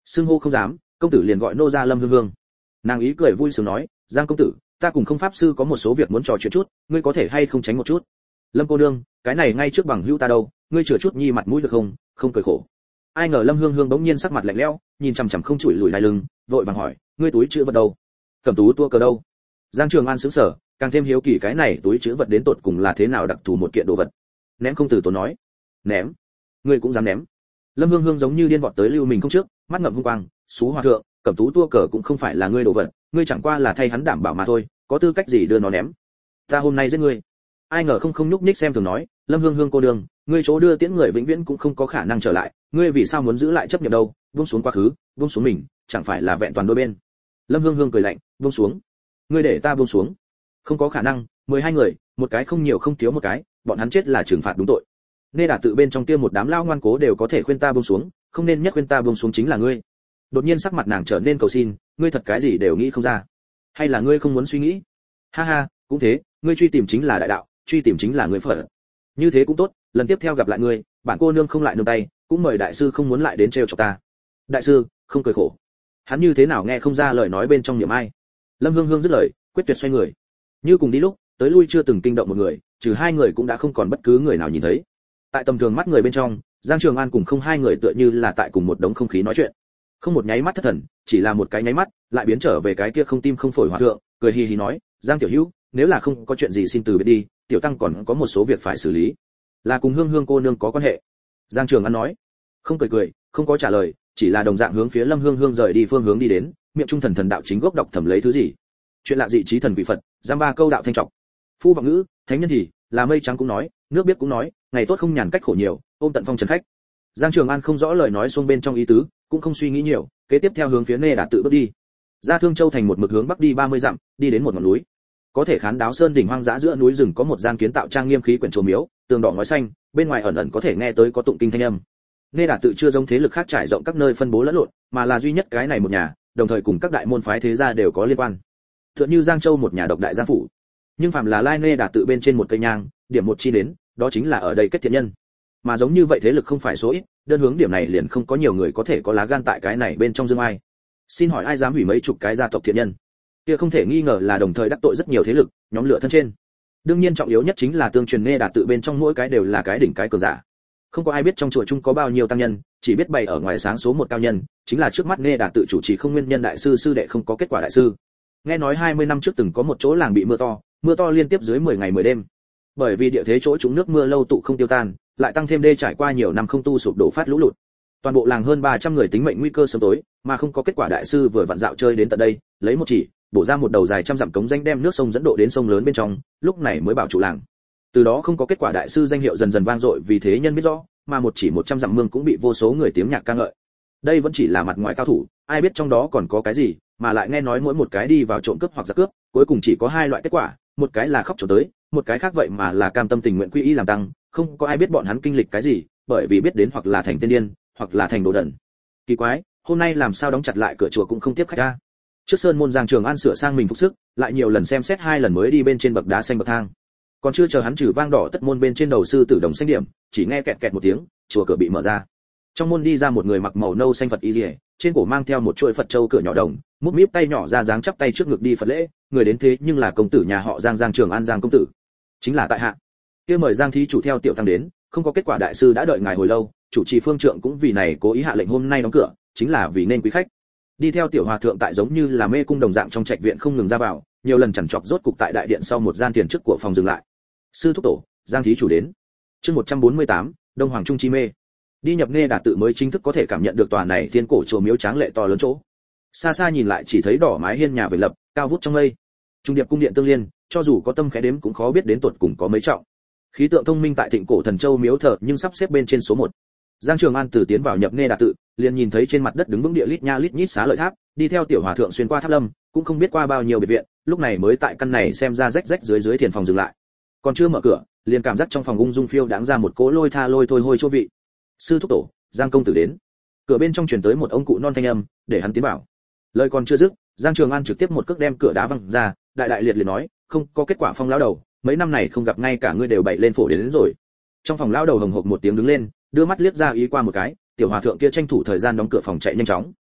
xưng hô không dám, công tử liền gọi nô gia Lâm Hương Hương. Nàng ý cười vui sướng nói, Giang công tử, ta cùng không pháp sư có một số việc muốn trò chuyện chút, ngươi có thể hay không tránh một chút? Lâm cô nương, cái này ngay trước bằng hữu ta đâu, ngươi chừa chút nhi mặt mũi được không? Không cười khổ. Ai ngờ Lâm Hương Hương bỗng nhiên sắc mặt lạnh lẽo, nhìn chằm chằm không chùi lùi đai lưng, vội vàng hỏi, ngươi túi chữ vật đâu? Cẩm tú tua cờ đâu? Giang Trường An sững sờ, càng thêm hiếu kỳ cái này túi chữ vật đến tột cùng là thế nào đặc thù một kiện đồ vật. Ném không tử tốn nói. Ném? Ngươi cũng dám ném? Lâm Hương Hương giống như điên vọt tới lưu mình không trước, mắt ngậm hung quang, "Sú hòa thượng, cẩm tú tua cờ cũng không phải là ngươi đồ vật, ngươi chẳng qua là thay hắn đảm bảo mà thôi, có tư cách gì đưa nó ném? Ta hôm nay giết ngươi." Ai ngờ không nhúc nhích xem thường nói, "Lâm Hương Hương cô đường, ngươi chỗ đưa tiễn người vĩnh viễn cũng không có khả năng trở lại, ngươi vì sao muốn giữ lại chấp nhận đâu? Buông xuống quá khứ, buông xuống mình, chẳng phải là vẹn toàn đôi bên." Lâm Hương Hương cười lạnh, "Buông xuống? Ngươi để ta buông xuống? Không có khả năng, 12 người, một cái không nhiều không thiếu một cái, bọn hắn chết là trừng phạt đúng tội. Nên đã tự bên trong kia một đám lao ngoan cố đều có thể khuyên ta buông xuống, không nên nhất khuyên ta buông xuống chính là ngươi." Đột nhiên sắc mặt nàng trở nên cầu xin, "Ngươi thật cái gì đều nghĩ không ra, hay là ngươi không muốn suy nghĩ?" "Ha ha, cũng thế, ngươi truy tìm chính là đại đạo, truy tìm chính là ngươi phật. Như thế cũng tốt, lần tiếp theo gặp lại ngươi, bản cô nương không lại nương tay, cũng mời đại sư không muốn lại đến trêu chọc ta." Đại sư không cười khổ. Hắn như thế nào nghe không ra lời nói bên trong niệm ai. Lâm Hương Hương dứt lời, quyết tuyệt xoay người. Như cùng đi lúc, tới lui chưa từng kinh động một người, trừ hai người cũng đã không còn bất cứ người nào nhìn thấy. Tại tầm thường mắt người bên trong, Giang Trường An cùng không hai người tựa như là tại cùng một đống không khí nói chuyện. Không một nháy mắt thất thần, chỉ là một cái nháy mắt, lại biến trở về cái kia không tim không phổi hòa thượng, cười hì hì nói, "Giang tiểu hữu, nếu là không có chuyện gì xin từ biệt đi, tiểu tăng còn có một số việc phải xử lý." "Là cùng Hương Hương cô nương có quan hệ?" Giang Trường An nói. Không cười, không có trả lời, chỉ là đồng dạng hướng phía Lâm Hương Hương rời đi phương hướng đi đến, miệng trung thần đạo chính gốc đọc thầm lấy thứ gì. Chuyện lạ dị trí thần quỷ Phật, giam ba câu đạo thanh trọng. Phu vọng ngữ, thánh nhân thì, là mây trắng cũng nói, nước biết cũng nói, ngày tốt không nhàn cách khổ nhiều, ôm tận phong trần khách. Giang Trường An không rõ lời nói xuông bên trong ý tứ, cũng không suy nghĩ nhiều, kế tiếp theo hướng phía Nê Đà tự bước đi. Ra Thương Châu thành một mực hướng bắc đi 30 dặm, đi đến một ngọn núi. Có thể khán đáo sơn đỉnh hoang dã giữa núi rừng có một gian kiến tạo trang nghiêm khí quyển chùa miếu, tường đỏ ngói xanh, bên ngoài ẩn ẩn có thể nghe tới có tụng kinh thanh âm. Nê Đà tự chưa giống thế lực khác trải rộng các nơi phân bố lẫn lộn, mà là duy nhất cái này một nhà, đồng thời cùng các đại môn phái thế gia đều có liên quan. Tựa như Giang Châu một nhà độc đại gia phủ. Nhưng phàm là lai Nê Đà tự bên trên một cây nhang, điểm một chi đến, đó chính là ở đây kết thiện nhân. Mà giống như vậy thế lực không phải số ít, đơn hướng điểm này liền không có nhiều người có thể có lá gan tại cái này bên trong dương ai. Xin hỏi ai dám hủy mấy chục cái gia tộc thiện nhân? Kia không thể nghi ngờ là đồng thời đắc tội rất nhiều thế lực, nhóm lửa thân trên. Đương nhiên trọng yếu nhất chính là tương truyền Nê Đà tự bên trong mỗi cái đều là cái đỉnh cái cường giả. Không có ai biết trong chùa chung có bao nhiêu tăng nhân, chỉ biết bày ở ngoài sáng số một cao nhân, chính là trước mắt Nê Đà tự chủ trì Không Nguyên Nhân đại sư sư đệ không có kết quả đại sư. Nghe nói 20 năm trước từng có một chỗ làng bị mưa to liên tiếp dưới 10 ngày 10 đêm. Bởi vì địa thế chỗ trũng nước mưa lâu tụ không tiêu tan, lại tăng thêm đê trải qua nhiều năm không tu sụp đổ phát lũ lụt. Toàn bộ làng hơn 300 người tính mệnh nguy cơ sớm tối, mà không có kết quả đại sư vừa vặn dạo chơi đến tận đây, lấy một chỉ, bổ ra một đầu dài trăm dặm cống danh đem nước sông dẫn độ đến sông lớn bên trong, lúc này mới bảo trụ làng. Từ đó không có kết quả đại sư danh hiệu dần dần vang dội vì thế nhân biết rõ, mà một chỉ 100 dặm mương cũng bị vô số người tiếng nhạc ca ngợi. Đây vẫn chỉ là mặt ngoài cao thủ, ai biết trong đó còn có cái gì, mà lại nghe nói mỗi một cái đi vào trộm cướp hoặc giặc cướp, cuối cùng chỉ có hai loại kết quả, một cái là khóc trốn tới, một cái khác vậy mà là cam tâm tình nguyện quy y làm tăng, không có ai biết bọn hắn kinh lịch cái gì, bởi vì biết đến hoặc là thành tiên điên, hoặc là thành đồ đần. Kỳ quái, hôm nay làm sao đóng chặt lại cửa chùa cũng không tiếp khách a. Trước sơn môn Giang Trường An sửa sang mình phục sức, lại nhiều lần xem xét hai lần mới đi bên trên bậc đá xanh bậc thang. Còn chưa chờ hắn trừ vang đỏ tất môn bên trên đầu sư tử đồng xanh điểm, chỉ nghe kẹt kẹt một tiếng, chùa cửa bị mở ra. Trong môn đi ra một người mặc màu nâu xanh Phật y liễu, trên cổ mang theo một chuỗi Phật châu cửa nhỏ đồng, mút míp tay nhỏ ra dáng chắp tay trước ngực đi Phật lễ, người đến thế nhưng là công tử nhà họ Giang Giang Trường An Giang công tử. Chính là tại hạ. Kia mời Giang thí chủ theo tiểu tăng đến, không có kết quả đại sư đã đợi ngài hồi lâu, chủ trì phương trượng cũng vì này cố ý hạ lệnh hôm nay đóng cửa, chính là vì nên quý khách. Đi theo tiểu hòa thượng tại giống như là mê cung đồng dạng trong trạch viện không ngừng ra vào, nhiều lần chằn chọc rốt cục tại đại điện sau một gian tiền trước của phòng dừng lại. Sư thúc tổ, Giang thí chủ đến. Chương 148, Đông Hoàng Trung chi mê. Đi nhập Nê Đà tự mới chính thức có thể cảm nhận được tòa này thiên cổ chùa miếu tráng lệ to lớn chỗ. Xa xa nhìn lại chỉ thấy đỏ mái hiên nhà vẩy lập, cao vút trong mây. Trung điệp cung điện tương liên, cho dù có tâm khẽ đếm cũng khó biết đến tuột cùng có mấy trọng. Khí tượng thông minh tại Thịnh Cổ Thần Châu miếu thờ nhưng sắp xếp bên trên số 1. Giang Trường An từ tiến vào nhập Nê Đà tự, liền nhìn thấy trên mặt đất đứng vững địa lít nha lít nhít xá lợi tháp, đi theo tiểu hòa thượng xuyên qua tháp lâm, cũng không biết qua bao nhiêu biệt viện, lúc này mới tại căn này xem ra rách rách dưới thiền phòng dừng lại. Còn chưa mở cửa, liền cảm giác trong phòng ung dung phiêu đáng ra một cỗ lôi thôi hôi chỗ vị. Sư thúc tổ, Giang công tử đến. Cửa bên trong truyền tới một ông cụ non thanh âm, để hắn tiến vào. Lời còn chưa dứt, Giang Trường An trực tiếp một cước đem cửa đá văng ra, đại liệt liền nói, không có kết quả Phong lão đầu, mấy năm này không gặp ngay cả ngươi đều bậy lên phổ đến rồi. Trong phòng lão đầu hồng hộc một tiếng đứng lên, đưa mắt liếc ra ý qua một cái, tiểu hòa thượng kia tranh thủ thời gian đóng cửa phòng chạy nhanh chóng.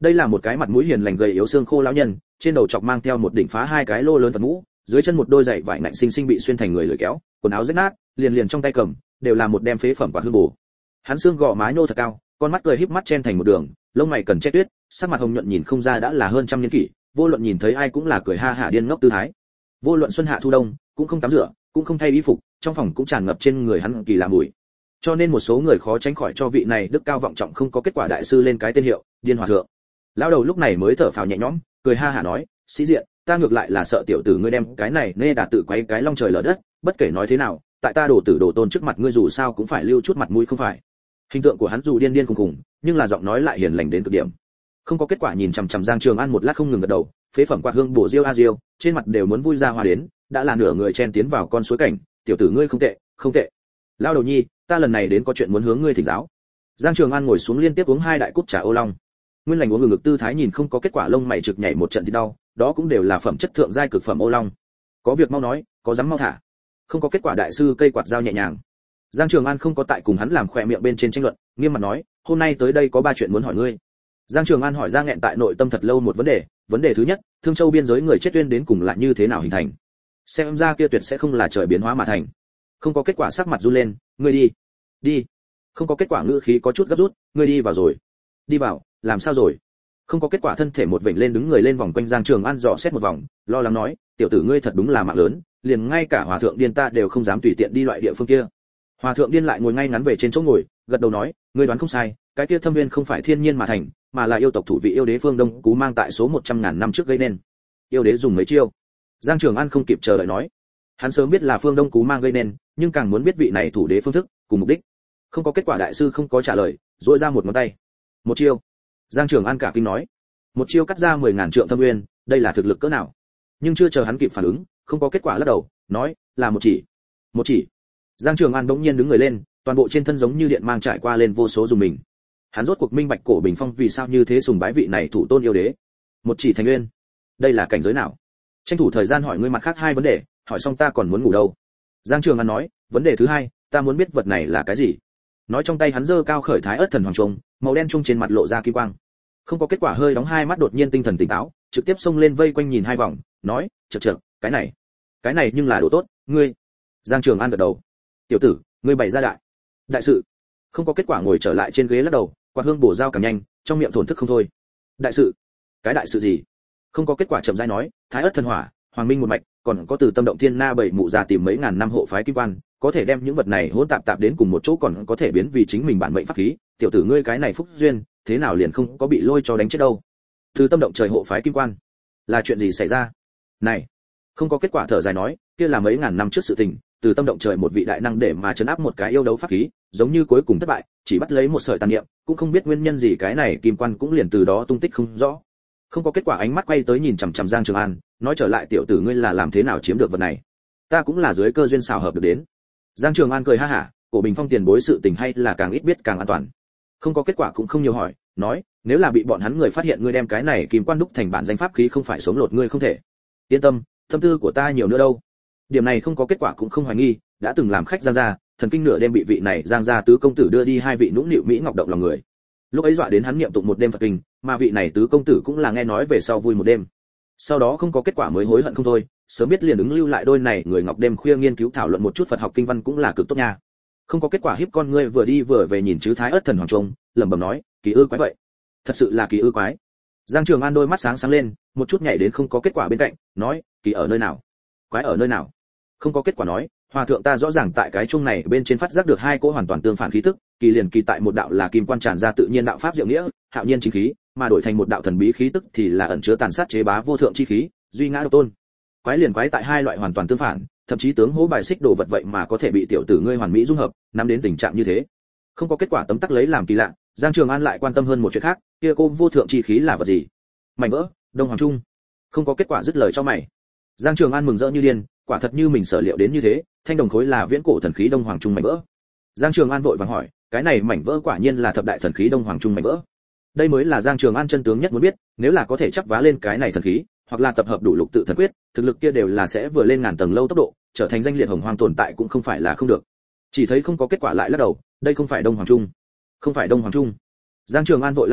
Đây là một cái mặt mũi hiền lành gầy yếu xương khô lão nhân, trên đầu chọc mang theo một đỉnh phá hai cái lô lớn Phật mũ, dưới chân một đôi giày vải nạnh xinh xinh bị xuyên thành người lưỡi kéo, quần áo rách nát, liền liền trong tay cầm đều là một đem phế phẩm quả hương bổ. Hắn xương gò má nhô thật cao, con mắt cười híp mắt chen thành một đường, lông mày cần che tuyết, sắc mặt hồng nhuận nhìn không ra đã là hơn trăm niên kỷ, vô luận nhìn thấy ai cũng là cười ha hả điên ngốc tư thái. Vô luận xuân hạ thu đông, cũng không tắm rửa, cũng không thay y phục, trong phòng cũng tràn ngập trên người hắn kỳ lạ mùi. Cho nên một số người khó tránh khỏi cho vị này đức cao vọng trọng không có kết quả đại sư lên cái tên hiệu, điên hòa thượng. Lão đầu lúc này mới thở phào nhẹ nhõm, cười ha hả nói, sĩ diện, ta ngược lại là sợ tiểu tử ngươi đem cái này nê đà tự quấy cái long trời lở đất, bất kể nói thế nào, tại ta đổ tử đổ tôn trước mặt ngươi dù sao cũng phải lưu chút mặt mũi không phải. Hình tượng của hắn dù điên điên khùng khùng, nhưng là giọng nói lại hiền lành đến cực điểm. Không có kết quả nhìn chằm chằm Giang Trường An một lát không ngừng gật đầu, phế phẩm quạt hương bổ diêu a diêu, trên mặt đều muốn vui ra hoa đến, đã là nửa người chen tiến vào con suối cảnh, tiểu tử ngươi không tệ, không tệ. Lão đầu nhi, ta lần này đến có chuyện muốn hướng ngươi thỉnh giáo. Giang Trường An ngồi xuống liên tiếp uống hai đại cúp trà ô long. Nguyên lành uống ngừng ngực tư thái nhìn không có kết quả lông mày trực nhảy một trận thì đau, đó cũng đều là phẩm chất thượng giai cực phẩm ô long. Có việc mau nói, có dám mau thả. Không có kết quả đại sư cây quạt dao nhẹ nhàng. Giang Trường An không có tại cùng hắn làm khỏe miệng bên trên tranh luận, nghiêm mặt nói, hôm nay tới đây có ba chuyện muốn hỏi ngươi. Giang Trường An hỏi ra nghẹn tại nội tâm thật lâu một vấn đề thứ nhất, Thương Châu biên giới người chết tuyên đến cùng là như thế nào hình thành? Xem ra kia tuyệt sẽ không là trời biến hóa mà thành. Không có kết quả sắc mặt run lên, ngươi đi. Đi. Không có kết quả ngữ khí có chút gấp rút, ngươi đi vào rồi. Đi vào, làm sao rồi? Không có kết quả thân thể một vểnh lên đứng người lên vòng quanh Giang Trường An dò xét một vòng, lo lắng nói, tiểu tử ngươi thật đúng là mạng lớn, liền ngay cả hòa thượng điên ta đều không dám tùy tiện đi loại địa phương kia. Hòa thượng điên lại ngồi ngay ngắn về trên chỗ ngồi, gật đầu nói, ngươi đoán không sai, cái kia thâm viên không phải thiên nhiên mà thành, mà là yêu tộc thủ vị yêu đế Phương Đông Cú mang tại số 100.000 năm trước gây nên. Yêu đế dùng mấy chiêu? Giang Trường An không kịp chờ đợi nói. Hắn sớm biết là Phương Đông Cú mang gây nên, nhưng càng muốn biết vị này thủ đế phương thức, cùng mục đích. Không có kết quả đại sư không có trả lời, duỗi ra một ngón tay. Một chiêu. Giang Trường An cả kinh nói. Một chiêu cắt ra 10.000 trượng thâm nguyên, đây là thực lực cỡ nào? Nhưng chưa chờ hắn kịp phản ứng, không có kết quả lắc đầu, nói, là một chỉ. Một chỉ. Giang Trường An bỗng nhiên đứng người lên, toàn bộ trên thân giống như điện mang trải qua lên vô số dùng mình. Hắn rốt cuộc minh bạch Cổ Bình Phong vì sao như thế sùng bái vị này thủ tôn yêu đế. Một chỉ thành nguyên. Đây là cảnh giới nào? Tranh thủ thời gian hỏi ngươi mặt khác hai vấn đề, hỏi xong ta còn muốn ngủ đâu. Giang Trường An nói, vấn đề thứ hai, ta muốn biết vật này là cái gì. Nói trong tay hắn giơ cao khởi Thái Ức Thần Hoàng Trung, màu đen trung trên mặt lộ ra kim quang. Không có kết quả hơi đóng hai mắt đột nhiên tinh thần tỉnh táo, trực tiếp xông lên vây quanh nhìn hai vòng, nói, chậc, cái này nhưng là đồ tốt, ngươi. Giang Trường An gật đầu. Tiểu tử, ngươi bày ra đại sự. Không có kết quả ngồi trở lại trên ghế lắc đầu, quạt hương bổ dao càng nhanh, trong miệng thổn thức không thôi. Đại sự? Cái đại sự gì? Không có kết quả chậm rãi nói, Thái Ức Thần Hỏa, Hoàng Minh một mạch, còn có từ Tâm Động Thiên Na bảy mụ già tìm mấy ngàn năm hộ phái kim quan, có thể đem những vật này hỗn tạp đến cùng một chỗ còn có thể biến vì chính mình bản mệnh pháp khí, tiểu tử ngươi cái này phúc duyên, thế nào liền không có bị lôi cho đánh chết đâu. Từ Tâm Động trời hộ phái kim quan, là chuyện gì xảy ra? Này, không có kết quả thở dài nói, kia là mấy ngàn năm trước sự tình, từ Tâm Động trời một vị đại năng để mà trấn áp một cái yêu đấu pháp khí, giống như cuối cùng thất bại, chỉ bắt lấy một sợi tàn niệm, cũng không biết nguyên nhân gì cái này kim quan cũng liền từ đó tung tích không rõ. Không có kết quả ánh mắt quay tới nhìn chằm chằm Giang Trường An, nói trở lại tiểu tử ngươi là làm thế nào chiếm được vật này? Ta cũng là dưới cơ duyên xào hợp được đến. Giang Trường An cười ha hả, Cổ Bình Phong tiền bối sự tình hay là càng ít biết càng an toàn. Không có kết quả cũng không nhiều hỏi, nói, nếu là bị bọn hắn người phát hiện ngươi đem cái này kim quan đúc thành bản danh pháp khí không phải sống lột ngươi không thể. Yên tâm, tâm tư của ta nhiều nữa đâu. Điểm này không có kết quả cũng không hoài nghi, đã từng làm khách Giang gia, thần kinh nửa đêm bị vị này Giang gia tứ công tử đưa đi hai vị nũng nịu mỹ ngọc động lòng người. Lúc ấy dọa đến hắn niệm tụng một đêm Phật kinh, mà vị này tứ công tử cũng là nghe nói về sau vui một đêm. Sau đó không có kết quả mới hối hận không thôi, sớm biết liền ứng lưu lại đôi này người ngọc đêm khuya nghiên cứu thảo luận một chút Phật học kinh văn cũng là cực tốt nha. Không có kết quả hiếp con ngươi vừa đi vừa về nhìn chứ Thái Ức Thần Hoàng Trung, lẩm bẩm nói, kỳ ư quái vậy. Thật sự là kỳ ư quái. Giang Trường An đôi mắt sáng sáng lên, một chút nhảy đến không có kết quả bên cạnh, nói, kỳ ở nơi nào? Quái ở nơi nào? Không có kết quả nói, hòa thượng ta rõ ràng tại cái chung này bên trên phát giác được hai cỗ hoàn toàn tương phản khí tức, kỳ liền kỳ tại một đạo là kim quan tràn ra tự nhiên đạo pháp diệu nghĩa, hạo nhiên chính khí, mà đổi thành một đạo thần bí khí tức thì là ẩn chứa tàn sát chế bá vô thượng chi khí, duy ngã độc tôn. Quái liền quái tại hai loại hoàn toàn tương phản, thậm chí tướng hố bài xích đồ vật vậy mà có thể bị tiểu tử ngươi hoàn mỹ dung hợp, nắm đến tình trạng như thế. Không có kết quả tấm tắc lấy làm kỳ lạ, Giang Trường An lại quan tâm hơn một chuyện khác, kia cô vô thượng chi khí là vật gì? Mảnh vỡ, Đông Hoàng Trung. Không có kết quả dứt lời cho mày. Giang Trường An mừng rỡ như điên, quả thật như mình sở liệu đến như thế, thanh đồng khối là viễn cổ thần khí Đông Hoàng Trung mảnh vỡ. Giang Trường An vội vàng hỏi, cái này mảnh vỡ quả nhiên là thập đại thần khí Đông Hoàng Trung mảnh vỡ. Đây mới là Giang Trường An chân tướng nhất muốn biết, nếu là có thể chắp vá lên cái này thần khí, hoặc là tập hợp đủ lục tự thần quyết, thực lực kia đều là sẽ vừa lên ngàn tầng lâu tốc độ, trở thành danh liệt hồng hoang tồn tại cũng không phải là không được. Chỉ thấy không có kết quả lại lắc đầu, đây không phải Đông Hoàng Trung, không phải Đông Hoàng Trung. Giang Trường An vội la lên,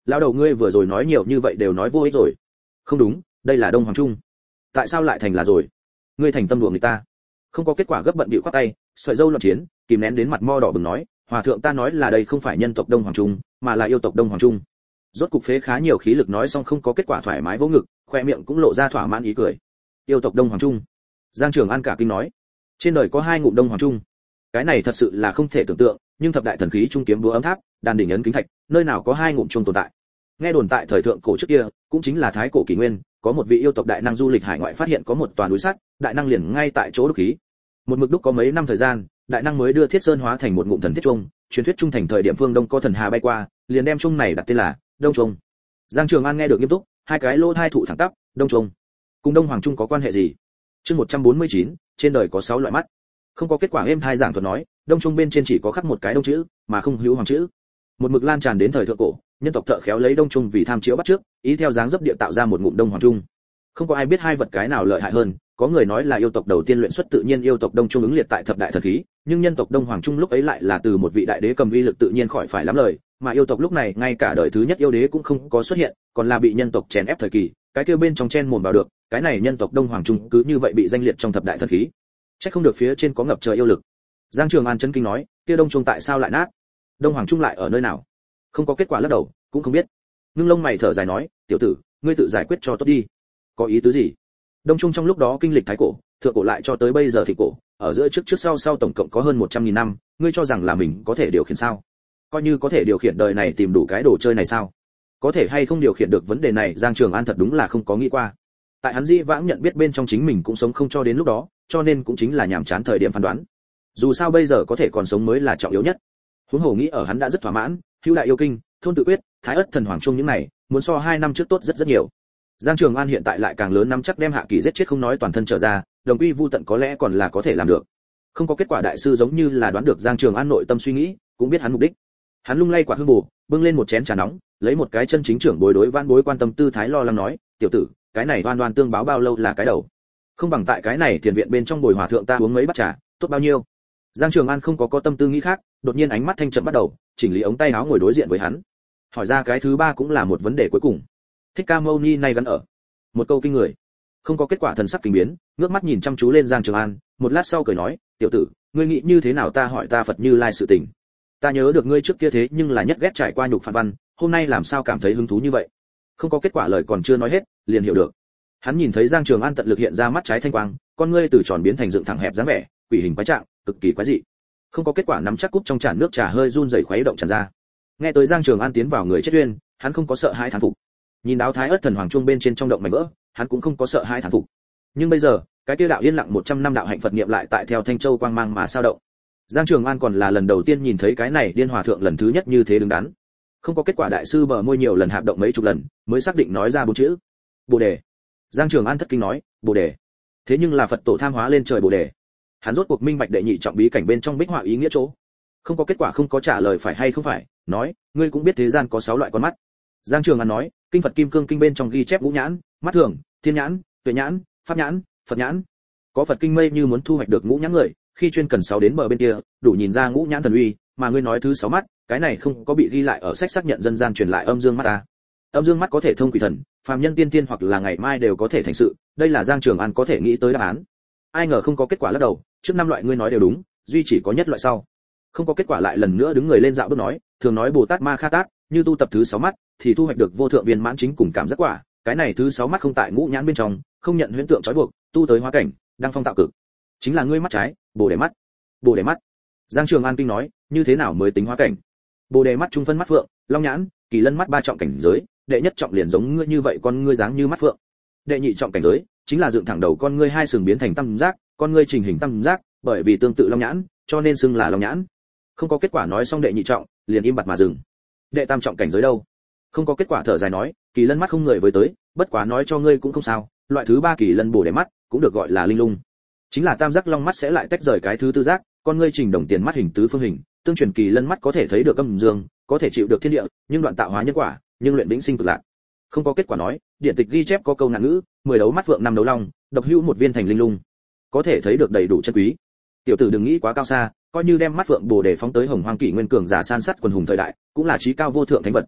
lão đầu ngươi vừa rồi nói nhiều như vậy đều nói vô ích rồi. Không đúng, đây là Đông Hoàng Trung. Tại sao lại thành là rồi? Ngươi thành tâm đùa người ta. Không có kết quả gấp bận bịu khoát tay, sợi dâu loạn chiến, kìm nén đến mặt mo đỏ bừng nói, hòa thượng ta nói là đây không phải nhân tộc Đông Hoàng Trung, mà là yêu tộc Đông Hoàng Trung. Rốt cục phế khá nhiều khí lực nói xong không có kết quả thoải mái vỗ ngực, khoe miệng cũng lộ ra thỏa mãn ý cười. Yêu tộc Đông Hoàng Trung. Giang Trường An cả kinh nói, trên đời có 2 ngụm Đông Hoàng Trung. Cái này thật sự là không thể tưởng tượng, nhưng thập đại thần khí trung kiếm đúa ấm tháp, đàn đỉnh ấn kính thạch, nơi nào có 2 ngụm trung tồn tại. Nghe đồn tại thời thượng cổ trước kia, cũng chính là thái cổ kỷ nguyên, có một vị yêu tộc đại năng du lịch hải ngoại phát hiện có một tòa núi sắt, đại năng liền ngay tại chỗ đúc khí. Một mực đúc có mấy năm thời gian, đại năng mới đưa thiết sơn hóa thành một ngụm thần thiết trung, truyền thuyết trung thành thời điểm phương đông có thần hà bay qua, liền đem trung này đặt tên là Đông Trung. Giang Trường An nghe được nghiêm túc, hai cái lỗ tai thụ thẳng tắp, Đông Trung cùng Đông Hoàng Trung có quan hệ gì? Chương 149, trên đời có 6 loại mắt. Không có kết quả êm thai giảng thuật nói, Đông Trung bên trên chỉ có khắc một cái đông chữ, mà không hữu hoàng chữ. Một mực lan tràn đến thời thượng cổ, nhân tộc thợ khéo lấy Đông Trung vì tham chiếu bắt trước, ý theo dáng dấp địa tạo ra một ngụm Đông Hoàng Trung. Không có ai biết hai vật cái nào lợi hại hơn, có người nói là yêu tộc đầu tiên luyện xuất tự nhiên yêu tộc Đông Trung ứng liệt tại thập đại thần khí, nhưng nhân tộc Đông Hoàng Trung lúc ấy lại là từ một vị đại đế cầm uy lực tự nhiên khỏi phải lắm lời, mà yêu tộc lúc này ngay cả đời thứ nhất yêu đế cũng không có xuất hiện, còn là bị nhân tộc chèn ép thời kỳ, cái kia bên trong chen mồm vào được, cái này nhân tộc Đông Hoàng Trung cứ như vậy bị danh liệt trong thập đại thần khí. Chắc không được phía trên có ngập trời yêu lực. Giang Trường An chấn kinh nói, kia Đông Trung tại sao lại nát? Đông Hoàng Trung lại ở nơi nào? Không có kết quả lắc đầu, cũng không biết. Ngưng lông mày thở dài nói, tiểu tử, ngươi tự giải quyết cho tốt đi. Có ý tứ gì? Đông Trung trong lúc đó kinh lịch thái cổ, thượng cổ lại cho tới bây giờ thì cổ, ở giữa trước sau tổng cộng có hơn 100.000 năm, ngươi cho rằng là mình có thể điều khiển sao? Coi như có thể điều khiển đời này tìm đủ cái đồ chơi này sao? Có thể hay không điều khiển được vấn đề này, Giang Trường An thật đúng là không có nghĩ qua. Tại hắn dĩ vãng nhận biết bên trong chính mình cũng sống không cho đến lúc đó, cho nên cũng chính là nhàm chán thời điểm phán đoán. Dù sao bây giờ có thể còn sống mới là trọng yếu nhất. Huống hồ nghĩ ở hắn đã rất thỏa mãn, hữu đại yêu kinh, thôn tự quyết, thái ất thần hoàng trung những này, muốn so 2 năm trước tốt rất nhiều. Giang Trường An hiện tại lại càng lớn nắm chắc đem Hạ Kỳ giết chết không nói toàn thân trở ra, đồng quy vu tận có lẽ còn là có thể làm được. Không có kết quả đại sư giống như là đoán được Giang Trường An nội tâm suy nghĩ, cũng biết hắn mục đích. Hắn lung lay quả hương bù, bưng lên một chén trà nóng, lấy một cái chân chính trưởng bối đối van bối quan tâm tư thái lo lắng nói, tiểu tử, cái này đoan đoan tương báo bao lâu là cái đầu, không bằng tại cái này tiền viện bên trong bồi hòa thượng ta uống mấy bát trà, tốt bao nhiêu. Giang Trường An không có tâm tư nghĩ khác, đột nhiên ánh mắt thanh chậm bắt đầu, chỉnh lý ống tay áo ngồi đối diện với hắn. Hỏi ra cái thứ ba cũng là một vấn đề cuối cùng. Thích Ca Mâu Ni này gắn ở. Một câu kinh người. Không có kết quả thần sắc kinh biến, ngước mắt nhìn chăm chú lên Giang Trường An, một lát sau cười nói, tiểu tử, ngươi nghĩ như thế nào ta hỏi ta Phật Như Lai sự tình. Ta nhớ được ngươi trước kia thế nhưng là nhất ghét trải qua nhục phản văn, hôm nay làm sao cảm thấy hứng thú như vậy? Không có kết quả lời còn chưa nói hết, liền hiểu được. Hắn nhìn thấy Giang Trường An tận lực hiện ra mắt trái thanh quang, con ngươi từ tròn biến thành dựng thẳng hẹp dáng vẻ, quỷ hình quái trạng, cực kỳ quái dị. Không có kết quả nắm chắc cúp trong chản nước trà hơi run rẩy khuấy động tràn ra. Nghe tới Giang Trường An tiến vào người chết uyên, hắn không có sợ hãi thán phục. Nhìn đáo thái ớt thần hoàng trung bên trên trong động mảnh vỡ, hắn cũng không có sợ hãi thán phục. Nhưng bây giờ, cái kia đạo yên lặng 100 năm đạo hạnh Phật niệm lại tại theo Thanh Châu quang mang mà sao động. Giang Trường An còn là lần đầu tiên nhìn thấy cái này điên hòa thượng lần thứ nhất như thế đứng đắn. Không có kết quả đại sư bờ môi nhiều lần hạp động mấy chục lần, mới xác định nói ra 4 chữ. Bồ đề. Giang Trường An thất kinh nói, Bồ đề. Thế nhưng là Phật tổ tham hóa lên trời Bồ đề. Hắn rốt cuộc minh bạch đệ nhị trọng bí cảnh bên trong bích họa ý nghĩa chỗ. Không có kết quả không có trả lời phải hay không phải, nói, ngươi cũng biết thế gian có 6 loại con mắt. Giang Trường An nói, kinh Phật Kim Cương kinh bên trong ghi chép ngũ nhãn, mắt thường, thiên nhãn, tuệ nhãn, pháp nhãn, Phật nhãn. Có Phật kinh mây như muốn thu hoạch được ngũ nhãn người, khi chuyên cần 6 đến bờ bên kia, đủ nhìn ra ngũ nhãn thần uy, mà ngươi nói thứ 6 mắt, cái này không có bị ghi lại ở sách xác nhận dân gian truyền lại âm dương mắt ta. Âm dương mắt có thể thông quỷ thần, phàm nhân tiên tiên hoặc là ngày mai đều có thể thành sự, đây là Giang Trường An có thể nghĩ tới đáp án. Ai ngờ không có kết quả lắc đầu, trước 5 loại ngươi nói đều đúng, duy chỉ có nhất loại sau. Không có kết quả lại lần nữa đứng người lên dạo bước nói, thường nói Bồ Tát Ma Kha Tát, như tu tập thứ 6 mắt thì thu hoạch được vô thượng viên mãn chính cùng cảm giác quả, cái này thứ 6 mắt không tại ngũ nhãn bên trong, không nhận huyễn tượng trói buộc, tu tới hóa cảnh, đăng phong tạo cực. Chính là ngươi mắt trái, Bồ đề mắt. Bồ đề mắt. Giang Trường An kinh nói, như thế nào mới tính hóa cảnh? Bồ đề mắt trung phân mắt phượng, long nhãn, kỳ lân mắt 3 trọng cảnh giới, đệ nhất trọng liền giống ngươi như vậy con ngươi dáng như mắt phượng. Đệ nhị trọng cảnh giới chính là dựng thẳng đầu con ngươi 2 sừng biến thành tam giác, con ngươi trình hình tam giác, bởi vì tương tự long nhãn, cho nên xưng là long nhãn. Không có kết quả nói xong đệ nhị trọng, liền im bặt mà dừng. Đệ tam trọng cảnh giới đâu? Không có kết quả thở dài nói, kỳ lân mắt không người với tới, bất quá nói cho ngươi cũng không sao, loại thứ 3 kỳ lân bổ đề mắt, cũng được gọi là linh lung. Chính là tam giác long mắt sẽ lại tách rời cái thứ tư giác, con ngươi trình đồng tiền mắt hình tứ phương hình, tương truyền kỳ lân mắt có thể thấy được âm dương, có thể chịu được thiên địa, nhưng đoạn tạo hóa nhân quả, nhưng luyện vĩnh sinh cực lạc. Không có kết quả nói, điện tịch ghi chép có câu ngạn ngữ, 10 đấu mắt phượng 5 đấu long, độc hữu một viên thành linh lung. Có thể thấy được đầy đủ chân quý. Tiểu tử đừng nghĩ quá cao xa, coi như đem mắt phượng bồ đề phóng tới hồng hoang kỷ nguyên cường giả san sắt quần hùng thời đại, cũng là trí cao vô thượng thánh vật.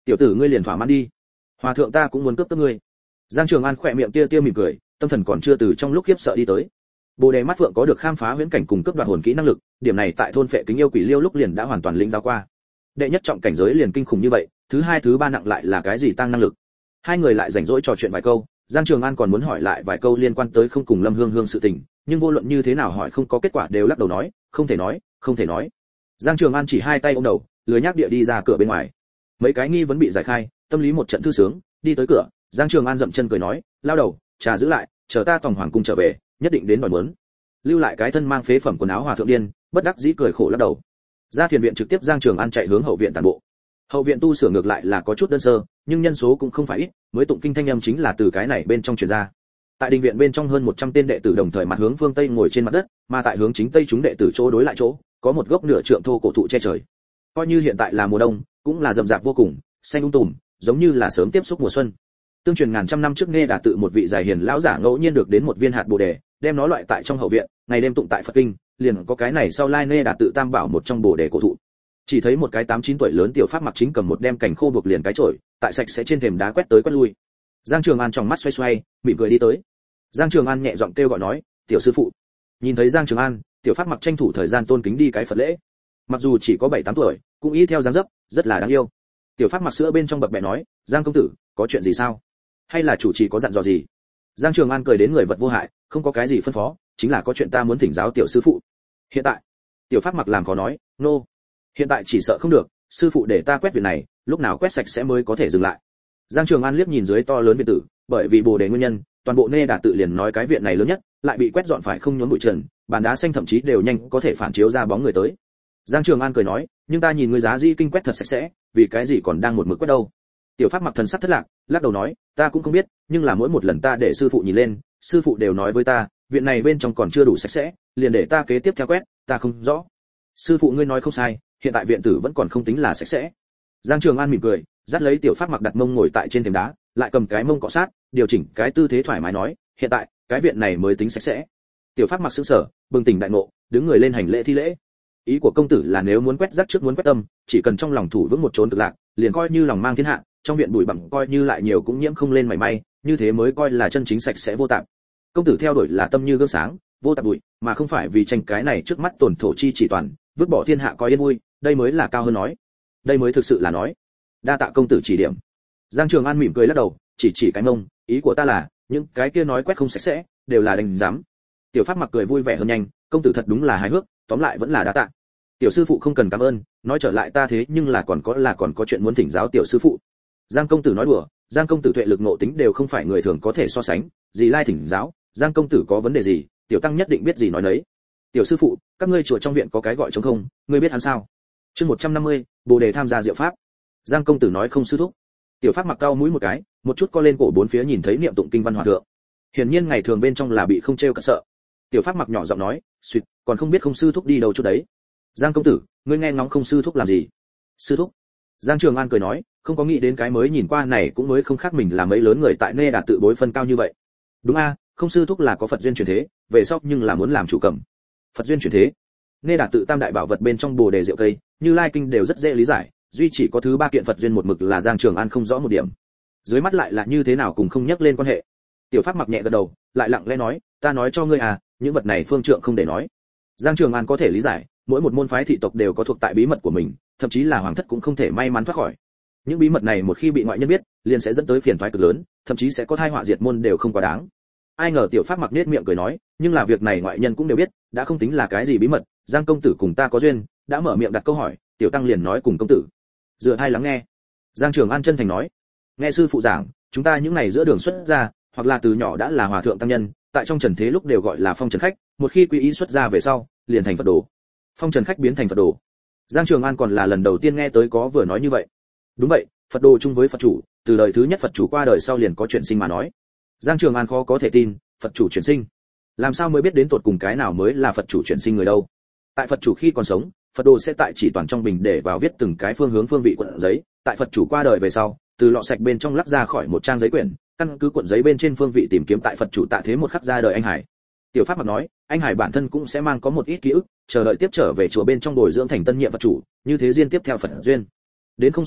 tiểu tử ngươi liền thỏa mãn đi, hòa thượng ta cũng muốn cướp ngươi. Giang Trường An khỏe miệng tia mỉm cười, tâm thần còn chưa từ trong lúc khiếp sợ đi tới. Bồ đề mắt phượng có được khám phá huyễn cảnh cùng cướp đoạt hồn kỹ năng lực, điểm này tại thôn phệ kính yêu quỷ liêu lúc liền đã hoàn toàn lĩnh giáo qua. Đệ nhất trọng cảnh giới liền kinh khủng như vậy, thứ hai thứ ba nặng lại là cái gì tăng năng lực? Hai người lại rảnh rỗi trò chuyện vài câu, Giang Trường An còn muốn hỏi lại vài câu liên quan tới không cùng Lâm Hương Hương sự tình, nhưng vô luận như thế nào hỏi không có kết quả đều lắc đầu nói, không thể nói, không thể nói. Giang Trường An chỉ hai tay ôm đầu, lười nhác địa đi ra cửa bên ngoài. Mấy cái nghi vấn bị giải khai, tâm lý một trận thư sướng, đi tới cửa, Giang Trường An dậm chân cười nói, lao đầu, trà giữ lại, chờ ta tòng hoàng cung trở về, nhất định đến đòi muốn. Lưu lại cái thân mang phế phẩm quần áo hòa thượng điên, bất đắc dĩ cười khổ lắc đầu. Ra thiền viện trực tiếp Giang Trường An chạy hướng hậu viện tản bộ. Hậu viện tu sửa ngược lại là có chút đơn sơ, nhưng nhân số cũng không phải ít, mới tụng kinh thanh âm chính là từ cái này bên trong truyền ra. Tại đình viện bên trong hơn 100 tên đệ tử đồng thời mặt hướng phương tây ngồi trên mặt đất, mà tại hướng chính tây chúng đệ tử chỗ đối lại chỗ, có một gốc nửa trượng thô cổ thụ che trời. Coi như hiện tại là mùa đông, cũng là rậm rạp vô cùng, xanh tùm, giống như là sớm tiếp xúc mùa xuân. Tương truyền ngàn trăm năm trước Nghe Đà tự một vị dài hiền lão giả ngẫu nhiên được đến một viên hạt bồ đề, đem nó loại tại trong hậu viện, ngày đêm tụng tại Phật kinh, liền có cái này sau lai Nghe Đà tự tam bảo một trong bồ đề cổ thụ. Chỉ thấy một cái 8-9 tuổi lớn tiểu pháp mặc chính cầm một đem cành khô buộc liền cái chổi, tại sạch sẽ trên thềm đá quét tới quét lui. Giang Trường An trong mắt xoay xoay, mỉm cười đi tới. Giang Trường An nhẹ giọng kêu gọi nói, "Tiểu sư phụ." Nhìn thấy Giang Trường An, tiểu pháp mặc tranh thủ thời gian tôn kính đi cái Phật lễ. Mặc dù chỉ có 7-8 tuổi, cũng y theo dáng dấp, rất là đáng yêu. Tiểu pháp mặc sữa bên trong bập bẹ nói, "Giang công tử, có chuyện gì sao? Hay là chủ trì có dặn dò gì?" Giang Trường An cười đến người vật vô hại, không có cái gì phân phó, chính là có chuyện ta muốn thỉnh giáo tiểu sư phụ. Hiện tại, tiểu pháp mặc làm khó nói, "Nô, hiện tại chỉ sợ không được, sư phụ để ta quét viện này, lúc nào quét sạch sẽ mới có thể dừng lại." Giang Trường An liếc nhìn dưới to lớn viện tử, bởi vì bồ đề nguyên nhân, toàn bộ Nê Đà tự liền nói cái viện này lớn nhất, lại bị quét dọn phải không nhốn bụi trần, bàn đá xanh thậm chí đều nhanh có thể phản chiếu ra bóng người tới. Giang Trường An cười nói, "Nhưng ta nhìn người giá di kinh quét thật sạch sẽ, vì cái gì còn đang một mực quét đâu?" Tiểu pháp mặc thần sắc thất lạc, lắc đầu nói, "Ta cũng không biết, nhưng là mỗi một lần ta để sư phụ nhìn lên, sư phụ đều nói với ta, viện này bên trong còn chưa đủ sạch sẽ, liền để ta kế tiếp theo quét, ta không rõ." "Sư phụ ngươi nói không sai, hiện tại viện tử vẫn còn không tính là sạch sẽ." Giang Trường An mỉm cười, dắt lấy tiểu pháp mặc đặt mông ngồi tại trên thềm đá, lại cầm cái mông cọ sát, điều chỉnh cái tư thế thoải mái nói, "Hiện tại, cái viện này mới tính sạch sẽ." Tiểu pháp mặc sững sờ, bừng tỉnh đại ngộ, đứng người lên hành lễ thi lễ. Ý của công tử là nếu muốn quét rác trước muốn quét tâm, chỉ cần trong lòng thủ vững một chốn cực lạc, liền coi như lòng mang thiên hạ, trong viện bụi bặm coi như lại nhiều cũng nhiễm không lên mảy may, như thế mới coi là chân chính sạch sẽ vô tạp. Công tử theo đuổi là tâm như gương sáng, vô tạp bụi, mà không phải vì tranh cái này trước mắt tổn thổ chi chỉ toàn, vứt bỏ thiên hạ coi yên vui, đây mới là cao hơn nói. Đây mới thực sự là nói. Đa tạ công tử chỉ điểm. Giang Trường An mỉm cười lắc đầu, chỉ cái mông, ý của ta là, những cái kia nói quét không sạch sẽ, đều là đánh giám. Tiểu pháp mặc cười vui vẻ hơn nhanh, công tử thật đúng là hài hước, tóm lại vẫn là đa tạ. Tiểu sư phụ không cần cảm ơn, nói trở lại ta thế nhưng là còn có chuyện muốn thỉnh giáo tiểu sư phụ. Giang công tử nói đùa, Giang công tử tuệ lực ngộ tính đều không phải người thường có thể so sánh, gì lai thỉnh giáo, Giang công tử có vấn đề gì, tiểu tăng nhất định biết gì nói nấy. Tiểu sư phụ, các ngươi chùa trong viện có cái gọi trống không, ngươi biết hắn sao? Chương 150, Bồ đề tham gia diệu pháp. Giang công tử nói không sư thúc. Tiểu pháp mặc cao mũi một cái, một chút co lên cổ bốn phía nhìn thấy niệm tụng kinh văn hòa thượng. Hiển nhiên ngày thường bên trong là bị không trêu cả sợ. Tiểu pháp mặc nhỏ giọng nói, "Xuyệt, còn không biết không sư thúc đi đâu chút đấy." Giang công tử, ngươi nghe ngóng không sư thúc làm gì? Sư thúc? Giang Trường An cười nói, không có nghĩ đến cái mới nhìn qua này cũng mới không khác mình là mấy lớn người tại Nê Đà tự bối phân cao như vậy. Đúng a, không sư thúc là có Phật duyên chuyển thế, về sau nhưng là muốn làm chủ cầm. Phật duyên chuyển thế. Nê Đà tự tam đại bảo vật bên trong Bồ đề diệu cây, Như Lai kinh đều rất dễ lý giải, duy chỉ có thứ ba kiện Phật duyên một mực là Giang Trường An không rõ một điểm. Dưới mắt lại là như thế nào cùng không nhắc lên quan hệ. Tiểu pháp mặc nhẹ gật đầu, lại lặng lẽ nói, "Ta nói cho ngươi à, những vật này phương trượng không để nói." Giang Trường An có thể lý giải, mỗi một môn phái thị tộc đều có thuộc tại bí mật của mình, thậm chí là hoàng thất cũng không thể may mắn thoát khỏi. Những bí mật này một khi bị ngoại nhân biết, liền sẽ dẫn tới phiền toái cực lớn, thậm chí sẽ có tai họa diệt môn đều không quá đáng. Ai ngờ tiểu pháp mặc nết miệng cười nói, "Nhưng là việc này ngoại nhân cũng đều biết, đã không tính là cái gì bí mật, Giang công tử cùng ta có duyên, đã mở miệng đặt câu hỏi, tiểu tăng liền nói cùng công tử." Dựa tai lắng nghe. Giang Trường An chân thành nói, "Nghe sư phụ giảng, chúng ta những ngày giữa đường xuất ra, hoặc là từ nhỏ đã là hòa thượng tăng nhân, tại trong trần thế lúc đều gọi là phong trần khách, một khi quy y xuất ra về sau, liền thành Phật đồ." Phong trần khách biến thành Phật đồ. Giang Trường An còn là lần đầu tiên nghe tới có vừa nói như vậy. Đúng vậy, Phật đồ chung với Phật chủ, từ đời thứ nhất Phật chủ qua đời sau liền có chuyển sinh mà nói. Giang Trường An khó có thể tin, Phật chủ chuyển sinh. Làm sao mới biết đến tột cùng cái nào mới là Phật chủ chuyển sinh người đâu? Tại Phật chủ khi còn sống, Phật đồ sẽ tại chỉ toàn trong bình để vào viết từng cái phương hướng phương vị cuộn giấy, tại Phật chủ qua đời về sau, từ lọ sạch bên trong lắp ra khỏi một trang giấy quyển, căn cứ cuộn giấy bên trên phương vị tìm kiếm tại Phật chủ tạ thế một khắc ra đời anh Hải. Tiểu pháp mặc nói, anh Hải bản thân cũng sẽ mang có một ít ký ức, chờ đợi tiếp trở về chùa bên trong bồi dưỡng thành tân nhiệm Phật chủ, như thế duyên tiếp theo Phật duyên. Đến không sư thúc,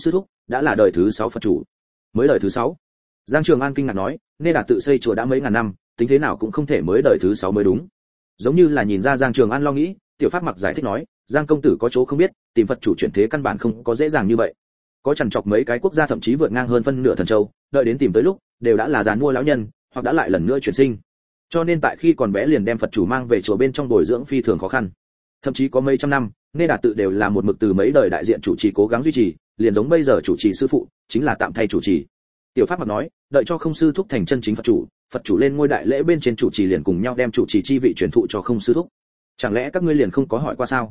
đã là đời thứ 6 Phật chủ. Mới đời thứ 6? Giang Trường An kinh ngạc nói, Nê Đạt tự xây chùa đã mấy ngàn năm, tính thế nào cũng không thể mới đời thứ 6 mới đúng. Giống như là nhìn ra Giang Trường An lo nghĩ, Tiểu Pháp Mặc giải thích nói, Giang công tử có chỗ không biết, tìm Phật chủ chuyển thế căn bản không có dễ dàng như vậy. Có chằn chọc mấy cái quốc gia thậm chí vượt ngang hơn phân nửa thần châu, đợi đến tìm tới lúc, đều đã là giàn mua lão nhân, hoặc đã lại lần nữa chuyển sinh. Cho nên tại khi còn bé liền đem Phật chủ mang về chùa bên trong bồi dưỡng phi thường khó khăn. Thậm chí có mấy trăm năm, Nê Đạt tự đều là một mực từ mấy đời đại diện chủ trì cố gắng duy trì, liền giống bây giờ chủ trì sư phụ, chính là tạm thay chủ trì. Tiểu Pháp Mặc nói, đợi cho Không sư thúc thành chân chính Phật chủ lên ngôi đại lễ bên trên chủ trì liền cùng nhau đem chủ trì chi vị truyền thụ cho Không sư thúc. Chẳng lẽ các ngươi liền không có hỏi qua sao?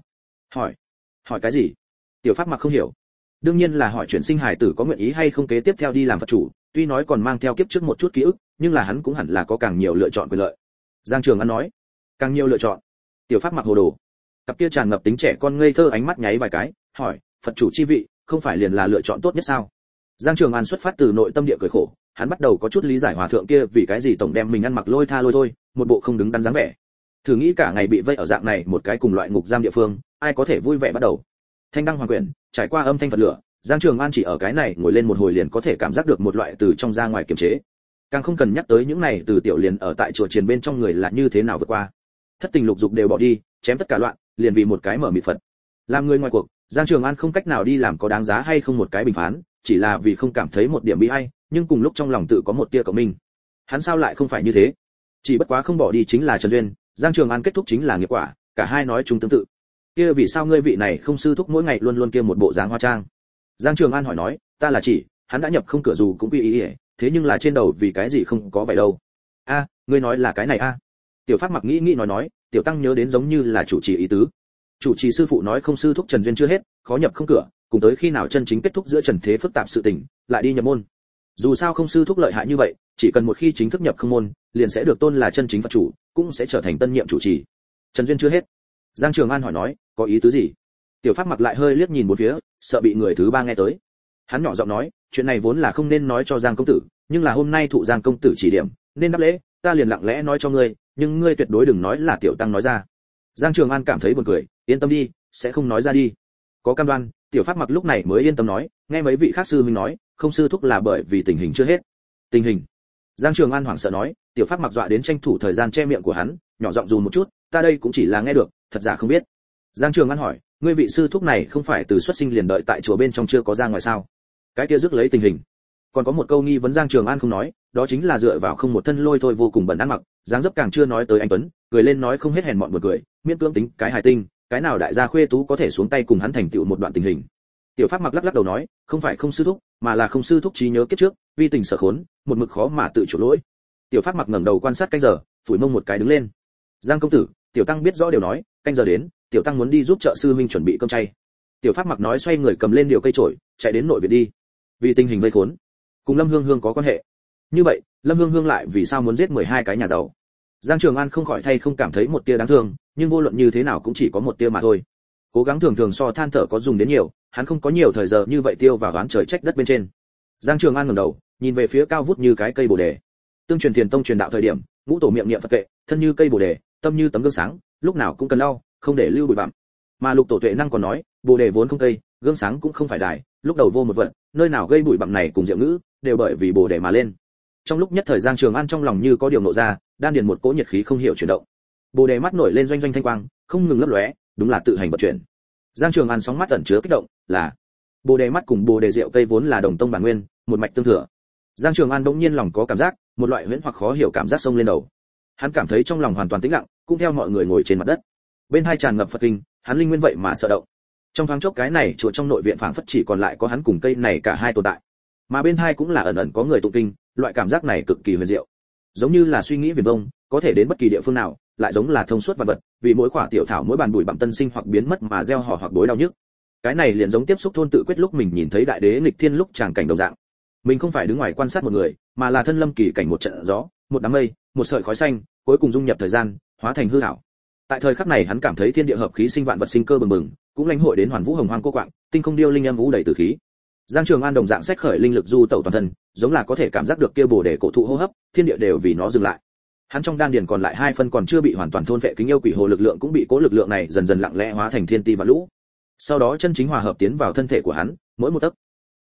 Hỏi cái gì? Tiểu Pháp Mặc không hiểu. Đương nhiên là hỏi chuyển sinh hài tử có nguyện ý hay không kế tiếp theo đi làm Phật chủ, tuy nói còn mang theo kiếp trước một chút ký ức, nhưng là hắn cũng hẳn là có càng nhiều lựa chọn quyền lợi. Giang Trường An nói, càng nhiều lựa chọn. Tiểu Pháp Mặc hồ đồ. Cặp kia tràn ngập tính trẻ con ngây thơ ánh mắt nháy vài cái, hỏi, Phật chủ chi vị, không phải liền là lựa chọn tốt nhất sao? Giang Trường An xuất phát từ nội tâm địa cười khổ, hắn bắt đầu có chút lý giải hòa thượng kia vì cái gì tổng đem mình ăn mặc lôi thôi, một bộ không đứng đắn dáng vẻ. Thử nghĩ cả ngày bị vây ở dạng này một cái cùng loại ngục giam địa phương, ai có thể vui vẻ bắt đầu. Thanh đăng hoàng quyển, trải qua âm thanh Phật lửa, Giang Trường An chỉ ở cái này ngồi lên một hồi liền có thể cảm giác được một loại từ trong ra ngoài kiềm chế. Càng không cần nhắc tới những này từ tiểu liền ở tại chùa chiền bên trong người là như thế nào vượt qua. Thất tình lục dục đều bỏ đi, chém tất cả loạn, liền vì một cái mở mịt Phật. Làm người ngoài cuộc, Giang Trường An không cách nào đi làm có đáng giá hay không một cái bình phán, chỉ là vì không cảm thấy một điểm bi ai, nhưng cùng lúc trong lòng tự có một tia cộng minh. Hắn sao lại không phải như thế? Chỉ bất quá không bỏ đi chính là trần duyên, Giang Trường An kết thúc chính là nghiệp quả, cả hai nói chung tương tự. Kia vì sao ngươi vị này Không sư thúc mỗi ngày luôn luôn kia một bộ dáng hoa trang? Giang Trường An hỏi nói, ta là chỉ, hắn đã nhập không cửa dù cũng quy ý, thế nhưng là trên đầu vì cái gì không có vậy đâu? A, ngươi nói là cái này a? Tiểu Pháp Mặc nghĩ nói, tiểu tăng nhớ đến giống như là chủ trì ý tứ. Chủ trì sư phụ nói Không sư thúc trần duyên chưa hết, khó nhập không cửa, cùng tới khi nào chân chính kết thúc giữa trần thế phức tạp sự tình, lại đi nhập môn. Dù sao Không sư thúc lợi hại như vậy, chỉ cần một khi chính thức nhập không môn, liền sẽ được tôn là chân chính Phật chủ, cũng sẽ trở thành tân nhiệm chủ trì. Trần duyên chưa hết. Giang Trường An hỏi nói, có ý tứ gì? Tiểu Pháp Mặc lại hơi liếc nhìn bốn phía, sợ bị người thứ ba nghe tới. Hắn nhỏ giọng nói, chuyện này vốn là không nên nói cho Giang công tử, nhưng là hôm nay thụ Giang công tử chỉ điểm, nên đáp lễ, ta liền lặng lẽ nói cho ngươi, nhưng ngươi tuyệt đối đừng nói là tiểu tăng nói ra. Giang Trường An cảm thấy buồn cười, yên tâm đi, sẽ không nói ra đi. Có cam đoan, Tiểu Pháp Mặc lúc này mới yên tâm nói, nghe mấy vị khác sư huynh nói, Không sư thúc là bởi vì tình hình chưa hết. Tình hình? Giang Trường An hoảng sợ nói, Tiểu Pháp Mặc dọa đến tranh thủ thời gian che miệng của hắn, nhỏ giọng dù một chút, ta đây cũng chỉ là nghe được, thật giả không biết. Giang Trường An hỏi, ngươi vị sư thúc này không phải từ xuất sinh liền đợi tại chùa bên trong chưa có ra ngoài sao? Cái kia rước lấy tình hình. Còn có một câu nghi vấn Giang Trường An không nói, đó chính là dựa vào không một thân lôi thôi vô cùng bẩn ăn mặc, dáng dấp càng chưa nói tới anh tuấn, cười lên nói không hết hèn mọn một cười, miễn cưỡng tính cái hài tinh, cái nào đại gia khuê tú có thể xuống tay cùng hắn thành tựu một đoạn tình hình. Tiểu Pháp Mặc lắc đầu nói, không phải Không sư thúc, mà là Không sư thúc trí nhớ kiếp trước, vi tình sở khốn, một mực khó mà tự chủ lỗi. Tiểu Pháp Mặc ngẩng đầu quan sát canh giờ, phủi mông một cái đứng lên. Giang công tử, tiểu tăng biết rõ điều nói, canh giờ đến, tiểu tăng muốn đi giúp trợ sư huynh chuẩn bị cơm chay. Tiểu Pháp Mặc nói xoay người cầm lên điều cây chổi, chạy đến nội viện đi. Vì tình hình vây khốn, cùng Lâm Hương Hương có quan hệ. Như vậy, Lâm Hương Hương lại vì sao muốn giết 12 cái nhà giàu? Giang Trường An không khỏi thay không cảm thấy một tia đáng thương, nhưng vô luận như thế nào cũng chỉ có một tia mà thôi. Cố gắng thường so than thở có dùng đến nhiều, hắn không có nhiều thời giờ như vậy tiêu vào đoán trời trách đất bên trên. Giang Trường An ngẩng đầu, nhìn về phía cao vút như cái cây bồ đề. Tương truyền Thiền tông truyền đạo thời điểm, ngũ tổ miệng niệm Phật kệ, thân như cây bồ đề, tâm như tấm gương sáng, lúc nào cũng cần lau, không để lưu bụi bặm. Mà Lục tổ Tuệ năng còn nói, bồ đề vốn không cây, gương sáng cũng không phải đài, lúc đầu vô một vận, nơi nào gây bụi bặm này cùng diệu ngữ, đều bởi vì bồ đề mà lên. Trong lúc nhất thời Giang Trường An trong lòng như có điều nộ ra, đan điền một cỗ nhiệt khí không hiểu chuyển động. Bồ đề mắt nổi lên doanh doanh thanh quang, không ngừng lấp lóe, đúng là tự hành vận chuyển. Giang Trường An sóng mắt ẩn chứa kích động, là bồ đề mắt cùng bồ đề rượu cây vốn là đồng tông bản nguyên, một mạch tương thừa. Giang Trường An đống nhiên lòng có cảm giác, một loại huyễn hoặc khó hiểu cảm giác xông lên đầu. Hắn cảm thấy trong lòng hoàn toàn tĩnh lặng, cũng theo mọi người ngồi trên mặt đất. Bên hai tràn ngập Phật kinh, hắn linh nguyên vậy mà sợ động. Trong thoáng chốc cái này chùa trong nội viện phảng phất chỉ còn lại có hắn cùng cây này cả hai tồn tại. Mà bên hai cũng là ẩn ẩn có người tụng kinh, loại cảm giác này cực kỳ huyền diệu. Giống như là suy nghĩ viển vông, có thể đến bất kỳ địa phương nào, lại giống là thông suốt vạn vật, vì mỗi quả tiểu thảo mỗi bàn bụi bặm tân sinh hoặc biến mất mà gieo họ hoặc bối đau nhức. Cái này liền giống tiếp xúc thôn tự quyết lúc mình nhìn thấy đại đế nghịch thiên lúc tràng cảnh đồng dạng. Mình không phải đứng ngoài quan sát một người, mà là thân lâm kỳ cảnh một trận gió, một đám mây, một sợi khói xanh, cuối cùng dung nhập thời gian, hóa thành hư ảo. Tại thời khắc này hắn cảm thấy thiên địa hợp khí sinh vạn vật sinh cơ bừng bừng, cũng lãnh hội đến hoàn vũ hồng hoang cô quạng, tinh không điêu linh âm vũ đầy tử khí. Giang Trường An đồng dạng sách khởi linh lực du tẩu toàn thân, giống là có thể cảm giác được kia bồ đề cổ thụ hô hấp, thiên địa đều vì nó dừng lại. Hắn trong đan điền còn lại 2 phân còn chưa bị hoàn toàn thôn phệ kính yêu quỷ hồ lực lượng cũng bị cố lực lượng này dần dần lặng lẽ hóa thành thiên ti và lũ. Sau đó chân chính hòa hợp tiến vào thân thể của hắn, mỗi một tấc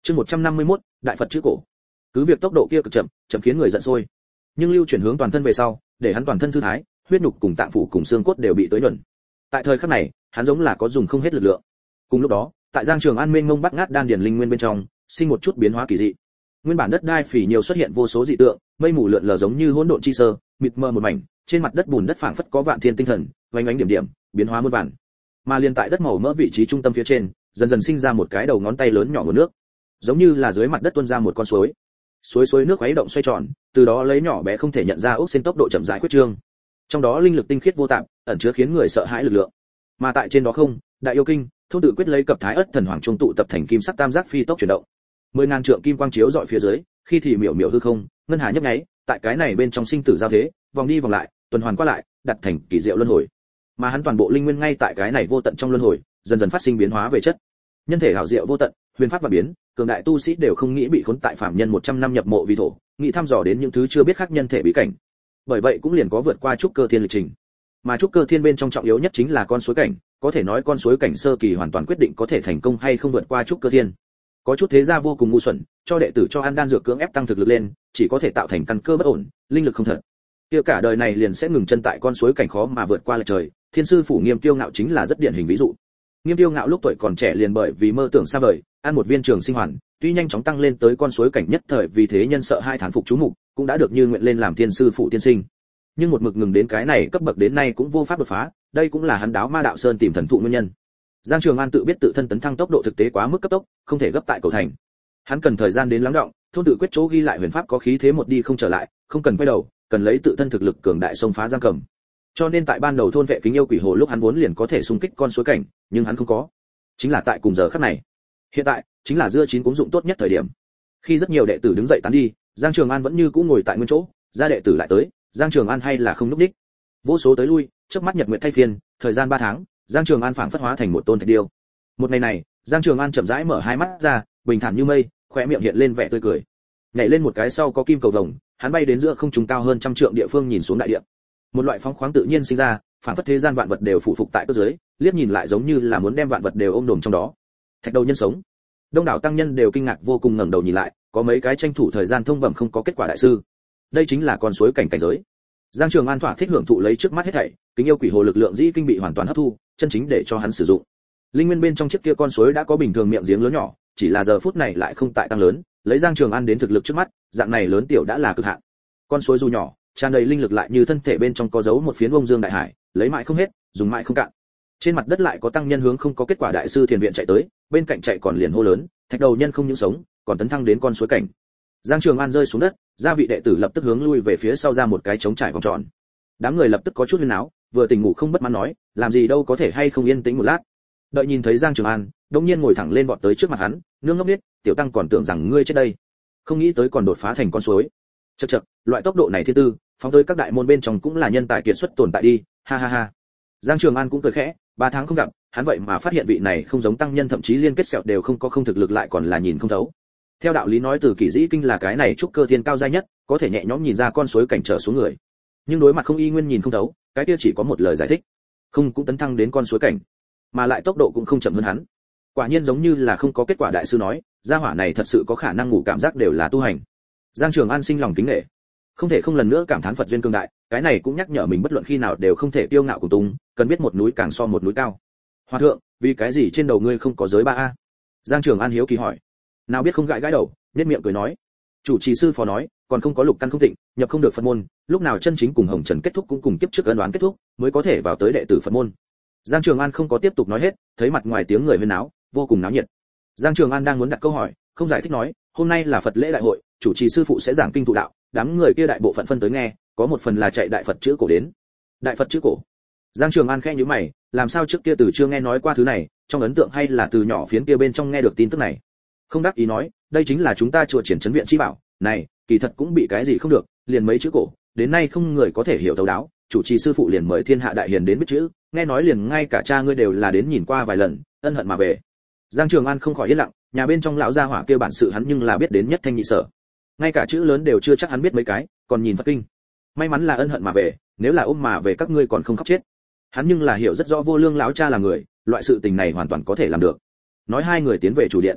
Chương 151, đại Phật chữ cổ. Cứ việc tốc độ kia cực chậm, chậm khiến người giận sôi. Nhưng lưu chuyển hướng toàn thân về sau, để hắn toàn thân thư thái, huyết nhục cùng tạng phủ cùng xương cốt đều bị tới nhuần. Tại thời khắc này, hắn giống là có dùng không hết lực lượng. Cùng lúc đó, tại Giang Trường An mênh mông bắt ngát đan điền linh nguyên bên trong, sinh một chút biến hóa kỳ dị. Nguyên bản đất đai phì nhiều xuất hiện vô số dị tượng, mây mù lượn lờ giống như hỗn độn chi sơ, mịt mờ một mảnh, trên mặt đất bùn đất phảng phất có vạn thiên tinh thần, vánh ánh điểm điểm, biến hóa muôn vàn. Mà liên tại đất màu mỡ vị trí trung tâm phía trên, dần dần sinh ra một cái đầu ngón tay lớn nhỏ nguồn nước, giống như là dưới mặt đất tuôn ra một con suối. Suối nước khuấy động xoay tròn, từ đó lấy nhỏ bé không thể nhận ra ốc sen tốc độ chậm rãi quyết trương. Trong đó linh lực tinh khiết vô tạp, ẩn chứa khiến người sợ hãi lực lượng. Mà tại trên đó không, đại yêu kinh, thôn tự quyết lấy cập thái ất thần hoàng trung tụ tập thành kim sắc tam giác phi tốc chuyển động. 10.000 trượng kim quang chiếu dọi phía dưới, khi thì miểu miểu hư không, ngân hà nhấp nháy, tại cái này bên trong sinh tử giao thế, vòng đi vòng lại, tuần hoàn qua lại, đặt thành kỳ diệu luân hồi. Mà hắn toàn bộ linh nguyên ngay tại cái này vô tận trong luân hồi, dần dần phát sinh biến hóa về chất. Nhân thể hảo diệu vô tận, huyền pháp và biến, cường đại tu sĩ đều không nghĩ bị khốn tại phạm nhân 100 năm nhập mộ vì thổ, nghĩ thăm dò đến những thứ chưa biết khác nhân thể bí cảnh. Bởi vậy cũng liền có vượt qua trúc cơ thiên lịch trình. Mà trúc cơ thiên bên trong trọng yếu nhất chính là con suối cảnh, có thể nói con suối cảnh sơ kỳ hoàn toàn quyết định có thể thành công hay không vượt qua trúc cơ thiên. Có chút thế gia vô cùng ngu xuẩn, cho đệ tử cho ăn đan dược cưỡng ép tăng thực lực lên, chỉ có thể tạo thành căn cơ bất ổn, linh lực không thật. Kia cả đời này liền sẽ ngừng chân tại con suối cảnh khó mà vượt qua lệch trời. Thiên sư phủ Nghiêm Tiêu Ngạo chính là rất điển hình ví dụ. Nghiêm Tiêu Ngạo lúc tuổi còn trẻ liền bởi vì mơ tưởng xa vời, ăn một viên trường sinh hoàn, tuy nhanh chóng tăng lên tới con suối cảnh nhất thời, vì thế nhân sợ hai thán phục chú mục, cũng đã được như nguyện lên làm thiên sư phụ tiên sinh. Nhưng một mực ngừng đến cái này cấp bậc đến nay cũng vô pháp đột phá, đây cũng là hắn đáo Ma Đạo Sơn tìm thần thụ nguyên nhân. Giang Trường An tự biết tự thân tấn thăng tốc độ thực tế quá mức cấp tốc, không thể gấp tại cầu thành. Hắn cần thời gian đến lắng đọng, thôn tự quyết chỗ ghi lại huyền pháp có khí thế một đi không trở lại, không cần quay đầu, cần lấy tự thân thực lực cường đại xông phá giang cầm. Cho nên tại ban đầu thôn vệ kính yêu quỷ hồ lúc hắn vốn liền có thể xung kích con suối cảnh, nhưng hắn không có. Chính là tại cùng giờ khắc này, hiện tại chính là dưa chín cuống dụng tốt nhất thời điểm. Khi rất nhiều đệ tử đứng dậy tán đi, Giang Trường An vẫn như cũ ngồi tại nguyên chỗ, ra đệ tử lại tới, Giang Trường An hay là không núp đích. Vô số tới lui, chớp mắt nhật nguyện thay phiên, thời gian 3 tháng, Giang Trường An phảng phất hóa thành một tôn thạch điêu. Một ngày này, Giang Trường An chậm rãi mở hai mắt ra, bình thản như mây, khóe miệng hiện lên vẻ tươi cười. Nhảy lên một cái sau có kim cầu vồng, hắn bay đến giữa không trung cao hơn trăm trượng địa phương nhìn xuống đại địa. Một loại phóng khoáng tự nhiên sinh ra, phảng phất thế gian vạn vật đều phụ phục tại cơ dưới, liếc nhìn lại giống như là muốn đem vạn vật đều ôm đồm trong đó. Thạch đầu nhân sống. Đông đảo tăng nhân đều kinh ngạc vô cùng ngẩng đầu nhìn lại, có mấy cái tranh thủ thời gian thông bẩm không có kết quả đại sư. Đây chính là con suối cảnh giới. Giang Trường An thỏa thích hưởng thụ lấy trước mắt hết thảy, kính yêu quỷ hồ lực lượng dĩ kinh bị hoàn toàn hấp thu, chân chính để cho hắn sử dụng. Linh nguyên bên trong chiếc kia con suối đã có bình thường miệng giếng lớn nhỏ, chỉ là giờ phút này lại không tại tăng lớn, lấy Giang Trường An đến thực lực trước mắt, dạng này lớn tiểu đã là cực hạn. Con suối dù nhỏ, tràn đầy linh lực lại như thân thể bên trong có giấu một phiến bông dương đại hải, lấy mãi không hết, dùng mãi không cạn. Trên mặt đất lại có tăng nhân hướng không có kết quả đại sư thiền viện chạy tới, bên cạnh chạy còn liền hô lớn, thạch đầu nhân không những sống, còn tấn thăng đến con suối cảnh. Giang Trường An rơi xuống đất, gia vị đệ tử lập tức hướng lui về phía sau ra một cái trống trải vòng tròn. Đám người lập tức có chút huyên náo, vừa tỉnh ngủ không bất mãn nói, làm gì đâu có thể hay không yên tĩnh một lát. Đợi nhìn thấy Giang Trường An, đột nhiên ngồi thẳng lên vọt tới trước mặt hắn, nương ngốc biết, tiểu tăng còn tưởng rằng ngươi chết đây, không nghĩ tới còn đột phá thành con suối. Chậc chậc, loại tốc độ này thiên tư, phóng tới các đại môn bên trong cũng là nhân tài kiệt xuất tồn tại đi, ha ha ha. Giang Trường An cũng cười khẽ, 3 tháng không gặp, hắn vậy mà phát hiện vị này không giống tăng nhân, thậm chí liên kết sẹo đều không có, không thực lực lại còn là nhìn không thấu. Theo đạo lý nói từ kỳ dĩ kinh là cái này trúc cơ thiên cao giai nhất, có thể nhẹ nhõm nhìn ra con suối cảnh trở xuống người. Nhưng đối mặt không y nguyên nhìn không thấu, cái kia chỉ có một lời giải thích, không cũng tấn thăng đến con suối cảnh, mà lại tốc độ cũng không chậm hơn hắn. Quả nhiên giống như là không có kết quả đại sư nói, gia hỏa này thật sự có khả năng ngủ cảm giác đều là tu hành. Giang Trường An sinh lòng kính nể, không thể không lần nữa cảm thán Phật duyên cương đại, cái này cũng nhắc nhở mình bất luận khi nào đều không thể kiêu ngạo cùng tung, cần biết một núi càng so một núi cao. Hòa thượng, vì cái gì trên đầu ngươi không có giới 3A? Giang Trường An hiếu kỳ hỏi. Nào biết không gãi gãi đầu, nhếch miệng cười nói, chủ trì sư phó nói, còn không có lục căn không tịnh, nhập không được Phật môn, lúc nào chân chính cùng Hồng Trần kết thúc cũng cùng kiếp trước ân oán kết thúc, mới có thể vào tới đệ tử Phật môn. Giang Trường An không có tiếp tục nói hết, thấy mặt ngoài tiếng người huyên náo, vô cùng náo nhiệt. Giang Trường An đang muốn đặt câu hỏi, không giải thích nói, hôm nay là Phật lễ đại hội, chủ trì sư phụ sẽ giảng kinh thụ đạo, đám người kia đại bộ phận phân tới nghe, có một phần là chạy đại Phật chữ cổ đến. Đại Phật chữ cổ. Giang Trường An khẽ nhíu mày, làm sao trước kia từ chưa nghe nói qua thứ này, trong ấn tượng hay là từ nhỏ phiến kia bên trong nghe được tin tức này. Không đáp ý nói, đây chính là chúng ta chùa Triển Trấn viện chi bảo, này, kỳ thật cũng bị cái gì không được, liền mấy chữ cổ, đến nay không người có thể hiểu thấu đáo, chủ trì sư phụ liền mời thiên hạ đại hiền đến biết chữ, nghe nói liền ngay cả cha ngươi đều là đến nhìn qua vài lần, ân hận mà về. Giang Trường An không khỏi yên lặng, nhà bên trong lão gia hỏa kia bản sự hắn nhưng là biết đến nhất thanh nhị sở, ngay cả chữ lớn đều chưa chắc hắn biết mấy cái, còn nhìn Phật kinh. May mắn là ân hận mà về, nếu là ôm mà về các ngươi còn không khóc chết. Hắn nhưng là hiểu rất rõ vô lương lão cha là người, loại sự tình này hoàn toàn có thể làm được. Nói hai người tiến về chủ điện.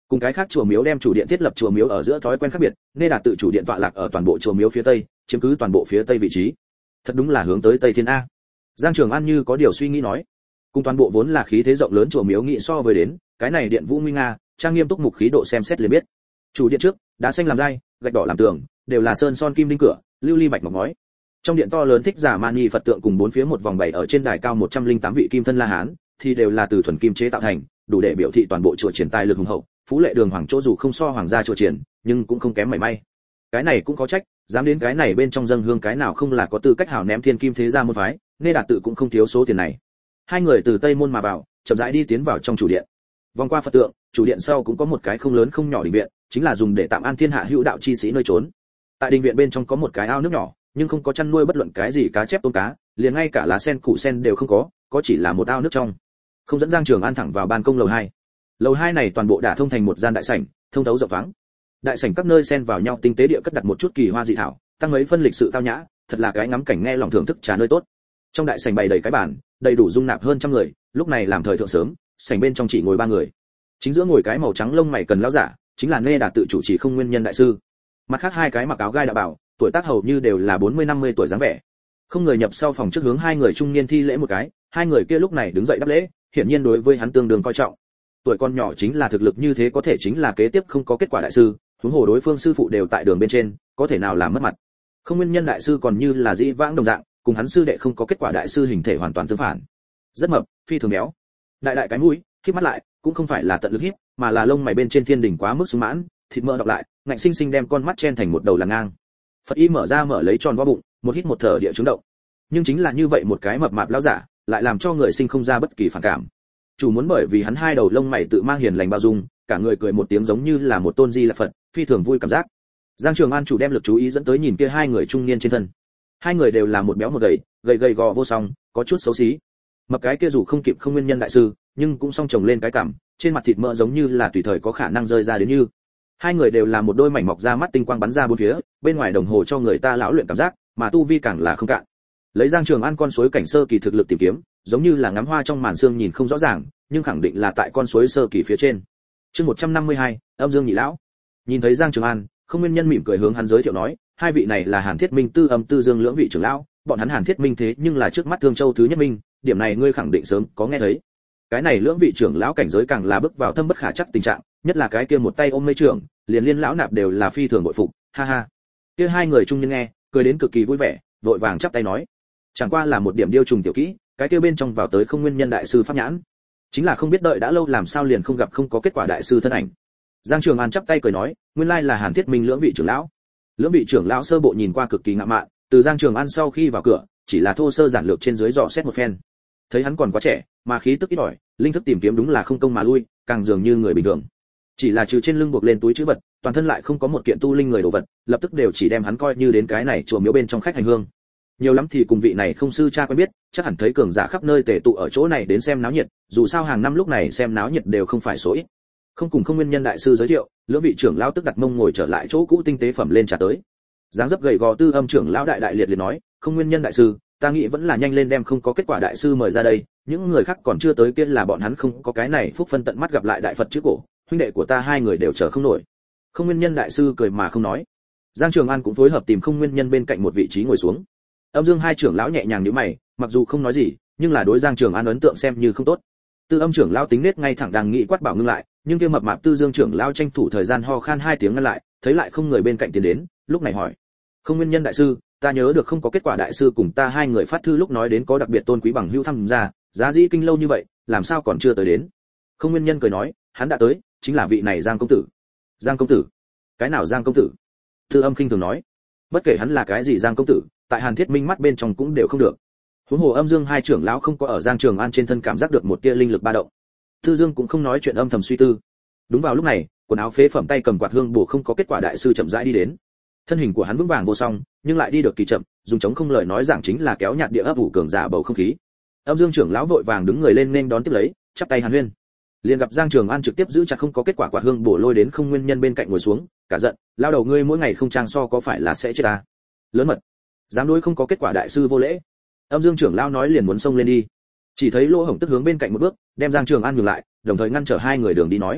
Cùng cái khác chùa miếu đem chủ điện thiết lập chùa miếu ở giữa thói quen khác biệt, nên là tự chủ điện tọa lạc ở toàn bộ chùa miếu phía tây, chiếm cứ toàn bộ phía tây vị trí. Thật đúng là hướng tới Tây Thiên a. Giang Trường An như có điều suy nghĩ nói. Cùng toàn bộ vốn là khí thế rộng lớn chùa miếu nghị so với đến, cái này điện vũ nguy nga, trang nghiêm túc mục khí độ xem xét liền biết. Chủ điện trước, đá xanh làm dai, gạch đỏ làm tường, đều là sơn son kim đinh cửa, lưu ly bạch ngọc ngói. Trong điện to lớn thích giả mani Phật tượng cùng bốn phía một vòng bảy ở trên đài cao 108 vị kim thân La Hán, thì đều là từ thuần kim chế tạo thành, đủ để biểu thị toàn bộ chùa triển tài lực hùng hậu, phú lệ đường hoàng chỗ dù không so hoàng gia chùa triển, nhưng cũng không kém mảy may. Cái này cũng có trách, dám đến cái này bên trong dâng hương cái nào không là có tư cách hảo ném thiên kim thế gia môn phái, nên đạt tự cũng không thiếu số tiền này. Hai người từ tây môn mà vào, chậm rãi đi tiến vào trong chủ điện. Vòng qua Phật tượng, chủ điện sau cũng có một cái không lớn không nhỏ đình viện, chính là dùng để tạm an thiên hạ hữu đạo chi sĩ nơi trốn. Tại đình viện bên trong có một cái ao nước nhỏ, nhưng không có chăn nuôi bất luận cái gì cá chép tôm cá, liền ngay cả lá sen củ sen đều không có chỉ là một ao nước trong. Không dẫn Giang Trường An thẳng vào ban công lầu 2. Lầu 2 này toàn bộ đã thông thành một gian đại sảnh, thông thấu rộng thoáng. Đại sảnh các nơi xen vào nhau tinh tế địa cất đặt một chút kỳ hoa dị thảo, tăng mấy phân lịch sự tao nhã, thật là cái ngắm cảnh nghe lòng thưởng thức trà nơi tốt. Trong đại sảnh bày đầy cái bàn, đầy đủ dung nạp hơn trăm người, lúc này làm thời thượng sớm, sảnh bên trong chỉ ngồi 3 người. Chính giữa ngồi cái màu trắng lông mày cần lão giả, chính là Nê Đà tự chủ trì Không Nguyên Nhân đại sư. Mặt khác hai cái mặc áo gai đạo bảo, tuổi tác hầu như đều là 40-50 tuổi dáng vẻ. Không người nhập sau phòng trước hướng hai người trung niên thi lễ một cái, hai người kia lúc này đứng dậy đáp lễ, hiển nhiên đối với hắn tương đương coi trọng. Tuổi con nhỏ chính là thực lực như thế có thể chính là kế tiếp không có kết quả đại sư, huống hồ đối phương sư phụ đều tại đường bên trên, có thể nào làm mất mặt. Không Nguyên Nhân đại sư còn như là dĩ vãng đồng dạng, cùng hắn sư đệ không có kết quả đại sư hình thể hoàn toàn tương phản. Rất mập, phi thường béo. Đại cái mũi, khép mắt lại, cũng không phải là tận lực híp, mà là lông mày bên trên thiên đỉnh quá mức sung mãn, thịt mỡ đọc lại, ngạnh sinh sinh đem con mắt chen thành một đầu là ngang. Phật y mở ra mở lấy tròn vo bụng, một hít một thở địa chứng động. Nhưng chính là như vậy một cái mập mạp lão giả, lại làm cho người sinh không ra bất kỳ phản cảm. Chủ muốn bởi vì hắn hai đầu lông mày tự mang hiền lành bao dung, cả người cười một tiếng giống như là một tôn di lạc Phật, phi thường vui cảm giác. Giang Trường An chủ đem lực chú ý dẫn tới nhìn kia hai người trung niên trên thân. Hai người đều là một béo một gầy gò vô song, có chút xấu xí. Mập cái kia dù không kịp Không Nguyên Nhân đại sư, nhưng cũng song chồng lên cái cằm, trên mặt thịt mỡ giống như là tùy thời có khả năng rơi ra đến như. Hai người đều là một đôi mảnh mọc ra mắt tinh quang bắn ra bốn phía, bên ngoài đồng hồ cho người ta lão luyện cảm giác, mà tu vi càng là không cạn. Lấy Giang Trường An con suối cảnh sơ kỳ thực lực tìm kiếm, giống như là ngắm hoa trong màn sương nhìn không rõ ràng, nhưng khẳng định là tại con suối sơ kỳ phía trên. Chương 152, Âm Dương nhị lão. Nhìn thấy Giang Trường An, Không Nguyên Nhân mỉm cười hướng hắn giới thiệu nói, hai vị này là Hàn Thiết Minh Tư Âm Tư Dương lưỡng vị trưởng lão, bọn hắn Hàn Thiết Minh thế nhưng là trước mắt Thương Châu thứ nhất minh, điểm này ngươi khẳng định sớm có nghe thấy. Cái này lưỡng vị trưởng lão cảnh giới càng là bước vào thâm bất khả chắc tình trạng, nhất là cái kia một tay ôm mây trưởng, liền liên lão nạp đều là phi thường bội phục, ha ha. Kia hai người trung niên nghe, cười đến cực kỳ vui vẻ, vội vàng chắp tay nói, chẳng qua là một điểm điêu trùng tiểu kỹ, cái kia bên trong vào tới Không Nguyên Nhân đại sư pháp nhãn, chính là không biết đợi đã lâu làm sao liền không gặp không có kết quả đại sư thân ảnh. Giang Trường An chắp tay cười nói, nguyên lai là Hàn Thiết Minh lưỡng vị trưởng lão. Lưỡng vị trưởng lão sơ bộ nhìn qua cực kỳ ngạo mạn, từ Giang Trường An sau khi vào cửa, chỉ là thô sơ giản lược trên dưới dò xét một phen. Thấy hắn còn quá trẻ, mà khí tức ít ỏi, linh thức tìm kiếm đúng là không công mà lui, càng dường như người bình thường. Chỉ là trừ trên lưng buộc lên túi trữ vật, toàn thân lại không có một kiện tu linh người đồ vật, lập tức đều chỉ đem hắn coi như đến cái này chùa miếu bên trong khách hành hương. Nhiều lắm thì cùng vị này không sư cha quen biết, chắc hẳn thấy cường giả khắp nơi tề tụ ở chỗ này đến xem náo nhiệt, dù sao hàng năm lúc này xem náo nhiệt đều không phải số ít. Không cùng Không Nguyên Nhân đại sư giới thiệu, lưỡng vị trưởng lão tức đặt mông ngồi trở lại chỗ cũ tinh tế phẩm lên trà tới. Dáng dấp gầy gò Tư Âm trưởng lão đại liệt liền nói, Không Nguyên Nhân đại sư, ta nghĩ vẫn là nhanh lên đem không có kết quả đại sư mời ra đây, những người khác còn chưa tới kia là bọn hắn không có cái này phúc phân tận mắt gặp lại đại Phật trước cổ, huynh đệ của ta hai người đều chờ không nổi. Không Nguyên Nhân đại sư cười mà không nói. Giang Trường An cũng phối hợp tìm Không Nguyên Nhân bên cạnh một vị trí ngồi xuống. Âm Dương hai trưởng lão nhẹ nhàng nhíu mày, mặc dù không nói gì, nhưng là đối Giang Trường An ấn tượng xem như không tốt. Tư Âm trưởng lão tính nết ngay thẳng đang nghĩ quát bảo ngưng lại, nhưng kia mập mạp Tư Dương trưởng lão tranh thủ thời gian ho khan hai tiếng ngăn lại, thấy lại không người bên cạnh tiến đến, lúc này hỏi: Không Nguyên Nhân đại sư, ta nhớ được không có kết quả đại sư cùng ta hai người phát thư lúc nói đến có đặc biệt tôn quý bằng hữu thăm gia, giá dĩ kinh lâu như vậy, làm sao còn chưa tới đến? Không Nguyên Nhân cười nói, hắn đã tới, chính là vị này Giang công tử. Giang công tử? Cái nào Giang công tử? Tư Âm khinh thường nói, bất kể hắn là cái gì Giang công tử, tại Hàn Thiết Minh mắt bên trong cũng đều không được. Huống hồ Âm Dương hai trưởng lão không có ở Giang Trường An trên thân cảm giác được một tia linh lực ba động. Tư Dương cũng không nói chuyện âm thầm suy tư. Đúng vào lúc này, quần áo phế phẩm tay cầm quạt hương bổ không có kết quả đại sư chậm rãi đi đến. Thân hình của hắn vững vàng vô song, nhưng lại đi được kỳ chậm, dùng chống không lời nói giảng chính là kéo nhạt địa ấp ủ cường giả bầu không khí. Âm Dương trưởng lão vội vàng đứng người lên nên đón tiếp lấy, chắp tay hàn huyên. Liền gặp Giang Trường An trực tiếp giữ chặt không có kết quả quạt hương bổ lôi đến Không Nguyên Nhân bên cạnh ngồi xuống, cả giận, lao đầu ngươi mỗi ngày không trang so có phải là sẽ chết ta? Lớn mật, dám đối không có kết quả đại sư vô lễ. Âm Dương trưởng lão nói liền muốn xông lên đi, chỉ thấy Lỗ Hổng tức hướng bên cạnh một bước, đem Giang Trường An nhường lại, đồng thời ngăn trở hai người đường đi nói: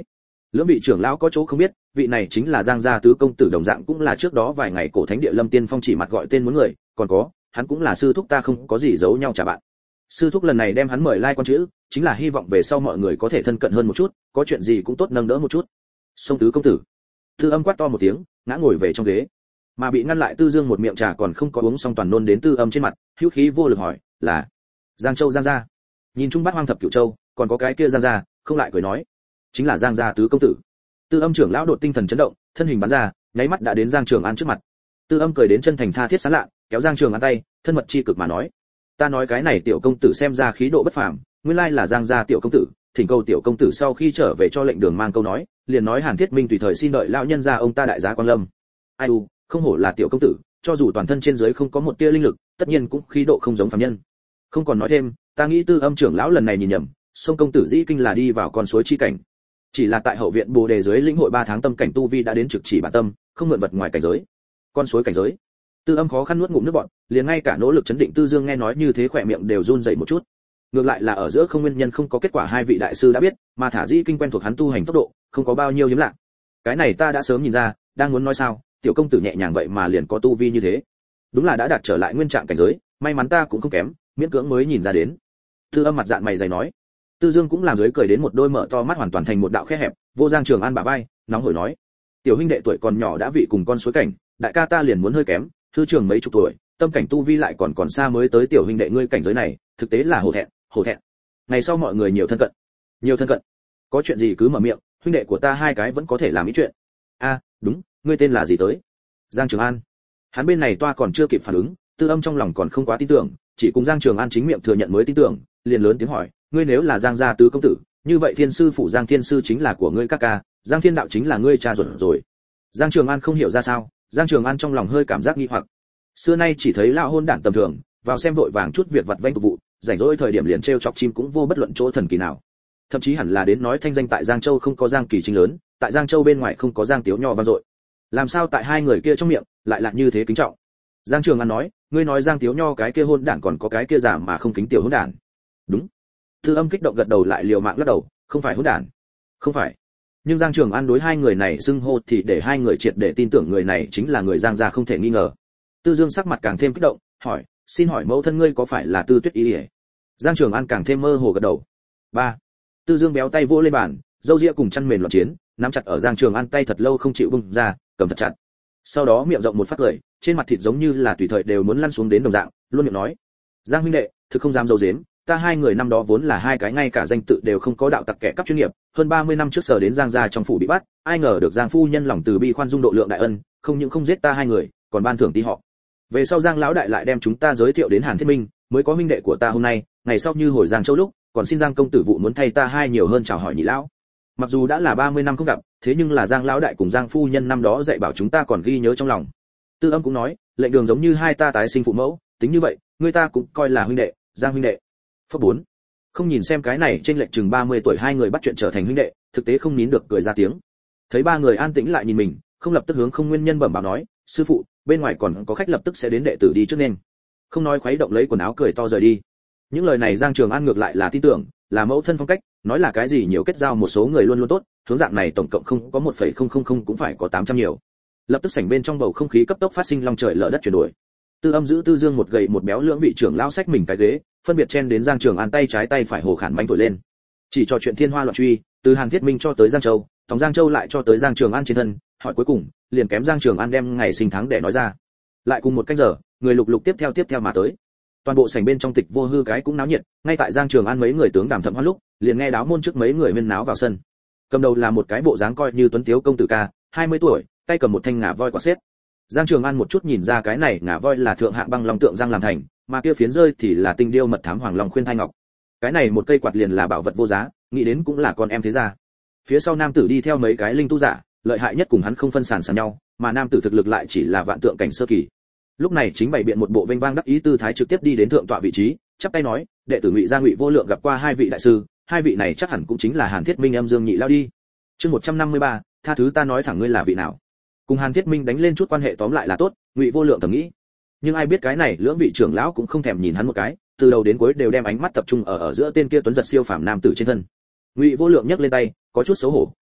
Lưỡng vị trưởng lão có chỗ không biết, vị này chính là Giang gia tứ công tử đồng dạng cũng là trước đó vài ngày cổ thánh địa Lâm Tiên Phong chỉ mặt gọi tên muốn người, còn có, hắn cũng là sư thúc ta không có gì giấu nhau trả bạn. Sư thúc lần này đem hắn mời lai con chữ, chính là hy vọng về sau mọi người có thể thân cận hơn một chút, có chuyện gì cũng tốt nâng đỡ một chút. Song tứ công tử. Tư Âm quát to một tiếng, ngã ngồi về trong ghế. Mà bị ngăn lại Tư Dương một miệng trà còn không có uống xong toàn nôn đến Tư Âm trên mặt, hữu khí vô lực hỏi, là Giang Châu Giang gia. Nhìn chung bát hoang thập cửu châu, còn có cái kia Giang gia, không lại cười nói, chính là Giang gia tứ công tử. Tư Âm trưởng lão đột tinh thần chấn động, thân hình bắn ra, nháy mắt đã đến Giang Trường An trước mặt. Tư Âm cười đến chân thành tha thiết sán lạ, kéo Giang Trường An tay, thân mật chi cực mà nói, ta nói cái này tiểu công tử xem ra khí độ bất phàm, nguyên lai là Giang gia tiểu công tử, thỉnh cầu tiểu công tử sau khi trở về cho lệnh đường mang câu nói, liền nói Hàn Thiết Minh tùy thời xin đợi lão nhân gia ông ta đại giá quan lâm. Ai u, không hổ là tiểu công tử, cho dù toàn thân trên dưới không có một tia linh lực, tất nhiên cũng khí độ không giống phàm nhân. Không còn nói thêm, ta nghĩ Tư Âm trưởng lão lần này nhìn nhầm, sông công tử dĩ kinh là đi vào con suối chi cảnh. Chỉ là tại hậu viện Bồ Đề dưới lĩnh hội 3 tháng tâm cảnh tu vi đã đến trực chỉ bản tâm, không mượn vật ngoài cảnh giới. Con suối cảnh giới. Tư Âm khó khăn nuốt ngụm nước bọt, liền ngay cả nỗ lực chấn định Tư Dương nghe nói như thế khỏe miệng đều run rẩy một chút. Ngược lại là ở giữa không nguyên nhân không có kết quả hai vị đại sư đã biết, mà thả dĩ kinh quen thuộc hắn tu hành tốc độ, không có bao nhiêu hiếm lạ. Cái này ta đã sớm nhìn ra, đang muốn nói sao, tiểu công tử nhẹ nhàng vậy mà liền có tu vi như thế. Đúng là đã đạt trở lại nguyên trạng cảnh giới, may mắn ta cũng không kém, miễn cưỡng mới nhìn ra đến. Tư Âm mặt dạn mày dày nói. Tư Dương cũng làm dưới cười đến một đôi mở to mắt hoàn toàn thành một đạo khe hẹp, vô Giang Trường An bả vai, nóng hổi nói: "Tiểu huynh đệ tuổi còn nhỏ đã vị cùng con suối cảnh, đại ca ta liền muốn hơi kém, thư trường mấy chục tuổi, tâm cảnh tu vi lại còn xa mới tới tiểu huynh đệ ngươi cảnh giới này, thực tế là hổ thẹn, hổ thẹn." Ngày sau mọi người nhiều thân cận. Nhiều thân cận. Có chuyện gì cứ mở miệng, huynh đệ của ta hai cái vẫn có thể làm ý chuyện. A, đúng, ngươi tên là gì tới? Giang Trường An. Hắn bên này toa còn chưa kịp phản ứng, Tư Âm trong lòng còn không quá tin tưởng, chỉ cùng Giang Trường An chính miệng thừa nhận mới tin tưởng, liền lớn tiếng hỏi, ngươi nếu là Giang gia tứ công tử, như vậy Thiên sư phụ Giang Thiên sư chính là của ngươi các ca, Giang Thiên đạo chính là ngươi cha ruột rồi. Giang Trường An không hiểu ra sao, Giang Trường An trong lòng hơi cảm giác nghi hoặc. Xưa nay chỉ thấy lão hôn đản tầm thường, vào xem vội vàng chút việc vặt vãnh phục vụ, rảnh rỗi thời điểm liền trêu chọc chim cũng vô bất luận chỗ thần kỳ nào. Thậm chí hẳn là đến nói thanh danh tại Giang Châu không có Giang Kỳ Chính lớn, tại Giang Châu bên ngoài không có Giang Tiếu Nho vang dội. Làm sao tại hai người kia trong miệng lại là như thế kính trọng? Giang Trường An nói, ngươi nói Giang Tiếu Nho cái kia hôn đản còn có cái kia giả mà không kính tiểu hôn đản. Đúng. Tư Âm kích động gật đầu lại liều mạng lắc đầu, không phải hôn đản. Không phải. Nhưng Giang Trường An đối hai người này xưng hô thì để hai người triệt để tin tưởng người này chính là người Giang gia không thể nghi ngờ. Tư Dương sắc mặt càng thêm kích động, hỏi, xin hỏi mẫu thân ngươi có phải là Tư Tuyết Y? Giang Trường An càng thêm mơ hồ gật đầu. 3. Tư Dương béo tay vỗ lên bàn, râu ria cùng chăn mền loạn chiến, nắm chặt ở Giang Trường An tay thật lâu không chịu buông ra, cầm thật chặt. Sau đó miệng rộng một phát cười, trên mặt thịt giống như là tùy thời đều muốn lăn xuống đến đồng dạng, luôn miệng nói: "Giang huynh đệ, thực không dám giấu giếm, ta hai người năm đó vốn là hai cái ngay cả danh tự đều không có đạo tặc kẻ cắp chuyên nghiệp, hơn 30 năm trước sở đến Giang gia trong phủ bị bắt, ai ngờ được Giang phu nhân lòng từ bi khoan dung độ lượng đại ân, không những không giết ta hai người, còn ban thưởng tí họ. Về sau Giang lão đại lại đem chúng ta giới thiệu đến Hàn Thiết Minh, mới có huynh đệ của ta hôm nay, ngày sau như hồi Giang Châu lúc, còn xin Giang công tử vụ muốn thay ta hai nhiều hơn chào hỏi nhị lão. Mặc dù đã là 30 năm không gặp, thế nhưng là Giang lão đại cùng Giang phu nhân năm đó dạy bảo chúng ta còn ghi nhớ trong lòng." Tư Âm cũng nói, lệnh đường giống như hai ta tái sinh phụ mẫu, tính như vậy, người ta cũng coi là huynh đệ, Giang huynh đệ. Phớp 4. Không nhìn xem cái này trên lệnh chừng 30 tuổi hai người bắt chuyện trở thành huynh đệ, thực tế không nín được cười ra tiếng. Thấy ba người an tĩnh lại nhìn mình, không lập tức hướng không nguyên nhân bẩm báo nói, sư phụ, bên ngoài còn có khách lập tức sẽ đến đệ tử đi trước nên. Không nói khuấy động lấy quần áo cười to rời đi. Những lời này Giang Trường An ngược lại là tin tưởng, là mẫu thân phong cách, nói là cái gì nhiều kết giao một số người luôn luôn tốt, hướng dạng này tổng cộng không có 1,000 cũng phải có 800 nhiều. Lập tức sảnh bên trong bầu không khí cấp tốc phát sinh long trời lở đất chuyển đổi. Tư Âm giữ Tư Dương một gầy một béo lưỡng vị trưởng lão sách mình cái ghế, phân biệt chen đến Giang Trường An tay trái tay phải hồ khản bánh thổi lên. Chỉ trò chuyện thiên hoa loạn truy, từ Hàn Thiết Minh cho tới Giang Châu, tổng Giang Châu lại cho tới Giang Trường An trên thân, hỏi cuối cùng, liền kém Giang Trường An đem ngày sinh tháng để nói ra. Lại cùng một canh giờ, người lục lục tiếp theo mà tới. Toàn bộ sảnh bên trong tịch vô hư cái cũng náo nhiệt, ngay tại Giang Trường An mấy người tướng đàm thậm hoan lúc, liền nghe đáo môn trước mấy người huyên náo vào sân. Cầm đầu là một cái bộ dáng coi như tuấn tiếu công tử ca, 20 tuổi, tay cầm một thanh ngà voi quả xếp. Giang Trường An một chút nhìn ra cái này ngà voi là thượng hạng băng long tượng Giang làm thành, mà kia phiến rơi thì là tinh điêu mật thám hoàng long khuyên thai ngọc. Cái này một cây quạt liền là bảo vật vô giá, nghĩ đến cũng là con em thế gia. Phía sau nam tử đi theo mấy cái linh tu giả, lợi hại nhất cùng hắn không phân sản nhau, mà nam tử thực lực lại chỉ là vạn tượng cảnh sơ kỳ. Lúc này chính bày biện một bộ vênh vang đắc ý tư thái trực tiếp đi đến thượng tọa vị trí, chắp tay nói, đệ tử Ngụy gia Ngụy Vô Lượng gặp qua hai vị đại sư, hai vị này chắc hẳn cũng chính là Hàn Thiết Minh âm Dương nhị lao đi. Chương 153, tha thứ ta nói thẳng ngươi là vị nào. Cùng Hàn Thiết Minh đánh lên chút quan hệ tóm lại là tốt, Ngụy Vô Lượng thầm nghĩ. Nhưng ai biết cái này lưỡng vị trưởng lão cũng không thèm nhìn hắn một cái, từ đầu đến cuối đều đem ánh mắt tập trung ở giữa tên kia tuấn giật siêu phàm nam tử trên thân. Ngụy Vô Lượng nhấc lên tay, có chút xấu hổ,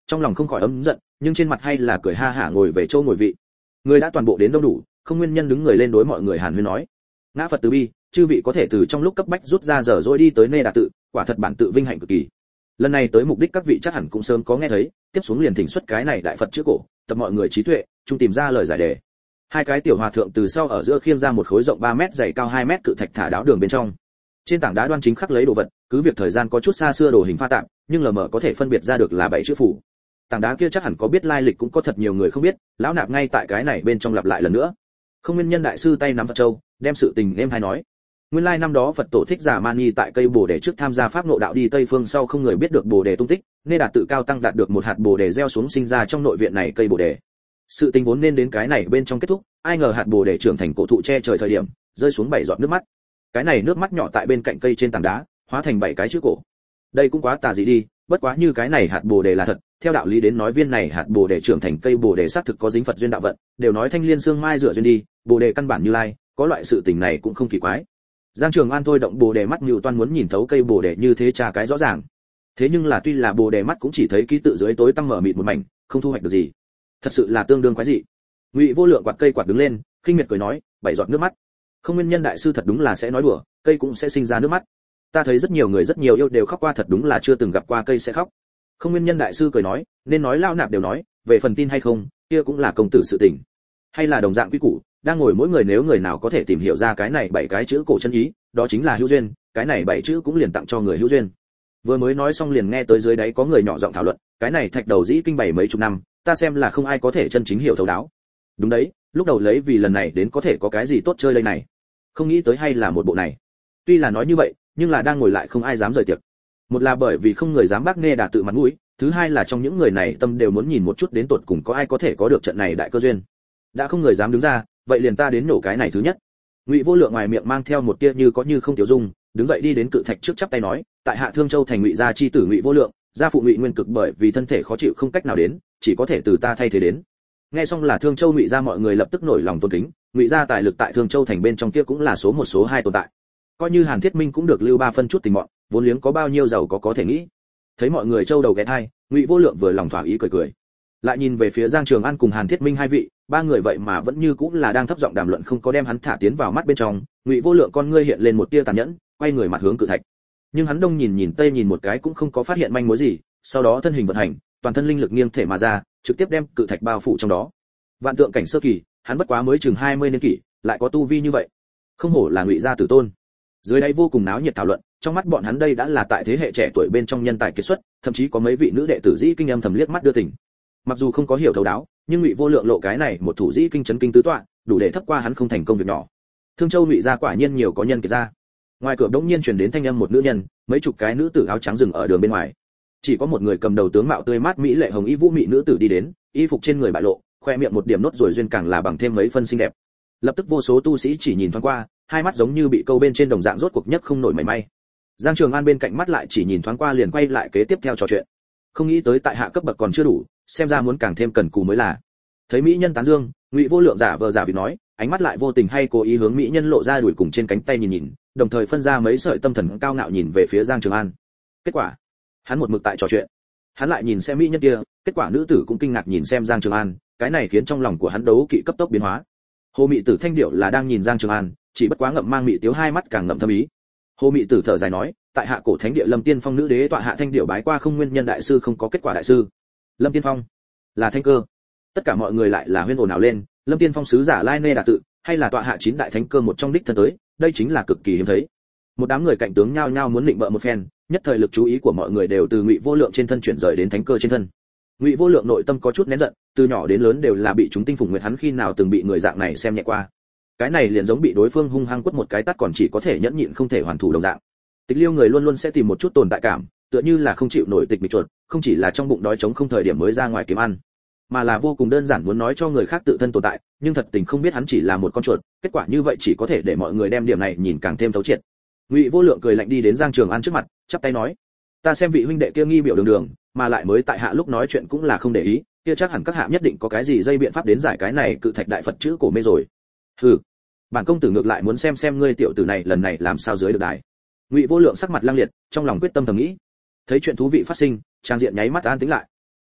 trong lòng không khỏi ấm giận, nhưng trên mặt hay là cười ha hả ngồi về chỗ ngồi vị. Người đã toàn bộ đến đông đủ, Không Nguyên Nhân đứng người lên đối mọi người hàn huyên nói: ngã Phật từ bi, chư vị có thể từ trong lúc cấp bách rút ra dở dỗi đi tới Nê Đà tự, quả thật bản tự vinh hạnh cực kỳ. Lần này tới mục đích các vị chắc hẳn cũng sớm có nghe thấy, tiếp xuống liền thỉnh xuất cái này đại Phật chữ cổ, tập mọi người trí tuệ, chung tìm ra lời giải đề. Hai cái tiểu hòa thượng từ sau ở giữa khiêng ra một khối rộng 3 mét dày cao 2 mét cự thạch thả đáo đường bên trong. Trên tảng đá đoan chính khắc lấy đồ vật, cứ việc thời gian có chút xa xưa đồ hình pha tạp, nhưng lờ mờ có thể phân biệt ra được là 7 chữ phủ. Tảng đá kia chắc hẳn có biết lai lịch cũng có thật nhiều người không biết, lão nạp ngay tại cái này bên trong lặp lại lần nữa. Không Nguyên Nhân đại sư tay nắm Phật châu, đem sự tình êm hay nói. Nguyên lai năm đó Phật tổ Thích Giả Mani tại cây Bồ Đề trước tham gia pháp ngộ đạo đi Tây phương sau không người biết được Bồ Đề tung tích, nên đạt tự cao tăng đạt được một hạt Bồ Đề gieo xuống sinh ra trong nội viện này cây Bồ Đề. Sự tình vốn nên đến cái này bên trong kết thúc, ai ngờ hạt Bồ Đề trưởng thành cổ thụ che trời thời điểm, rơi xuống 7 giọt nước mắt. Cái này nước mắt nhỏ tại bên cạnh cây trên tảng đá, hóa thành 7 cái chữ cổ. Đây cũng quá tà dị đi, bất quá như cái này hạt Bồ Đề là thật, theo đạo lý đến nói viên này hạt Bồ Đề trưởng thành cây Bồ Đề xác thực có dính Phật duyên đạo vận, đều nói thanh liên xương mai dựa duyên đi, Bồ Đề căn bản Như Lai, có loại sự tình này cũng không kỳ quái. Giang Trường An thôi động Bồ Đề mắt Nưu Toan muốn nhìn thấu cây Bồ Đề như thế tra cái rõ ràng. Thế nhưng là tuy là Bồ Đề mắt cũng chỉ thấy ký tự dưới tối tăm mở mịt một mảnh, không thu hoạch được gì. Thật sự là tương đương quái dị. Ngụy Vô Lượng quạt cây quạt đứng lên, khinh miệt cười nói, 7 giọt nước mắt. Không Nguyên Nhân đại sư thật đúng là sẽ nói đùa, cây cũng sẽ sinh ra nước mắt. Ta thấy rất nhiều người rất nhiều yêu đều khóc qua, thật đúng là chưa từng gặp qua cây sẽ khóc. Không Nguyên Nhân đại sư cười nói, nên nói lao nạp đều nói, về phần tin hay không, kia cũng là công tử sự tình. Hay là đồng dạng quy củ, đang ngồi mỗi người nếu người nào có thể tìm hiểu ra cái này 7 cái chữ cổ chân ý, đó chính là hữu duyên, cái này 7 chữ cũng liền tặng cho người hữu duyên. Vừa mới nói xong liền nghe tới dưới đáy có người nhỏ giọng thảo luận, cái này thạch đầu dĩ kinh 7 mấy chục năm, ta xem là không ai có thể chân chính hiểu thấu đáo. Đúng đấy, lúc đầu lấy vì lần này đến có thể có cái gì tốt chơi đây này, không nghĩ tới hay là một bộ này. Tuy là nói như vậy, nhưng là đang ngồi lại không ai dám rời tiệc. Một là bởi vì không người dám bác Nê Đà tự mặt mũi, thứ hai là trong những người này tâm đều muốn nhìn một chút đến tột cùng có ai có thể có được trận này đại cơ duyên. Đã không người dám đứng ra, vậy liền ta đến nổ cái này thứ nhất. Ngụy Vô Lượng ngoài miệng mang theo một tia như có như không tiểu dung, đứng dậy đi đến cự thạch trước chắp tay nói, tại hạ Thương Châu thành Ngụy gia chi tử Ngụy Vô Lượng, gia phụ Ngụy Nguyên Cực bởi vì thân thể khó chịu không cách nào đến, chỉ có thể từ ta thay thế đến. Nghe xong là Thương Châu Ngụy gia, mọi người lập tức nổi lòng tôn kính, Ngụy gia tài lực tại Thương Châu thành bên trong kia cũng là số 1 số 2 tồn tại. Coi như Hàn Thiết Minh cũng được lưu 3 phân chút tình mọn, vốn liếng có bao nhiêu giàu có thể nghĩ. Thấy mọi người châu đầu ghé thai, Ngụy Vô Lượng vừa lòng thỏa ý cười cười. Lại nhìn về phía Giang Trường An cùng Hàn Thiết Minh hai vị, ba người vậy mà vẫn như cũng là đang thấp giọng đàm luận, không có đem hắn thả tiến vào mắt bên trong. Ngụy Vô Lượng con ngươi hiện lên một tia tàn nhẫn, quay người mặt hướng cự thạch. Nhưng hắn đông nhìn nhìn tây nhìn một cái cũng không có phát hiện manh mối gì, sau đó thân hình vận hành, toàn thân linh lực nghiêng thể mà ra, trực tiếp đem cự thạch bao phủ trong đó. Vạn tượng cảnh sơ kỳ, hắn bất quá mới chừng 20 niên kỷ, lại có tu vi như vậy, không hổ là Ngụy gia tử tôn. Dưới đây vô cùng náo nhiệt thảo luận, trong mắt bọn hắn đây đã là tại thế hệ trẻ tuổi bên trong nhân tài kiệt xuất, thậm chí có mấy vị nữ đệ tử dĩ kinh âm thầm liếc mắt đưa tình. Mặc dù không có hiểu thấu đáo, nhưng Ngụy Vô Lượng lộ cái này một thủ dĩ kinh chấn kinh tứ tọa, đủ để thấp qua hắn không thành công việc nhỏ. Thương Châu Ngụy gia quả nhiên nhiều có nhân kiệt ra. Ngoài cửa đống nhiên truyền đến thanh âm một nữ nhân, mấy chục cái nữ tử áo trắng dừng ở đường bên ngoài. Chỉ có một người cầm đầu tướng mạo tươi mát mỹ lệ hồng y vũ mị nữ tử đi đến, y phục trên người bại lộ, khoe miệng một điểm nốt ruồi duyên càng là bằng thêm mấy phân xinh đẹp. Lập tức vô số tu sĩ chỉ nhìn thoáng qua, hai mắt giống như bị câu bên trên đồng dạng rốt cuộc nhất không nổi mảy may. Giang Trường An bên cạnh mắt lại chỉ nhìn thoáng qua liền quay lại kế tiếp theo trò chuyện. Không nghĩ tới tại hạ cấp bậc còn chưa đủ, xem ra muốn càng thêm cần cù mới là. Thấy mỹ nhân tán dương, Ngụy Vô Lượng giả vờ giả vịt nói, ánh mắt lại vô tình hay cố ý hướng mỹ nhân lộ ra đùi cùng trên cánh tay nhìn nhìn, đồng thời phân ra mấy sợi tâm thần cao ngạo nhìn về phía Giang Trường An. Kết quả, hắn một mực tại trò chuyện, hắn lại nhìn xem mỹ nhân kia, kết quả nữ tử cũng kinh ngạc nhìn xem Giang Trường An, cái này khiến trong lòng của hắn đấu kỵ cấp tốc biến hóa. Hồ Mị Tử thanh điệu là đang nhìn Giang Trường An, chỉ bất quá ngậm mang mị tiếu hai mắt càng ngậm thâm ý. Hồ Mị Tử thở dài nói, tại hạ cổ thánh địa Lâm Tiên Phong nữ đế tọa hạ thanh điệu bái qua Không Nguyên Nhân đại sư không có kết quả đại sư. Lâm Tiên Phong là thanh cơ. Tất cả mọi người lại là huyên ồn ào lên, Lâm Tiên Phong sứ giả Lai Nê Đà tự, hay là tọa hạ 9 đại thánh cơ một trong đích thân tới, đây chính là cực kỳ hiếm thấy. Một đám người cạnh tướng nhao nhao muốn định bợ một phen, nhất thời lực chú ý của mọi người đều từ Ngụy Vô Lượng trên thân chuyển rời đến thánh cơ trên thân. Ngụy Vô Lượng nội tâm có chút nén giận, từ nhỏ đến lớn đều là bị chúng tinh phùng nguyệt, hắn khi nào từng bị người dạng này xem nhẹ qua. Cái này liền giống bị đối phương hung hăng quất một cái tát còn chỉ có thể nhẫn nhịn không thể hoàn thủ đồng dạng. Tịch Liêu người luôn luôn sẽ tìm một chút tồn tại cảm, tựa như là không chịu nổi tịch mịch chuột, không chỉ là trong bụng đói trống không thời điểm mới ra ngoài kiếm ăn, mà là vô cùng đơn giản muốn nói cho người khác tự thân tồn tại, nhưng thật tình không biết hắn chỉ là một con chuột, kết quả như vậy chỉ có thể để mọi người đem điểm này nhìn càng thêm thấu triệt. Ngụy Vô Lượng cười lạnh đi đến Giang Trường An trước mặt, chắp tay nói, ta xem vị huynh đệ kia nghi biểu đường đường, mà lại mới tại hạ lúc nói chuyện cũng là không để ý, kia chắc hẳn các hạ nhất định có cái gì dây biện pháp đến giải cái này cự thạch đại Phật chữ cổ mê rồi. Hừ, bản công tử ngược lại muốn xem ngươi tiểu tử này lần này làm sao dưới được đài. Ngụy Vô Lượng sắc mặt lăng liệt, trong lòng quyết tâm thầm nghĩ. Thấy chuyện thú vị phát sinh, trang diện nháy mắt an tĩnh lại.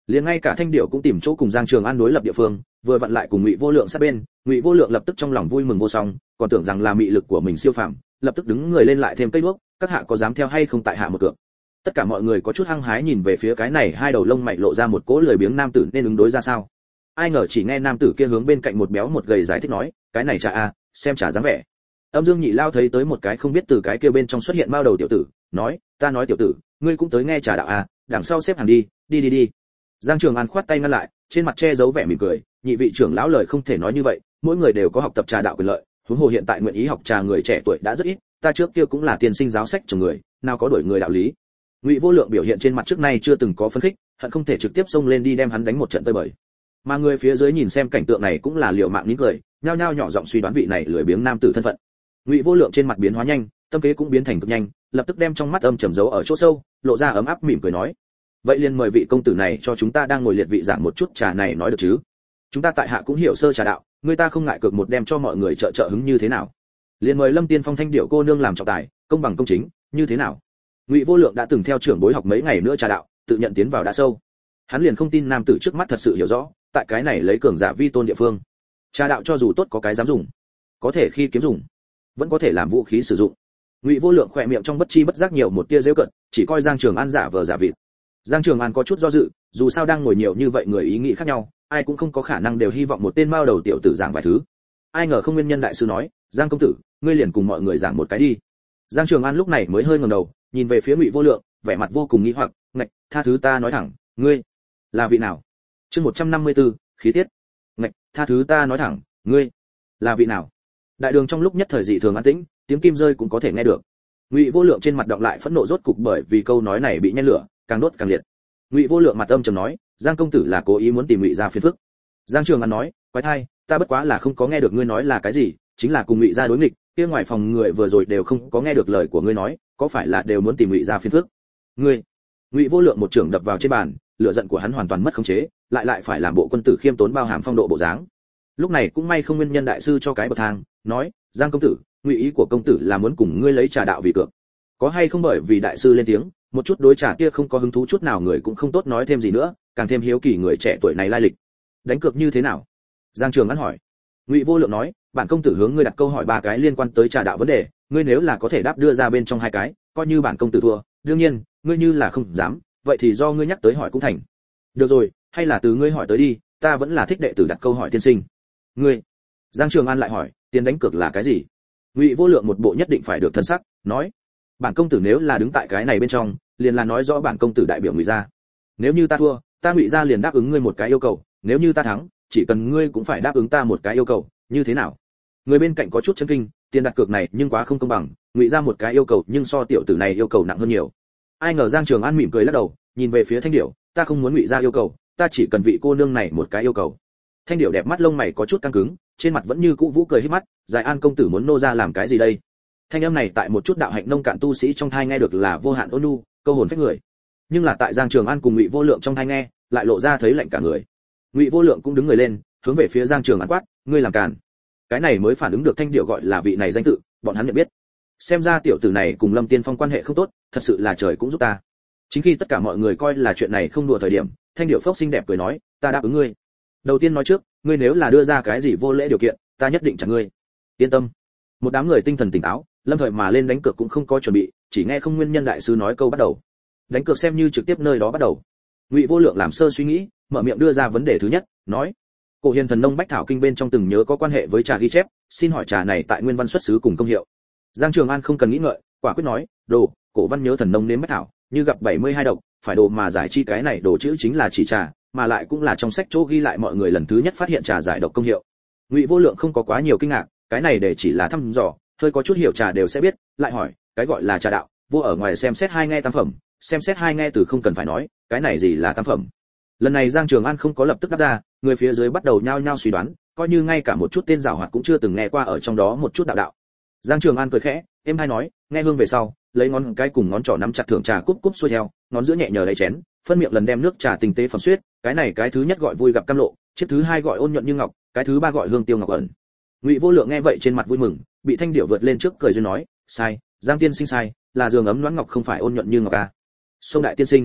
liền ngay cả Thanh Điểu cũng tìm chỗ cùng Giang Trường An đối lập địa phương, vừa vặn lại cùng Ngụy Vô Lượng sát bên, Ngụy Vô Lượng lập tức trong lòng vui mừng vô song, còn tưởng rằng là mị lực của mình siêu phàm, lập tức đứng người lên lại thêm cây đuốc, các hạ có dám theo hay không tại hạ một cược. Tất cả mọi người có chút hăng hái nhìn về phía cái này hai đầu lông mày lộ ra một cỗ lười biếng nam tử nên ứng đối ra sao. Ai ngờ chỉ nghe nam tử kia hướng bên cạnh một béo một gầy giải thích nói, cái này trà a, xem trà dáng vẻ. Âm Dương Nhị Lao thấy tới một cái không biết từ cái kia bên trong xuất hiện bao đầu tiểu tử, nói, ta nói tiểu tử, ngươi cũng tới nghe trà đạo a, đằng sau xếp hàng đi, đi. Giang Trường An khoát tay ngăn lại, trên mặt che giấu vẻ mỉm cười, nhị vị trưởng lão lời không thể nói như vậy, mỗi người đều có học tập trà đạo quyền lợi, huống hồ hiện tại nguyện ý học trà người trẻ tuổi đã rất ít, ta trước kia cũng là tiên sinh giáo sách cho người, nào có đổi người đạo lý. Ngụy Vô Lượng biểu hiện trên mặt trước nay chưa từng có phấn khích, hận không thể trực tiếp xông lên đi đem hắn đánh một trận tơi bời. Mà người phía dưới nhìn xem cảnh tượng này cũng là liều mạng nín cười, nhao nhao nhỏ giọng suy đoán vị này lười biếng nam tử thân phận. Ngụy Vô Lượng trên mặt biến hóa nhanh, tâm kế cũng biến thành cực nhanh, lập tức đem trong mắt âm trầm giấu ở chỗ sâu, lộ ra ấm áp mỉm cười nói: vậy liền mời vị công tử này cho chúng ta đang ngồi liệt vị giảng một chút trà này nói được chứ? Chúng ta tại hạ cũng hiểu sơ trà đạo, người ta không ngại cược một đem cho mọi người trợ hứng như thế nào? Liền mời Lâm Tiên Phong Thanh Điểu cô nương làm trọng tài, công bằng công chính, như thế nào? Ngụy Vô Lượng đã từng theo trưởng bối học mấy ngày nữa trà đạo, tự nhận tiến vào đã sâu. Hắn liền không tin nam tử trước mắt thật sự hiểu rõ, tại cái này lấy cường giả vi tôn địa phương, trà đạo cho dù tốt có cái dám dùng, có thể khi kiếm dùng, vẫn có thể làm vũ khí sử dụng. Ngụy Vô Lượng khỏe miệng trong bất chi bất giác nhiều một tia giễu cợt, chỉ coi Giang Trường An giả vờ giả vịt. Giang Trường An có chút do dự, dù sao đang ngồi nhiều như vậy người ý nghĩ khác nhau, ai cũng không có khả năng đều hy vọng một tên mao đầu tiểu tử giảng vài thứ. Ai ngờ không nguyên nhân đại sư nói, Giang công tử, ngươi liền cùng mọi người giảng một cái đi. Giang Trường An lúc này mới hơi ngẩng đầu, nhìn về phía Ngụy Vô Lượng, vẻ mặt vô cùng nghi hoặc, ngạch, tha thứ ta nói thẳng, ngươi là vị nào? Chương 154, khí tiết. Ngạch, tha thứ ta nói thẳng, ngươi là vị nào? Đại đường trong lúc nhất thời dị thường an tĩnh, tiếng kim rơi cũng có thể nghe được. Ngụy Vô Lượng trên mặt đọng lại phẫn nộ rốt cục bởi vì câu nói này bị nhen lửa, càng đốt càng liệt. Ngụy Vô Lượng mặt âm trầm nói, Giang công tử là cố ý muốn tìm Ngụy gia phiền phức. Giang Trường An nói, quái thai, ta bất quá là không có nghe được ngươi nói là cái gì, chính là cùng Ngụy gia đối nghịch, kia ngoài phòng người vừa rồi đều không có nghe được lời của ngươi nói, có phải là đều muốn tìm Ngụy gia phiền phức? Ngươi? Ngụy Vô Lượng một chưởng đập vào trên bàn, lửa giận của hắn hoàn toàn mất khống chế, lại phải làm bộ quân tử khiêm tốn bao hàm phong độ bộ dáng. Lúc này cũng may không nguyên nhân đại sư cho cái bậc thang, nói, Giang công tử, Ngụy ý của công tử là muốn cùng ngươi lấy trà đạo vì cược. Có hay không bởi vì đại sư lên tiếng, một chút đối trà kia không có hứng thú chút nào người cũng không tốt nói thêm gì nữa, càng thêm hiếu kỳ người trẻ tuổi này lai lịch. Đánh cược như thế nào? Giang Trường An hỏi. Ngụy Vô Lượng nói, bản công tử hướng ngươi đặt câu hỏi ba cái liên quan tới trà đạo vấn đề, ngươi nếu là có thể đáp đưa ra bên trong hai cái, coi như bản công tử thua, đương nhiên, ngươi như là không dám, vậy thì do ngươi nhắc tới hỏi cũng thành. Được rồi, hay là từ ngươi hỏi tới đi, ta vẫn là thích đệ tử đặt câu hỏi tiên sinh. Ngươi? Giang Trường An lại hỏi, tiền đánh cược là cái gì? Ngụy Vô Lượng một bộ nhất định phải được thân sắc, nói, bản công tử nếu là đứng tại cái này bên trong, liền là nói rõ bản công tử đại biểu Ngụy gia. Nếu như ta thua, ta Ngụy gia liền đáp ứng ngươi một cái yêu cầu, nếu như ta thắng, chỉ cần ngươi cũng phải đáp ứng ta một cái yêu cầu, như thế nào? Người bên cạnh có chút chấn kinh, tiền đặt cược này nhưng quá không công bằng, Ngụy gia một cái yêu cầu nhưng so tiểu tử này yêu cầu nặng hơn nhiều. Ai ngờ Giang Trường An mỉm cười lắc đầu, nhìn về phía Thanh Điểu, ta không muốn Ngụy gia yêu cầu, ta chỉ cần vị cô nương này một cái yêu cầu. Thanh Điểu đẹp mắt lông mày có chút căng cứng, trên mặt vẫn như cũ vũ cười híp mắt, Giải An công tử muốn nô gia làm cái gì đây? Thanh âm này tại một chút đạo hạnh nông cạn tu sĩ trong thai nghe được là vô hạn ôn nhu, câu hồn phách người. Nhưng là tại Giang Trường An cùng Ngụy Vô Lượng trong thai nghe, lại lộ ra thấy lạnh cả người. Ngụy Vô Lượng cũng đứng người lên, hướng về phía Giang Trường An quát, ngươi làm càn. Cái này mới phản ứng được Thanh Điểu gọi là vị này danh tự, bọn hắn nhận biết. Xem ra tiểu tử này cùng Lâm Tiên Phong quan hệ không tốt, thật sự là trời cũng giúp ta. Chính khi tất cả mọi người coi là chuyện này không đùa thời điểm, Thanh Điểu phốc xinh đẹp cười nói, ta đáp ứng ngươi. Đầu tiên nói trước, ngươi nếu là đưa ra cái gì vô lễ điều kiện, ta nhất định chặn ngươi. Yên tâm. Một đám người tinh thần tỉnh táo, lâm thời mà lên đánh cược cũng không có chuẩn bị, chỉ nghe không nguyên nhân đại sư nói câu bắt đầu. Đánh cược xem như trực tiếp nơi đó bắt đầu. Ngụy Vô Lượng làm sơ suy nghĩ, mở miệng đưa ra vấn đề thứ nhất, nói: Cổ Hiền Thần Nông Bách Thảo Kinh bên trong từng nhớ có quan hệ với trà ghi chép, xin hỏi trà này tại nguyên văn xuất xứ cùng công hiệu. Giang Trường An không cần nghĩ ngợi, quả quyết nói: Đồ, cổ văn nhớ thần nông nếm bách thảo, như gặp 72 độc, phải đồ mà giải chi cái này đồ chữ chính là chỉ trà, mà lại cũng là trong sách chỗ ghi lại mọi người lần thứ nhất phát hiện trà giải độc công hiệu. Ngụy Vô Lượng không có quá nhiều kinh ngạc, cái này để chỉ là thăm dò, hơi có chút hiểu trà đều sẽ biết, lại hỏi, cái gọi là trà đạo, vô ở ngoài xem xét hai nghe tam phẩm, xem xét hai nghe từ không cần phải nói, cái này gì là tam phẩm. Lần này Giang Trường An không có lập tức đáp ra, người phía dưới bắt đầu nhao nhao suy đoán, coi như ngay cả một chút tên giảo hoạt cũng chưa từng nghe qua ở trong đó một chút đạo đạo. Giang Trường An cười khẽ, em hay nói, nghe hương về sau, lấy ngón cái cùng ngón trỏ nắm chặt thưởng trà cúp cúp xuôi theo, ngón giữa nhẹ nhờ lấy chén, phân miệng lần đem nước trà tinh tế phẩm xuyết, cái này cái thứ nhất gọi vui gặp cam lộ, chiếc thứ hai gọi ôn nhuận như ngọc, cái thứ ba gọi hương tiêu ngọc ẩn. Ngụy Vô Lượng nghe vậy trên mặt vui mừng, bị Thanh Điểu vượt lên trước cười duyên nói, sai, Giang tiên sinh sai, là giường ấm loãng ngọc không phải ôn nhuận như ngọc a. Sông đại tiên sinh.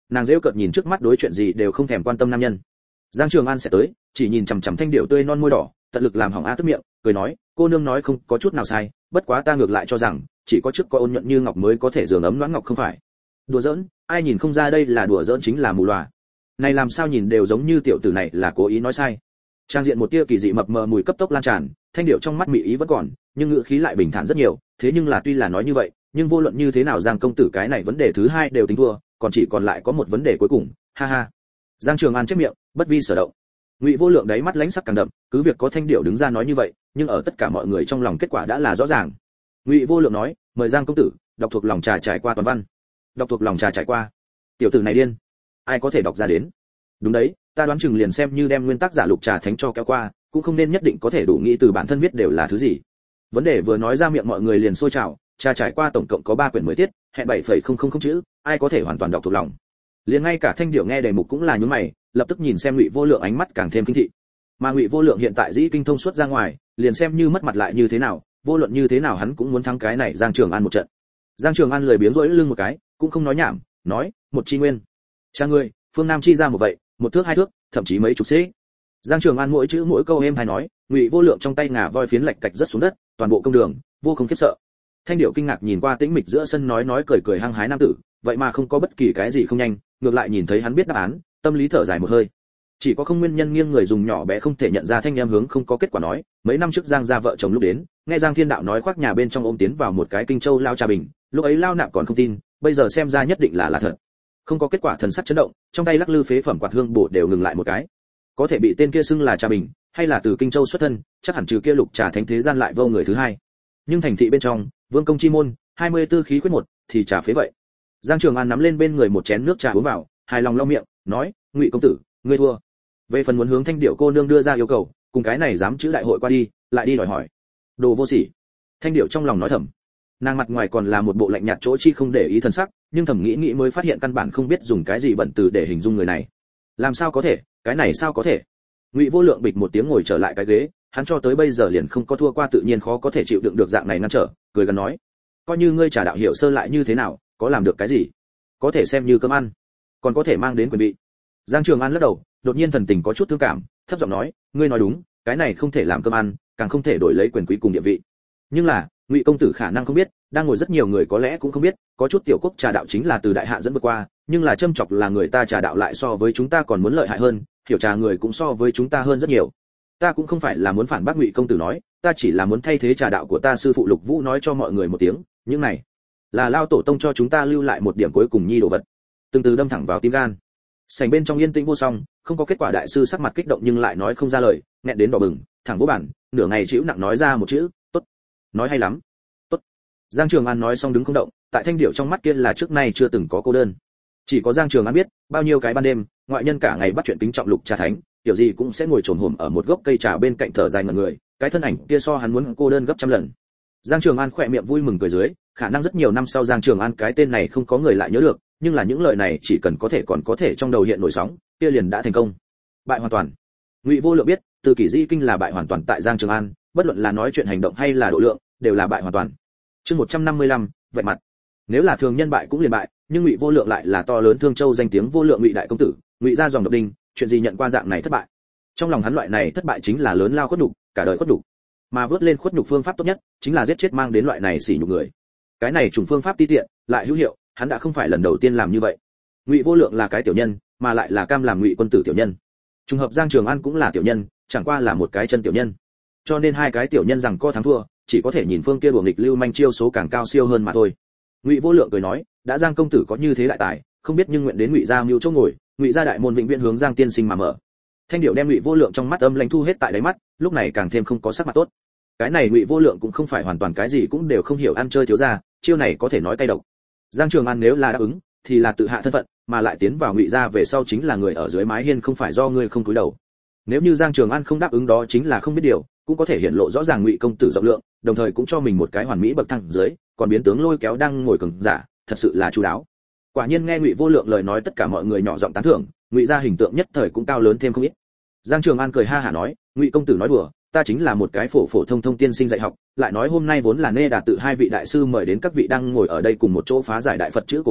nàng giễu cợt nhìn trước mắt đối chuyện gì đều không thèm quan tâm nam nhân. Giang Trường An sẽ tới, chỉ nhìn chằm chằm Thanh Điểu tươi non môi đỏ, tận lực làm hỏng tức miệng, cười nói, cô nương nói không có chút nào sai, bất quá ta ngược lại cho rằng, chỉ có trước có ôn nhuận như ngọc mới có thể giường ấm loãng ngọc không phải. Đùa giỡn, ai nhìn không ra đây là đùa giỡn chính là mù lòa. Này làm sao nhìn đều giống như tiểu tử này là cố ý nói sai. Trang diện một tia kỳ dị mập mờ mùi cấp tốc lan tràn, Thanh Điểu trong mắt mị ý vẫn còn, nhưng ngữ khí lại bình thản rất nhiều, thế nhưng là tuy là nói như vậy, nhưng vô luận như thế nào Giang công tử cái này vấn đề thứ hai đều tính thua, còn chỉ còn lại có một vấn đề cuối cùng, ha ha. Giang Trường An chép miệng, bất vi sở động. Ngụy Vô Lượng đáy mắt lãnh sắc càng đậm, cứ việc có Thanh Điểu đứng ra nói như vậy, nhưng ở tất cả mọi người trong lòng kết quả đã là rõ ràng. Ngụy Vô Lượng nói, mời Giang công tử đọc thuộc lòng trà trải qua toàn văn. Đọc thuộc lòng trà trải qua. Tiểu tử này điên, ai có thể đọc ra đến? Đúng đấy, ta đoán chừng liền xem như đem nguyên tắc giả lục trà thánh cho kéo qua, cũng không nên nhất định có thể đủ nghĩ từ bản thân viết đều là thứ gì. Vấn đề vừa nói ra miệng mọi người liền sôi trào, trà trải qua tổng cộng có 3 quyển 10 tiết, hẹn 7,000 chữ, ai có thể hoàn toàn đọc thuộc lòng. Liền ngay cả Thanh Điểu nghe đề mục cũng là nhướng mày, lập tức nhìn xem Ngụy Vô Lượng ánh mắt càng thêm kinh thị. Mà Ngụy Vô Lượng hiện tại dĩ kinh thông suốt ra ngoài, liền xem như mất mặt lại như thế nào, vô luận như thế nào hắn cũng muốn thắng cái này Giang Trường An một trận. Giang Trường An lười biếng rỗi lưng một cái, cũng không nói nhảm, nói, một chi nguyên. Cha ngươi, phương Nam chi ra một vậy, 1 thước 2 thước, thậm chí mấy chục xí. Giang Trường An mỗi chữ mỗi câu êm hay nói, Ngụy Vô Lượng trong tay ngà voi phiến lạch cạch rất xuống đất, toàn bộ công đường, vô không khiếp sợ. Thanh Điểu kinh ngạc nhìn qua tĩnh mịch giữa sân nói cười hăng hái nam tử, vậy mà không có bất kỳ cái gì không nhanh, ngược lại nhìn thấy hắn biết đáp án, tâm lý thở dài một hơi. Chỉ có không nguyên nhân nghiêng người dùng nhỏ bé không thể nhận ra thanh em hướng không có kết quả nói, mấy năm trước Giang gia vợ chồng lúc đến, nghe Giang Thiên Đạo nói khoác nhà bên trong ôm tiến vào một cái kinh châu lao trà bình, lúc ấy lao nạp còn không tin, bây giờ xem ra nhất định là thật. Không có kết quả thần sắc chấn động, trong tay lắc lư phế phẩm quạt hương bổ đều ngừng lại một cái. Có thể bị tên kia xưng là trà bình, hay là từ kinh châu xuất thân, chắc hẳn trừ kia lục trà thánh thế gian lại vô người thứ hai. Nhưng thành thị bên trong, vương công chi môn, 24 khí quyết một, thì trà phế vậy. Giang Trường An nắm lên bên người một chén nước trà uống vào, hài lòng lau miệng, nói, Ngụy công tử, ngươi thua. Về phần muốn hướng Thanh Điểu cô nương đưa ra yêu cầu, cùng cái này dám chữ đại hội qua đi, lại đi đòi hỏi. Đồ vô sỉ. Thanh Điểu trong lòng nói thầm. Nàng mặt ngoài còn là một bộ lạnh nhạt chỗ chi không để ý thần sắc, nhưng thầm nghĩ mới phát hiện căn bản không biết dùng cái gì bận từ để hình dung người này. Làm sao có thể, cái này sao có thể? Ngụy Vô Lượng bịch một tiếng ngồi trở lại cái ghế, hắn cho tới bây giờ liền không có thua qua, tự nhiên khó có thể chịu đựng được dạng này ngăn trở, cười gần nói, coi như ngươi trà đạo hiểu sơ lại như thế nào, có làm được cái gì? Có thể xem như cơm ăn, còn có thể mang đến quyền vị. Giang Trường An lắc đầu, đột nhiên thần tình có chút thương cảm, thấp giọng nói, ngươi nói đúng, cái này không thể làm cơm ăn, càng không thể đổi lấy quyền quý cùng địa vị. Nhưng là, Ngụy công tử khả năng không biết, đang ngồi rất nhiều người có lẽ cũng không biết, có chút tiểu quốc trà đạo chính là từ đại hạ dẫn vượt qua, nhưng là châm chọc là người ta trà đạo lại so với chúng ta còn muốn lợi hại hơn, hiểu trà người cũng so với chúng ta hơn rất nhiều. Ta cũng không phải là muốn phản bác Ngụy công tử nói, ta chỉ là muốn thay thế trà đạo của ta sư phụ Lục Vũ nói cho mọi người một tiếng, những này là lao tổ tông cho chúng ta lưu lại một điểm cuối cùng nhi đồ vật. Từng từ đâm thẳng vào tim gan. Sảnh bên trong yên tĩnh vô song, không có kết quả, đại sư sắc mặt kích động nhưng lại nói không ra lời, nghẹn đến đỏ bừng, thẳng vô bản, nửa ngày chịu nặng nói ra một chữ, tốt. Nói hay lắm. Tốt. Giang Trường An nói xong đứng không động, tại Thanh Điểu trong mắt kia là trước nay chưa từng có cô đơn. Chỉ có Giang Trường An biết, bao nhiêu cái ban đêm, ngoại nhân cả ngày bắt chuyện kính trọng lục trà thánh, tiểu gì cũng sẽ ngồi trồm hổm ở một gốc cây trà bên cạnh thở dài ngẩn người, cái thân ảnh kia so hắn muốn cô đơn gấp trăm lần. Giang Trường An khỏe miệng vui mừng cười dưới, khả năng rất nhiều năm sau Giang Trường An cái tên này không có người lại nhớ được, nhưng là những lời này chỉ cần còn có thể trong đầu hiện nổi sóng, kia liền đã thành công. Bại hoàn toàn. Ngụy Vô Lượng biết, từ kỷ di kinh là bại hoàn toàn tại Giang Trường An, bất luận là nói chuyện hành động hay là độ lượng, đều là bại hoàn toàn. Chương 155, vậy mặt. Nếu là thường nhân bại cũng liền bại, nhưng Ngụy Vô Lượng lại là to lớn Thương Châu danh tiếng vô lượng Ngụy đại công tử, Ngụy gia dòng độc đinh, chuyện gì nhận qua dạng này thất bại. Trong lòng hắn loại này thất bại chính là lớn lao khuất nhục, cả đời khuất nhục. Mà vớt lên khuất nhục phương pháp tốt nhất, chính là giết chết mang đến loại này sỉ nhục người. Cái này trùng phương pháp ti tiện, lại hữu hiệu, hắn đã không phải lần đầu tiên làm như vậy. Ngụy Vô Lượng là cái tiểu nhân, mà lại là cam làm Ngụy quân tử tiểu nhân. Trùng hợp Giang Trường An cũng là tiểu nhân, chẳng qua là một cái chân tiểu nhân. Cho nên hai cái tiểu nhân rằng co thắng thua, chỉ có thể nhìn phương kia đùa nghịch lưu manh chiêu số càng cao siêu hơn mà thôi. Ngụy Vô Lượng cười nói, đã Giang công tử có như thế đại tài, không biết nhưng nguyện đến Ngụy gia mưu chỗ ngồi, Ngụy gia đại môn vĩnh viễn hướng Giang tiên sinh mà mở. Thanh Điểu đem Ngụy Vô Lượng trong mắt âm lãnh thu hết tại đáy mắt, lúc này càng thêm không có sắc mặt tốt. Cái này Ngụy Vô Lượng cũng không phải hoàn toàn cái gì cũng đều không hiểu ăn chơi thiếu gia, chiêu này có thể nói cay độc. Giang Trường An nếu là đáp ứng, thì là tự hạ thân phận, mà lại tiến vào Ngụy gia về sau chính là người ở dưới mái hiên, không phải do ngươi không cúi đầu. Nếu như Giang Trường An không đáp ứng đó chính là không biết điều, cũng có thể hiện lộ rõ ràng Ngụy công tử rộng lượng, đồng thời cũng cho mình một cái hoàn mỹ bậc thang dưới, còn biến tướng lôi kéo đang ngồi cường giả, thật sự là chu đáo. Quả nhiên nghe Ngụy Vô Lượng lời nói, tất cả mọi người nhỏ giọng tán thưởng, Ngụy gia hình tượng nhất thời cũng cao lớn thêm không ít. Giang Trường An cười ha hả nói, Ngụy công tử nói đùa, ta chính là một cái phổ phổ thông thông tiên sinh dạy học, lại nói hôm nay vốn là Nê Đà tự hai vị đại sư mời đến các vị đang ngồi ở đây cùng một chỗ phá giải đại Phật chữ của mê,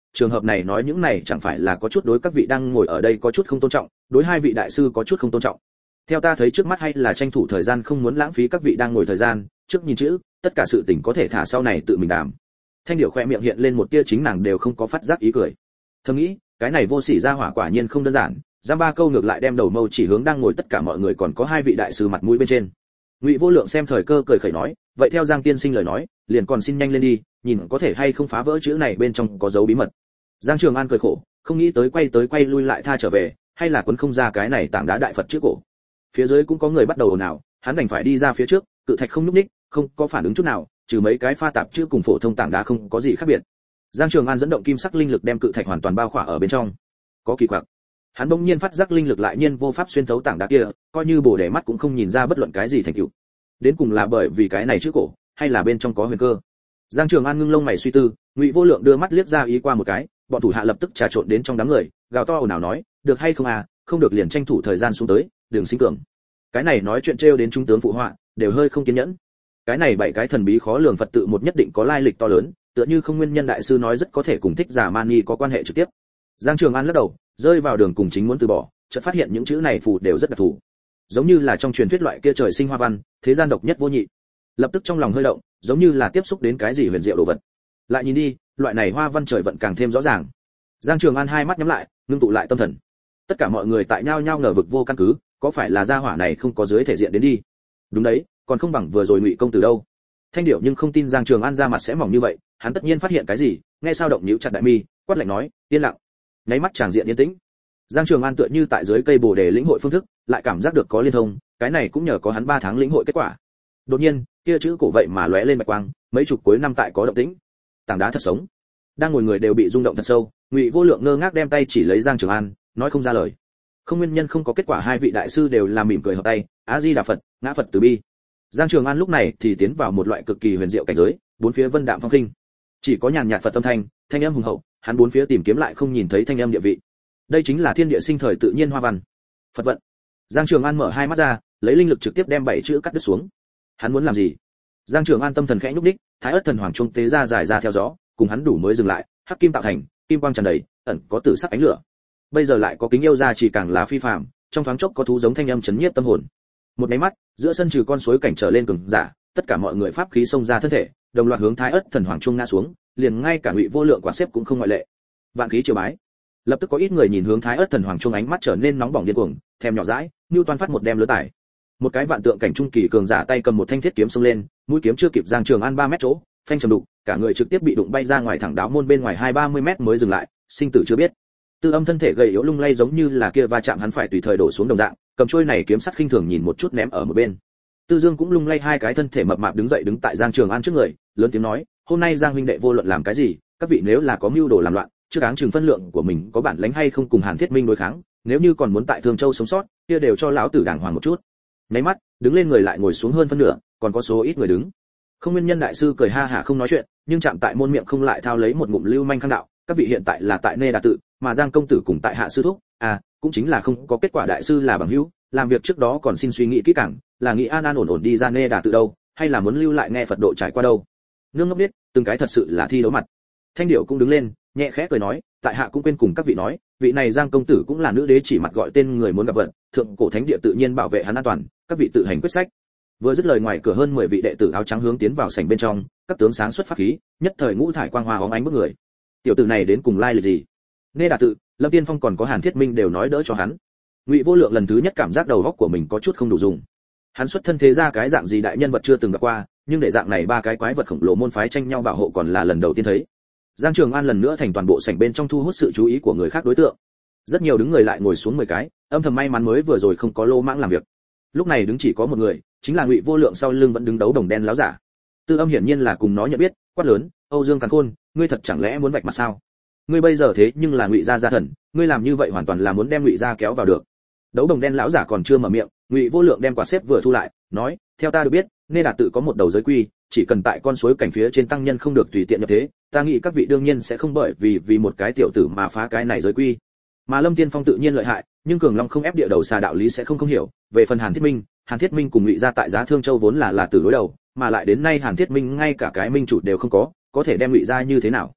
trường hợp này nói những này chẳng phải là có chút đối các vị đang ngồi ở đây có chút không tôn trọng, đối hai vị đại sư có chút không tôn trọng. Theo ta thấy trước mắt hay là tranh thủ thời gian, không muốn lãng phí các vị đang ngồi thời gian, trước nhìn chữ, tất cả sự tình có thể thả sau này tự mình đảm. Thanh Điểu khẽ miệng hiện lên một tia chính nàng đều không có phát giác ý cười. Thầm nghĩ, cái này vô sỉ ra hỏa quả nhiên không đơn giản, giam ba câu ngược lại đem đầu mâu chỉ hướng đang ngồi tất cả mọi người, còn có hai vị đại sư mặt mũi bên trên. Ngụy Vô Lượng xem thời cơ cười khẩy nói, vậy theo Giang tiên sinh lời nói, liền còn xin nhanh lên đi, nhìn có thể hay không phá vỡ chữ này bên trong có dấu bí mật. Giang Trường An cười khổ, không nghĩ tới quay lui lại tha trở về, hay là quấn không ra cái này tảng đá đại Phật trước cổ. Phía dưới cũng có người bắt đầu ồn ào, hắn đành phải đi ra phía trước, cự thạch không nhúc nhích, không có phản ứng chút nào, trừ mấy cái pha tạp chữ cùng phổ thông tảng đá không có gì khác biệt. Giang Trường An dẫn động kim sắc linh lực đem cự thạch hoàn toàn bao khỏa ở bên trong. Có kỳ quặc. Hắn bỗng nhiên phát giác linh lực lại nhiên vô pháp xuyên thấu tảng đá kia, coi như bổ để mắt cũng không nhìn ra bất luận cái gì thành tựu. Đến cùng là bởi vì cái này chữ cổ, hay là bên trong có huyền cơ. Giang Trường An ngưng lông mày suy tư, Ngụy Vô Lượng đưa mắt liếc ra ý qua một cái, bọn thủ hạ lập tức trà trộn đến trong đám người, gào to ồn ào nói, được hay không à, không được liền tranh thủ thời gian xuống tới, đường sinh cường. Cái này nói chuyện trêu đến trung tướng phụ họa, đều hơi không kiên nhẫn. Cái này bảy cái thần bí khó lường Phật tự một nhất định có lai lịch to lớn, tựa như không nguyên nhân đại sư nói rất có thể cùng Thích Giả Mani có quan hệ trực tiếp. Giang Trường An lắc đầu, rơi vào đường cùng chính muốn từ bỏ, chợt phát hiện những chữ này phù đều rất đặc thù, giống như là trong truyền thuyết loại kia trời sinh hoa văn, thế gian độc nhất vô nhị. Lập tức trong lòng hơi động, giống như là tiếp xúc đến cái gì huyền diệu đồ vật. Lại nhìn đi, loại này hoa văn trời vận càng thêm rõ ràng. Giang Trường An hai mắt nhắm lại, ngưng tụ lại tâm thần. Tất cả mọi người tại nhao nhao ngờ vực vô căn cứ, có phải là gia hỏa này không có dưới thể diện đến đi? Đúng đấy, còn không bằng vừa rồi Ngụy công tử đâu. Thanh Điểu nhưng không tin Giang Trường An ra mặt sẽ mỏng như vậy, hắn tất nhiên phát hiện cái gì, nghe sao động nhíu chặt đại mi, quát lạnh nói, yên lặng. Nháy mắt tràng diện yên tĩnh. Giang Trường An tựa như tại dưới cây bồ đề lĩnh hội phương thức, lại cảm giác được có liên thông, cái này cũng nhờ có hắn 3 tháng lĩnh hội kết quả. Đột nhiên, kia chữ cổ vậy mà lóe lên bạch quang, mấy chục cuối năm tại có động tĩnh. Tảng đá thật sống. Đang ngồi người đều bị rung động thật sâu, Ngụy Vô Lượng ngơ ngác đem tay chỉ lấy Giang Trường An, nói không ra lời. Không nguyên nhân không có kết quả, hai vị đại sư đều là mỉm cười hợp tay, A Di Đà Phật, ngã Phật từ bi. Giang Trường An lúc này thì tiến vào một loại cực kỳ huyền diệu cảnh giới, bốn phía vân đạm phong khinh, chỉ có nhàn nhạt Phật âm thanh, thanh âm hùng hậu, hắn bốn phía tìm kiếm lại không nhìn thấy thanh âm địa vị. Đây chính là thiên địa sinh thời tự nhiên hoa văn. Phật vận. Giang Trường An mở hai mắt ra, lấy linh lực trực tiếp đem 7 chữ cắt đứt xuống. Hắn muốn làm gì? Giang Trường An tâm thần khẽ nhúc nhích, Thái Ức thần hoàng trung tế ra dài ra theo gió, cùng hắn đủ mới dừng lại, hắc kim tạo thành, kim quang tràn đầy, ẩn có tử sắc ánh lửa. Bây giờ lại có kính yêu ra chỉ càng là phi phàm, trong thoáng chốc có thú giống thanh âm chấn nhiếp tâm hồn. Một cái mắt, giữa sân trừ con suối cảnh trở lên cường giả, tất cả mọi người pháp khí xông ra thân thể, đồng loạt hướng Thái Ức thần hoàng trung ngã xuống, liền ngay cả Ngụy Vô Lượng quả xếp cũng không ngoại lệ. Vạn khí triều bái. Lập tức có ít người nhìn hướng Thái Ức thần hoàng trung, ánh mắt trở nên nóng bỏng điên cuồng, thèm nhỏ dãi, Nưu Toan phát một đem lứa tải. Một cái vạn tượng cảnh trung kỳ cường giả tay cầm một thanh thiết kiếm xông lên, mũi kiếm chưa kịp Giang Trường An 3 mét chỗ, phanh trầm đụng, cả người trực tiếp bị đụng bay ra ngoài thẳng đáo môn bên ngoài 20-30 mét mới dừng lại, sinh tử chưa biết. Tư Âm thân thể gầy yếu lung lay giống như là kia va chạm hắn phải tùy thời đổ xuống đồng dạng, cầm trôi này kiếm sắt khinh thường nhìn một chút ném ở một bên. Tư Dương cũng lung lay hai cái thân thể mập mạp đứng dậy đứng tại Giang Trường An trước người, lớn tiếng nói, hôm nay Giang huynh đệ vô luận làm cái gì, các vị nếu là có mưu đồ làm loạn, trước áng chừng phân lượng của mình có bản lãnh hay không cùng Hàn Thiết Minh đối kháng, nếu như còn muốn tại Thương Châu sống sót, kia đều cho lão tử đàng hoàng một chút. Nháy mắt, đứng lên người lại ngồi xuống hơn phân nửa, còn có số ít người đứng. Không nguyên nhân đại sư cười ha hả không nói chuyện, nhưng chạm tại môn miệng không lại thao lấy một ngụm lưu manh khang đạo, các vị hiện tại là tại Nê Đà tự, mà Giang công tử cùng tại hạ sư thúc, cũng chính là không có kết quả đại sư là bằng hữu, làm việc trước đó còn xin suy nghĩ kỹ càng, là nghĩ an an ổn ổn đi ra Nê Đà tự đâu, hay là muốn lưu lại nghe Phật độ trải qua đâu. Nương ngốc biết, từng cái thật sự là thi đấu mặt. Thanh Điểu cũng đứng lên, nhẹ khẽ cười nói, tại hạ cũng quên cùng các vị nói, vị này Giang công tử cũng là nữ đế chỉ mặt gọi tên người muốn gặp vận, thượng cổ thánh địa tự nhiên bảo vệ hắn an toàn, các vị tự hành quyết sách. Vừa dứt lời, ngoài cửa hơn 10 vị đệ tử áo trắng hướng tiến vào sảnh bên trong, các tướng sáng xuất pháp khí, nhất thời ngũ thải quang hoa hóng ánh bức người. Tiểu tử này đến cùng lai lịch gì? Nê Đà tự, Lâm Tiên Phong còn có Hàn Thiết Minh đều nói đỡ cho hắn. Ngụy Vô Lượng lần thứ nhất cảm giác đầu óc của mình có chút không đủ dùng. Hắn xuất thân thế ra cái dạng gì đại nhân vật chưa từng gặp qua, nhưng để dạng này ba cái quái vật khổng lồ môn phái tranh nhau bảo hộ còn là lần đầu tiên thấy. Giang Trường An lần nữa thành toàn bộ sảnh bên trong thu hút sự chú ý của người khác đối tượng. Rất nhiều đứng người lại ngồi xuống 10 cái, âm thầm may mắn mới vừa rồi không có lô mãng làm việc. Lúc này đứng chỉ có một người, chính là Ngụy Vô Lượng sau lưng vẫn đứng đấu đồng đen láo giả. Tư Âm hiển nhiên là cùng nó nhận biết, quát lớn, Âu Dương Càn Khôn, ngươi thật chẳng lẽ muốn vạch mặt sao? Ngươi bây giờ thế nhưng là Ngụy gia gia thần, ngươi làm như vậy hoàn toàn là muốn đem Ngụy gia kéo vào được. Đấu đồng đen lão giả còn chưa mở miệng, Ngụy Vô Lượng đem quả xếp vừa thu lại, nói, theo ta được biết, Nê Đà tự có một đầu giới quy, chỉ cần tại con suối cảnh phía trên tăng nhân không được tùy tiện nhập thế, ta nghĩ các vị đương nhiên sẽ không bởi vì một cái tiểu tử mà phá cái này giới quy. Mà Lâm Tiên Phong tự nhiên lợi hại, nhưng cường long không ép địa đầu xà đạo lý sẽ không hiểu. Về phần Hàn Thiết Minh cùng Ngụy gia tại Giá Thương Châu vốn là tử đối đầu, mà lại đến nay Hàn Thiết Minh ngay cả cái minh chủ đều không có thể đem Ngụy gia như thế nào?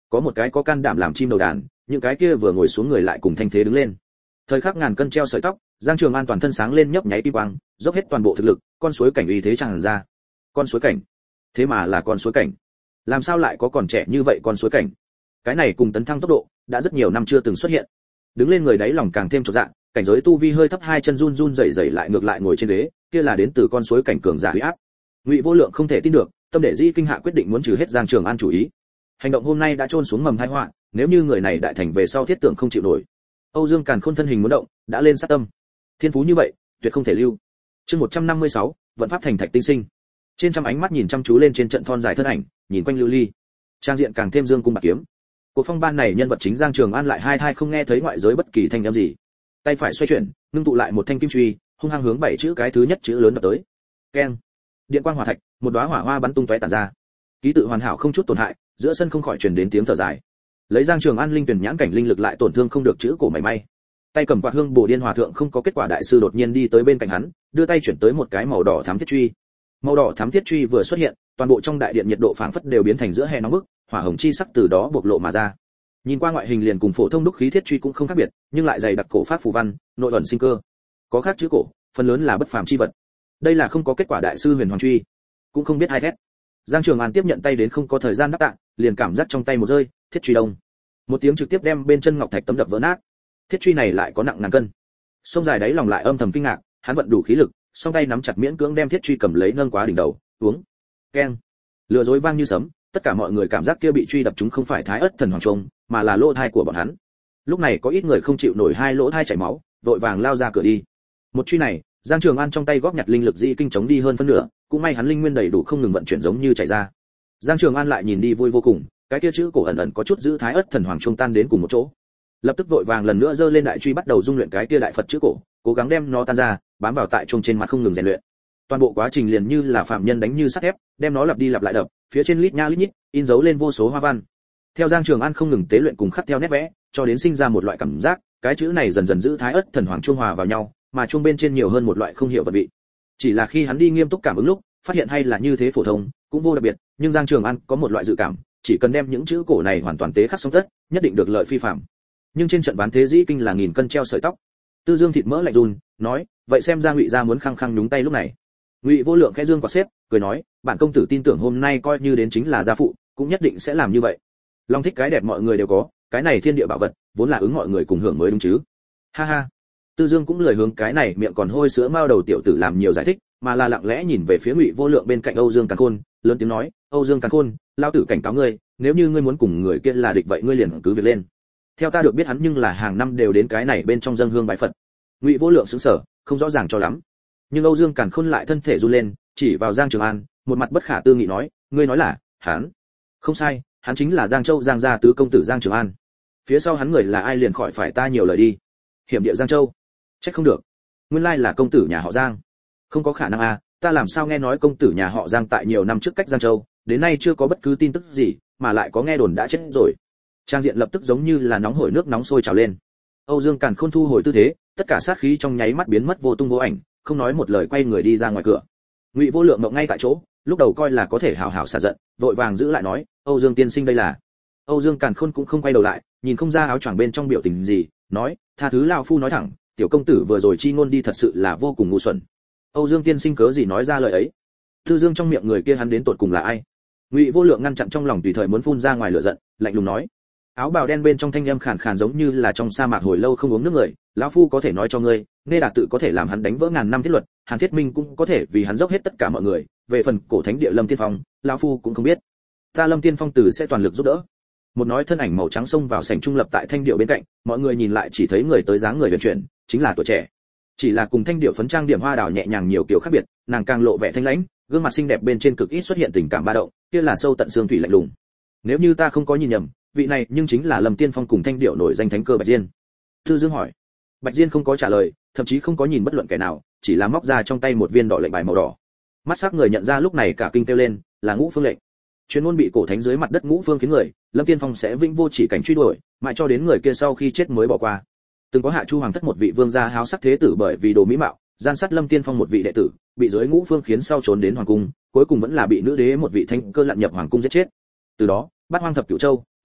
Có một cái có can đảm làm chim đầu đàn, những cái kia vừa ngồi xuống người lại cùng thanh thế đứng lên. Thời khắc ngàn cân treo sợi tóc, Giang Trường An toàn thân sáng lên nhấp nháy kim quang, dốc hết toàn bộ thực lực, con suối cảnh uy thế tràn ra. Con suối cảnh? Thế mà là con suối cảnh. Làm sao lại có còn trẻ như vậy con suối cảnh? Cái này cùng tấn thăng tốc độ, đã rất nhiều năm chưa từng xuất hiện. Đứng lên người đấy lòng càng thêm chột dạ, cảnh giới tu vi hơi thấp, hai chân run run rẩy rẩy lại ngược lại ngồi trên ghế, kia là đến từ con suối cảnh cường giả uy áp. Ngụy Vô Lượng không thể tin được, tâm đệ di kinh hạ quyết định muốn trừ hết Giang Trường An chủ ý. Hành động hôm nay đã trôn xuống mầm tai họa, nếu như người này đại thành về sau thiết tưởng không chịu nổi. Âu Dương Càn Khôn thân hình muốn động, đã lên sát tâm. Thiên phú như vậy, tuyệt không thể lưu. Chương 156, vận pháp thành thạch tinh sinh. Trên trăm ánh mắt nhìn chăm chú lên trên trận thon dài thân ảnh, nhìn quanh lưu ly. Trang diện càng thêm dương cung bạc kiếm. Cuộc phong ban này nhân vật chính Giang Trường An lại hai thai không nghe thấy ngoại giới bất kỳ thanh âm gì. Tay phải xoay chuyển, ngưng tụ lại một thanh kim truy, hung hăng hướng 7 chữ cái thứ nhất chữ lớn đập tới. Keng. Điện quang hỏa thạch, một đóa hỏa hoa bắn tung tóe tản ra. Ký tự hoàn hảo không chút tổn hại, giữa sân không khỏi truyền đến tiếng thở dài. Lấy Giang Trường An linh tuyển nhãn cảnh linh lực lại tổn thương không được chữ cổ mảy may. Tay cầm quạt hương bổ điên hòa thượng không có kết quả đại sư đột nhiên đi tới bên cạnh hắn, đưa tay chuyển tới một cái màu đỏ thắm thiết truy. Màu đỏ thắm thiết truy vừa xuất hiện, toàn bộ trong đại điện nhiệt độ phảng phất đều biến thành giữa hè nóng bức, hỏa hồng chi sắc từ đó bộc lộ mà ra. Nhìn qua ngoại hình liền cùng phổ thông đúc khí thiết truy cũng không khác biệt, nhưng lại dày đặc cổ pháp phù văn, nội ẩn sinh cơ. Có khác chữ cổ, phần lớn là bất phàm chi vật. Đây là không có kết quả đại sư huyền hoàng truy, cũng không biết ai thét. Giang Trường An tiếp nhận tay đến không có thời gian đáp tạ, liền cảm giác trong tay một rơi, thiết truy đông. Một tiếng trực tiếp đem bên chân ngọc thạch tấm đập vỡ nát. Thiết truy này lại có nặng ngàn cân. Sông dài đáy lòng lại âm thầm kinh ngạc, hắn vận đủ khí lực, song tay nắm chặt miễn cưỡng đem thiết truy cầm lấy nâng quá đỉnh đầu, uống. Keng. Lừa dối vang như sấm, tất cả mọi người cảm giác kia bị truy đập chúng không phải thái ớt thần hoàng trung, mà là lỗ thai của bọn hắn. Lúc này có ít người không chịu nổi hai lỗ thai chảy máu, vội vàng lao ra cửa đi. Một truy này, Giang Trường An trong tay góp nhặt linh lực dị kinh chống đi hơn phân nửa, cũng may hắn linh nguyên đầy đủ không ngừng vận chuyển giống như chảy ra. Giang Trường An lại nhìn đi vui vô cùng, cái kia chữ cổ ẩn ẩn có chút giữ thái ớt thần hoàng trung tan đến cùng một chỗ. Lập tức vội vàng lần nữa giơ lên đại truy bắt đầu dung luyện cái kia đại Phật chữ cổ, cố gắng đem nó tan ra, bám vào tại trung trên mặt không ngừng rèn luyện. Toàn bộ quá trình liền như là phạm nhân đánh như sắt thép, đem nó lặp đi lặp lại đập, phía trên lít nha lít nhít, in dấu lên vô số hoa văn. Theo Giang Trường An không ngừng tế luyện cùng khắc theo nét vẽ, cho đến sinh ra một loại cảm giác, cái chữ này dần dần giữ thái ớt thần hoàng trung hòa vào nhau, mà trung bên trên nhiều hơn một loại không hiểu vật vị. Chỉ là khi hắn đi nghiêm túc cảm ứng lúc, phát hiện hay là như thế phổ thông, cũng vô đặc biệt, nhưng Giang Trường An có một loại dự cảm, chỉ cần đem những chữ cổ này hoàn toàn tế khắc xong tất, nhất định được lợi phi phàm. Nhưng trên trận ván thế dĩ kinh là nghìn cân treo sợi tóc. Tư Dương thịt mỡ lạnh run, nói, vậy xem ra Ngụy gia muốn khăng khăng nhúng tay lúc này. Ngụy Vô Lượng khẽ dương quạt xếp, cười nói, bản công tử tin tưởng hôm nay coi như đến chính là gia phụ, cũng nhất định sẽ làm như vậy. Long thích cái đẹp mọi người đều có, cái này thiên địa bảo vật, vốn là ứng mọi người cùng hưởng mới đúng chứ. Ha ha. Tư Dương cũng lời hướng cái này miệng còn hôi sữa mao đầu tiểu tử làm nhiều giải thích, mà là lặng lẽ nhìn về phía Ngụy Vô Lượng bên cạnh Âu Dương Càn Khôn, lớn tiếng nói, Âu Dương Càn Khôn, lão tử cảnh cáo ngươi, nếu như ngươi muốn cùng người kia là địch vậy ngươi liền cứ việc lên. Theo ta được biết hắn nhưng là hàng năm đều đến cái này bên trong dâng hương bái Phật. Ngụy Vô Lượng sững sờ, không rõ ràng cho lắm. Nhưng Âu Dương Càn Khôn lại thân thể run lên, chỉ vào Giang Trường An, một mặt bất khả tư nghị nói, ngươi nói là, hắn? Không sai, hắn chính là Giang Châu Giang gia tứ công tử Giang Trường An. Phía sau hắn người là ai liền khỏi phải ta nhiều lời đi. Hiểm địa Giang Châu. Trách không được. Nguyên lai là công tử nhà họ Giang. Không có khả năng à, ta làm sao nghe nói công tử nhà họ Giang tại nhiều năm trước cách Giang Châu, đến nay chưa có bất cứ tin tức gì, mà lại có nghe đồn đã chết rồi. Trang diện lập tức giống như là nóng hổi nước nóng sôi trào lên. Âu Dương Càn Khôn thu hồi tư thế, tất cả sát khí trong nháy mắt biến mất vô tung vô ảnh, không nói một lời quay người đi ra ngoài cửa. Ngụy Vô Lượng ngậm ngay tại chỗ, lúc đầu coi là có thể hào hào xả giận, vội vàng giữ lại nói, Âu Dương tiên sinh đây là. Âu Dương Càn Khôn cũng không quay đầu lại, nhìn không ra áo choàng bên trong biểu tình gì, nói, tha thứ lão phu nói thẳng, tiểu công tử vừa rồi chi ngôn đi thật sự là vô cùng ngu xuẩn. Âu Dương tiên sinh cớ gì nói ra lời ấy? Tư Dương trong miệng người kia hắn đến tột cùng là ai? Ngụy Vô Lượng ngăn chặn trong lòng tùy thời muốn phun ra ngoài lửa giận, lạnh lùng nói, áo bào đen bên trong thanh âm khàn khàn giống như là trong sa mạc hồi lâu không uống nước người, lão phu có thể nói cho ngươi, Nghe Đạt tự có thể làm hắn đánh vỡ ngàn năm thiết luật, Hàn Thiết Minh cũng có thể vì hắn dốc hết tất cả mọi người, về phần cổ thánh địa Lâm Tiên Phong, lão phu cũng không biết. Ta Lâm Tiên Phong từ sẽ toàn lực giúp đỡ. Một nói thân ảnh màu trắng xông vào sảnh trung lập tại thanh điệu bên cạnh, mọi người nhìn lại chỉ thấy người tới dáng người huyền chuyển, chính là tuổi trẻ. Chỉ là cùng thanh điệu phấn trang điểm hoa đào nhẹ nhàng nhiều kiểu khác biệt, nàng càng lộ vẻ thanh lãnh, gương mặt xinh đẹp bên trên cực ít xuất hiện tình cảm ba động, kia là sâu tận xương thủy lạnh lùng. Nếu như ta không có nhìn nhầm, vị này nhưng chính là Lâm Tiên Phong cùng thanh điệu nổi danh thánh cơ Bạch Diên. Tư Dương hỏi. Bạch Diên không có trả lời, thậm chí không có nhìn bất luận kẻ nào, chỉ là móc ra trong tay một viên đỏ lệnh bài màu đỏ. Mắt sắc người nhận ra lúc này cả kinh kêu lên, là Ngũ Phương lệnh. Chuyên môn bị cổ thánh dưới mặt đất Ngũ Phương khiến người, Lâm Tiên Phong sẽ vĩnh vô chỉ cảnh truy đuổi, mãi cho đến người kia sau khi chết mới bỏ qua. Từng có Hạ Chu hoàng thất một vị vương gia háo sắc thế tử bởi vì đồ mỹ mạo, gian sát Lâm Tiên Phong một vị đệ tử, bị dưới Ngũ Phương khiến sau trốn đến hoàng cung, cuối cùng vẫn là bị nữ đế một vị thanh cơ lặn nhập hoàng cung giết chết. Từ đó, Bát Hoang thập cửu châu,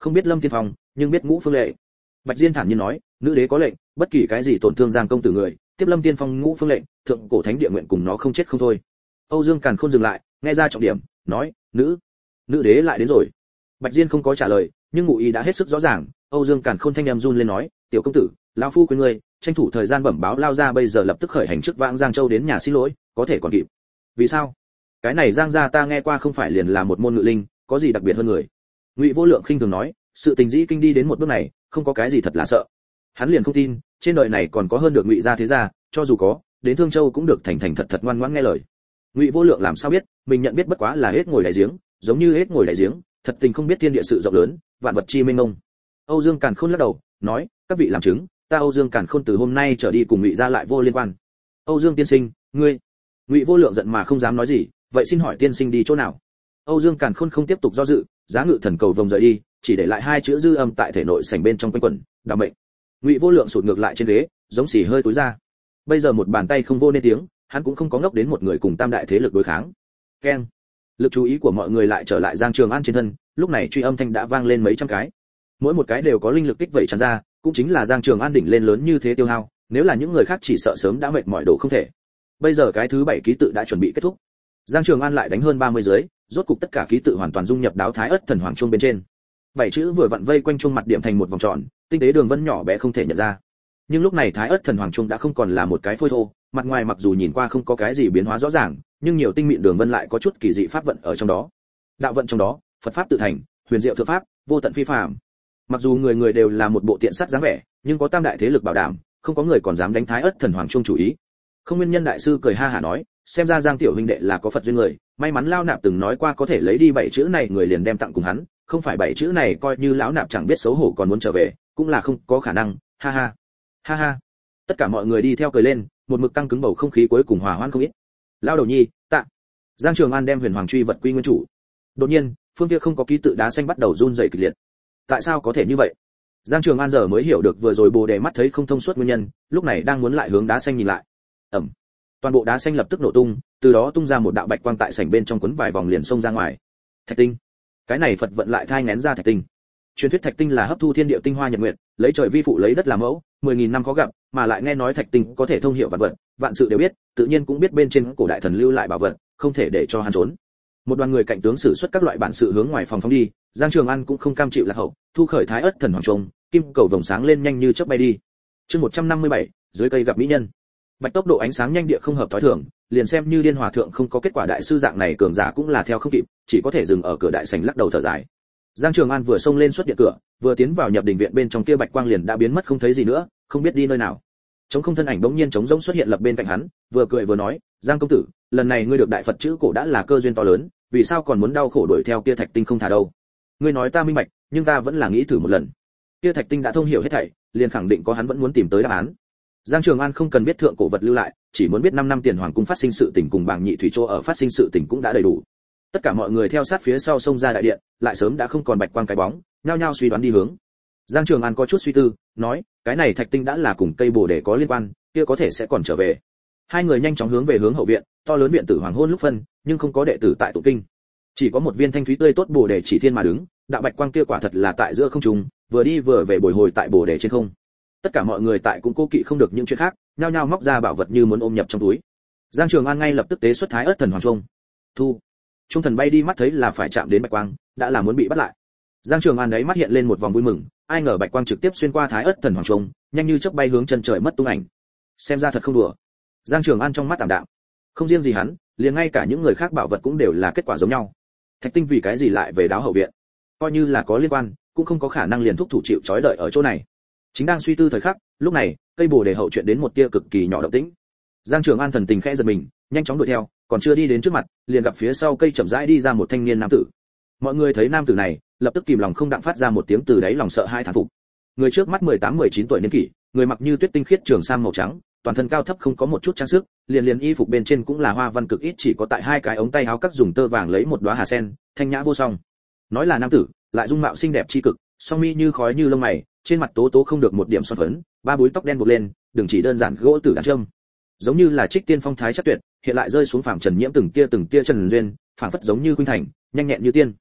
không biết Lâm Tiên Phong, nhưng biết Ngũ Phương Lệ. Bạch Diên thản nhiên nói, nữ đế có lệnh, bất kỳ cái gì tổn thương Giang công tử người, tiếp Lâm Tiên Phong Ngũ Phương Lệnh, thượng cổ thánh địa nguyện cùng nó không chết không thôi. Âu Dương Càn Khôn dừng lại, nghe ra trọng điểm, nói, nữ đế lại đến rồi. Bạch Diên không có trả lời, nhưng ngụ ý đã hết sức rõ ràng. Âu Dương Càn Khôn thanh em run lên nói, tiểu công tử, lão phu khuyên ngươi, tranh thủ thời gian bẩm báo lao ra bây giờ lập tức khởi hành trước vãng Giang Châu đến nhà xin lỗi, có thể còn kịp. Vì sao? Cái này Giang gia ta nghe qua không phải liền là một môn ngự linh, có gì đặc biệt hơn người? Ngụy Vô Lượng khinh thường nói, sự tình dĩ kinh đi đến một bước này, không có cái gì thật là sợ. Hắn liền không tin, trên đời này còn có hơn được Ngụy gia thế gia, cho dù có, đến Thương Châu cũng được thành thành thật thật ngoan ngoãn nghe lời. Ngụy Vô Lượng làm sao biết, mình nhận biết bất quá là hết ngồi đại giếng, giống như hết ngồi đại giếng, thật tình không biết thiên địa sự rộng lớn, vạn vật chi mênh mông. Âu Dương Càn Khôn lắc đầu, nói, các vị làm chứng, ta Âu Dương Càn Khôn từ hôm nay trở đi cùng Ngụy gia lại vô liên quan. Âu Dương tiên sinh, ngươi. Ngụy Vô Lượng giận mà không dám nói gì, vậy xin hỏi tiên sinh đi chỗ nào? Âu Dương Càn Khôn không tiếp tục do dự, giá ngự thần cầu vồng rời đi, chỉ để lại hai chữ dư âm tại thể nội sảnh bên trong quanh quẩn, đảm mệnh. Ngụy Vô Lượng sụt ngược lại trên ghế, giống xì hơi túi ra. Bây giờ một bàn tay không vô nên tiếng, hắn cũng không có ngốc đến một người cùng tam đại thế lực đối kháng. Keng. Lực chú ý của mọi người lại trở lại Giang Trường An trên thân, lúc này truy âm thanh đã vang lên mấy trăm cái. Mỗi một cái đều có linh lực kích vẩy tràn ra, cũng chính là Giang Trường An đỉnh lên lớn như thế tiêu hao, nếu là những người khác chỉ sợ sớm đã mệt mỏi đổ không thể. Bây giờ cái thứ 7 ký tự đã chuẩn bị kết thúc. Giang Trường An lại đánh hơn 30 dưới, rốt cục tất cả ký tự hoàn toàn dung nhập đáo Thái Ức Thần Hoàng Chuông bên trên. 7 chữ vừa vặn vây quanh chuông mặt điểm thành một vòng tròn, tinh tế đường vân nhỏ bé không thể nhận ra. Nhưng lúc này Thái Ức Thần Hoàng Chuông đã không còn là một cái phôi thô, mặt ngoài mặc dù nhìn qua không có cái gì biến hóa rõ ràng, nhưng nhiều tinh mịn đường vân lại có chút kỳ dị pháp vận ở trong đó. Đạo vận trong đó, Phật pháp tự thành, huyền diệu thượng pháp, vô tận phi phàm. Mặc dù người người đều là một bộ tiện sắt dáng vẻ, nhưng có tam đại thế lực bảo đảm, không có người còn dám đánh Thái Ức Thần Hoàng Chuông chủ ý. Không Nguyên Nhân đại sư cười ha hả nói, xem ra Giang tiểu huynh đệ là có Phật duyên người, may mắn lão nạp từng nói qua có thể lấy đi 7 chữ này người liền đem tặng cùng hắn, không phải 7 chữ này coi như lão nạp chẳng biết xấu hổ còn muốn trở về, cũng là không có khả năng, ha ha. Ha ha. Tất cả mọi người đi theo cười lên, một mực căng cứng bầu không khí cuối cùng hòa hoãn không ít. Lão đầu nhi, tạ. Giang Trường An đem huyền hoàng truy vật quy nguyên chủ. Đột nhiên, phương kia không có ký tự đá xanh bắt đầu run rẩy kịch liệt. Tại sao có thể như vậy? Giang Trường An giờ mới hiểu được vừa rồi Bồ Đề mắt thấy không thông suốt nguyên nhân, lúc này đang muốn lại hướng đá xanh nhìn lại. Ầm. Toàn bộ đá xanh lập tức nổ tung, từ đó tung ra một đạo bạch quang tại sảnh bên trong quấn vài vòng liền xông ra ngoài. Thạch tinh. Cái này Phật vận lại thai nghén ra thạch tinh. Truyền thuyết thạch tinh là hấp thu thiên địa tinh hoa nhật nguyệt, lấy trời vi phụ lấy đất làm mẫu, 10.000 năm khó gặp, mà lại nghe nói thạch tinh có thể thông hiểu vạn vật, vạn sự đều biết, tự nhiên cũng biết bên trên cổ đại thần lưu lại bảo vật, không thể để cho hắn trốn. Một đoàn người cạnh tướng sử xuất các loại bản sự hướng ngoài phòng phóng đi, Giang Trường An cũng không cam chịu lạc hậu, thu khởi Thái Ức Thần Hoàng Trung, kim cầu vòng sáng lên nhanh như chớp bay đi. Chương 157, dưới cây gặp mỹ nhân. Bạch tốc độ ánh sáng nhanh địa không hợp thói thường, liền xem như Điên Hòa thượng không có kết quả đại sư dạng này cường giả cũng là theo không kịp, chỉ có thể dừng ở cửa đại sảnh lắc đầu thở dài. Giang Trường An vừa xông lên xuất điện cửa, vừa tiến vào nhập đình viện bên trong kia bạch quang liền đã biến mất không thấy gì nữa, không biết đi nơi nào. Trống không thân ảnh bỗng nhiên trống rỗng xuất hiện lập bên cạnh hắn, vừa cười vừa nói, "Giang công tử, lần này ngươi được đại Phật chữ cổ đã là cơ duyên to lớn, vì sao còn muốn đau khổ đuổi theo kia thạch tinh không thả đâu? Ngươi nói ta minh bạch, nhưng ta vẫn là nghĩ thử một lần." Kia thạch tinh đã thông hiểu hết thảy, liền khẳng định có hắn vẫn muốn tìm tới đáp án. Giang Trường An không cần biết thượng cổ vật lưu lại, chỉ muốn biết 5 năm tiền hoàng cung phát sinh sự tình cùng bảng nhị thủy chỗ ở phát sinh sự tình cũng đã đầy đủ. Tất cả mọi người theo sát phía sau xông ra đại điện, lại sớm đã không còn bạch quang cái bóng, nhao nhao suy đoán đi hướng. Giang Trường An có chút suy tư, nói, cái này thạch tinh đã là cùng cây bồ đề có liên quan, kia có thể sẽ còn trở về. Hai người nhanh chóng hướng về hướng hậu viện, to lớn viện tử hoàng hôn lúc phân, nhưng không có đệ tử tại tụ kinh. Chỉ có một viên thanh thúy tươi tốt bồ đề chỉ thiên mà đứng, đạo bạch quang kia quả thật là tại giữa không trung, vừa đi vừa về bồi hồi tại bồ đề trên không. Tất cả mọi người tại cũng cố kỵ không được những chuyện khác, nhao nhao móc ra bảo vật như muốn ôm nhập trong túi. Giang Trường An ngay lập tức tế xuất Thái Ức Thần Hoàng Trung. Thu. Trung thần bay đi mắt thấy là phải chạm đến bạch quang, đã là muốn bị bắt lại. Giang Trường An đấy mắt hiện lên một vòng vui mừng, ai ngờ bạch quang trực tiếp xuyên qua Thái Ức Thần Hoàng Trung, nhanh như chớp bay hướng chân trời mất tung ảnh. Xem ra thật không đùa. Giang Trường An trong mắt tạm đạm. Không riêng gì hắn, liền ngay cả những người khác bảo vật cũng đều là kết quả giống nhau. Thạch tinh vì cái gì lại về đáo hậu viện? Coi như là có liên quan, cũng không có khả năng liền thúc thủ chịu trói đợi ở chỗ này. Chính đang suy tư thời khắc, lúc này, cây bồ đề hậu chuyện đến một tia cực kỳ nhỏ động tĩnh. Giang Trường An thần tình khẽ giật mình, nhanh chóng đuổi theo, còn chưa đi đến trước mặt, liền gặp phía sau cây chậm rãi đi ra một thanh niên nam tử. Mọi người thấy nam tử này, lập tức kìm lòng không đặng phát ra một tiếng từ đáy lòng sợ hãi thán phục. Người trước mắt 18-19 tuổi niên kỷ, người mặc như tuyết tinh khiết trường sam màu trắng, toàn thân cao thấp không có một chút trang sức, liền y phục bên trên cũng là hoa văn cực ít, chỉ có tại hai cái ống tay áo cắt dùng tơ vàng lấy một đóa hà sen, thanh nhã vô song. Nói là nam tử, lại dung mạo xinh đẹp chi cực, song mi như khói như lông mày, trên mặt tố tố không được một điểm son phấn, ba búi tóc đen buộc lên, đừng chỉ đơn giản gỗ tử đàn châm. Giống như là trích tiên phong thái chất tuyệt, hiện lại rơi xuống phàm trần nhiễm từng tia trần duyên, phảng phất giống như khuynh thành, nhanh nhẹn như tiên.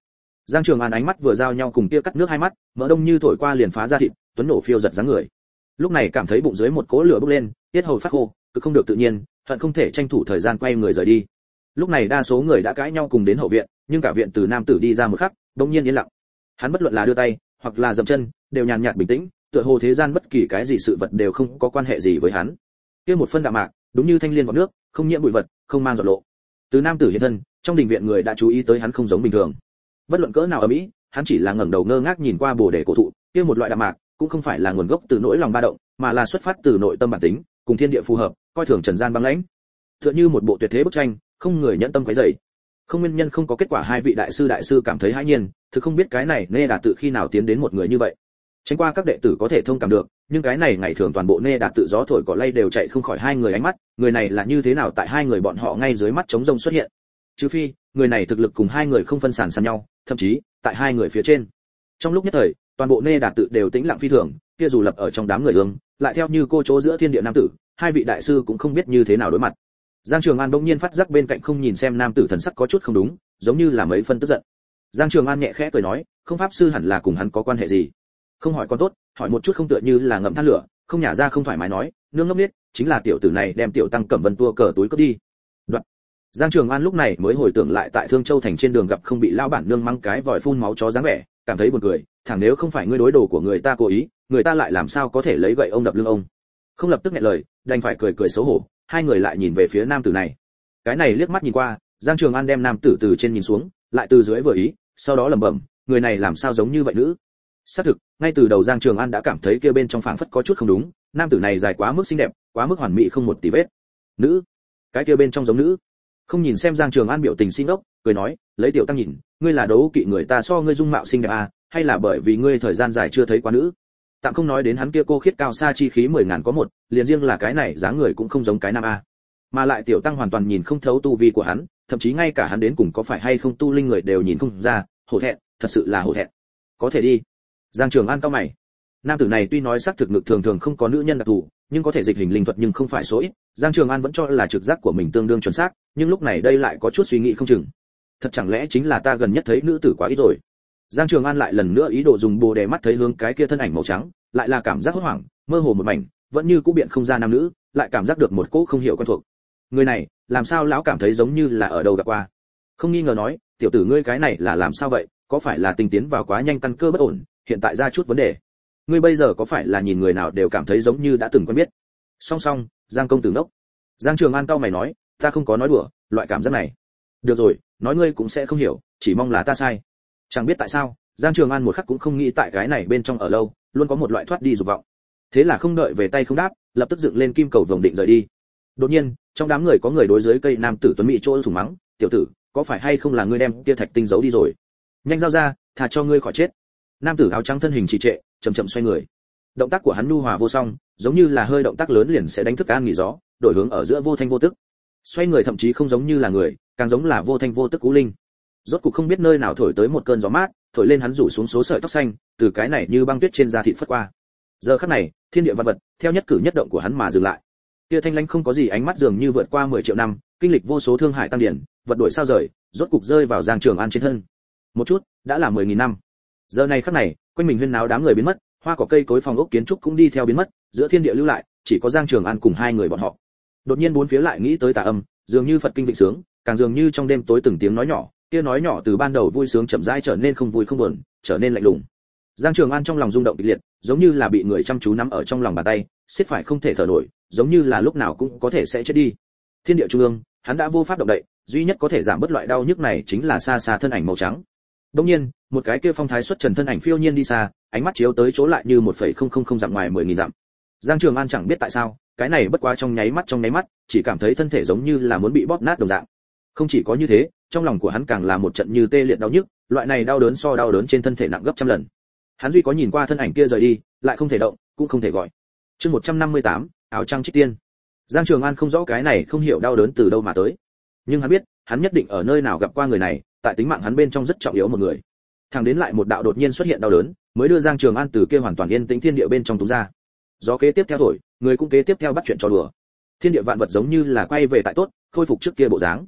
Giang Trường An ánh mắt vừa giao nhau cùng kia cắt nước hai mắt, mỡ đông như thổi qua liền phá ra thịt, tuấn nổ phiêu giật dáng người. Lúc này cảm thấy bụng dưới một cỗ lửa bốc lên, tiết hầu phát khô, cực không được tự nhiên, hận không thể tranh thủ thời gian quay người rời đi. Lúc này đa số người đã cãi nhau cùng đến hậu viện, nhưng cả viện từ nam tử đi ra một khắc, đột nhiên yên lặng. Hắn bất luận là đưa tay, hoặc là dậm chân, đều nhàn nhạt bình tĩnh, tựa hồ thế gian bất kỳ cái gì sự vật đều không có quan hệ gì với hắn. Kia một phân đạm mạc, đúng như thanh liên vào nước, không nhiễm bụi vật, không mang giọt lộ. Từ nam tử hiện thân, trong đình viện người đã chú ý tới hắn không giống bình thường. Bất luận cỡ nào ở mỹ, hắn chỉ là ngẩng đầu ngơ ngác nhìn qua bồ đề cổ thụ, kia một loại đạm mạc, cũng không phải là nguồn gốc từ nỗi lòng ba động, mà là xuất phát từ nội tâm bản tính, cùng thiên địa phù hợp, coi thường trần gian băng lãnh. Tựa như một bộ tuyệt thế bức tranh, không người nhẫn tâm quấy rầy. Không nguyên nhân không có kết quả, hai vị đại sư cảm thấy hãi nhiên, thực không biết cái này Nê Đà tự khi nào tiến đến một người như vậy. Tránh qua các đệ tử có thể thông cảm được, nhưng cái này ngày thường toàn bộ Nê Đà tự gió thổi cỏ lay đều chạy không khỏi hai người ánh mắt, người này là như thế nào tại hai người bọn họ ngay dưới mắt trống rông xuất hiện. Trừ phi, người này thực lực cùng hai người không phân sản sàn nhau, thậm chí, tại hai người phía trên. Trong lúc nhất thời, toàn bộ Nê Đà tự đều tĩnh lặng phi thường, kia dù lập ở trong đám người ương, lại theo như cô chỗ giữa thiên địa nam tử, hai vị đại sư cũng không biết như thế nào đối mặt. Giang Trường An bỗng nhiên phát giác bên cạnh không nhìn xem nam tử thần sắc có chút không đúng, giống như là mấy phân tức giận. Giang Trường An nhẹ khẽ cười nói, không pháp sư hẳn là cùng hắn có quan hệ gì? Không hỏi con tốt, hỏi một chút không tựa như là ngậm than lửa, không nhả ra không thoải mái nói, nương ngốc biết, chính là tiểu tử này đem tiểu tăng Cẩm Vân tua cờ túi cướp đi. Đoạn. Giang Trường An lúc này mới hồi tưởng lại tại Thương Châu thành trên đường gặp không bị lão bản nương mang cái vòi phun máu chó dáng vẻ, cảm thấy buồn cười, thẳng nếu không phải ngươi đối đồ của người ta cố ý, người ta lại làm sao có thể lấy gậy ông đập lưng ông. Không lập tức nghẹn lời, đành phải cười cười xấu hổ, hai người lại nhìn về phía nam tử này. Cái này liếc mắt nhìn qua, Giang Trường An đem nam tử từ trên nhìn xuống, lại từ dưới vừa ý, sau đó lẩm bẩm, người này làm sao giống như vậy nữ. Xác thực, ngay từ đầu Giang Trường An đã cảm thấy kia bên trong phảng phất có chút không đúng, nam tử này dài quá mức xinh đẹp, quá mức hoàn mỹ không một tì vết. Nữ? Cái kia bên trong giống nữ? Không nhìn xem Giang Trường An biểu tình xin ốc, cười nói, lấy tiểu tăng nhìn, ngươi là đấu kỵ người ta so ngươi dung mạo xinh đẹp à, hay là bởi vì ngươi thời gian dài chưa thấy quá nữ? Tạm không nói đến hắn kia cô khiết cao xa chi khí 10.000 có một, liền riêng là cái này dáng người cũng không giống cái nam a. Mà lại tiểu tăng hoàn toàn nhìn không thấu tu vi của hắn, thậm chí ngay cả hắn đến cùng có phải hay không tu linh người đều nhìn không ra, hổ thẹn, thật sự là hổ thẹn. Có thể đi. Giang Trường An cau mày. Nam tử này tuy nói xác thực ngực thường thường không có nữ nhân đặc thù, nhưng có thể dịch hình linh thuật nhưng không phải số ít. Giang Trường An vẫn cho là trực giác của mình tương đương chuẩn xác, nhưng lúc này đây lại có chút suy nghĩ không chừng. Thật chẳng lẽ chính là ta gần nhất thấy nữ tử quá ít rồi. Giang Trường An lại lần nữa ý đồ dùng bồ đề mắt thấy hướng cái kia thân ảnh màu trắng, lại là cảm giác hốt hoảng, mơ hồ một mảnh, vẫn như cũ biện không ra nam nữ, lại cảm giác được một cỗ không hiểu quen thuộc. Người này, làm sao lão cảm thấy giống như là ở đâu gặp qua. Không nghi ngờ nói, tiểu tử ngươi cái này là làm sao vậy, có phải là tinh tiến vào quá nhanh căn cơ bất ổn, hiện tại ra chút vấn đề. Ngươi bây giờ có phải là nhìn người nào đều cảm thấy giống như đã từng quen biết. Song song, Giang công tử ngốc. Giang Trường An cau mày nói, ta không có nói đùa, loại cảm giác này. Được rồi, nói ngươi cũng sẽ không hiểu, chỉ mong là ta sai. Chẳng biết tại sao, Giang Trường An một khắc cũng không nghĩ tại cái này bên trong ở lâu, luôn có một loại thoát đi dục vọng. Thế là không đợi về tay không đáp, lập tức dựng lên kim cầu vồng định rời đi. Đột nhiên, trong đám người có người đối dưới cây nam tử tuấn mỹ chỗ thủng mắng, tiểu tử, có phải hay không là ngươi đem kia thạch tinh giấu đi rồi? Nhanh giao ra, thà cho ngươi khỏi chết. Nam tử áo trắng thân hình trì trệ, chậm chậm xoay người. Động tác của hắn nhu hòa vô song, giống như là hơi động tác lớn liền sẽ đánh thức An Nghỉ gió, đổi hướng ở giữa vô thanh vô tức. Xoay người thậm chí không giống như là người, càng giống là vô thanh vô tức cú linh. Rốt cục không biết nơi nào thổi tới một cơn gió mát, thổi lên hắn rủ xuống số sợi tóc xanh, từ cái này như băng tuyết trên da thịt phất qua. Giờ khắc này, thiên địa vật vật, theo nhất cử nhất động của hắn mà dừng lại. Kia thanh lãnh không có gì ánh mắt dường như vượt qua 10 triệu năm, kinh lịch vô số thương hải tăng điển, vật đổi sao rời, rốt cục rơi vào Giang Trường An trên thân. Một chút, đã là 10.000 năm. Giờ này khắc này, quanh mình huyên náo đám người biến mất, hoa cỏ cây cối phòng ốc kiến trúc cũng đi theo biến mất, giữa thiên địa lưu lại, chỉ có Giang Trường An cùng hai người bọn họ. Đột nhiên bốn phía lại nghĩ tới tà âm, dường như Phật kinh vịnh sướng, càng dường như trong đêm tối từng tiếng nói nhỏ, kia nói nhỏ từ ban đầu vui sướng chậm rãi trở nên không vui không buồn, trở nên lạnh lùng. Giang Trường An trong lòng rung động kịch liệt, giống như là bị người chăm chú nắm ở trong lòng bàn tay, siết phải không thể thở nổi, giống như là lúc nào cũng có thể sẽ chết đi. Thiên địa trung ương, hắn đã vô pháp động đậy, duy nhất có thể giảm bớt loại đau nhức này chính là xa xa thân ảnh màu trắng. Đương nhiên, một cái kia phong thái xuất trần thân ảnh phiêu nhiên đi xa, ánh mắt chiếu tới chỗ lại như 1,000 dặm ngoài 10.000 dặm. Giang Trường An chẳng biết tại sao, cái này bất quá trong nháy mắt, chỉ cảm thấy thân thể giống như là muốn bị bóp nát đồng dạng. Không chỉ có như thế, trong lòng của hắn càng là một trận như tê liệt đau nhức, loại này đau đớn so đau đớn trên thân thể nặng gấp trăm lần. Hắn duy có nhìn qua thân ảnh kia rời đi, lại không thể động, cũng không thể gọi. Chương 158, áo trăng trích tiên. Giang Trường An không rõ cái này không hiểu đau đớn từ đâu mà tới, nhưng hắn biết, hắn nhất định ở nơi nào gặp qua người này, tại tính mạng hắn bên trong rất trọng yếu một người. Thẳng đến lại một đạo đột nhiên xuất hiện đau đớn, mới đưa Giang Trường An từ kia hoàn toàn yên tĩnh thiên địa bên trong tú ra. Gió kế tiếp theo thổi, người cũng kế tiếp theo bắt chuyện trò đùa. Thiên địa vạn vật giống như là quay về tại tốt, khôi phục trước kia bộ dáng.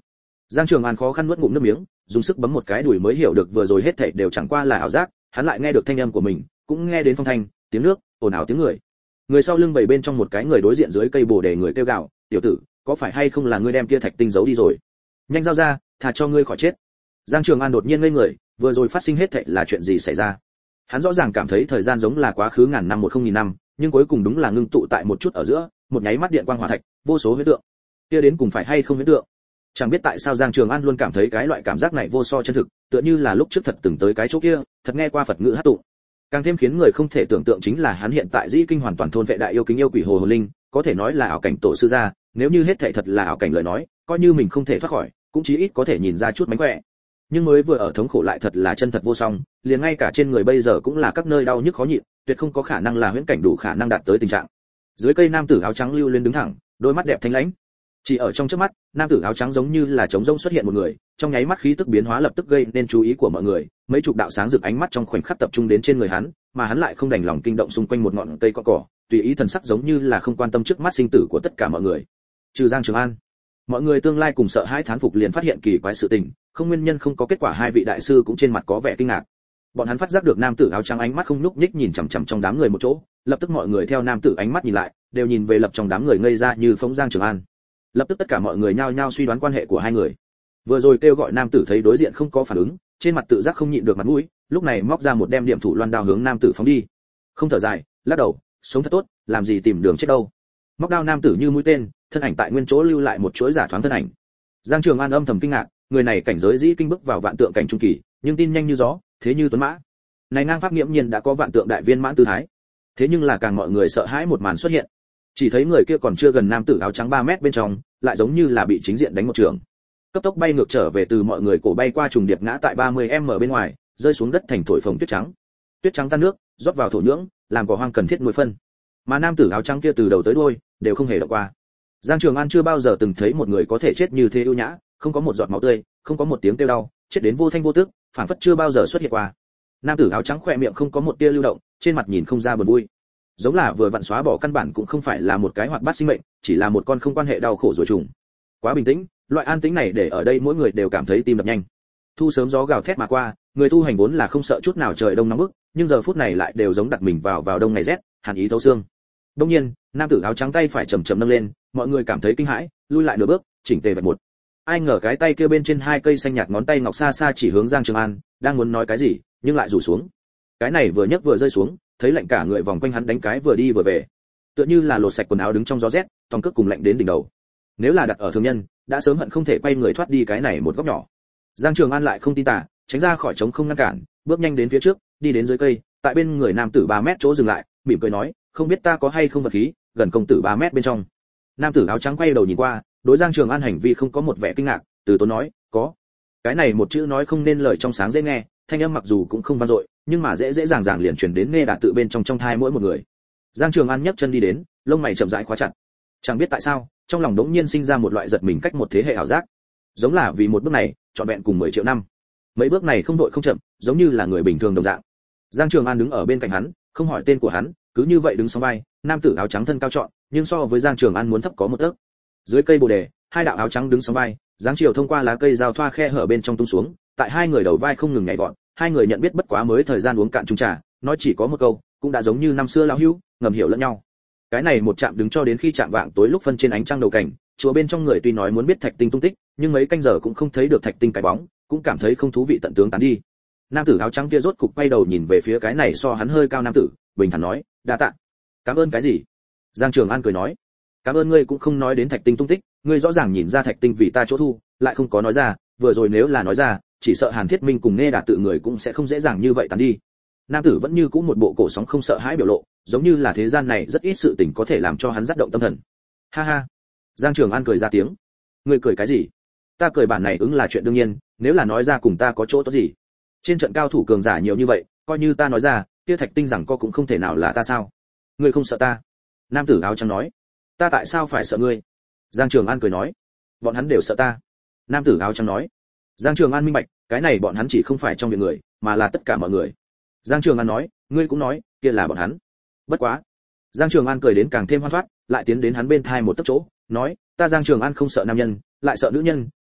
Giang Trường An khó khăn nuốt ngụm nước miếng, dùng sức bấm một cái đùi mới hiểu được vừa rồi hết thảy đều chẳng qua là ảo giác, hắn lại nghe được thanh âm của mình, cũng nghe đến phong thanh, tiếng nước, ồn ào tiếng người. Người sau lưng bầy bên trong một cái người đối diện dưới cây bồ đề người kêu gào, "Tiểu tử, có phải hay không là ngươi đem kia thạch tinh giấu đi rồi? Nhanh giao ra, thà cho ngươi khỏi chết." Giang Trường An đột nhiên ngây người, vừa rồi phát sinh hết thảy là chuyện gì xảy ra? Hắn rõ ràng cảm thấy thời gian giống là quá khứ ngàn năm một không nghìn năm, nhưng cuối cùng đúng là ngưng tụ tại một chút ở giữa, một nháy mắt điện quang hỏa thạch, vô số huyễn tượng. Kia đến cùng phải hay không huyễn tượng? Chẳng biết tại sao Giang Trường An luôn cảm thấy cái loại cảm giác này vô so chân thực, tựa như là lúc trước thật từng tới cái chỗ kia, thật nghe qua Phật ngữ hát tụng. Càng thêm khiến người không thể tưởng tượng chính là hắn hiện tại dĩ kinh hoàn toàn thôn vệ đại yêu kính yêu quỷ hồ hồn linh, có thể nói là ảo cảnh tổ sư gia, nếu như hết thảy thật là ảo cảnh lời nói, coi như mình không thể thoát khỏi, cũng chí ít có thể nhìn ra chút mánh khỏe. Nhưng mới vừa ở thống khổ lại thật là chân thật vô song, liền ngay cả trên người bây giờ cũng là các nơi đau nhức khó nhịn, tuyệt không có khả năng là huyễn cảnh đủ khả năng đạt tới tình trạng. Dưới cây nam tử áo trắng lưu lên đứng thẳng, đôi mắt đẹp thanh lãnh. Chỉ ở trong chớp mắt, nam tử áo trắng giống như là trống rỗng xuất hiện một người, trong nháy mắt khí tức biến hóa lập tức gây nên chú ý của mọi người, mấy chục đạo sáng rực ánh mắt trong khoảnh khắc tập trung đến trên người hắn, mà hắn lại không đành lòng kinh động xung quanh một ngọn cây cỏ, tùy ý thần sắc giống như là không quan tâm trước mắt sinh tử của tất cả mọi người. Trừ Giang Trường An, mọi người tương lai cùng sợ hãi thán phục liền phát hiện kỳ quái sự tình, không nguyên nhân không có kết quả, hai vị đại sư cũng trên mặt có vẻ kinh ngạc. Bọn hắn phát giác được nam tử áo trắng ánh mắt không nhúc nhích nhìn chằm chằm trong đám người một chỗ, lập tức mọi người theo nam tử ánh mắt nhìn lại, đều nhìn về lập trong đám người ngây ra như phóng Giang Trường An. Lập tức tất cả mọi người nhao nhao suy đoán quan hệ của hai người. Vừa rồi kêu gọi nam tử thấy đối diện không có phản ứng, trên mặt tự giác không nhịn được mặt mũi, lúc này móc ra một đem điểm thủ loan đao hướng nam tử phóng đi. Không thở dài, lắc đầu, sống thật tốt, làm gì tìm đường chết đâu. Móc đao nam tử như mũi tên, thân ảnh tại nguyên chỗ lưu lại một chuỗi giả thoáng thân ảnh. Giang Trường An âm thầm kinh ngạc, người này cảnh giới dĩ kinh bước vào vạn tượng cảnh trung kỳ, nhưng tin nhanh như gió, thế như tuấn mã. Này ngang pháp nghiễm nhiên đã có vạn tượng đại viên mãn tư thái. Thế nhưng là càng mọi người sợ hãi một màn xuất hiện. Chỉ thấy người kia còn chưa gần nam tử áo trắng 3 mét bên trong, lại giống như là bị chính diện đánh một trường. Cấp tốc bay ngược trở về từ mọi người cổ bay qua trùng điệp ngã tại 30m bên ngoài, rơi xuống đất thành thổi phồng tuyết trắng. Tuyết trắng tan nước, rót vào thổ nhưỡng, làm cỏ hoang cần thiết nuôi phân. Mà nam tử áo trắng kia từ đầu tới đuôi đều không hề động qua. Giang Trường An chưa bao giờ từng thấy một người có thể chết như thế ưu nhã, không có một giọt máu tươi, không có một tiếng kêu đau, chết đến vô thanh vô tức, phảng phất chưa bao giờ xuất hiện qua. Nam tử áo trắng khỏe miệng không có một tia lưu động, trên mặt nhìn không ra buồn vui. Giống là vừa vặn xóa bỏ căn bản cũng không phải là một cái hoạt bát sinh mệnh, chỉ là một con không quan hệ đau khổ rồi trùng. Quá bình tĩnh, loại an tĩnh này để ở đây mỗi người đều cảm thấy tim đập nhanh. Thu sớm gió gào thét mà qua, người tu hành vốn là không sợ chút nào trời đông nóng bức, nhưng giờ phút này lại đều giống đặt mình vào đông ngày rét, hàn ý thấu xương. Đương nhiên, nam tử áo trắng tay phải chậm chậm nâng lên, mọi người cảm thấy kinh hãi, lui lại nửa bước, chỉnh tề vạch một. Ai ngờ cái tay kia bên trên hai cây xanh nhạt ngón tay ngọc xa xa chỉ hướng Giang Trường An, đang muốn nói cái gì, nhưng lại rủ xuống. Cái này vừa nhấc vừa rơi xuống, thấy lạnh cả người vòng quanh hắn đánh cái vừa đi vừa về. Tựa như là lột sạch quần áo đứng trong gió rét, toàn cước cùng lạnh đến đỉnh đầu. Nếu là đặt ở thường nhân, đã sớm hận không thể quay người thoát đi cái này một góc nhỏ. Giang Trường An lại không tin tả, tránh ra khỏi trống không ngăn cản, bước nhanh đến phía trước, đi đến dưới cây, tại bên người nam tử 3 mét chỗ dừng lại, mỉm cười nói, không biết ta có hay không vật khí, gần công tử 3 mét bên trong. Nam tử áo trắng quay đầu nhìn qua, đối Giang Trường An hành vi không có một vẻ kinh ngạc, từ tốn nói, có. Cái này một chữ nói không nên lời trong sáng dễ nghe, thanh âm mặc dù cũng không vang dội, nhưng mà dễ dễ dàng dàng liền truyền đến nghe đạt tự bên trong thai mỗi một người. Giang Trường An nhấc chân đi đến, lông mày chậm rãi khóa chặt. Chẳng biết tại sao, trong lòng đống nhiên sinh ra một loại giật mình cách một thế hệ ảo giác. Giống là vì một bước này, trọn vẹn cùng 10 triệu năm. Mấy bước này không vội không chậm, giống như là người bình thường đồng dạng. Giang Trường An đứng ở bên cạnh hắn, không hỏi tên của hắn, cứ như vậy đứng song vai, nam tử áo trắng thân cao trọn, nhưng so với Giang Trường An muốn thấp có một tấc. Dưới cây bồ đề, hai đạo áo trắng đứng song vai, dáng chiều thông qua lá cây giao thoa khe hở bên trong tung xuống, tại hai người đầu vai không ngừng nhảy vọt, hai người nhận biết bất quá mới thời gian uống cạn chung trà, nói chỉ có một câu, cũng đã giống như năm xưa lão hữu, ngầm hiểu lẫn nhau. Cái này một chạm đứng cho đến khi chạm vạng tối lúc phân trên ánh trăng đầu cảnh, chùa bên trong người tuy nói muốn biết thạch tinh tung tích, nhưng mấy canh giờ cũng không thấy được thạch tinh cái bóng, cũng cảm thấy không thú vị tận tướng tán đi. Nam tử áo trắng kia rốt cục quay đầu nhìn về phía cái này so hắn hơi cao nam tử, bình thản nói, đa tạ. Cảm ơn cái gì? Giang Trường An cười nói, cảm ơn ngươi cũng không nói đến thạch tinh tung tích, ngươi rõ ràng nhìn ra thạch tinh vì ta chỗ thu, lại không có nói ra, vừa rồi nếu là nói ra, chỉ sợ Hàn Thiết Minh cùng Nghe Đạt tự người cũng sẽ không dễ dàng như vậy tán đi. Nam tử vẫn như cũ một bộ cổ sóng không sợ hãi biểu lộ, giống như là thế gian này rất ít sự tình có thể làm cho hắn dắt động tâm thần. Ha ha. Giang Trường An cười ra tiếng. Ngươi cười cái gì? Ta cười bản này ứng là chuyện đương nhiên, nếu là nói ra cùng ta có chỗ tốt gì? Trên trận cao thủ cường giả nhiều như vậy, coi như ta nói ra, kia thạch tinh rằng co cũng không thể nào là ta sao? Ngươi không sợ ta? Nam tử áo trắng nói. Ta tại sao phải sợ ngươi? Giang Trường An cười nói. Bọn hắn đều sợ ta. Nam tử áo trắng nói. Giang Trường An minh bạch, cái này bọn hắn chỉ không phải trong viện người, mà là tất cả mọi người. Giang Trường An nói, ngươi cũng nói, kia là bọn hắn. Bất quá. Giang Trường An cười đến càng thêm hoan thoát, lại tiến đến hắn bên thai một tấc chỗ, nói, ta Giang Trường An không sợ nam nhân, lại sợ nữ nhân,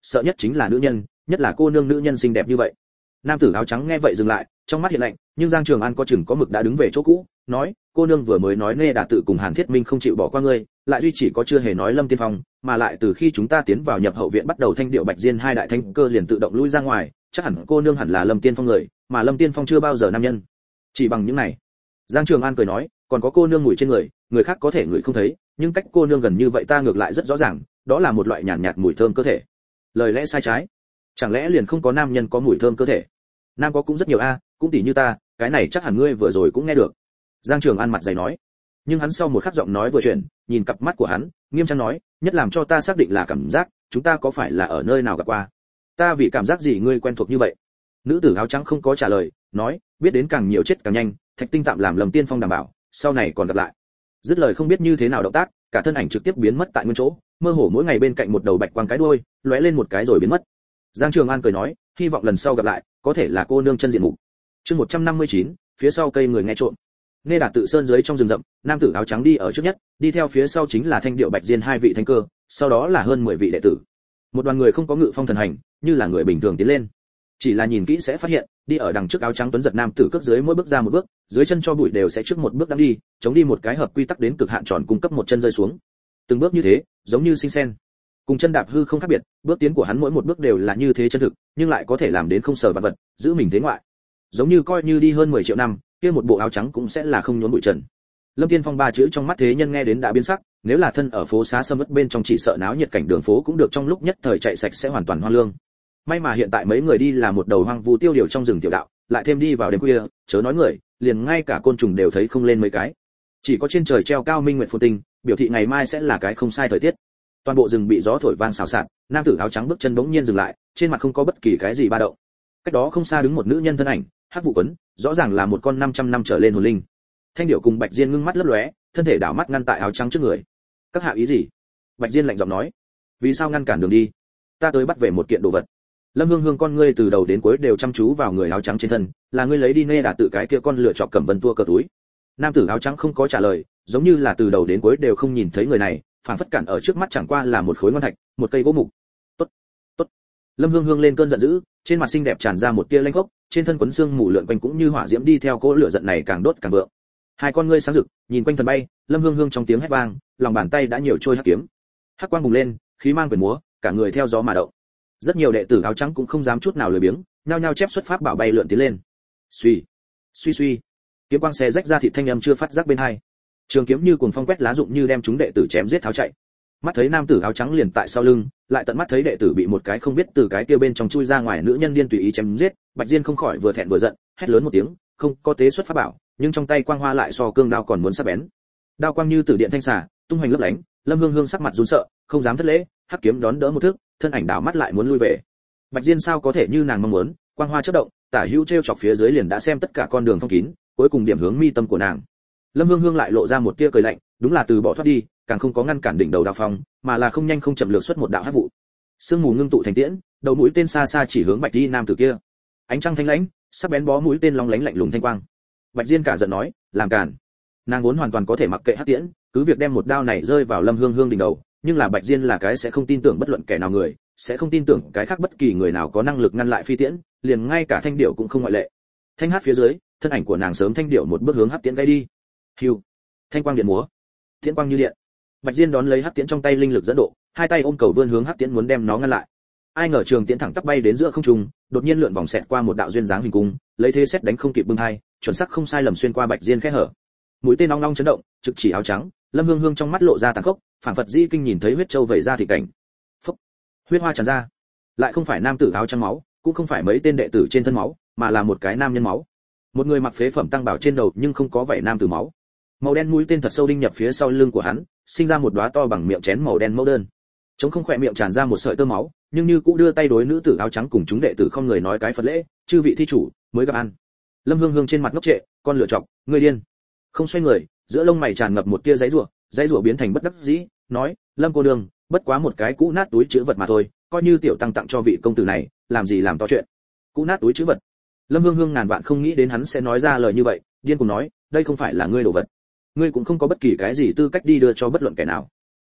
sợ nhất chính là nữ nhân, nhất là cô nương nữ nhân xinh đẹp như vậy. Nam tử áo trắng nghe vậy dừng lại, trong mắt hiện lạnh, nhưng Giang Trường An có chừng có mực đã đứng về chỗ cũ, nói, cô nương vừa mới nói Nê Đà tự cùng Hàn Thiết Minh không chịu bỏ qua ngươi, lại duy chỉ có chưa hề nói Lâm Tiên Phong, mà lại từ khi chúng ta tiến vào nhập hậu viện bắt đầu thanh điệu bạch diên hai đại thanh cơ liền tự động lui ra ngoài, chắc hẳn cô nương hẳn là Lâm Tiên Phong người, mà Lâm Tiên Phong chưa bao giờ nam nhân. Chỉ bằng những này, Giang Trường An cười nói, còn có cô nương mùi trên người, người khác có thể ngửi không thấy, nhưng cách cô nương gần như vậy ta ngược lại rất rõ ràng, đó là một loại nhàn nhạt mùi thơm cơ thể. Lời lẽ sai trái, chẳng lẽ liền không có nam nhân có mùi thơm cơ thể? Nam có cũng rất nhiều a, cũng tỷ như ta, cái này chắc hẳn ngươi vừa rồi cũng nghe được. Giang Trường An mặt dày nói, nhưng hắn sau một khắc giọng nói vừa chuyển, nhìn cặp mắt của hắn, nghiêm trang nói, nhất làm cho ta xác định là cảm giác, chúng ta có phải là ở nơi nào gặp qua? Ta vì cảm giác gì ngươi quen thuộc như vậy? Nữ tử áo trắng không có trả lời, nói, biết đến càng nhiều chết càng nhanh, Thạch Tinh tạm làm Lâm Tiên Phong đảm bảo, sau này còn gặp lại. Dứt lời không biết như thế nào động tác, cả thân ảnh trực tiếp biến mất tại nguyên chỗ, mơ hồ mỗi ngày bên cạnh một đầu bạch quang cái đuôi, lóe lên một cái rồi biến mất. Giang Trường An cười nói, hy vọng lần sau gặp lại, có thể là cô nương chân diện mục. Chương 159, phía sau cây người nghe trộm. Nghe Đạt tự sơn dưới trong rừng rậm, nam tử áo trắng đi ở trước nhất, đi theo phía sau chính là Thanh Điệu Bạch Diên hai vị thánh cơ, sau đó là hơn 10 vị đệ tử. Một đoàn người không có ngự phong thần hành, như là người bình thường tiến lên. Chỉ là nhìn kỹ sẽ phát hiện, đi ở đằng trước áo trắng tuấn giật nam tử cước dưới mỗi bước ra một bước, dưới chân cho bụi đều sẽ trước một bước đắm đi, chống đi một cái hợp quy tắc đến cực hạn tròn cung cấp một chân rơi xuống. Từng bước như thế, giống như sinh sen. Cùng chân đạp hư không khác biệt, bước tiến của hắn mỗi một bước đều là như thế chân thực, nhưng lại có thể làm đến không sờ vạn vật, giữ mình thế ngoại. Giống như coi như đi hơn 10 triệu năm, kia một bộ áo trắng cũng sẽ là không nhốn bụi trần. Lâm Tiên Phong ba chữ trong mắt thế nhân nghe đến đã biến sắc, nếu là thân ở phố xá sầm uất bên trong chỉ sợ náo nhiệt cảnh đường phố cũng được trong lúc nhất thời chạy sạch sẽ hoàn toàn hoang lương. May mà hiện tại mấy người đi là một đầu hoang vu tiêu điều trong rừng tiểu đạo, lại thêm đi vào đêm khuya, chớ nói người, liền ngay cả côn trùng đều thấy không lên mấy cái. Chỉ có trên trời treo cao minh nguyệt phồn tinh, biểu thị ngày mai sẽ là cái không sai thời tiết. Toàn bộ rừng bị gió thổi vang xào xạc, nam tử áo trắng bước chân bỗng nhiên dừng lại, trên mặt không có bất kỳ cái gì ba động. Cách đó không xa đứng một nữ nhân thân ảnh, hắc vụ quấn, rõ ràng là một con 500 năm trở lên hồn linh. Thanh điệu cùng Bạch Diên ngưng mắt lấp lóe, thân thể đảo mắt ngăn tại áo trắng trước người. Các hạ ý gì? Bạch Diên lạnh giọng nói. Vì sao ngăn cản đường đi? Ta tới bắt về một kiện đồ vật. Lâm Hương Hương con ngươi từ đầu đến cuối đều chăm chú vào người áo trắng trên thân, là ngươi lấy đi Nê Đà tự cái kia con lựa chọc cầm vân tua cờ túi. Nam tử áo trắng không có trả lời, giống như là từ đầu đến cuối đều không nhìn thấy người này, phản phất cản ở trước mắt chẳng qua là một khối ngon thạch, một cây gỗ mục. Tốt, tốt. Lâm Hương Hương lên cơn giận dữ, trên mặt xinh đẹp tràn ra một tia lanh khốc, trên thân quấn xương mù lượn quanh cũng như hỏa diễm đi theo cỗ lửa giận này càng đốt càng vượng. Hai con ngươi sáng rực, nhìn quanh thần bay, Lâm Hương Hương trong tiếng hét vang, lòng bàn tay đã nhiều trôi hắc kiếm. Hắc quang bùng lên, khí mang quyền múa, cả người theo gió mà động. Rất nhiều đệ tử áo trắng cũng không dám chút nào lười biếng, nhao nhao chép xuất pháp bảo bay lượn tiến lên. Suy, suy suy, kiếm quang xé rách ra thịt thanh âm chưa phát giác bên hai. Trường kiếm như cuồng phong quét lá rụng như đem chúng đệ tử chém giết tháo chạy. Mắt thấy nam tử áo trắng liền tại sau lưng, lại tận mắt thấy đệ tử bị một cái không biết từ cái kia bên trong chui ra ngoài nữ nhân điên tùy ý chém giết, Bạch Diên không khỏi vừa thẹn vừa giận, hét lớn một tiếng, không có tế xuất pháp bảo, nhưng trong tay quang hoa lại so cương đao còn muốn sắc bén. Đao quang như tử điện thanh xà, tung hoành lấp lánh, Lâm Hương Hương sắc mặt run sợ, không dám thất lễ, hắc kiếm đón đỡ một thước, thân ảnh đảo mắt lại muốn lui về. Bạch Diên sao có thể như nàng mong muốn, quang hoa chớp động, tả hữu treo chọc phía dưới liền đã xem tất cả con đường phong kín, cuối cùng điểm hướng mi tâm của nàng. Lâm Hương Hương lại lộ ra một tia cười lạnh, đúng là từ bỏ thoát đi, càng không có ngăn cản đỉnh đầu đao phong, mà là không nhanh không chậm lược xuất một đạo hắc vụ. Sương mù ngưng tụ thành tiễn, đầu mũi tên xa xa chỉ hướng Bạch Di nam tử kia. Ánh trăng thanh lãnh, sắc bén bó mũi tên long lánh lạnh lùng thanh quang. Bạch Diên cả giận nói, làm cản. Nàng vốn hoàn toàn có thể mặc kệ hắc tiễn, cứ việc đem một đao này rơi vào Lâm Hương Hương đỉnh đầu, nhưng là Bạch Diên là cái sẽ không tin tưởng bất luận kẻ nào người, sẽ không tin tưởng cái khác bất kỳ người nào có năng lực ngăn lại phi tiễn, liền ngay cả thanh điệu cũng không ngoại lệ. Thanh hát phía dưới, thân ảnh của nàng sớm thanh điệu một bước hướng hắc tiễn gây đi. Hưu, thanh quang điện múa, tiễn quang như điện. Bạch Diên đón lấy hắc tiễn trong tay linh lực dẫn độ, hai tay ôm cầu vươn hướng hắc tiễn muốn đem nó ngăn lại. Ai ngờ trường tiễn thẳng tắp bay đến giữa không trung, đột nhiên lượn vòng xẹt qua một đạo duyên dáng hình cung, lấy thế xét đánh không kịp bưng hai, chuẩn xác không sai lầm xuyên qua Bạch Diên khe hở. Mũi tên long long chấn động, trực chỉ áo trắng, Lâm Hương Hương trong mắt lộ ra tàn khốc, phảng phật di kinh nhìn thấy huyết châu vẩy ra thị cảnh. Phốc, huyết hoa tràn ra, lại không phải nam tử áo trắng máu, cũng không phải mấy tên đệ tử trên thân máu, mà là một cái nam nhân máu. Một người mặc phế phẩm tăng bảo trên đầu nhưng không có vảy nam tử máu. Màu đen mũi tên thật sâu đinh nhập phía sau lưng của hắn, sinh ra một đóa to bằng miệng chén màu đen mẫu đơn. Trống không khỏe miệng tràn ra một sợi tơ máu, nhưng như cũ đưa tay đối nữ tử áo trắng cùng chúng đệ tử không người nói cái Phật lễ, chư vị thi chủ, mới gặp ăn. Lâm Hương Hương trên mặt ngốc trệ, con lựa chọc, ngươi điên. Không xoay người, giữa lông mày tràn ngập một tia giãy giụa biến thành bất đắc dĩ, nói, Lâm cô nương, bất quá một cái cũ nát túi trữ vật mà thôi, coi như tiểu tăng tặng cho vị công tử này, làm gì làm to chuyện. Cũ nát túi trữ vật. Lâm Hương Hương ngàn vạn không nghĩ đến hắn sẽ nói ra lời như vậy, điên cuồng nói, đây không phải là ngươi đồ vật, ngươi cũng không có bất kỳ cái gì tư cách đi đưa cho bất luận kẻ nào.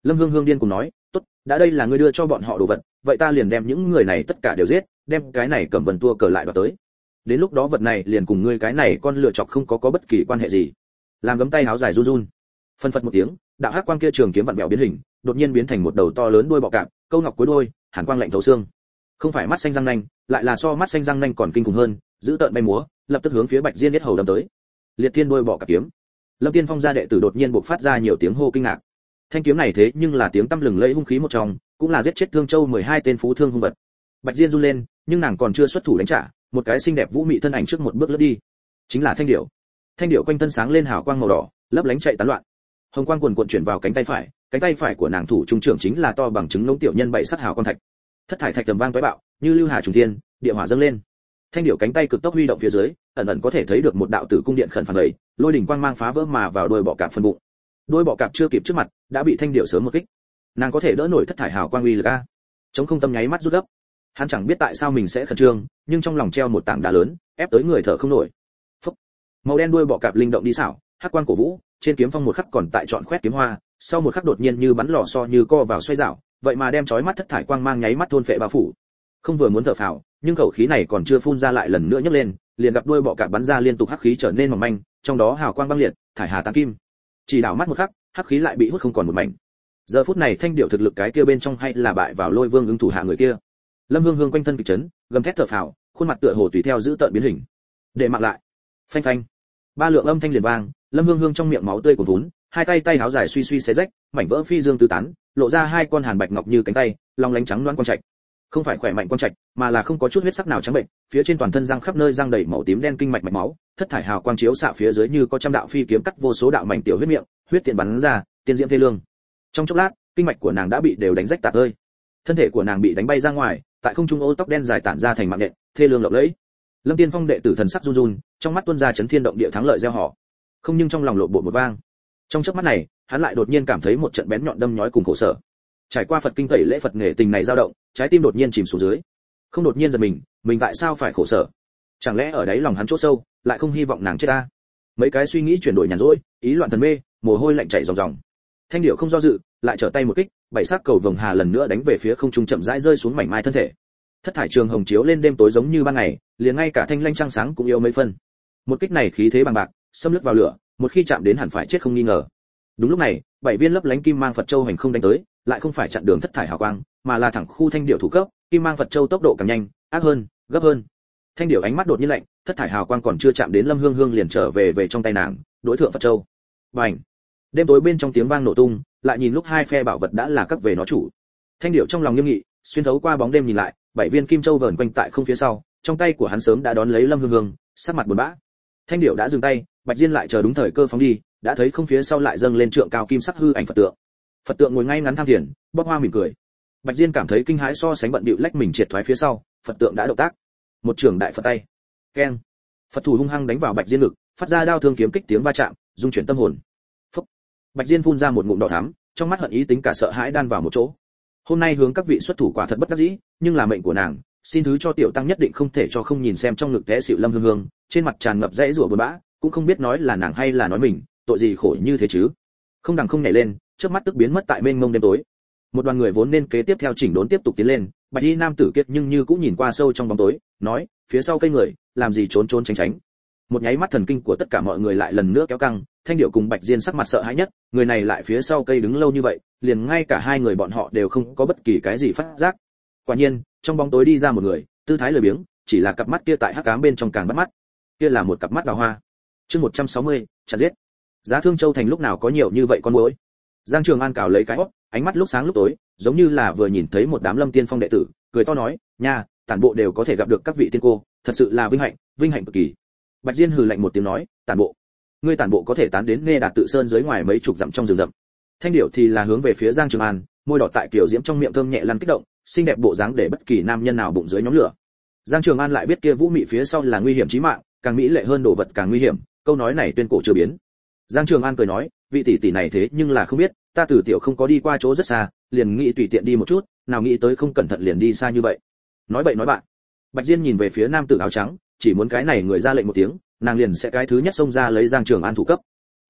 Lâm Hương Hương điên cùng nói, tốt, đã đây là ngươi đưa cho bọn họ đồ vật, vậy ta liền đem những người này tất cả đều giết, đem cái này Cẩm Vân tua cờ lại đoạt tới. Đến lúc đó vật này liền cùng ngươi cái này con lựa chọc không có bất kỳ quan hệ gì. Làm gấm tay háo dài run run. Phân phật một tiếng, đạo hắc quang kia trường kiếm vặn vẹo biến hình, đột nhiên biến thành một đầu to lớn đuôi bọ cạp, câu ngọc cuối đuôi, hàn quang lạnh thấu xương. Không phải mắt xanh răng nanh, lại là so mắt xanh răng nanh còn kinh khủng hơn, giữ tợn bay múa, lập tức hướng phía Bạch Diên Yết Hầu đâm tới. Liệt Thiên đuôi bọ cạp kiếm. Lâm Tiên Phong gia đệ tử đột nhiên bộc phát ra nhiều tiếng hô kinh ngạc. Thanh kiếm này thế nhưng là tiếng tăm lừng lẫy hung khí một trong, cũng là giết chết Thương Châu 12 tên phú thương hung vật. Bạch Diên run lên, nhưng nàng còn chưa xuất thủ đánh trả, một cái xinh đẹp vũ mị thân ảnh trước một bước lướt đi. Chính là Thanh Điểu. Thanh Điểu quanh thân sáng lên hào quang màu đỏ, lấp lánh chạy tán loạn. Hồng quang cuồn cuộn chuyển vào cánh tay phải của nàng thủ trung trưởng chính là to bằng trứng ngỗng tiểu nhân bảy sắc hào quang thạch. Thất thải thạch tầm vang tóe bạo, như lưu hà trùng thiên, địa hỏa dâng lên. Thanh Điểu cánh tay cực tốc huy động phía dưới, ẩn ẩn có thể thấy được một đạo tử cung điện khẩn phản lầy, lôi đỉnh quang mang phá vỡ mà vào đuôi bọ cạp phân bụng. Đuôi bọ cạp chưa kịp trước mặt, đã bị Thanh Điểu sớm một kích. Nàng có thể đỡ nổi thất thải hào quang uy lực a. Chống không tâm nháy mắt rút gấp. Hắn chẳng biết tại sao mình sẽ khẩn trương, nhưng trong lòng treo một tảng đá lớn, ép tới người thở không nổi. Phốc. Màu đen đuôi bọ cạp linh động đi xảo, hắc quang cổ vũ, trên kiếm phong một khắc còn tại trọn khoét kiếm hoa, sau một khắc đột nhiên như bắn lò xo như co vào xoay dạo, vậy mà đem chói mắt thất thải quang mang nháy mắt thôn phệ bao phủ. Không vừa muốn thở phào, nhưng khẩu khí này còn chưa phun ra lại lần nữa nhấc lên, liền gặp đuôi bọ cạp bắn ra liên tục hắc khí trở nên mỏng manh, trong đó hào quang băng liệt, thải hà tán kim. Chỉ đảo mắt một khắc, hắc khí lại bị hút không còn một mảnh. Giờ phút này Thanh Điểu thực lực cái kia bên trong hay là bại vào Lôi Vương ứng thủ hạ người kia. Lâm Hương Hương quanh thân kịch chấn, gầm thét thở phào, khuôn mặt tựa hồ tùy theo giữ tợn biến hình. Để mạng lại. Phanh phanh. Ba lượng âm thanh liền vang, Lâm Hương Hương trong miệng máu tươi cuồn vún, hai tay háo dài suy suy xé rách, mảnh vỡ phi dương tứ tán, lộ ra hai con hàn bạch ngọc như cánh tay, long lánh trắng loáng quang trạch. Không phải khỏe mạnh quang trạch, mà là không có chút huyết sắc nào trắng bệnh, phía trên toàn thân răng khắp nơi răng đầy màu tím đen kinh mạch mạch máu, thất thải hào quang chiếu xạ phía dưới như có trăm đạo phi kiếm cắt vô số đạo mảnh tiểu huyết miệng, huyết tiện bắn ra, tiên diễm thê lương. Trong chốc lát, kinh mạch của nàng đã bị đều đánh rách tạc ơi. Thân thể của nàng bị đánh bay ra ngoài, tại không trung ô tóc đen dài tản ra thành mạng nhện, thê lương lộng lẫy. Lâm Tiên Phong đệ tử thần sắc run run, trong mắt tuôn ra chấn thiên động địa thắng lợi gieo họ. Không nhưng trong lòng lộ bộ một vang. Trong chớp mắt này, hắn lại đột nhiên cảm thấy một trận bén nhọn đâm nhói cùng khổ sở. Trải qua Phật kinh tẩy lễ Phật nghề tình này dao động, trái tim đột nhiên chìm xuống dưới. Không đột nhiên giật mình tại sao phải khổ sở? Chẳng lẽ ở đáy lòng hắn chỗ sâu, lại không hy vọng nàng chết ta? Mấy cái suy nghĩ chuyển đổi nhàn rỗi, ý loạn thần mê, mồ hôi lạnh chảy ròng ròng. Thanh Điểu không do dự, lại trở tay một kích, bảy sắc cầu vồng hà lần nữa đánh về phía không trung chậm rãi rơi xuống mảnh mai thân thể. Thất thải trường hồng chiếu lên đêm tối giống như ban ngày, liền ngay cả thanh lanh trăng sáng cũng yếu mấy phân. Một kích này khí thế bằng bạc, xâm lướt vào lửa, một khi chạm đến hẳn phải chết không nghi ngờ. Đúng lúc này, bảy viên lấp lánh kim mang Phật châu hành không đánh tới, lại không phải chặn đường thất thải hào quang, mà là thẳng khu Thanh Điểu thủ cấp, kim mang Phật châu tốc độ càng nhanh, ác hơn, gấp hơn. Thanh Điểu ánh mắt đột nhiên lạnh, thất thải hào quang còn chưa chạm đến Lâm Hương Hương liền trở về trong tay nàng, đối thượng Phật châu. Bành! Đêm tối bên trong tiếng vang nổ tung, lại nhìn lúc hai phe bảo vật đã là các về nó chủ. Thanh Điểu trong lòng nghiêm nghị, xuyên thấu qua bóng đêm nhìn lại, bảy viên kim châu vờn quanh tại không phía sau, trong tay của hắn sớm đã đón lấy Lâm Hương Hương, sắc mặt buồn bã. Thanh Điểu đã dừng tay, Bạch Diên lại chờ đúng thời cơ phóng đi, đã thấy không phía sau lại dâng lên trượng cao kim sắc hư ảnh Phật tượng. Phật tượng ngồi ngay ngắn tham thiền, bóc hoa mỉm cười. Bạch Diên cảm thấy kinh hãi so sánh bận bịu lách mình triệt thoái phía sau, Phật tượng đã động tác. Một trường đại Phật tay. Keng. Phật thủ hung hăng đánh vào Bạch Diên ngực, phát ra đao thương kiếm kích tiếng va chạm, dung chuyển tâm hồn. Phốc. Bạch Diên phun ra một ngụm đỏ thắm, trong mắt hận ý tính cả sợ hãi đan vào một chỗ. Hôm nay hướng các vị xuất thủ quả thật bất đắc dĩ, nhưng là mệnh của nàng, xin thứ cho tiểu tăng nhất định không thể cho không nhìn xem trong ngực té xỉu Lâm Hương Hương, trên mặt tràn ngập dãy rủa buồn bã, cũng không biết nói là nàng hay là nói mình, tội gì khổ như thế chứ. Không đằng không nhảy lên, chớp mắt tức biến mất tại mênh mông đêm tối. Một đoàn người vốn nên kế tiếp theo chỉnh đốn tiếp tục tiến lên, Bạch Y nam tử kiệt nhưng như cũng nhìn qua sâu trong bóng tối, nói, phía sau cây người, làm gì trốn trốn tránh tránh. Một nháy mắt thần kinh của tất cả mọi người lại lần nữa kéo căng, Thanh Điểu cùng Bạch Diên sắc mặt sợ hãi nhất, người này lại phía sau cây đứng lâu như vậy, liền ngay cả hai người bọn họ đều không có bất kỳ cái gì phát giác. Quả nhiên, trong bóng tối đi ra một người, tư thái lười biếng, chỉ là cặp mắt kia tại hắc ám bên trong càng bắt mắt. Kia là một cặp mắt đào hoa. Chương 160, chặt giết. Giá Thương Châu thành lúc nào có nhiều như vậy con muỗi. Giang Trường An cào lấy cái hốc, ánh mắt lúc sáng lúc tối, giống như là vừa nhìn thấy một đám Lâm Tiên Phong đệ tử, cười to nói, "Nha, tản bộ đều có thể gặp được các vị tiên cô, thật sự là vinh hạnh cực kỳ." Bạch Diên hừ lạnh một tiếng nói, "Tản bộ? Ngươi tản bộ có thể tán đến Nghe Đạt Tự Sơn dưới ngoài mấy chục dặm trong rừng rậm." Thanh Điểu thì là hướng về phía Giang Trường An, môi đỏ tại kiểu diễm trong miệng thơm nhẹ lăn kích động, xinh đẹp bộ dáng để bất kỳ nam nhân nào bụng dưới nhóm lửa. Giang Trường An lại biết kia vũ mị phía sau là nguy hiểm chí mạng, càng mỹ lệ hơn đồ vật càng nguy hiểm, câu nói này tuyên cổ chưa biến. Giang Trường An cười nói, vị tỷ tỷ này thế nhưng là không biết, ta từ tiểu không có đi qua chỗ rất xa, liền nghĩ tùy tiện đi một chút, nào nghĩ tới không cẩn thận liền đi xa như vậy. Nói bậy nói bạn. Bạch Diên nhìn về phía nam tử áo trắng, chỉ muốn cái này người ra lệnh một tiếng, nàng liền sẽ cái thứ nhất xông ra lấy Giang Trường An thủ cấp.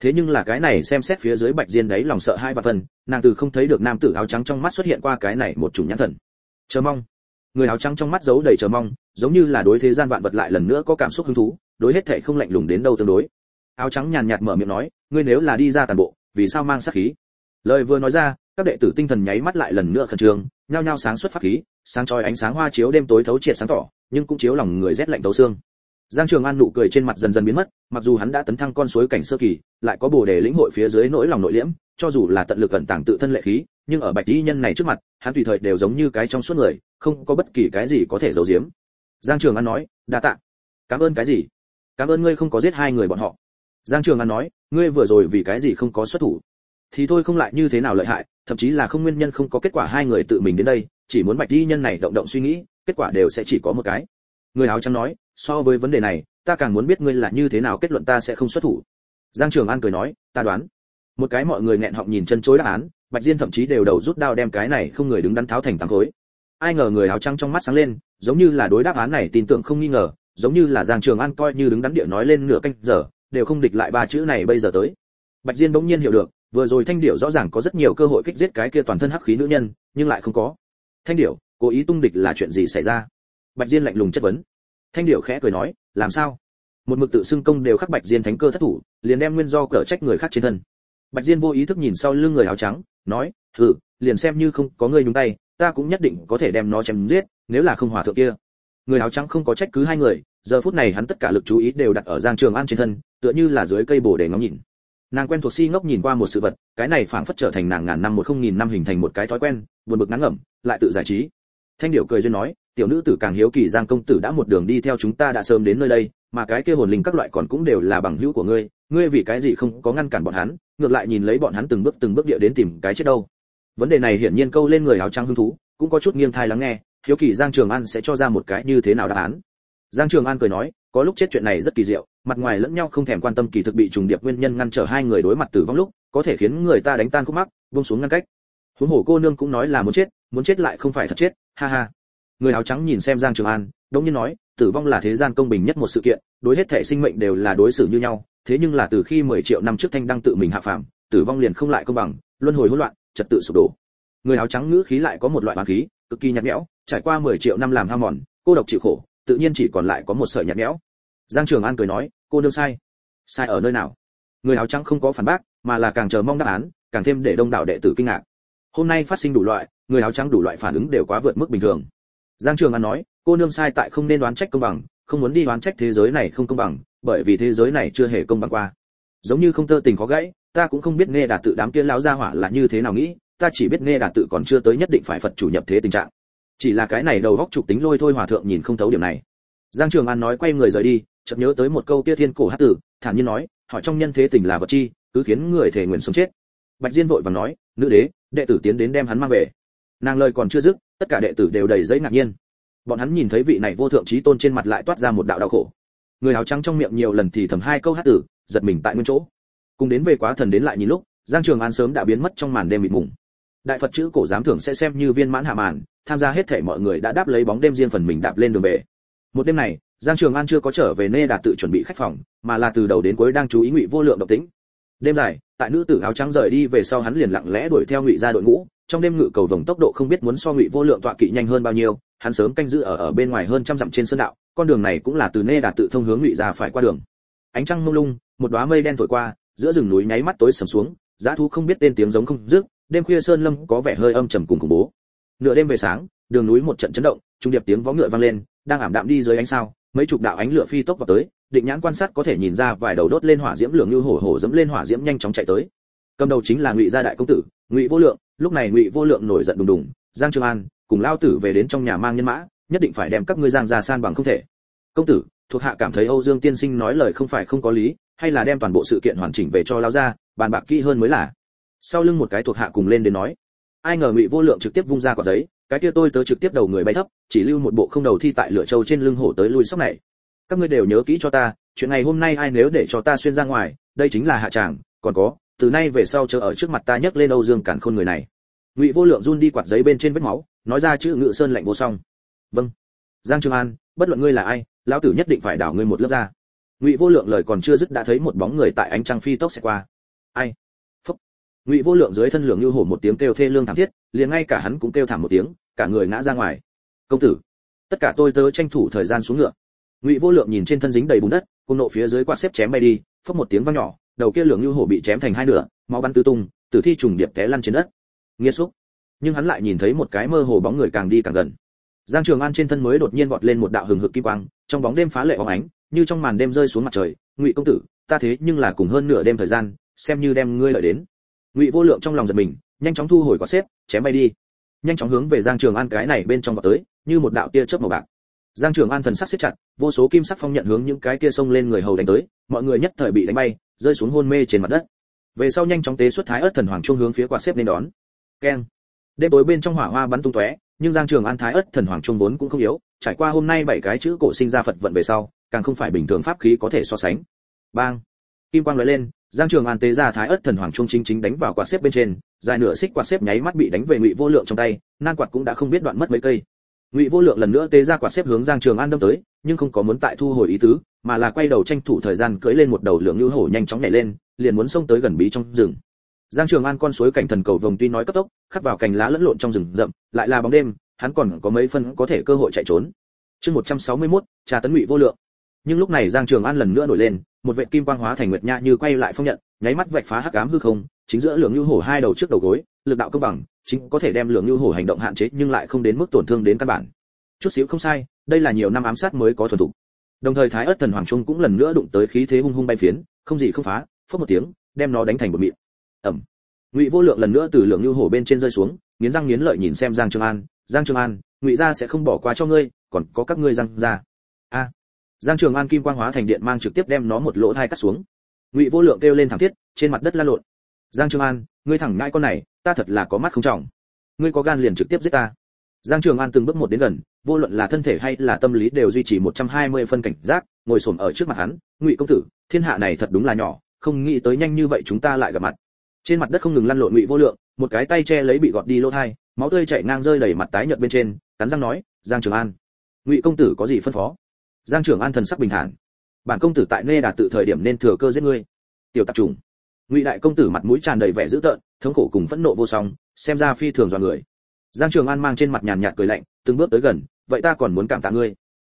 Thế nhưng là cái này xem xét phía dưới Bạch Diên đấy lòng sợ hai và phần, nàng từ không thấy được nam tử áo trắng trong mắt xuất hiện qua cái này một chủng nhãn thần. Chờ mong. Người áo trắng trong mắt giấu đầy chờ mong, giống như là đối thế gian vạn vật lại lần nữa có cảm xúc hứng thú, đối hết thảy không lạnh lùng đến đâu tương đối. Áo trắng nhàn nhạt mở miệng nói, ngươi nếu là đi ra tàn bộ, vì sao mang sát khí? Lời vừa nói ra, các đệ tử tinh thần nháy mắt lại lần nữa khẩn trương, nhao nhao sáng xuất pháp khí, sáng chói ánh sáng hoa chiếu đêm tối thấu triệt sáng tỏ, nhưng cũng chiếu lòng người rét lạnh thấu xương. Giang Trường An nụ cười trên mặt dần dần biến mất, mặc dù hắn đã tấn thăng con suối cảnh sơ kỳ, lại có Bồ đề lĩnh hội phía dưới nỗi lòng nội liễm, cho dù là tận lực ẩn tàng tự thân lệ khí, nhưng ở Bạch Y nhân này trước mặt, hắn tùy thời đều giống như cái trong suốt người, không có bất kỳ cái gì có thể giấu giếm. Giang Trường An nói, đa tạ. Cảm ơn cái gì? Cảm ơn ngươi không có giết hai người bọn họ. Giang Trường An nói, ngươi vừa rồi vì cái gì không có xuất thủ? Thì thôi không lại như thế nào lợi hại, thậm chí là không nguyên nhân không có kết quả hai người tự mình đến đây, chỉ muốn Bạch Y nhân này động động suy nghĩ, kết quả đều sẽ chỉ có một cái. Người áo trắng nói, so với vấn đề này, ta càng muốn biết ngươi là như thế nào kết luận ta sẽ không xuất thủ. Giang Trường An cười nói, ta đoán. Một cái mọi người nghẹn họng nhìn chân chối đáp án, Bạch Diên thậm chí đều đầu rút đao đem cái này không người đứng đắn tháo thành tám khối. Ai ngờ người áo trắng trong mắt sáng lên, giống như là đối đáp án này tin tưởng không nghi ngờ, giống như là Giang Trường An coi như đứng đắn địa nói lên nửa canh giờ, đều không địch lại ba chữ này bây giờ tới. Bạch Diên bỗng nhiên hiểu được, vừa rồi Thanh Điểu rõ ràng có rất nhiều cơ hội kích giết cái kia toàn thân hắc khí nữ nhân, nhưng lại không có. Thanh Điểu, cố ý tung địch là chuyện gì xảy ra? Bạch Diên lạnh lùng chất vấn. Thanh Điểu khẽ cười nói, làm sao? Một mực tự xưng công đều khắc Bạch Diên thánh cơ thất thủ, liền đem nguyên do cở trách người khác trên thân. Bạch Diên vô ý thức nhìn sau lưng người áo trắng, nói, liền xem như không có ngươi nhúng tay, ta cũng nhất định có thể đem nó chém giết, nếu là không hòa thượng kia. Người áo trắng không có trách cứ hai người, giờ phút này hắn tất cả lực chú ý đều đặt ở Giang Trường An trên thân, tựa như là dưới cây bồ đề ngắm nhìn. Nàng quen thuộc si ngốc nhìn qua một sự vật, cái này phảng phất trở thành nàng ngàn năm một không nghìn năm hình thành một cái thói quen, buồn bực ngán ngẩm, lại tự giải trí. Thanh Điểu cười duyên nói, tiểu nữ tử càng hiếu kỳ Giang công tử đã một đường đi theo chúng ta đã sớm đến nơi đây, mà cái kia hồn linh các loại còn cũng đều là bằng hữu của ngươi, ngươi vì cái gì không có ngăn cản bọn hắn, ngược lại nhìn lấy bọn hắn từng bước địa đến tìm cái chết đâu? Vấn đề này hiển nhiên câu lên người áo trắng hứng thú, cũng có chút nghiêng thai lắng nghe, hiếu kỳ Giang Trường An sẽ cho ra một cái như thế nào đáp án. Giang Trường An cười nói, có lúc chết chuyện này rất kỳ diệu, mặt ngoài lẫn nhau không thèm quan tâm kỳ thực bị trùng điệp nguyên nhân ngăn trở hai người đối mặt tử vong lúc, có thể khiến người ta đánh tan khúc mắc, buông xuống ngăn cách. Huống hồ cô nương cũng nói là muốn chết lại không phải thật chết, ha ha. Người áo trắng nhìn xem Giang Trường An, đống nhiên nói, tử vong là thế gian công bình nhất một sự kiện, đối hết thể sinh mệnh đều là đối xử như nhau, thế nhưng là từ khi 10 triệu năm trước Thanh Đăng tự mình hạ phàm, tử vong liền không lại công bằng, luân hồi hỗn loạn, trật tự sụp đổ. Người áo trắng ngữ khí lại có một loại oán khí, cực kỳ nhạt nhẽo, trải qua 10 triệu năm làm hao mòn, cô độc chịu khổ, tự nhiên chỉ còn lại có một sợi nhạt nhẽo. Giang Trường An cười nói, cô nương sai. Sai ở nơi nào? Người áo trắng không có phản bác, mà là càng chờ mong đáp án, càng thêm để đông đảo đệ tử kinh ngạc. Hôm nay phát sinh đủ loại, người áo trắng đủ loại phản ứng đều quá vượt mức bình thường. Giang Trường An nói, cô nương sai tại không nên đoán trách công bằng, không muốn đi đoán trách thế giới này không công bằng, bởi vì thế giới này chưa hề công bằng qua. Giống như không tơ tình khó gãy, ta cũng không biết Nghe Đà tự đám kia lão gia hỏa là như thế nào nghĩ, ta chỉ biết Nghe Đà tự còn chưa tới nhất định phải Phật chủ nhập thế tình trạng. Chỉ là cái này đầu góc trục tính lôi thôi hòa thượng nhìn không thấu điểm này. Giang Trường An nói quay người rời đi, chợt nhớ tới một câu kia thiên cổ hát tử, thản nhiên nói, hỏi trong nhân thế tình là vật chi, cứ khiến người thể nguyện sống chết. Bạch Diên vội vàng nói, nữ đế, đệ tử tiến đến đem hắn mang về. Nàng lời còn chưa dứt, tất cả đệ tử đều đầy giấy ngạc nhiên. Bọn hắn nhìn thấy vị này vô thượng chí tôn trên mặt lại toát ra một đạo đau khổ. Người áo trắng trong miệng nhiều lần thì thầm hai câu hát tử, giật mình tại nguyên chỗ. Cùng đến về quá thần đến lại nhìn lúc, Giang Trường An sớm đã biến mất trong màn đêm mịt mùng. Đại Phật chữ cổ giám thưởng sẽ xem như viên mãn hạ màn, tham gia hết thảy mọi người đã đáp lấy bóng đêm riêng phần mình đạp lên đường về. Một đêm này, Giang Trường An chưa có trở về Nê Đà tự chuẩn bị khách phòng, mà là từ đầu đến cuối đang chú ý Ngụy Vô Lượng động tĩnh. Đêm dài, tại nữ tử áo trắng rời đi về sau hắn liền lặng lẽ đuổi theo Ngụy gia đội ngũ, trong đêm ngự cầu vồng tốc độ không biết muốn so Ngụy Vô Lượng tọa kỵ nhanh hơn bao nhiêu, hắn sớm canh giữ ở bên ngoài hơn trăm dặm trên sơn đạo, con đường này cũng là từ Nê Đà tự thông hướng Ngụy gia phải qua đường. Ánh trăng mông lung, một đóa mây đen thổi qua, giữa rừng núi nháy mắt tối sầm xuống, dã thú không biết tên tiếng giống không dứt, đêm khuya sơn lâm có vẻ hơi âm trầm cùng khủng bố. Nửa đêm về sáng, đường núi một trận chấn động, trung điệp tiếng vó ngựa vang lên, đang ảm đạm đi dưới ánh sao, mấy chục đạo ánh lửa phi tốc vào tới, định nhãn quan sát có thể nhìn ra vài đầu đốt lên hỏa diễm lửa như hổ hổ dẫm lên hỏa diễm nhanh chóng chạy tới. Cầm đầu chính là Ngụy gia đại công tử, Ngụy Vô Lượng. Lúc này Ngụy Vô Lượng nổi giận đùng đùng, Giang Trường An, cùng lao tử về đến trong nhà mang nhân mã, nhất định phải đem các ngươi Giang gia san bằng không thể. Công tử, thuộc hạ cảm thấy Âu Dương tiên sinh nói lời không phải không có lý, hay là đem toàn bộ sự kiện hoàn chỉnh về cho lão gia, bàn bạc kỹ hơn mới là. Sau lưng một cái thuộc hạ cùng lên đến nói. Ai ngờ Ngụy Vô Lượng trực tiếp vung ra quả giấy, cái kia tôi tớ trực tiếp đầu người bay thấp, chỉ lưu một bộ không đầu thi tại lửa châu trên lưng hổ tới lui sóc này. Các ngươi đều nhớ kỹ cho ta, chuyện ngày hôm nay ai nếu để cho ta xuyên ra ngoài, đây chính là hạ tràng, còn có, từ nay về sau chờ ở trước mặt ta nhấc lên Âu Dương Cản Khôn người này. Ngụy Vô Lượng run đi quạt giấy bên trên vết máu, nói ra chữ Ngự Sơn lạnh vô song. Vâng. Giang Trường An, bất luận ngươi là ai, lão tử nhất định phải đảo ngươi một lớp ra. Ngụy Vô Lượng lời còn chưa dứt đã thấy một bóng người tại ánh trăng phi tốc sẽ qua. Ai? Phốc. Ngụy Vô Lượng dưới thân Lường Như Hổ một tiếng kêu thê lương thảm thiết, liền ngay cả hắn cũng kêu thảm một tiếng, cả người ngã ra ngoài. Công tử, tất cả tôi tớ tranh thủ thời gian xuống ngựa. Ngụy Vô Lượng nhìn trên thân dính đầy bùn đất, cùng nộ phía dưới quạt xếp chém bay đi, phốc một tiếng vang nhỏ, đầu kia Lường Như Hổ bị chém thành hai nửa, máu bắn tứ tung, tử thi trùng điệp té lăn trên đất. Nghiệt xúc. Nhưng hắn lại nhìn thấy một cái mơ hồ bóng người càng đi càng gần. Giang Trường An trên thân mới đột nhiên vọt lên một đạo hừng hực kim quang, trong bóng đêm phá lệ óng ánh, như trong màn đêm rơi xuống mặt trời. Ngụy công tử, ta thế nhưng là cùng hơn nửa đêm thời gian, xem như đem ngươi lợi đến. Ngụy Vô Lượng trong lòng giật mình, nhanh chóng thu hồi quạt xếp, chém bay đi, nhanh chóng hướng về Giang Trường An cái này bên trong vọt tới, như một đạo tia chớp màu bạc. Giang Trường An thần sắc siết chặt, vô số kim sắc phong nhận hướng những cái kia xông lên người hầu đánh tới, mọi người nhất thời bị đánh bay, rơi xuống hôn mê trên mặt đất. Về sau nhanh chóng tế xuất Thái Ức Thần Hoàng Trung hướng phía quạt xếp nên đón. Keng. Đêm tối bên trong hỏa hoa bắn tung tóe, nhưng Giang Trường An Thái Ức Thần Hoàng Trung vốn cũng không yếu, trải qua hôm nay 7 cái chữ cổ sinh ra Phật vận về sau, càng không phải bình thường pháp khí có thể so sánh. Bang. Kim quang lóe lên, Giang Trường An tế ra Thái Ức Thần Hoàng Trung chính chính đánh vào quạt xếp bên trên, dài nửa xích quạt xếp nháy mắt bị đánh về Ngụy Vô Lượng trong tay, nan quạt cũng đã không biết đoạn mất mấy cây. Ngụy Vô Lượng lần nữa tế ra quạt xếp hướng Giang Trường An đâm tới, nhưng không có muốn tại thu hồi ý tứ, mà là quay đầu tranh thủ thời gian cưỡi lên một đầu Lường Như Hổ nhanh chóng nhảy lên, liền muốn xông tới gần bí trong rừng. Giang Trường An con suối cảnh thần cầu vồng tuy nói cấp tốc, khắc vào cành lá lẫn lộn trong rừng rậm, lại là bóng đêm, hắn còn có mấy phân có thể cơ hội chạy trốn. Chương 161, tra tấn Ngụy Vô Lượng. Nhưng lúc này Giang Trường An lần nữa nổi lên, một vệt kim quang hóa thành nguyệt nha như quay lại phong nhận, nháy mắt vạch phá hắc ám hư không, chính giữa Lường Như Hổ hai đầu trước đầu gối, lực đạo công bằng, chính có thể đem Lường Như Hổ hành động hạn chế nhưng lại không đến mức tổn thương đến căn bản. Chút xíu không sai, đây là nhiều năm ám sát mới có thuần thục. Đồng thời Thái Ức Thần Hoàng Trung cũng lần nữa đụng tới khí thế hung hung bay phiến, không gì không phá, phất một tiếng, đem nó đánh thành một mịn. Ầm. Ngụy Vô Lượng lần nữa từ Lường Như Hổ bên trên rơi xuống, nghiến răng nghiến lợi nhìn xem Giang Trường An, "Giang Trường An, Ngụy gia sẽ không bỏ qua cho ngươi, còn có các ngươi Giang gia." A. Giang Trường An kim quang hóa thành điện mang trực tiếp đem nó một lỗ hai cắt xuống. Ngụy Vô Lượng kêu lên thảm thiết, trên mặt đất lăn lộn. "Giang Trường An, ngươi thẳng ngãi con này, ta thật là có mắt không trọng. Ngươi có gan liền trực tiếp giết ta." Giang Trường An từng bước một đến gần, vô luận là thân thể hay là tâm lý đều duy trì 120 phân cảnh giác, ngồi xổm ở trước mặt hắn, "Ngụy công tử, thiên hạ này thật đúng là nhỏ, không nghĩ tới nhanh như vậy chúng ta lại gặp mặt." Trên mặt đất không ngừng lăn lộn Ngụy Vô Lượng, một cái tay che lấy bị gọt đi lỗ hai, máu tươi chảy ngang rơi đầy mặt tái nhợt bên trên, cắn răng nói, "Giang Trường An, Ngụy công tử có gì phân phó?" Giang Trường An thần sắc bình thản, "Bản công tử tại Nê Đà tự thời điểm nên thừa cơ giết ngươi." Tiểu tạp trùng. Ngụy đại công tử mặt mũi tràn đầy vẻ dữ tợn, thống khổ cùng phẫn nộ vô song, xem ra phi thường dọa người. Giang Trường An mang trên mặt nhàn nhạt cười lạnh, từng bước tới gần, "Vậy ta còn muốn cảm tạ ngươi."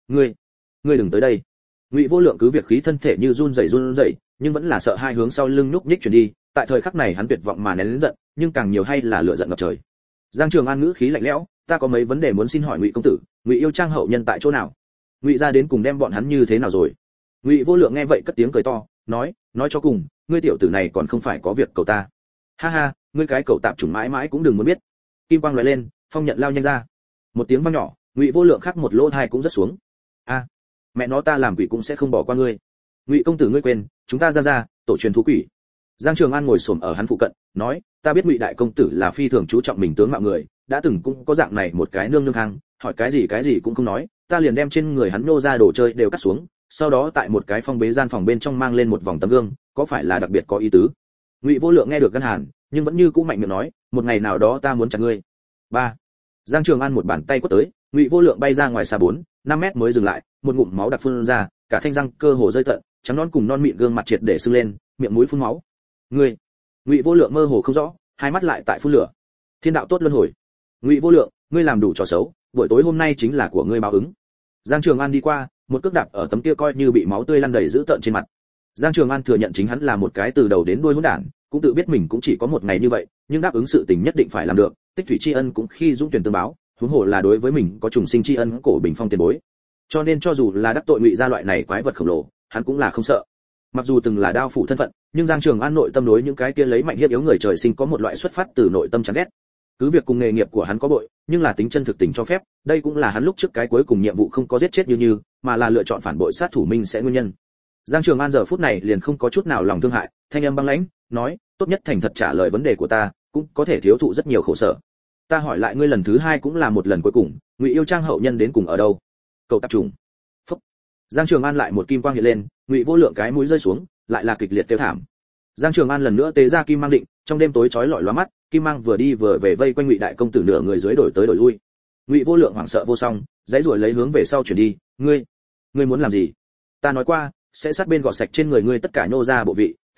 Ngươi đừng tới đây." Ngụy Vô Lượng cứ việc khí thân thể như run rẩy, nhưng vẫn là sợ hai hướng sau lưng nhúc nhích chuyển đi, tại thời khắc này hắn tuyệt vọng mà nén lớn giận, nhưng càng nhiều hay là lửa giận ngập trời. Giang Trường An ngữ khí lạnh lẽo, "Ta có mấy vấn đề muốn xin hỏi Ngụy công tử, Ngụy Yêu Trang hậu nhân tại chỗ nào? Ngụy gia đến cùng đem bọn hắn như thế nào rồi?" Ngụy Vô Lượng nghe vậy cất tiếng cười to, nói cho cùng, ngươi tiểu tử này còn không phải có việc cầu ta. Ha ha, ngươi cái cậu tạp chủng mãi mãi cũng đừng muốn biết. Kim quang lóe lên, phong nhận lao nhanh ra. Một tiếng vang nhỏ, Ngụy Vô Lượng khắc một lỗ thai cũng rất xuống. A, mẹ nó, ta làm quỷ cũng sẽ không bỏ qua ngươi. Ngụy công tử ngươi quên, chúng ta ra, tổ truyền thú quỷ. Giang Trường An ngồi xổm ở hắn phụ cận, nói, "Ta biết Ngụy đại công tử là phi thường chú trọng mình tướng mạo người, đã từng cũng có dạng này một cái nương nương hang, hỏi cái gì cũng không nói, ta liền đem trên người hắn nô ra đồ chơi đều cắt xuống, sau đó tại một cái phong bế gian phòng bên trong mang lên một vòng tấm gương, có phải là đặc biệt có ý tứ?" Ngụy Vô Lượng nghe được gan hàn, nhưng vẫn như cũ mạnh miệng nói, "Một ngày nào đó ta muốn chặt ngươi." 3. Giang Trường An một bàn tay quất tới, Ngụy Vô Lượng bay ra ngoài xa 4-5 mét mới dừng lại, một ngụm máu đặc phun ra, cả thanh răng cơ hồ rơi tận, trắng non cùng non mịn gương mặt triệt để sưng lên, miệng mũi phun máu. "Ngươi?" Ngụy Vô Lượng mơ hồ không rõ, hai mắt lại tại phun lửa. "Thiên đạo tốt luân hồi. Ngụy Vô Lượng, ngươi làm đủ trò xấu, buổi tối hôm nay chính là của ngươi báo ứng." Giang Trường An đi qua, một cước đạp ở tấm kia coi như bị máu tươi lăn đầy dữ tợn trên mặt. Giang Trường An thừa nhận chính hắn là một cái từ đầu đến đuôi hỗn đản, cũng tự biết mình cũng chỉ có một ngày như vậy, nhưng đáp ứng sự tình nhất định phải làm được, tích thủy tri ân cũng khi dũng tuyển tương báo, huống hồ là đối với mình có trùng sinh tri ân cổ bình phong tiền bối. Cho nên cho dù là đắc tội Ngụy gia loại này quái vật khổng lồ, hắn cũng là không sợ. Mặc dù từng là đao phủ thân phận, nhưng Giang Trường An nội tâm đối những cái kia lấy mạnh hiếp yếu người trời sinh có một loại xuất phát từ nội tâm chán ghét. Cứ việc cùng nghề nghiệp của hắn có bội, nhưng là tính chân thực tình cho phép, đây cũng là hắn lúc trước cái cuối cùng nhiệm vụ không có giết chết như, mà là lựa chọn phản bội sát thủ minh sẽ nguyên nhân. Giang Trường An giờ phút này liền không có chút nào lòng thương hại, thanh âm băng lãnh, nói, "Tốt nhất thành thật trả lời vấn đề của ta, cũng có thể thiếu thụ rất nhiều khổ sở. Ta hỏi lại ngươi lần thứ hai cũng là một lần cuối cùng, Ngụy Yêu Trang hậu nhân đến cùng ở đâu?" Cậu tạp trùng. Phúc. Giang Trường An lại một kim quang hiện lên, Ngụy Vô Lượng cái mũi rơi xuống, lại là kịch liệt kêu thảm. Giang Trường An lần nữa tế ra kim mang định, trong đêm tối chói lọi lóa mắt, kim mang vừa đi vừa về vây quanh Ngụy đại công tử nửa người dưới đổi tới đổi lui. Ngụy Vô Lượng hoảng sợ vô song, dãy ruồi lấy hướng về sau chuyển đi, "Ngươi muốn làm gì? Ta nói qua, sẽ sát bên gọt sạch trên người ngươi tất cả nhô ra bộ vị, kế tiếp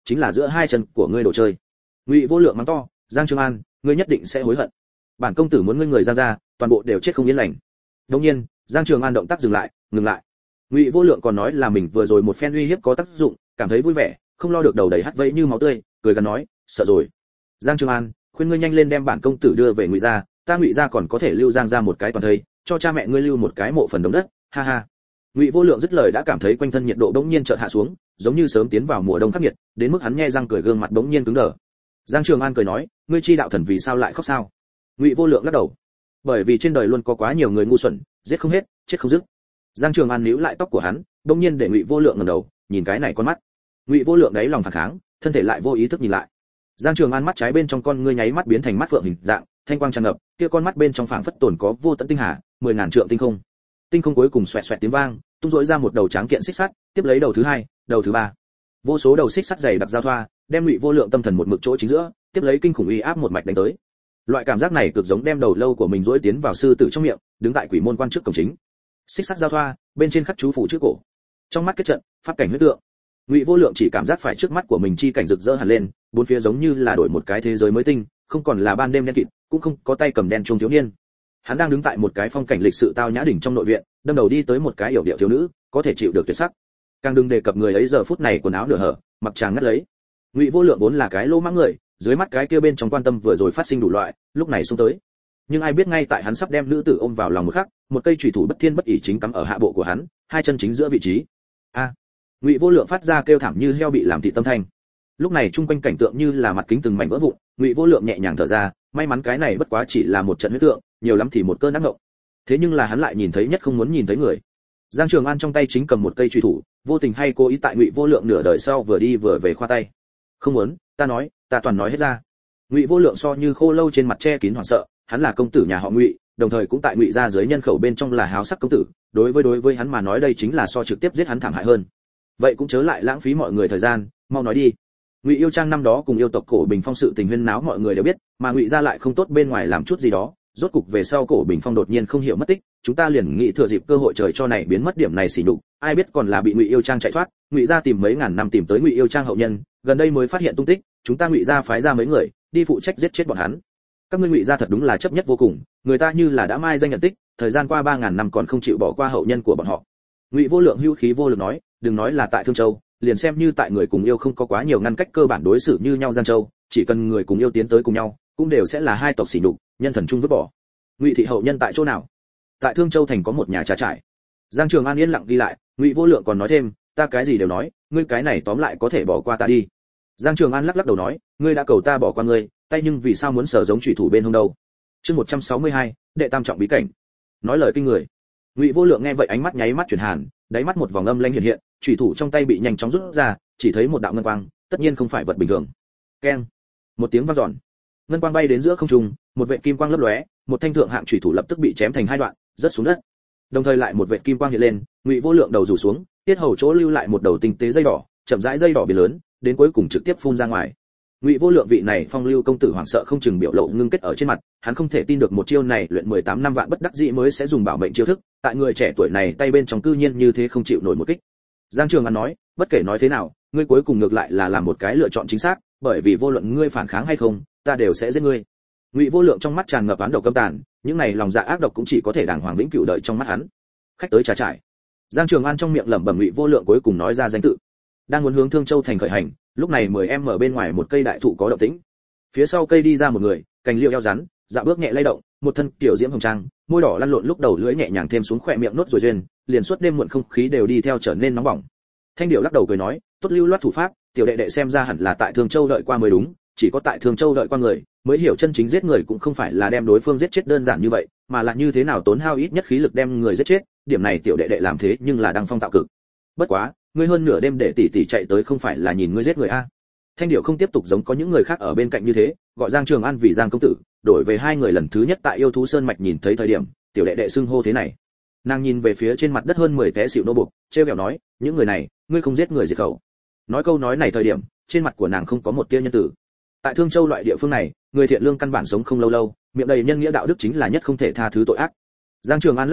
chính là giữa hai chân của ngươi đồ chơi. Ngụy Vô Lượng mắng to, Giang Trường An, ngươi nhất định sẽ hối hận. Bản công tử muốn ngươi người ra, toàn bộ đều chết không yên lành. Đương nhiên, Giang Trường An động tác dừng lại. Ngụy Vô Lượng còn nói là mình vừa rồi một phen uy hiếp có tác dụng, cảm thấy vui vẻ, không lo được đầu đầy hắt vẫy như máu tươi, cười gần nói, sợ rồi. Giang Trường An, khuyên ngươi nhanh lên đem bản công tử đưa về Ngụy gia, ta Ngụy gia còn có thể lưu Giang gia một cái toàn thây, cho cha mẹ ngươi lưu một cái mộ phần đống đất, ha ha. Ngụy Vô Lượng dứt lời đã cảm thấy quanh thân nhiệt độ bỗng nhiên chợt hạ xuống, giống như sớm tiến vào mùa đông khắc nghiệt, đến mức hắn nhe răng cười gương mặt bỗng nhiên cứng đờ. Giang Trường An cười nói, ngươi chi đạo thần vì sao lại khóc sao? Ngụy Vô Lượng lắc đầu, bởi vì trên đời luôn có quá nhiều người ngu xuẩn, giết không hết, chết không dứt. Giang Trường An níu lại tóc của hắn, bỗng nhiên để Ngụy Vô Lượng ngẩng đầu, nhìn cái này con mắt. Ngụy Vô Lượng đáy lòng phản kháng, thân thể lại vô ý thức nhìn lại. Giang Trường An mắt trái bên trong con ngươi nháy mắt biến thành mắt phượng hình dạng, thanh quang tràn ngập, kia con mắt bên trong phảng phất tồn có vô tận tinh hà, 10.000 trượng tinh không. Tinh không cuối cùng xoẹt xoẹt tiếng vang, tung rỗi ra một đầu tráng kiện xích sắt, tiếp lấy đầu thứ hai, đầu thứ ba. Vô số đầu xích sắt dày đặc giao thoa, đem Ngụy Vô Lượng tâm thần một mực chỗ chính giữa, tiếp lấy kinh khủng uy áp một mạch đánh tới. Loại cảm giác này cực giống đem đầu lâu của mình rỗi tiến vào sư tử trong miệng, đứng tại quỷ môn quan trước cổng chính. Xích sắt giao thoa, bên trên khắc chú phủ trước cổ. Trong mắt kết trận, pháp cảnh huyết tượng. Ngụy Vô Lượng chỉ cảm giác phải trước mắt của mình chi cảnh rực rỡ hẳn lên, bốn phía giống như là đổi một cái thế giới mới tinh, không còn là ban đêm đen kịt, cũng không có tay cầm đen chuông thiếu niên. Hắn đang đứng tại một cái phong cảnh lịch sự tao nhã đỉnh trong nội viện, đâm đầu đi tới một cái yểu điệu thiếu nữ, có thể chịu được tuyệt sắc. Càng đừng đề cập người ấy giờ phút này quần áo nửa hở, mặc tràng ngất lấy. Ngụy Vô Lượng vốn là cái lỗ mãng người, dưới mắt cái kia bên trong quan tâm vừa rồi phát sinh đủ loại, lúc này xông tới. Nhưng ai biết ngay tại hắn sắp đem nữ tử ôm vào lòng một khắc, một cây chủy thủ bất thiên bất ỷ chính cắm ở hạ bộ của hắn, hai chân chính giữa vị trí. A! Ngụy Vô Lượng phát ra kêu thảm như heo bị làm thịt tâm thanh. Lúc này trung quanh cảnh tượng như là mặt kính từng mảnh vỡ vụn, Ngụy Vô Lượng nhẹ nhàng thở ra, may mắn cái này bất quá chỉ là một trận huyết tượng, nhiều lắm thì một cơn ác ngộng. Thế nhưng là hắn lại nhìn thấy nhất không muốn nhìn thấy người. Giang Trường An trong tay chính cầm một cây chủy thủ, vô tình hay cố ý tại Ngụy Vô Lượng nửa đời sau vừa đi vừa về khoa tay. Không muốn, ta nói, ta toàn nói hết ra. Ngụy Vô Lượng so như khô lâu trên mặt che kín hoảng sợ, hắn là công tử nhà họ Ngụy, đồng thời cũng tại Ngụy gia dưới nhân khẩu bên trong là háo sắc công tử, đối với hắn mà nói đây chính là so trực tiếp giết hắn thảm hại hơn. Vậy cũng chớ lại lãng phí mọi người thời gian, mau nói đi. Ngụy Yêu Trang năm đó cùng yêu tộc Cổ Bình Phong sự tình huyên náo mọi người đều biết, mà Ngụy gia lại không tốt bên ngoài làm chút gì đó, rốt cục về sau Cổ Bình Phong đột nhiên không hiểu mất tích, chúng ta liền nghĩ thừa dịp cơ hội trời cho này biến mất điểm này xỉ nhục, ai biết còn là bị Ngụy Yêu Trang chạy thoát, Ngụy gia tìm mấy ngàn năm tìm tới Ngụy Yêu Trang hậu nhân, gần đây mới phát hiện tung tích, chúng ta Ngụy gia phái ra mấy người, đi phụ trách giết chết bọn hắn. Các ngươi Ngụy gia thật đúng là chấp nhất vô cùng, người ta như là đã mai danh nhận tích, thời gian qua 3000 năm còn không chịu bỏ qua hậu nhân của bọn họ. Ngụy Vô Lượng hữu khí vô lực nói, đừng nói là tại Thương Châu, liền xem như tại người cùng yêu không có quá nhiều ngăn cách cơ bản đối xử như nhau Giang Châu, chỉ cần người cùng yêu tiến tới cùng nhau, cũng đều sẽ là hai tộc xỉ nhục, nhân thần chung vứt bỏ. Ngụy thị hậu nhân tại chỗ nào? Tại Thương Châu thành có một nhà trà trải. Giang Trường An yên lặng đi lại, Ngụy Vô Lượng còn nói thêm, ta cái gì đều nói, ngươi cái này tóm lại có thể bỏ qua ta đi. Giang Trường An lắc lắc đầu nói, ngươi đã cầu ta bỏ qua ngươi, tay nhưng vì sao muốn sở giống chủy thủ bên hông đâu? Chương 162, đệ tam trọng bí cảnh. Nói lời kinh người. Ngụy Vô Lượng nghe vậy ánh mắt nháy mắt chuyển hàn, đáy mắt một vòng âm lãnh hiện hiện, chủy thủ trong tay bị nhanh chóng rút ra, chỉ thấy một đạo ngân quang, tất nhiên không phải vật bình thường. Keng. Một tiếng vang dọn. Ngân quang bay đến giữa không trung, một vệt kim quang lấp lóe, một thanh thượng hạng chủy thủ lập tức bị chém thành hai đoạn, rớt xuống đất. Đồng thời lại một vệt kim quang hiện lên, Ngụy Vô Lượng đầu rủ xuống, tiết hầu chỗ lưu lại một đầu tinh tế dây đỏ, chậm rãi dây đỏ biến lớn, đến cuối cùng trực tiếp phun ra ngoài. Ngụy Vô Lượng vị này phong lưu công tử hoảng sợ không chừng biểu lộ ngưng kết ở trên mặt, hắn không thể tin được một chiêu này luyện 18 năm vạn bất đắc dĩ mới sẽ dùng bảo mệnh chiêu thức, tại người trẻ tuổi này tay bên trong cư nhiên như thế không chịu nổi một kích. Giang Trường An nói, bất kể nói thế nào, ngươi cuối cùng ngược lại là làm một cái lựa chọn chính xác, bởi vì vô luận ngươi phản kháng hay không, ta đều sẽ giết ngươi. Ngụy Vô Lượng trong mắt tràn ngập oán độc căm tàn, những này lòng dạ ác độc cũng chỉ có thể đàng hoàng vĩnh cửu đợi trong mắt hắn. Khách tới trà trải. Giang Trường An trong miệng lẩm bẩm Ngụy Vô Lượng cuối cùng nói ra danh tự. Đang muốn hướng Thương Châu thành khởi hành, lúc này 10 mở bên ngoài một cây đại thụ có động tĩnh. Phía sau cây đi ra một người, cành liễu eo rắn, dạo bước nhẹ lay động, một thân tiểu diễm hồng trang, môi đỏ lăn lộn lúc đầu lưỡi nhẹ nhàng thêm xuống khỏe miệng nốt rồi duyên, liền suốt đêm muộn không khí đều đi theo trở nên nóng bỏng. Thanh điệu lắc đầu cười nói, tốt lưu loát thủ pháp, tiểu đệ đệ xem ra hẳn là tại Thương Châu đợi qua mới đúng, chỉ có tại Thương Châu đợi qua người, mới hiểu chân chính giết người cũng không phải là đem đối phương giết chết đơn giản như vậy, mà là như thế nào tốn hao ít nhất khí lực đem người giết chết, điểm này tiểu đệ đệ làm thế nhưng là đăng phong tạo cực. Bất quá, ngươi hơn nửa đêm để tỷ tỷ chạy tới không phải là nhìn ngươi giết người a? Thanh điệu không tiếp tục giống có những người khác ở bên cạnh như thế, gọi Giang Trường An vì Giang công tử, đổi về hai người lần thứ nhất tại yêu thú sơn mạch nhìn thấy thời điểm, tiểu đệ đệ xưng hô thế này. Nàng nhìn về phía trên mặt đất hơn 10 té xỉu nô buộc, trêu ghẹo nói, những người này, ngươi không giết người diệt khẩu. Nói câu nói này thời điểm, trên mặt của nàng không có một tia nhân tử. Tại Thương Châu loại địa phương này, người thiện lương căn bản sống không lâu lâu, miệng đầy nhân nghĩa đạo đức chính là nhất không thể tha thứ tội ác. Giang Trường An lắc đầu,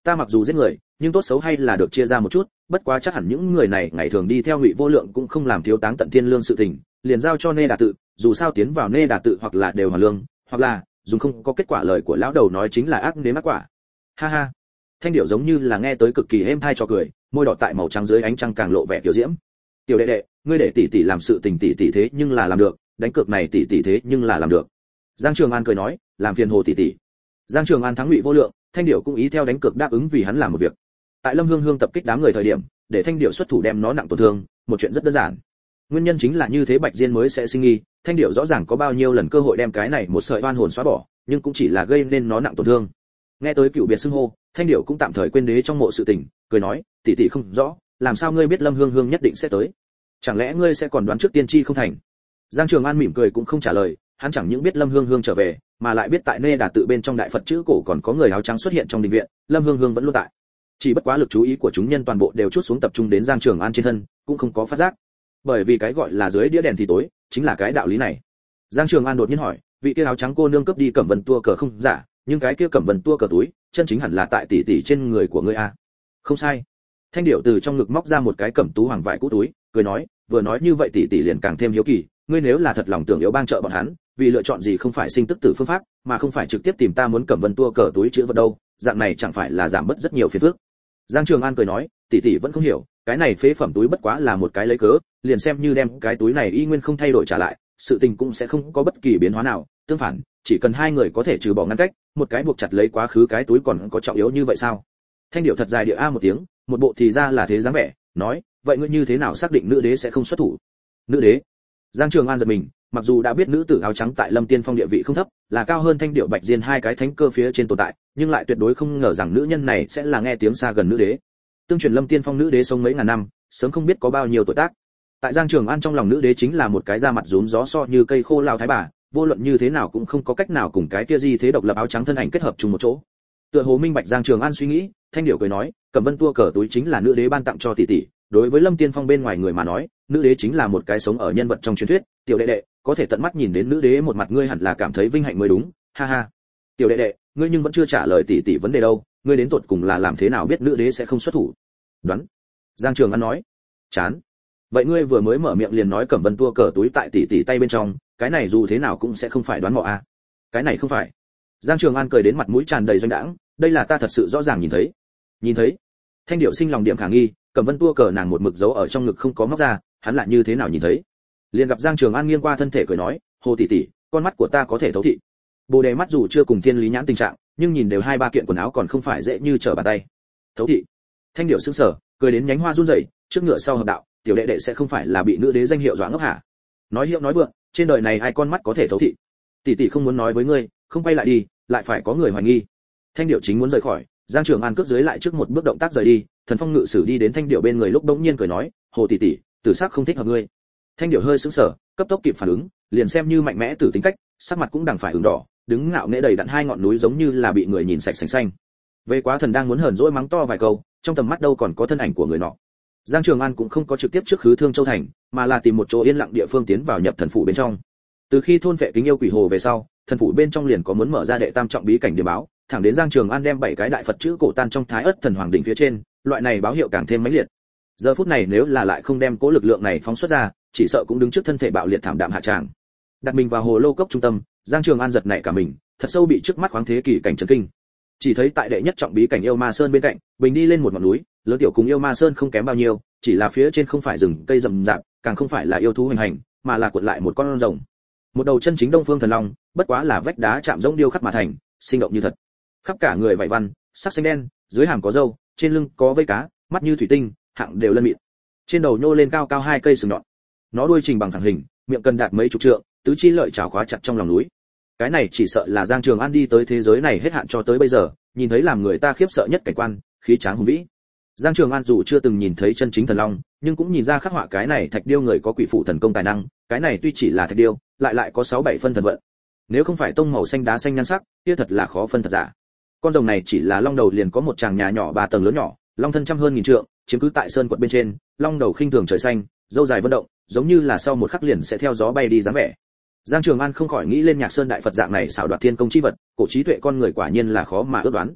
ta mặc dù giết người nhưng tốt xấu hay là được chia ra một chút, bất quá chắc hẳn những người này ngày thường đi theo Ngụy Vô Lượng cũng không làm thiếu táng tận thiên lương sự tình, liền giao cho Nê Đà tự, dù sao tiến vào Nê Đà tự hoặc là đều hoàn lương, hoặc là dùng không có kết quả. Lời của lão đầu nói chính là ác nếm ác quả. Ha ha. Thanh Điểu giống như là nghe tới cực kỳ êm tai cho cười, môi đỏ tại màu trắng dưới ánh trăng càng lộ vẻ kiều diễm. Tiểu đệ đệ, ngươi để tỷ tỷ làm sự tình tỷ tỷ thế nhưng là làm được, đánh cược này tỷ tỷ thế nhưng là làm được. Giang Trường An cười nói, làm phiền Hồ tỷ tỷ. Giang Trường An thắng Ngụy Vô Lượng, Thanh Điểu cũng ý theo đánh cược đáp ứng vì hắn làm một việc. Tại Lâm Hương Hương tập kích đám người thời điểm, để Thanh Điểu xuất thủ đem nó nặng tổn thương, một chuyện rất đơn giản. Nguyên nhân chính là như thế Bạch Diên mới sẽ sinh nghi, Thanh Điểu rõ ràng có bao nhiêu lần cơ hội đem cái này một sợi oan hồn xóa bỏ, nhưng cũng chỉ là gây nên nó nặng tổn thương. Nghe tới cựu biệt xưng hô, Thanh Điểu cũng tạm thời quên đế trong mộ sự tình, cười nói, tỷ tỷ không rõ, làm sao ngươi biết Lâm Hương Hương nhất định sẽ tới? Chẳng lẽ ngươi sẽ còn đoán trước tiên tri không thành? Giang Trường An mỉm cười cũng không trả lời, hắn chẳng những biết Lâm Hương Hương trở về, mà lại biết tại Nê Đà tự bên trong đại Phật chữ cổ còn có người áo trắng xuất hiện trong đình viện, Lâm Hương Hương vẫn luôn tại. Chỉ bất quá lực chú ý của chúng nhân toàn bộ đều chút xuống tập trung đến Giang Trường An trên thân, cũng không có phát giác. Bởi vì cái gọi là dưới đĩa đèn thì tối, chính là cái đạo lý này. Giang Trường An đột nhiên hỏi, vị kia áo trắng cô nương cướp đi Cẩm Vân tua cờ không giả, nhưng cái kia Cẩm Vân tua cờ túi, chân chính hẳn là tại tỷ tỷ trên người của ngươi a. Không sai. Thanh Điểu từ trong ngực móc ra một cái cẩm tú hoàng vải cũ túi, cười nói, vừa nói như vậy tỷ tỷ liền càng thêm hiếu kỳ, ngươi nếu là thật lòng tưởng yếu bang trợ bọn hắn, vì lựa chọn gì không phải sinh tức tử phương pháp, mà không phải trực tiếp tìm ta muốn Cẩm Vân tua cờ túi chữ vật đâu, dạng này chẳng phải là giảm bớt rất nhiều phiền phức. Giang Trường An cười nói, tỷ tỷ vẫn không hiểu, cái này phế phẩm túi bất quá là một cái lấy cớ, liền xem như đem cái túi này y nguyên không thay đổi trả lại, sự tình cũng sẽ không có bất kỳ biến hóa nào, tương phản, chỉ cần hai người có thể trừ bỏ ngăn cách, một cái buộc chặt lấy quá khứ cái túi còn có trọng yếu như vậy sao? Thanh Điểu thật dài địa a một tiếng, một bộ thì ra là thế dáng vẻ, nói, vậy ngươi như thế nào xác định nữ đế sẽ không xuất thủ? Nữ đế? Giang Trường An giật mình, mặc dù đã biết nữ tử áo trắng tại Lâm Tiên Phong địa vị không thấp, là cao hơn Thanh Điểu Bạch Diên hai cái thánh cơ phía trên tồn tại, nhưng lại tuyệt đối không ngờ rằng nữ nhân này sẽ là nghe tiếng xa gần nữ đế. Tương truyền Lâm Tiên Phong nữ đế sống mấy ngàn năm, sớm không biết có bao nhiêu tuổi tác. Tại Giang Trường An trong lòng nữ đế chính là một cái da mặt rúm gió so như cây khô lao thái bà, vô luận như thế nào cũng không có cách nào cùng cái kia di thế độc lập áo trắng thân ảnh kết hợp chung một chỗ. Tựa hồ minh bạch Giang Trường An suy nghĩ, Thanh Điểu cười nói, Cẩm Vân tua cờ túi chính là nữ đế ban tặng cho tỷ tỷ, đối với Lâm Tiên Phong bên ngoài người mà nói, nữ đế chính là một cái sống ở nhân vật trong truyền thuyết, tiểu đệ đệ, có thể tận mắt nhìn đến nữ đế một mặt ngươi hẳn là cảm thấy vinh hạnh mới đúng, ha ha. Tiểu đệ đệ, ngươi nhưng vẫn chưa trả lời tỷ tỷ vấn đề đâu, ngươi đến tột cùng là làm thế nào biết nữ đế sẽ không xuất thủ? Đoán. Giang Trường An nói. Chán. Vậy ngươi vừa mới mở miệng liền nói Cẩm Vân tua cờ túi tại tỷ tỷ tay bên trong, cái này dù thế nào cũng sẽ không phải đoán mò a. Cái này không phải. Giang Trường An cười đến mặt mũi tràn đầy doanh đãng, đây là ta thật sự rõ ràng nhìn thấy. Nhìn thấy? Thanh Điểu sinh lòng điểm khả nghi, Cẩm Vân tua cờ nàng một mực giấu ở trong ngực không có móc ra, hắn lại như thế nào nhìn thấy? Liền gặp Giang Trường An nghiêng qua thân thể cười nói, Hồ tỷ tỷ, con mắt của ta có thể thấu thị. Bồ đề mắt dù chưa cùng thiên lý nhãn tình trạng, nhưng nhìn đều hai ba kiện quần áo còn không phải dễ như trở bàn tay. Thấu thị. Thanh Điểu sững sờ, cười đến nhánh hoa run rẩy, trước ngựa sau hợp đạo, tiểu đệ đệ sẽ không phải là bị nữ đế danh hiệu dọa ngốc hả? Nói hiệu nói vượng, trên đời này ai con mắt có thể thấu thị? Tỷ tỷ không muốn nói với ngươi, không quay lại đi, lại phải có người hoài nghi. Thanh Điểu chính muốn rời khỏi, Giang Trường An cướp dưới lại trước một bước động tác rời đi, Thần Phong ngự sử đi đến Thanh Điểu bên người lúc bỗng nhiên cười nói, Hồ tỷ tỷ, tử sắc không thích hợp ngươi. Thanh Điểu hơi sững sờ, cấp tốc kịp phản ứng, liền xem như mạnh mẽ tử tính cách, sắc mặt cũng đằng phải ửng đỏ, đứng ngạo nghễ đầy đặn hai ngọn núi giống như là bị người nhìn sạch sành xanh. Về quá thần đang muốn hờn dỗi mắng to vài câu, trong tầm mắt đâu còn có thân ảnh của người nọ. Giang Trường An cũng không có trực tiếp trước khứ Thương Châu thành, mà là tìm một chỗ yên lặng địa phương tiến vào nhập thần phủ bên trong. Từ khi thôn vệ kính yêu quỷ hồ về sau, thần phủ bên trong liền có muốn mở ra đệ tam trọng bí cảnh điểm báo, thẳng đến Giang Trường An đem 7 cái đại Phật chữ cổ tan trong Thái Ức Thần Hoàng đỉnh phía trên, loại này báo hiệu càng thêm mãnh liệt. Giờ phút này nếu là lại không đem cố lực lượng này phóng xuất ra, chỉ sợ cũng đứng trước thân thể bạo liệt thảm đạm hạ tràng. Đặt mình vào hồ lô cốc trung tâm, Giang Trường An giật nảy cả mình, thật sâu bị trước mắt khoáng thế kỳ cảnh chấn kinh. Chỉ thấy tại đệ nhất trọng bí cảnh yêu ma sơn bên cạnh, bình đi lên một ngọn núi, lớn tiểu cùng yêu ma sơn không kém bao nhiêu, chỉ là phía trên không phải rừng cây rậm rạp, càng không phải là yêu thú hoành hành, mà là cuộn lại một con rồng. Một đầu chân chính Đông Phương Thần Long, bất quá là vách đá chạm rỗng điêu khắc mà thành, sinh động như thật. Khắp cả người vảy văn, sắc xanh đen, dưới hàm có râu, trên lưng có vây cá, mắt như thủy tinh, hạng đều lân mịn. Trên đầu nhô lên cao cao 2 cây sừng nhọn. Nó đuôi trình bằng thẳng hình, miệng cần đạt mấy chục trượng, tứ chi lợi chảo khóa chặt trong lòng núi. Cái này chỉ sợ là Giang Trường An đi tới thế giới này hết hạn cho tới bây giờ, nhìn thấy làm người ta khiếp sợ nhất cảnh quan, khí tráng hùng vĩ. Giang Trường An dù chưa từng nhìn thấy chân chính thần long, nhưng cũng nhìn ra khắc họa cái này thạch điêu người có quỷ phụ thần công tài năng, cái này tuy chỉ là thạch điêu, lại có 6-7 phân thần vận. Nếu không phải tông màu xanh đá xanh nhan sắc, kia thật là khó phân thật giả. Con rồng này chỉ là long đầu liền có một tràng nhà nhỏ 3 tầng lớn nhỏ, long thân trăm hơn nghìn trượng, chiếm cứ tại sơn quận bên trên, long đầu khinh thường trời xanh, râu dài vận động, giống như là sau một khắc liền sẽ theo gió bay đi dáng vẻ. Giang Trường An không khỏi nghĩ lên Nhạc Sơn đại Phật dạng này xảo đoạt thiên công chi vật, cổ trí tuệ con người quả nhiên là khó mà ước đoán.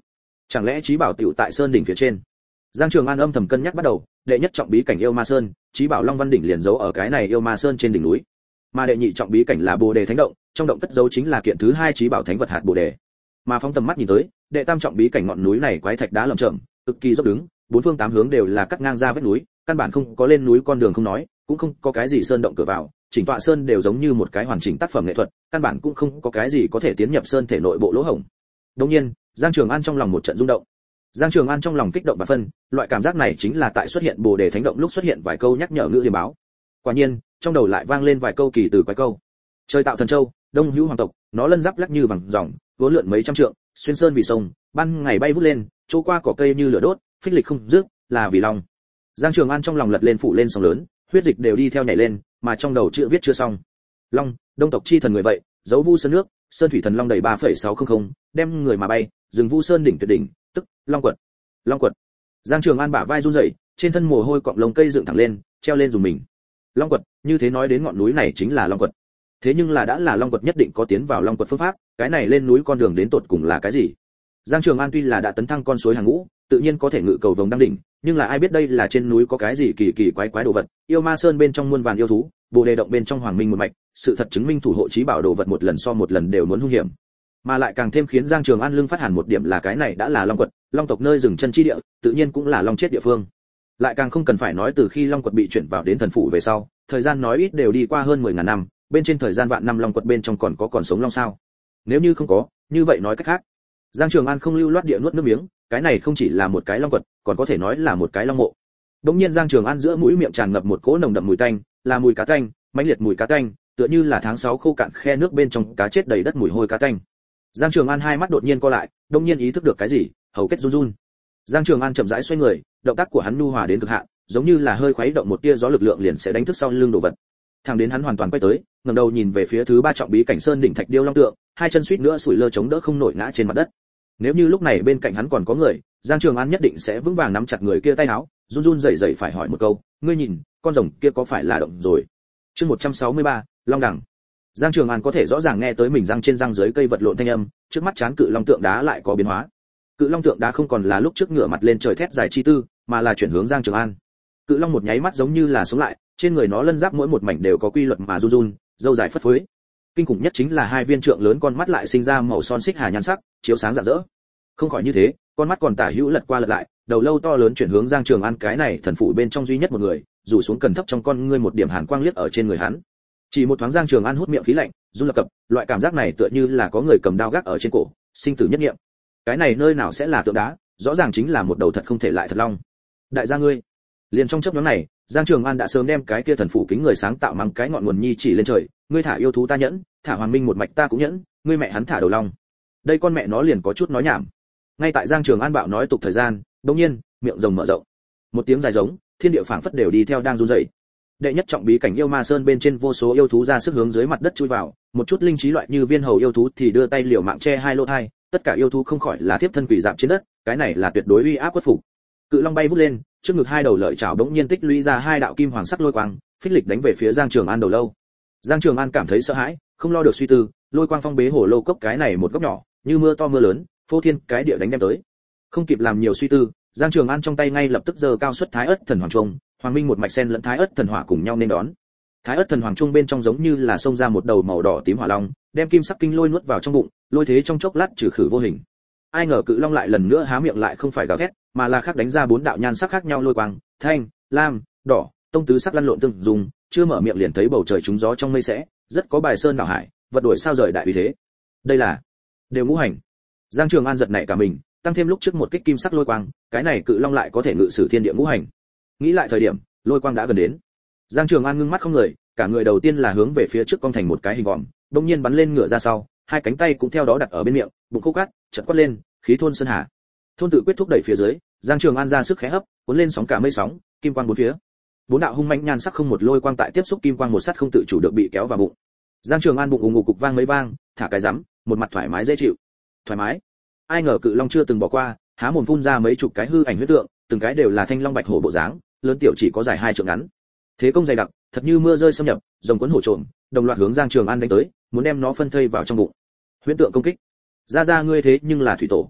Chẳng lẽ trí bảo tiểu tại sơn đỉnh phía trên? Giang Trường An âm thầm cân nhắc bắt đầu, đệ nhất trọng bí cảnh yêu ma sơn, trí bảo Long Văn đỉnh liền giấu ở cái này yêu ma sơn trên đỉnh núi. Mà đệ nhị trọng bí cảnh là Bồ Đề Thánh động, trong động cất giấu chính là kiện thứ hai trí bảo thánh vật hạt Bồ Đề. Mà phóng tầm mắt nhìn tới, đệ tam trọng bí cảnh ngọn núi này quái thạch đá lởm chởm, cực kỳ dốc đứng, bốn phương tám hướng đều là cắt ngang ra vách núi, căn bản không có lên núi con đường không nói, cũng không có cái gì sơn động cửa vào, chỉnh tọa sơn đều giống như một cái hoàn chỉnh tác phẩm nghệ thuật, căn bản cũng không có cái gì có thể tiến nhập sơn thể nội bộ lỗ hổng. Đương nhiên, Giang Trường An trong lòng một trận rung động. Giang Trường An trong lòng kích động và phân, loại cảm giác này chính là tại xuất hiện Bồ Đề Thánh động lúc xuất hiện vài câu nhắc nhở ngữ điềm báo. Quả nhiên, trong đầu lại vang lên vài câu kỳ từ quái câu. Trời tạo thần châu, đông hữu hoàng tộc, nó lân giáp lắc như vàng ròng, vốn lượn mấy trăm trượng, xuyên sơn vì sông, ban ngày bay vút lên, chỗ qua cỏ cây như lửa đốt, phích lịch không dứt, là vì long. Giang Trường An trong lòng lật lên phủ lên sóng lớn, huyết dịch đều đi theo nhảy lên, mà trong đầu chữ viết chưa xong. Long, đông tộc chi thần người vậy, dấu vu sơn nước, sơn thủy thần long đầy 3,600, đem người mà bay, rừng vu sơn đỉnh tuyệt đỉnh, tức long quật. Long quật. Giang Trường An bả vai run rẩy, trên thân mồ hôi cọng lông cây dựng thẳng lên, treo lên dùng mình. Long quật, như thế nói đến ngọn núi này chính là long quật. Thế nhưng là đã là long quật nhất định có tiến vào long quật phương pháp, cái này lên núi con đường đến tột cùng là cái gì? Giang Trường An tuy là đã tấn thăng con suối hàng ngũ, tự nhiên có thể ngự cầu vồng đăng đỉnh, nhưng là ai biết đây là trên núi có cái gì kỳ kỳ quái quái đồ vật, yêu ma sơn bên trong muôn vàn yêu thú, Bồ Đề động bên trong hoàng minh một mạch, sự thật chứng minh thủ hộ chí bảo đồ vật một lần so một lần đều muốn hung hiểm. Mà lại càng thêm khiến Giang Trường An lưng phát hẳn một điểm là cái này đã là long quật, long tộc nơi dừng chân chi địa, tự nhiên cũng là long chết địa phương. Lại càng không cần phải nói từ khi long quật bị chuyển vào đến thần phủ về sau, thời gian nói ít đều đi qua hơn 10.000 năm, bên trên thời gian vạn năm long quật bên trong còn sống long sao? Nếu như không có, như vậy nói cách khác, Giang Trường An không lưu loát địa nuốt nước miếng, cái này không chỉ là một cái long quật, còn có thể nói là một cái long mộ. Đống nhiên Giang Trường An giữa mũi miệng tràn ngập một cỗ nồng đậm mùi tanh, là mùi cá tanh, mãnh liệt mùi cá tanh, tựa như là tháng 6 khô cạn khe nước bên trong cá chết đầy đất mùi hôi cá tanh. Giang Trường An hai mắt đột nhiên co lại, đống nhiên ý thức được cái gì, hầu kết run run. Giang Trường An chậm rãi xoay người, động tác của hắn nhu hòa đến cực hạn, giống như là hơi khuấy động một tia gió lực lượng liền sẽ đánh thức sau lưng đồ vật. Thẳng đến hắn hoàn toàn quay tới, ngẩng đầu nhìn về phía thứ ba trọng bí cảnh sơn đỉnh thạch điêu long tượng, hai chân suýt nữa sủi lơ chống đỡ không nổi ngã trên mặt đất. Nếu như lúc này bên cạnh hắn còn có người, Giang Trường An nhất định sẽ vững vàng nắm chặt người kia tay áo, run run rẩy rẩy phải hỏi một câu, ngươi nhìn, con rồng kia có phải là động rồi? Chương 163, Long đẳng. Giang Trường An có thể rõ ràng nghe tới mình răng trên răng dưới cây vật lộn thanh âm, trước mắt chán cự long tượng đá lại có biến hóa. Cự long tượng đá không còn là lúc trước ngửa mặt lên trời thét dài chi tư, mà là chuyển hướng Giang Trường An. Cự long một nháy mắt giống như là sống lại, trên người nó lân giáp mỗi một mảnh đều có quy luật mà run run, râu dài phất phới. Kinh khủng nhất chính là hai viên trượng lớn con mắt lại sinh ra màu son xích hà nhan sắc, chiếu sáng rạng rỡ. Không khỏi như thế, con mắt còn tả hữu lật qua lật lại, đầu lâu to lớn chuyển hướng Giang Trường An cái này thần phụ bên trong duy nhất một người, rủ xuống cần thấp trong con ngươi một điểm hàn quang liếc ở trên người hắn. Chỉ một thoáng Giang Trường An hút miệng khí lạnh, run lập cập, loại cảm giác này tựa như là có người cầm đao gác ở trên cổ, sinh tử nhất niệm. Cái này nơi nào sẽ là tượng đá, rõ ràng chính là một đầu thật không thể lại thật long. Đại gia ngươi, liền trong chớp nhoáng này, Giang Trường An đã sớm đem cái kia thần phủ kính người sáng tạo mang cái ngọn nguồn nhi chỉ lên trời, ngươi thả yêu thú ta nhẫn, thả hoàng minh một mạch ta cũng nhẫn, ngươi mẹ hắn thả đầu long. Đây con mẹ nó liền có chút nói nhảm. Ngay tại Giang Trường An bạo nói tục thời gian, đột nhiên, miệng rồng mở rộng. Một tiếng dài giống, thiên địa phảng phất đều đi theo đang run rẩy. Đệ nhất trọng bí cảnh yêu ma sơn bên trên vô số yêu thú ra sức hướng dưới mặt đất chui vào, một chút linh trí loại như viên hầu yêu thú thì đưa tay liều mạng che hai lỗ tai, tất cả yêu thú không khỏi là tiếp thân quỷ dạp trên đất, cái này là tuyệt đối uy áp quất phục. Cự long bay vút lên, trước ngực hai đầu lợi chảo bỗng nhiên tích lũy ra hai đạo kim hoàng sắc lôi quang, phích lịch đánh về phía Giang Trường An đầu lâu. Giang Trường An cảm thấy sợ hãi, không lo được suy tư, lôi quang phong bế hồ lô cốc cái này một góc nhỏ, như mưa to mưa lớn, phô thiên cái địa đánh đem tới. Không kịp làm nhiều suy tư, Giang Trường An trong tay ngay lập tức giơ cao xuất Thái Ức Thần Hoàng Trung, Hoàng Minh một mạch sen lẫn Thái Ức Thần Hỏa cùng nhau nên đón. Thái Ức Thần Hoàng Trung bên trong giống như là xông ra một đầu màu đỏ tím hỏa long, đem kim sắc kinh lôi nuốt vào trong bụng, lôi thế trong chốc lát trừ khử vô hình. Ai ngờ cự long lại lần nữa há miệng lại không phải gào thét, mà là khác đánh ra bốn đạo nhan sắc khác nhau lôi quang, thanh, lam, đỏ, tông tứ sắc lăn lộn tương dùng, chưa mở miệng liền thấy bầu trời trúng gió trong mây sẽ, rất có bài sơn đảo hải, vật đổi sao rời đại uy thế. Đây là đều ngũ hành. Giang Trường An giật nảy cả mình, tăng thêm lúc trước một kích kim sắc lôi quang, cái này cự long lại có thể ngự sử thiên địa ngũ hành. Nghĩ lại thời điểm, lôi quang đã gần đến. Giang Trường An ngưng mắt không người, cả người đầu tiên là hướng về phía trước cong thành một cái hình vòm, đột nhiên bắn lên ngửa ra sau, hai cánh tay cũng theo đó đặt ở bên miệng, bụng khô cát, chợt quát lên, khí thôn sơn hà. Thôn tự quyết thúc đẩy phía dưới, Giang Trường An ra sức khẽ hấp, cuốn lên sóng cả mây sóng, kim quang bốn phía. Bốn đạo hung mãnh nhan sắc không một lôi quang tại tiếp xúc kim quang một sắt không tự chủ được bị kéo vào bụng. Giang Trường An bụng ù ngục cục vang mấy vang, thả cái rắm, một mặt thoải mái dễ chịu. Thoải mái. Ai ngờ cự long chưa từng bỏ qua, há mồm phun ra mấy chục cái hư ảnh huyết tượng, từng cái đều là thanh long bạch hổ bộ dáng, lớn tiểu chỉ có dài 2 trượng ngắn. Thế công dày đặc, thật như mưa rơi xâm nhập, rồng cuốn hổ trộm, đồng loạt hướng Giang Trường An đánh tới, muốn đem nó phân thây vào trong bụng. Huyễn tượng công kích. Ra ngươi thế nhưng là thủy tổ.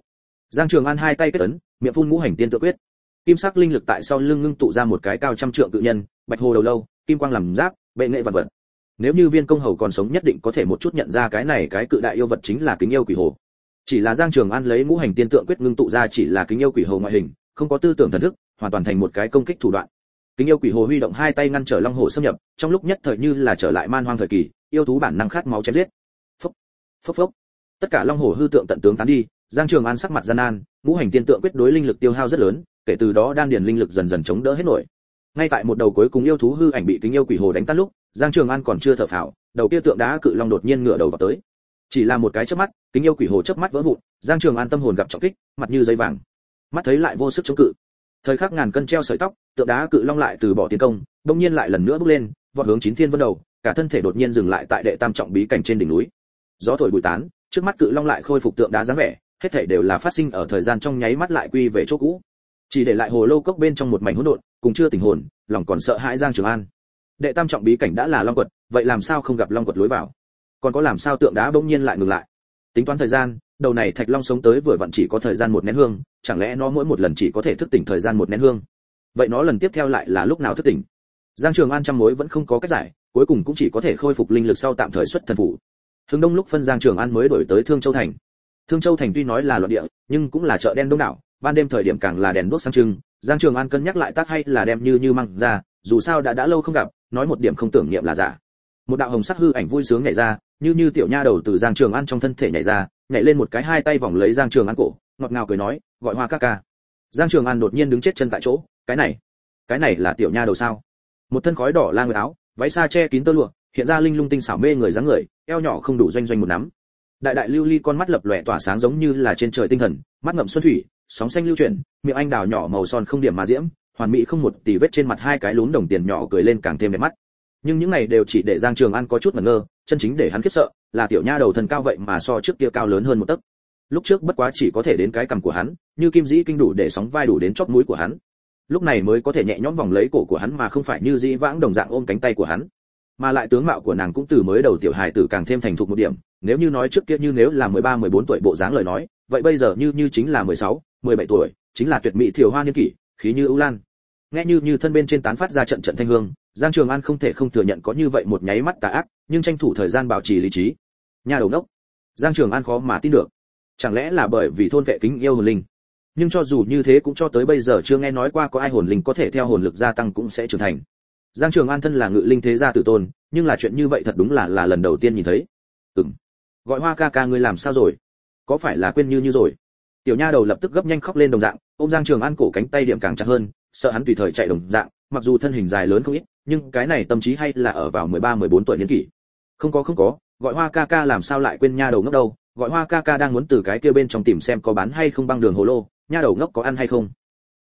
Giang Trường An hai tay kết ấn, miệng phun ngũ hành tiên tự quyết. Kim sắc linh lực tại sau lưng ngưng tụ ra một cái cao trăm trượng cự nhân, bạch hồ đầu lâu, kim quang làm giáp, bệ nghệ vạn vật. Nếu như Viên Công Hầu còn sống nhất định có thể một chút nhận ra cái này cái cự đại yêu vật chính là Kính Yêu Quỷ Hồ. Chỉ là Giang Trường An lấy ngũ hành tiên tượng quyết ngưng tụ ra chỉ là Kính Yêu Quỷ Hồ ngoại hình, không có tư tưởng thần thức, hoàn toàn thành một cái công kích thủ đoạn. Kính Yêu Quỷ Hồ huy động hai tay ngăn trở long hổ xâm nhập, trong lúc nhất thời như là trở lại man hoang thời kỳ, yêu thú bản năng khát máu chém giết. Phốc, phốc phốc. Tất cả long hổ hư tượng tận tướng tán đi, Giang Trường An sắc mặt gian nan, ngũ hành tiên tượng quyết đối linh lực tiêu hao rất lớn, kể từ đó đan điền linh lực dần dần chống đỡ hết nổi. Ngay tại một đầu cuối cùng yêu thú hư ảnh bị Kính Yêu Quỷ Hồ đánh tan lúc, Giang Trường An còn chưa thở phào, đầu kia tượng đá cự long đột nhiên ngửa đầu vào tới. Chỉ là một cái chớp mắt, Kính Yêu Quỷ Hồ chớp mắt vỡ vụn, Giang Trường An tâm hồn gặp trọng kích, mặt như giấy vàng. Mắt thấy lại vô sức chống cự. Thời khắc ngàn cân treo sợi tóc, tượng đá cự long lại từ bỏ tiến công, đột nhiên lại lần nữa bước lên, vọt hướng Chín Thiên Vân Đầu, cả thân thể đột nhiên dừng lại tại đệ tam trọng bí cảnh trên đỉnh núi. Gió thổi bụi tán, trước mắt cự long lại khôi phục tượng đá dáng vẻ, hết thảy đều là phát sinh ở thời gian trong nháy mắt lại quy về chỗ cũ. Chỉ để lại hồ lô cốc bên trong một mảnh hỗn độn, cùng chưa tỉnh hồn, lòng còn sợ hãi Giang Trường An. Đệ tam trọng bí cảnh đã là long quật, vậy làm sao không gặp long quật lối vào? Còn có làm sao tượng đá bỗng nhiên lại ngừng lại? Tính toán thời gian, đầu này thạch long sống tới vừa vặn chỉ có thời gian một nén hương, chẳng lẽ nó mỗi một lần chỉ có thể thức tỉnh thời gian một nén hương? Vậy nó lần tiếp theo lại là lúc nào thức tỉnh? Giang Trường An trăm mối vẫn không có cách giải, cuối cùng cũng chỉ có thể khôi phục linh lực sau tạm thời xuất thần phủ. Hướng đông lúc phân Giang Trường An mới đổi tới Thương Châu thành. Thương Châu thành tuy nói là loạn địa, nhưng cũng là chợ đen đông đảo, ban đêm thời điểm càng là đèn đuốc sáng trưng. Giang Trường An cân nhắc lại tác hay là đem như mang ra, dù sao đã lâu không gặp, nói một điểm không tưởng niệm là giả. Một đạo hồng sắc hư ảnh vui sướng nhảy ra, như tiểu nha đầu từ Giang Trường An trong thân thể nhảy ra, nhảy lên một cái hai tay vòng lấy Giang Trường An cổ, ngọt ngào cười nói, gọi Hoa ca ca. Giang Trường An đột nhiên đứng chết chân tại chỗ, cái này là tiểu nha đầu sao? Một thân khói đỏ lang áo, váy xa che kín tơ lụa, hiện ra linh lung tinh xảo mê người dáng người, eo nhỏ không đủ doanh một nắm. Đại lưu ly con mắt lập lòe tỏa sáng giống như là trên trời tinh thần, mắt ngậm xuân thủy, sóng xanh lưu chuyển, miệng anh đào nhỏ màu son không điểm mà diễm, hoàn mỹ không một tì vết, trên mặt hai cái lún đồng tiền nhỏ cười lên càng thêm đẹp mắt. Nhưng những này đều chỉ để Giang Trường An có chút ngẩn ngơ, chân chính để hắn khiếp sợ là tiểu nha đầu thân cao vậy mà so trước kia cao lớn hơn một tấc. Lúc trước bất quá chỉ có thể đến cái cằm của hắn, như kim dĩ kinh đủ để sóng vai đủ đến chóp mũi của hắn. Lúc này mới có thể nhẹ nhõm vòng lấy cổ của hắn mà không phải như dĩ vãng đồng dạng ôm cánh tay của hắn. Mà lại tướng mạo của nàng cũng từ mới đầu tiểu hài tử càng thêm thành thục một điểm, nếu như nói trước kia như nếu là 13-14 tuổi bộ dáng lời nói, vậy bây giờ như chính là 16-17 tuổi, chính là tuyệt mỹ thiều hoa niên kỷ, khí như ưu lan. Nghe như thân bên trên tán phát ra trận thanh hương, Giang Trường An không thể không thừa nhận có như vậy một nháy mắt tà ác, nhưng tranh thủ thời gian bảo trì lý trí. Nha đầu đốc. Giang Trường An khó mà tin được. Chẳng lẽ là bởi vì thôn vệ Kính Yêu hồn linh? Nhưng cho dù như thế cũng cho tới bây giờ chưa nghe nói qua có ai hồn linh có thể theo hồn lực gia tăng cũng sẽ trưởng thành. Giang Trường An thân là ngự linh thế gia tử tôn, nhưng là chuyện như vậy thật đúng là lần đầu tiên nhìn thấy. Gọi Hoa ca ca ngươi làm sao rồi? Có phải là quên như rồi? Tiểu nha đầu lập tức gấp nhanh khóc lên đồng dạng, ôm Giang Trường An cổ cánh tay điểm càng chặt hơn, sợ hắn tùy thời chạy đồng dạng, mặc dù thân hình dài lớn không ít, nhưng cái này tâm trí hay là ở vào 13-14 tuổi niên kỷ. Không có, gọi Hoa ca ca làm sao lại quên nha đầu ngốc đâu? Gọi Hoa ca ca đang muốn từ cái kia bên trong tìm xem có bán hay không băng đường hồ lô, nha đầu ngốc có ăn hay không?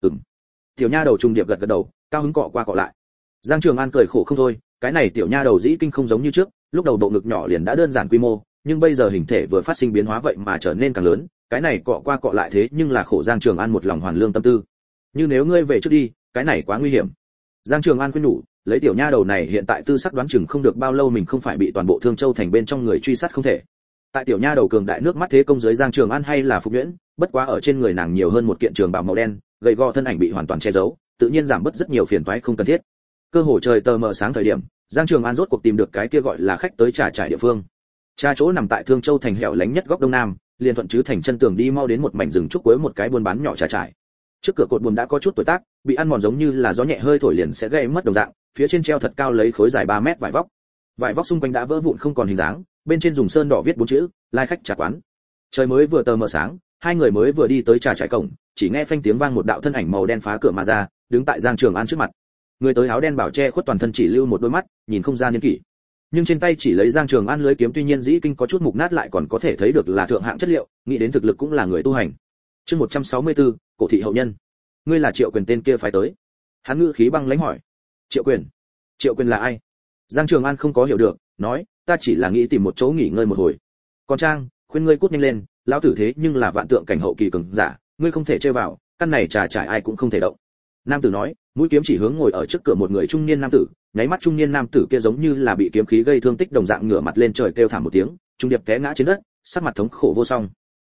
Tiểu nha đầu trùng điệp gật đầu, cao hứng cọ qua cọ lại. Giang Trường An cười khổ không thôi, cái này tiểu nha đầu dĩ kinh không giống như trước, lúc đầu bộ ngực nhỏ liền đã đơn giản quy mô, nhưng bây giờ hình thể vừa phát sinh biến hóa vậy mà trở nên càng lớn, cái này cọ qua cọ lại thế nhưng là khổ Giang Trường An một lòng hoàn lương tâm tư. Như nếu ngươi về trước đi, cái này quá nguy hiểm. Giang Trường An khuyên nhủ, lấy tiểu nha đầu này hiện tại tư sắc đoán chừng không được bao lâu mình không phải bị toàn bộ Thương Châu thành bên trong người truy sát không thể. Tại tiểu nha đầu cường đại nước mắt thế công dưới Giang Trường An hay là phục nhuyễn, bất quá ở trên người nàng nhiều hơn một kiện trường bào màu đen, gầy gò thân ảnh bị hoàn toàn che giấu, tự nhiên giảm bớt rất nhiều phiền toái không cần thiết. Cơ hồ trời tờ mờ sáng thời điểm, Giang Trường An rốt cuộc tìm được cái kia gọi là khách tới trà trải địa phương. Trà chỗ nằm tại Thương Châu thành hẻo lánh nhất góc đông nam, liền thuận chứ thành chân tường đi mau đến một mảnh rừng trúc cuối một cái buôn bán nhỏ trà trải. Trước cửa cột buồm đã có chút tuổi tác, bị ăn mòn giống như là gió nhẹ hơi thổi liền sẽ gây mất đồng dạng, phía trên treo thật cao lấy khối dài 3 mét vải vóc. Vải vóc xung quanh đã vỡ vụn không còn hình dáng, bên trên dùng sơn đỏ viết 4 chữ, lai khách trà quán. Trời mới vừa tờ mờ sáng, hai người mới vừa đi tới trà trải cổng, chỉ nghe phanh tiếng vang một đạo thân ảnh màu đen phá cửa mà ra, đứng tại Giang Trường An trước mặt. Người tới áo đen bảo che khuất toàn thân, chỉ lưu một đôi mắt, nhìn không ra niên kỷ. Nhưng trên tay chỉ lấy Giang Trường An lưới kiếm tuy nhiên dĩ kinh có chút mục nát lại còn có thể thấy được là thượng hạng chất liệu, nghĩ đến thực lực cũng là người tu hành. Chương 164, cổ thị hậu nhân. Ngươi là Triệu Quyền tên kia phái tới? Hắn ngữ khí băng lãnh hỏi. Triệu Quyền là ai? Giang Trường An không có hiểu được, nói, ta chỉ là nghĩ tìm một chỗ nghỉ ngơi một hồi. Con Trang, khuyên ngươi cút nhanh lên, lão tử thế nhưng là vạn tượng cảnh hậu kỳ cường giả, ngươi không thể chơi vào, căn này trà trải ai cũng không thể động. Nam tử nói, mũi kiếm chỉ hướng ngồi ở trước cửa một người trung niên nam tử, nháy mắt trung niên nam tử kia giống như là bị kiếm khí gây thương tích đồng dạng ngửa mặt lên trời kêu thảm một tiếng, trung điệp té ngã trên đất, sắc mặt thống khổ vô song.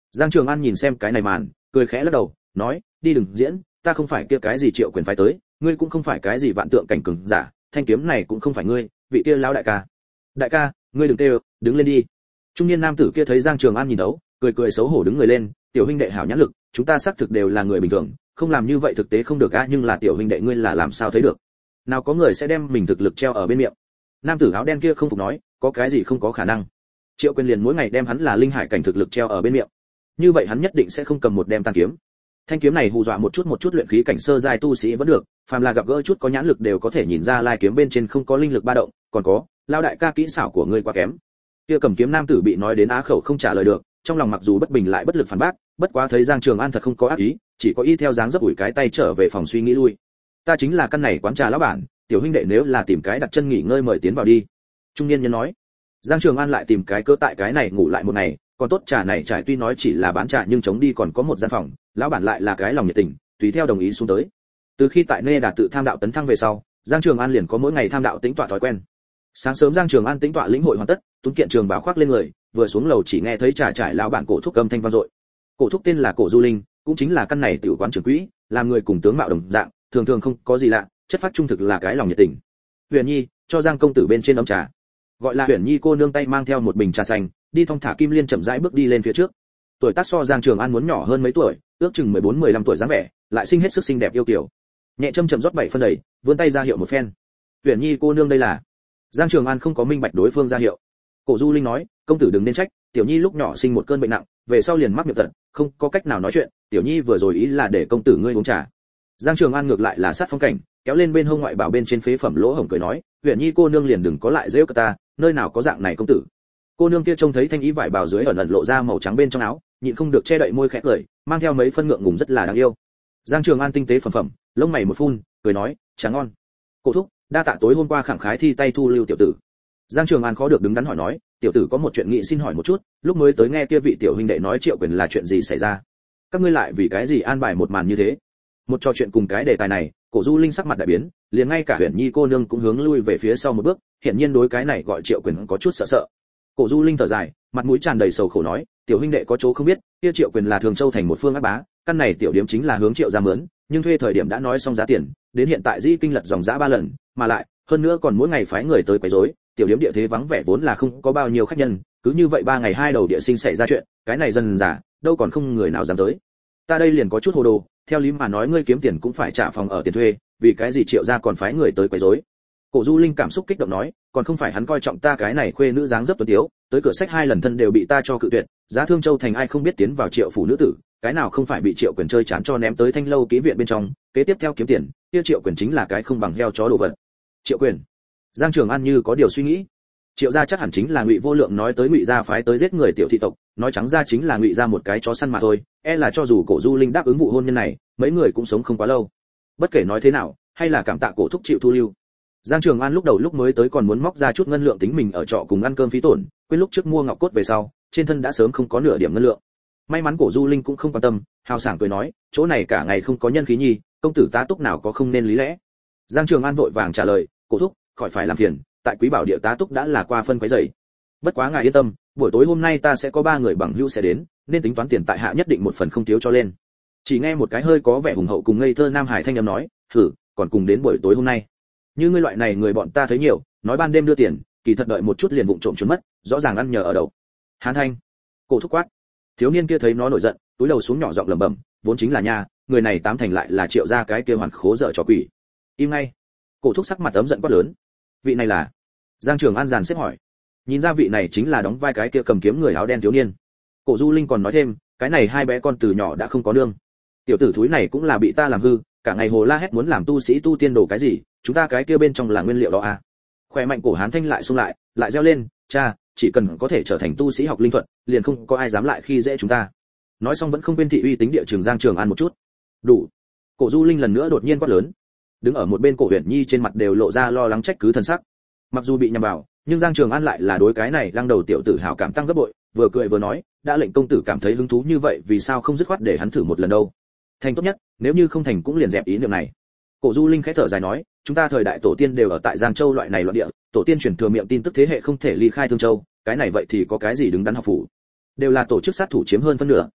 Giang Trường An nhìn xem cái này màn, cười khẽ lắc đầu, nói, đi đừng diễn, ta không phải kia cái gì Triệu Quyền phái tới, ngươi cũng không phải cái gì vạn tượng cảnh cường giả, thanh kiếm này cũng không phải ngươi, vị kia lão đại ca. Đại ca, ngươi đừng kêu, đứng lên đi. Trung niên nam tử kia thấy Giang Trường An nhìn đấu, cười cười xấu hổ đứng người lên, tiểu huynh đệ hảo nhãn lực, chúng ta xác thực đều là người bình thường, không làm như vậy thực tế không được a, nhưng là tiểu huynh đệ ngươi là làm sao thấy được? Nào có người sẽ đem mình thực lực treo ở bên miệng. Nam tử áo đen kia không phục nói, có cái gì không có khả năng. Triệu Quyền liền mỗi ngày đem hắn là linh hải cảnh thực lực treo ở bên miệng. Như vậy hắn nhất định sẽ không cầm một đem tàn kiếm. Thanh kiếm này hù dọa một chút luyện khí cảnh sơ giai tu sĩ vẫn được, phàm là gặp gỡ chút có nhãn lực đều có thể nhìn ra lai kiếm bên trên không có linh lực ba động, còn có, lao đại ca kỹ xảo của ngươi quá kém. Kia cầm kiếm nam tử bị nói đến á khẩu không trả lời được, trong lòng mặc dù bất bình lại bất lực phản bác, bất quá thấy Giang Trường An thật không có ác ý, chỉ có y theo dáng dấp ủi cái tay trở về phòng suy nghĩ lui. Ta chính là căn này quán trà lão bản, tiểu huynh đệ nếu là tìm cái đặt chân nghỉ ngơi mời tiến vào đi. Trung niên nhân nói. Giang Trường An lại tìm cái cớ tại cái này ngủ lại một ngày, còn tốt trà này trải tuy nói chỉ là bán trà nhưng chống đi còn có một gian phòng, lão bản lại là cái lòng nhiệt tình, tùy theo đồng ý xuống tới. Từ khi tại Nê Đà tự tham đạo tấn thăng về sau, Giang Trường An liền có mỗi ngày tham đạo tĩnh tọa thói quen. Sáng sớm Giang Trường An tĩnh tọa lĩnh hội hoàn tất, tuấn kiện trường bào khoác lên người, vừa xuống lầu chỉ nghe thấy trà trải lão bản cổ thúc âm thanh vang dội. Cổ thúc tên là Cổ Du Linh, cũng chính là căn này tiểu quán trưởng quỹ, làm người cùng tướng mạo đồng dạng, thường thường không có gì lạ, chất phát trung thực là cái lòng nhiệt tình. Huyền Nhi, cho Giang công tử bên trên ấm trà. Gọi là Huyền Nhi cô nương tay mang theo một bình trà xanh, đi thong thả Kim Liên chậm rãi bước đi lên phía trước. Tuổi tác so Giang Trường An muốn nhỏ hơn mấy tuổi, ước chừng 14-15 tuổi dáng vẻ, lại sinh hết sức xinh đẹp yêu kiều. Nhẹ châm chậm rót 7 phân đầy, vươn tay ra hiệu một phen. Huyền Nhi cô nương đây là. Giang Trường An không có minh bạch đối phương ra hiệu. Cổ Du Linh nói, công tử đừng nên trách, tiểu nhi lúc nhỏ sinh một cơn bệnh nặng, về sau liền mắc miệng tật, không có cách nào nói chuyện, tiểu nhi vừa rồi ý là để công tử ngươi uống trà. Giang Trường An ngược lại là sát phong cảnh, kéo lên bên hông ngoại bảo bên trên phế phẩm lỗ hổng cười nói, Huyền Nhi cô nương liền đừng có lại giễu ta, nơi nào có dạng này công tử. Cô nương kia trông thấy thanh ý vải bào dưới ẩn ẩn lộ ra màu trắng bên trong áo, nhịn không được che đậy môi khẽ cười, mang theo mấy phân ngượng ngùng rất là đáng yêu. Giang Trường An tinh tế phẩm phẩm, lông mày một phun, cười nói, trà ngon. Cổ thúc, đa tạ tối hôm qua khẳng khái thi tay thu lưu tiểu tử. Giang Trường An khó được đứng đắn hỏi nói, tiểu tử có một chuyện nghị xin hỏi một chút, lúc mới tới nghe kia vị tiểu huynh đệ nói Triệu Quyền là chuyện gì xảy ra? Các ngươi lại vì cái gì an bài một màn như thế? Một trò chuyện cùng cái đề tài này, Cổ Du Linh sắc mặt đại biến, liền ngay cả Huyền Nhi cô nương cũng hướng lui về phía sau một bước, hiện nhiên đối cái này gọi Triệu Quyền có chút sợ sợ. Cổ Du Linh thở dài, mặt mũi tràn đầy sầu khổ nói, tiểu huynh đệ có chỗ không biết, kia Triệu Quyền là Thường Châu thành một phương ác bá, căn này tiểu điếm chính là hướng Triệu gia mướn, nhưng thuê thời điểm đã nói xong giá tiền, đến hiện tại di kinh lật dòng giá 3 lần, mà lại, hơn nữa còn mỗi ngày phái người tới quấy rối, tiểu điếm địa thế vắng vẻ vốn là không có bao nhiêu khách nhân, cứ như vậy 3 ngày 2 đầu địa sinh xảy ra chuyện, cái này dần giả, đâu còn không người nào dám tới. Ta đây liền có chút hồ đồ, theo lý mà nói ngươi kiếm tiền cũng phải trả phòng ở tiền thuê, vì cái gì Triệu gia còn phái người tới quấy rối? Cổ Du Linh cảm xúc kích động nói, còn không phải hắn coi trọng ta cái này khuê nữ dáng dấp tuấn tiếu, tới cửa sách 2 lần thân đều bị ta cho cự tuyệt, giá Thương Châu thành ai không biết tiến vào Triệu phủ nữ tử, cái nào không phải bị Triệu Quyền chơi chán cho ném tới Thanh lâu ký viện bên trong, kế tiếp theo kiếm tiền, kia Triệu Quyền chính là cái không bằng heo chó đồ vật. Triệu Quyền. Giang Trường An như có điều suy nghĩ. Triệu gia chắc hẳn chính là Ngụy Vô Lượng nói tới Ngụy gia phái tới giết người tiểu thị tộc, nói trắng ra chính là Ngụy gia một cái chó săn mà thôi, e là cho dù Cổ Du Linh đáp ứng vụ hôn nhân này, mấy người cũng sống không quá lâu. Bất kể nói thế nào, hay là cảm tạ Cổ thúc chịu thu lưu. Giang Trường An lúc đầu lúc mới tới còn muốn móc ra chút ngân lượng tính mình ở trọ cùng ăn cơm phí tổn, quên lúc trước mua ngọc cốt về sau, trên thân đã sớm không có nửa điểm ngân lượng. May mắn Cổ Du Linh cũng không quan tâm, hào sảng cười nói, chỗ này cả ngày không có nhân khí nhi, công tử tá túc nào có không nên lý lẽ. Giang Trường An vội vàng trả lời, Cổ thúc, khỏi phải làm phiền, tại Quý Bảo địa tá túc đã là qua phân quấy rầy. Bất quá ngài yên tâm, buổi tối hôm nay ta sẽ có 3 người bằng hữu sẽ đến, nên tính toán tiền tại hạ nhất định một phần không thiếu cho lên. Chỉ nghe một cái hơi có vẻ hùng hậu cùng ngây thơ nam hải thanh âm nói, thử, còn cùng đến buổi tối hôm nay. Như ngươi loại này người bọn ta thấy nhiều, nói ban đêm đưa tiền, kỳ thật đợi một chút liền vụng trộm trốn mất, rõ ràng ăn nhờ ở đậu. Hán Thanh, Cổ thúc quát. Thiếu niên kia thấy nó nổi giận, túi đầu xuống nhỏ giọng lẩm bẩm, vốn chính là nha, người này tám thành lại là Triệu gia cái kia hoàn khố dở trò quỷ. Im ngay. Cổ thúc sắc mặt ấm giận quát lớn. Vị này là? Giang Trường An dàn xếp hỏi. Nhìn ra vị này chính là đóng vai cái kia cầm kiếm người áo đen thiếu niên. Cổ Du Linh còn nói thêm, cái này 2 bé con từ nhỏ đã không có nương. Tiểu tử thúi này cũng là bị ta làm hư, cả ngày hồ la hét muốn làm tu sĩ tu tiên đồ cái gì, chúng ta cái kia bên trong là nguyên liệu đó à? Khỏe mạnh cổ Hán Thanh lại xung lại reo lên, cha, chỉ cần có thể trở thành tu sĩ học linh thuật, liền không có ai dám lại khi dễ chúng ta. Nói xong vẫn không quên thị uy tính địa trường Giang Trường An một chút. Đủ. Cổ Du Linh lần nữa đột nhiên quát lớn. Đứng ở một bên Cổ Huyền Nhi trên mặt đều lộ ra lo lắng trách cứ thần sắc. Mặc dù bị nhầm vào, nhưng Giang Trường An lại là đối cái này lăng đầu tiểu tử hảo cảm tăng gấp bội, vừa cười vừa nói, đã lệnh công tử cảm thấy hứng thú như vậy, vì sao không dứt khoát để hắn thử một lần đâu? Thành tốt nhất, nếu như không thành cũng liền dẹp ý niệm này. Cổ Du Linh khẽ thở dài nói, chúng ta thời đại tổ tiên đều ở tại Giang Châu loại này loạn địa, tổ tiên truyền thừa miệng tin tức thế hệ không thể ly khai Thương Châu, cái này vậy thì có cái gì đứng đắn học phủ? Đều là tổ chức sát thủ chiếm hơn phân nửa,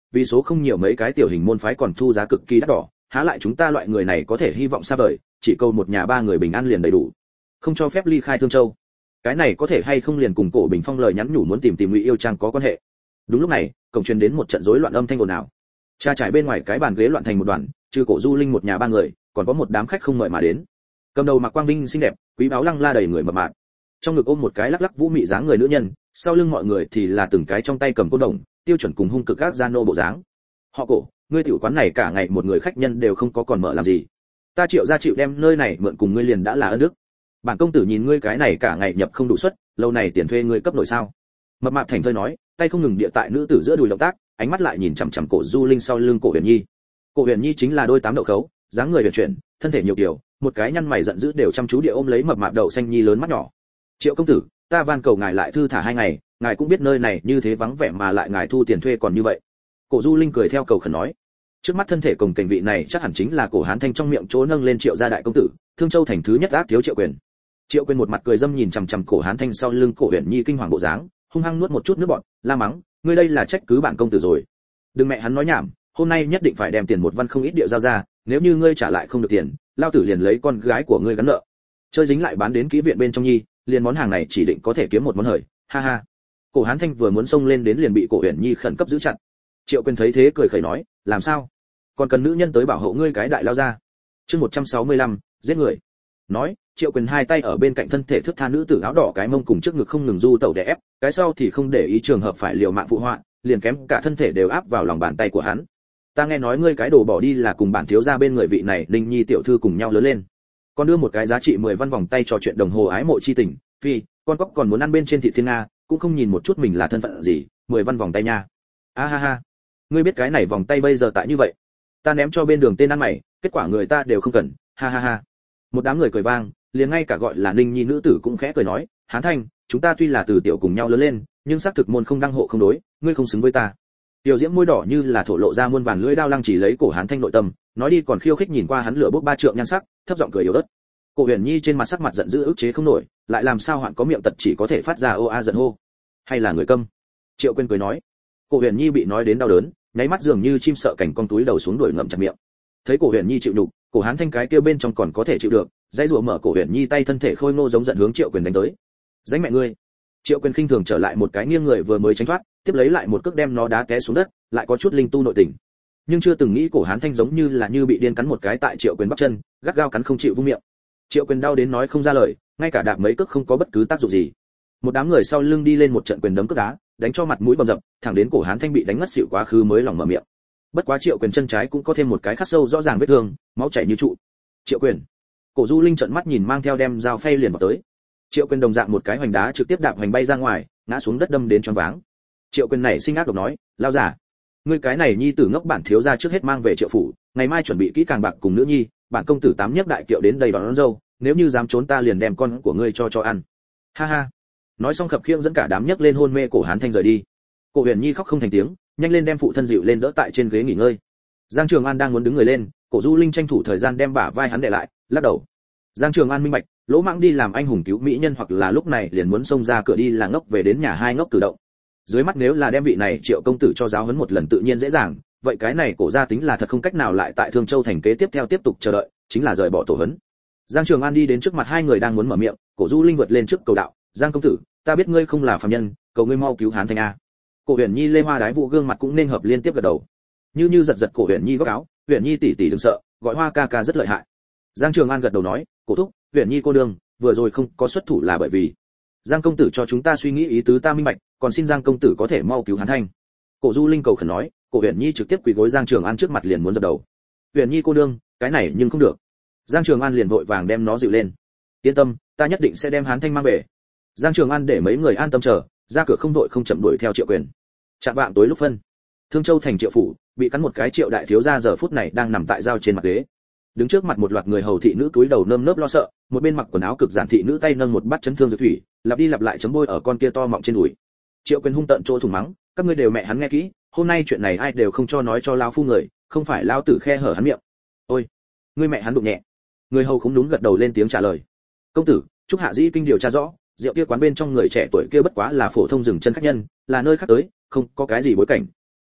vì số không nhiều mấy cái tiểu hình môn phái còn thu giá cực kỳ đắt đỏ, há lại chúng ta loại người này có thể hy vọng xa vời, chỉ cầu một nhà ba người bình an liền đầy đủ, không cho phép ly khai Thương Châu. Cái này có thể hay không liền cùng Cổ Bình Phong lời nhắn nhủ muốn tìm Ngụy Yêu Trang có quan hệ. Đúng lúc này, cổng truyền đến một trận rối loạn âm thanh ồn ào. Cha trải bên ngoài cái bàn ghế loạn thành một đoàn, trừ Cổ Du Linh một nhà ba người, còn có một đám khách không mời mà đến. Cầm đầu mặc quang vinh xinh đẹp, quý báu lăng la đầy người mập mạp. Trong ngực ôm một cái lắc lắc vũ mị dáng người nữ nhân, sau lưng mọi người thì là từng cái trong tay cầm côn đồng, tiêu chuẩn cùng hung cực các gia nô bộ dáng. Họ Cổ, ngươi tiểu quán này cả ngày một người khách nhân đều không có còn mở làm gì? Ta Triệu gia chịu đem nơi này mượn cùng ngươi liền đã là ân đức. Bản công tử nhìn ngươi cái này cả ngày nhập không đủ suất, lâu này tiền thuê ngươi cấp nổi sao? Mập mạp thành thơi nói, tay không ngừng địa tại nữ tử giữa đùi động tác, ánh mắt lại nhìn chằm chằm Cổ Du Linh sau lưng Cổ Huyền Nhi. Cổ Huyền Nhi chính là đôi tám đậu khấu, dáng người huyền chuyển, thân thể nhiều kiểu, một cái nhăn mày giận dữ đều chăm chú địa ôm lấy mập mạp đậu xanh nhi lớn mắt nhỏ. Triệu công tử, ta van cầu ngài lại thư thả 2 ngày, ngài cũng biết nơi này như thế vắng vẻ mà lại ngài thu tiền thuê còn như vậy. Cổ Du Linh cười theo cầu khẩn nói. Trước mắt thân thể cồng kềnh vị này chắc hẳn chính là Cổ Hán Thanh trong miệng chỗ nâng lên Triệu gia đại công tử, Thương Châu thành thứ nhất ác thiếu Triệu Quyền. Triệu Quyền một mặt cười dâm nhìn chằm chằm Cổ Hán Thanh sau lưng Cổ Huyền Nhi kinh hoàng bộ dáng, hung hăng nuốt một chút nước bọt, la mắng, ngươi đây là trách cứ bản công tử rồi. Đừng mẹ hắn nói nhảm, hôm nay nhất định phải đem tiền một văn không ít địa giao ra, nếu như ngươi trả lại không được tiền, lao tử liền lấy con gái của ngươi gắn nợ. Chơi dính lại bán đến kỹ viện bên trong nhi, liền món hàng này chỉ định có thể kiếm một món hời, ha ha. Cổ Hán Thanh vừa muốn xông lên đến liền bị Cổ Huyền Nhi khẩn cấp giữ chặt. Triệu Quyền thấy thế cười khẩy nói, làm sao? Còn cần nữ nhân tới bảo hộ ngươi cái đại lao ra. Chương 165, giết người. Nói, Triệu Quyền hai tay ở bên cạnh thân thể thướt tha nữ tử áo đỏ cái mông cùng trước ngực không ngừng du tẩu đè ép, cái sau thì không để ý trường hợp phải liều mạng phụ họa, liền kém cả thân thể đều áp vào lòng bàn tay của hắn. Ta nghe nói ngươi cái đồ bỏ đi là cùng bản thiếu gia bên người vị này Linh Nhi tiểu thư cùng nhau lớn lên. Con đưa một cái giá trị 10 văn vòng tay trò chuyện đồng hồ ái mộ chi tình, phi, con cóc còn muốn ăn bên trên thị thiên nga, cũng không nhìn một chút mình là thân phận gì, 10 văn vòng tay nha. A ha ha. Ngươi biết cái này vòng tay bây giờ tại như vậy. Ta ném cho bên đường tên ăn mày, kết quả người ta đều không cần, ha ha ha. Một đám người cười vang, liền ngay cả gọi là Ninh Nhi nữ tử cũng khẽ cười nói, Hán Thanh, chúng ta tuy là từ tiểu cùng nhau lớn lên, nhưng xác thực môn không đăng hộ không đối, ngươi không xứng với ta. Tiểu Diễm môi đỏ như là thổ lộ ra muôn vàn lưỡi đao lăng chỉ lấy cổ Hán Thanh nội tâm, nói đi còn khiêu khích nhìn qua hắn lửa bốc 3 trượng nhan sắc, thấp giọng cười yếu ớt. Cổ Huyền Nhi trên mặt sắc mặt giận dữ ức chế không nổi, lại làm sao hoạn có miệng tật chỉ có thể phát ra ô a giận hô. Hay là người câm? Triệu Quyền cười nói. Cổ Huyền Nhi bị nói đến đau đớn, nháy mắt dường như chim sợ cảnh con túi đầu xuống đuổi ngậm chặt miệng. Thấy Cổ Huyền Nhi chịu nhục, cổ Hán Thanh cái kia bên trong còn có thể chịu được, dãy rủa mở Cổ Huyền Nhi tay thân thể khôi ngô giống giận hướng Triệu Quyền đánh tới. Dánh mẹ ngươi! Triệu Quyền khinh thường trở lại một cái nghiêng người vừa mới tránh thoát, tiếp lấy lại một cước đem nó đá té xuống đất, lại có chút linh tu nội tình. Nhưng chưa từng nghĩ cổ Hán Thanh giống như là như bị điên cắn một cái tại Triệu Quyền bắp chân, gắt gao cắn không chịu vung miệng. Triệu Quyền đau đến nói không ra lời, ngay cả đạp mấy cước không có bất cứ tác dụng gì. Một đám người sau lưng đi lên một trận quyền đấm cước đá, đánh cho mặt mũi bầm dập, thẳng đến cổ Hán Thanh bị đánh ngất xỉu quá khứ mới lòng mở miệng. Bất quá Triệu Quyền chân trái cũng có thêm một cái khắc sâu rõ ràng vết thương, máu chảy như trụ. Triệu Quyền! Cổ Du Linh trợn mắt nhìn mang theo đem dao phay liền vào tới. Triệu Quyền đồng dạng một cái hoành đá trực tiếp đạp hoành bay ra ngoài, ngã xuống đất đâm đến choáng váng. Triệu Quyền này sinh ác độc nói, lao giả, ngươi cái này nhi tử ngốc bản thiếu gia trước hết mang về Triệu phủ, ngày mai chuẩn bị kỹ càng bạc cùng nữ nhi, bản công tử tám nhất đại kiệu đến đây đón dâu, nếu như dám trốn ta liền đem con của ngươi cho ăn. Ha ha. Nói xong khập khiễng dẫn cả đám nhấc lên hôn mê cổ Hán Thanh rời đi. Cổ Huyền Nhi khóc không thành tiếng, nhanh lên đem phụ thân dịu lên đỡ tại trên ghế nghỉ ngơi. Giang Trường An đang muốn đứng người lên, Cổ Du Linh tranh thủ thời gian đem bả vai hắn để lại, lắc đầu. Giang Trường An minh bạch, lỗ mãng đi làm anh hùng cứu mỹ nhân hoặc là lúc này liền muốn xông ra cửa đi là ngốc về đến nhà hai ngốc cử động. Dưới mắt nếu là đem vị này Triệu công tử cho giáo huấn một lần tự nhiên dễ dàng, vậy cái này cổ gia tính là thật không cách nào lại tại Thương Châu thành kế tiếp theo tiếp tục chờ đợi, chính là rời bỏ tổ huấn. Giang Trường An đi đến trước mặt hai người đang muốn mở miệng, Cổ Du Linh vượt lên trước cầu đạo, "Giang công tử, ta biết ngươi không là phàm nhân, cầu ngươi mau cứu Hán Thanh a." Cổ Huyền Nhi lê hoa đái vụ gương mặt cũng nên hợp liên tiếp gật đầu. Như giật giật Cổ Huyền Nhi góc áo, "Huyền Nhi tỷ tỷ đừng sợ, gọi Hoa ca ca rất lợi hại." Giang Trường An gật đầu nói, "Cổ thúc, Huyền Nhi cô đương, vừa rồi không có xuất thủ là bởi vì Giang công tử cho chúng ta suy nghĩ ý tứ ta minh bạch, còn xin Giang công tử có thể mau cứu Hán Thanh." Cổ Du Linh cầu khẩn nói, Cổ Huyền Nhi trực tiếp quỳ gối Giang Trường An trước mặt liền muốn dập đầu. "Huyền Nhi cô đương, cái này nhưng không được." Giang Trường An liền vội vàng đem nó dịu lên. "Yên tâm, ta nhất định sẽ đem Hán Thanh mang về." Giang Trường An để mấy người an tâm chờ, ra cửa không vội không chậm đuổi theo Triệu Quyền. Chạm vạng tối lúc phân, Thương Châu thành Triệu phủ, bị cắn một cái Triệu đại thiếu gia giờ phút này đang nằm tại giao trên mặt ghế. Đứng trước mặt một loạt người hầu thị nữ túi đầu nơm nớp lo sợ, một bên mặc quần áo cực giản thị nữ tay nâng một bát chấn thương dược thủy, lặp đi lặp lại chấm bôi ở con kia to mọng trên đùi. Triệu Quyền hung tợn chỗ thủng mắng, "Các ngươi đều mẹ hắn nghe kỹ, hôm nay chuyện này ai đều không cho nói cho lão phu người, không phải lão tử khe hở hắn miệng." "Ôi, ngươi mẹ hắn đụng nhẹ." Người hầu không đúng gật đầu lên tiếng trả lời. "Công tử, chúc hạ dĩ kinh điều tra rõ, rượu kia quán bên trong người trẻ tuổi kia bất quá là phổ thông dừng chân khách nhân, là nơi khác tới, không có cái gì bối cảnh."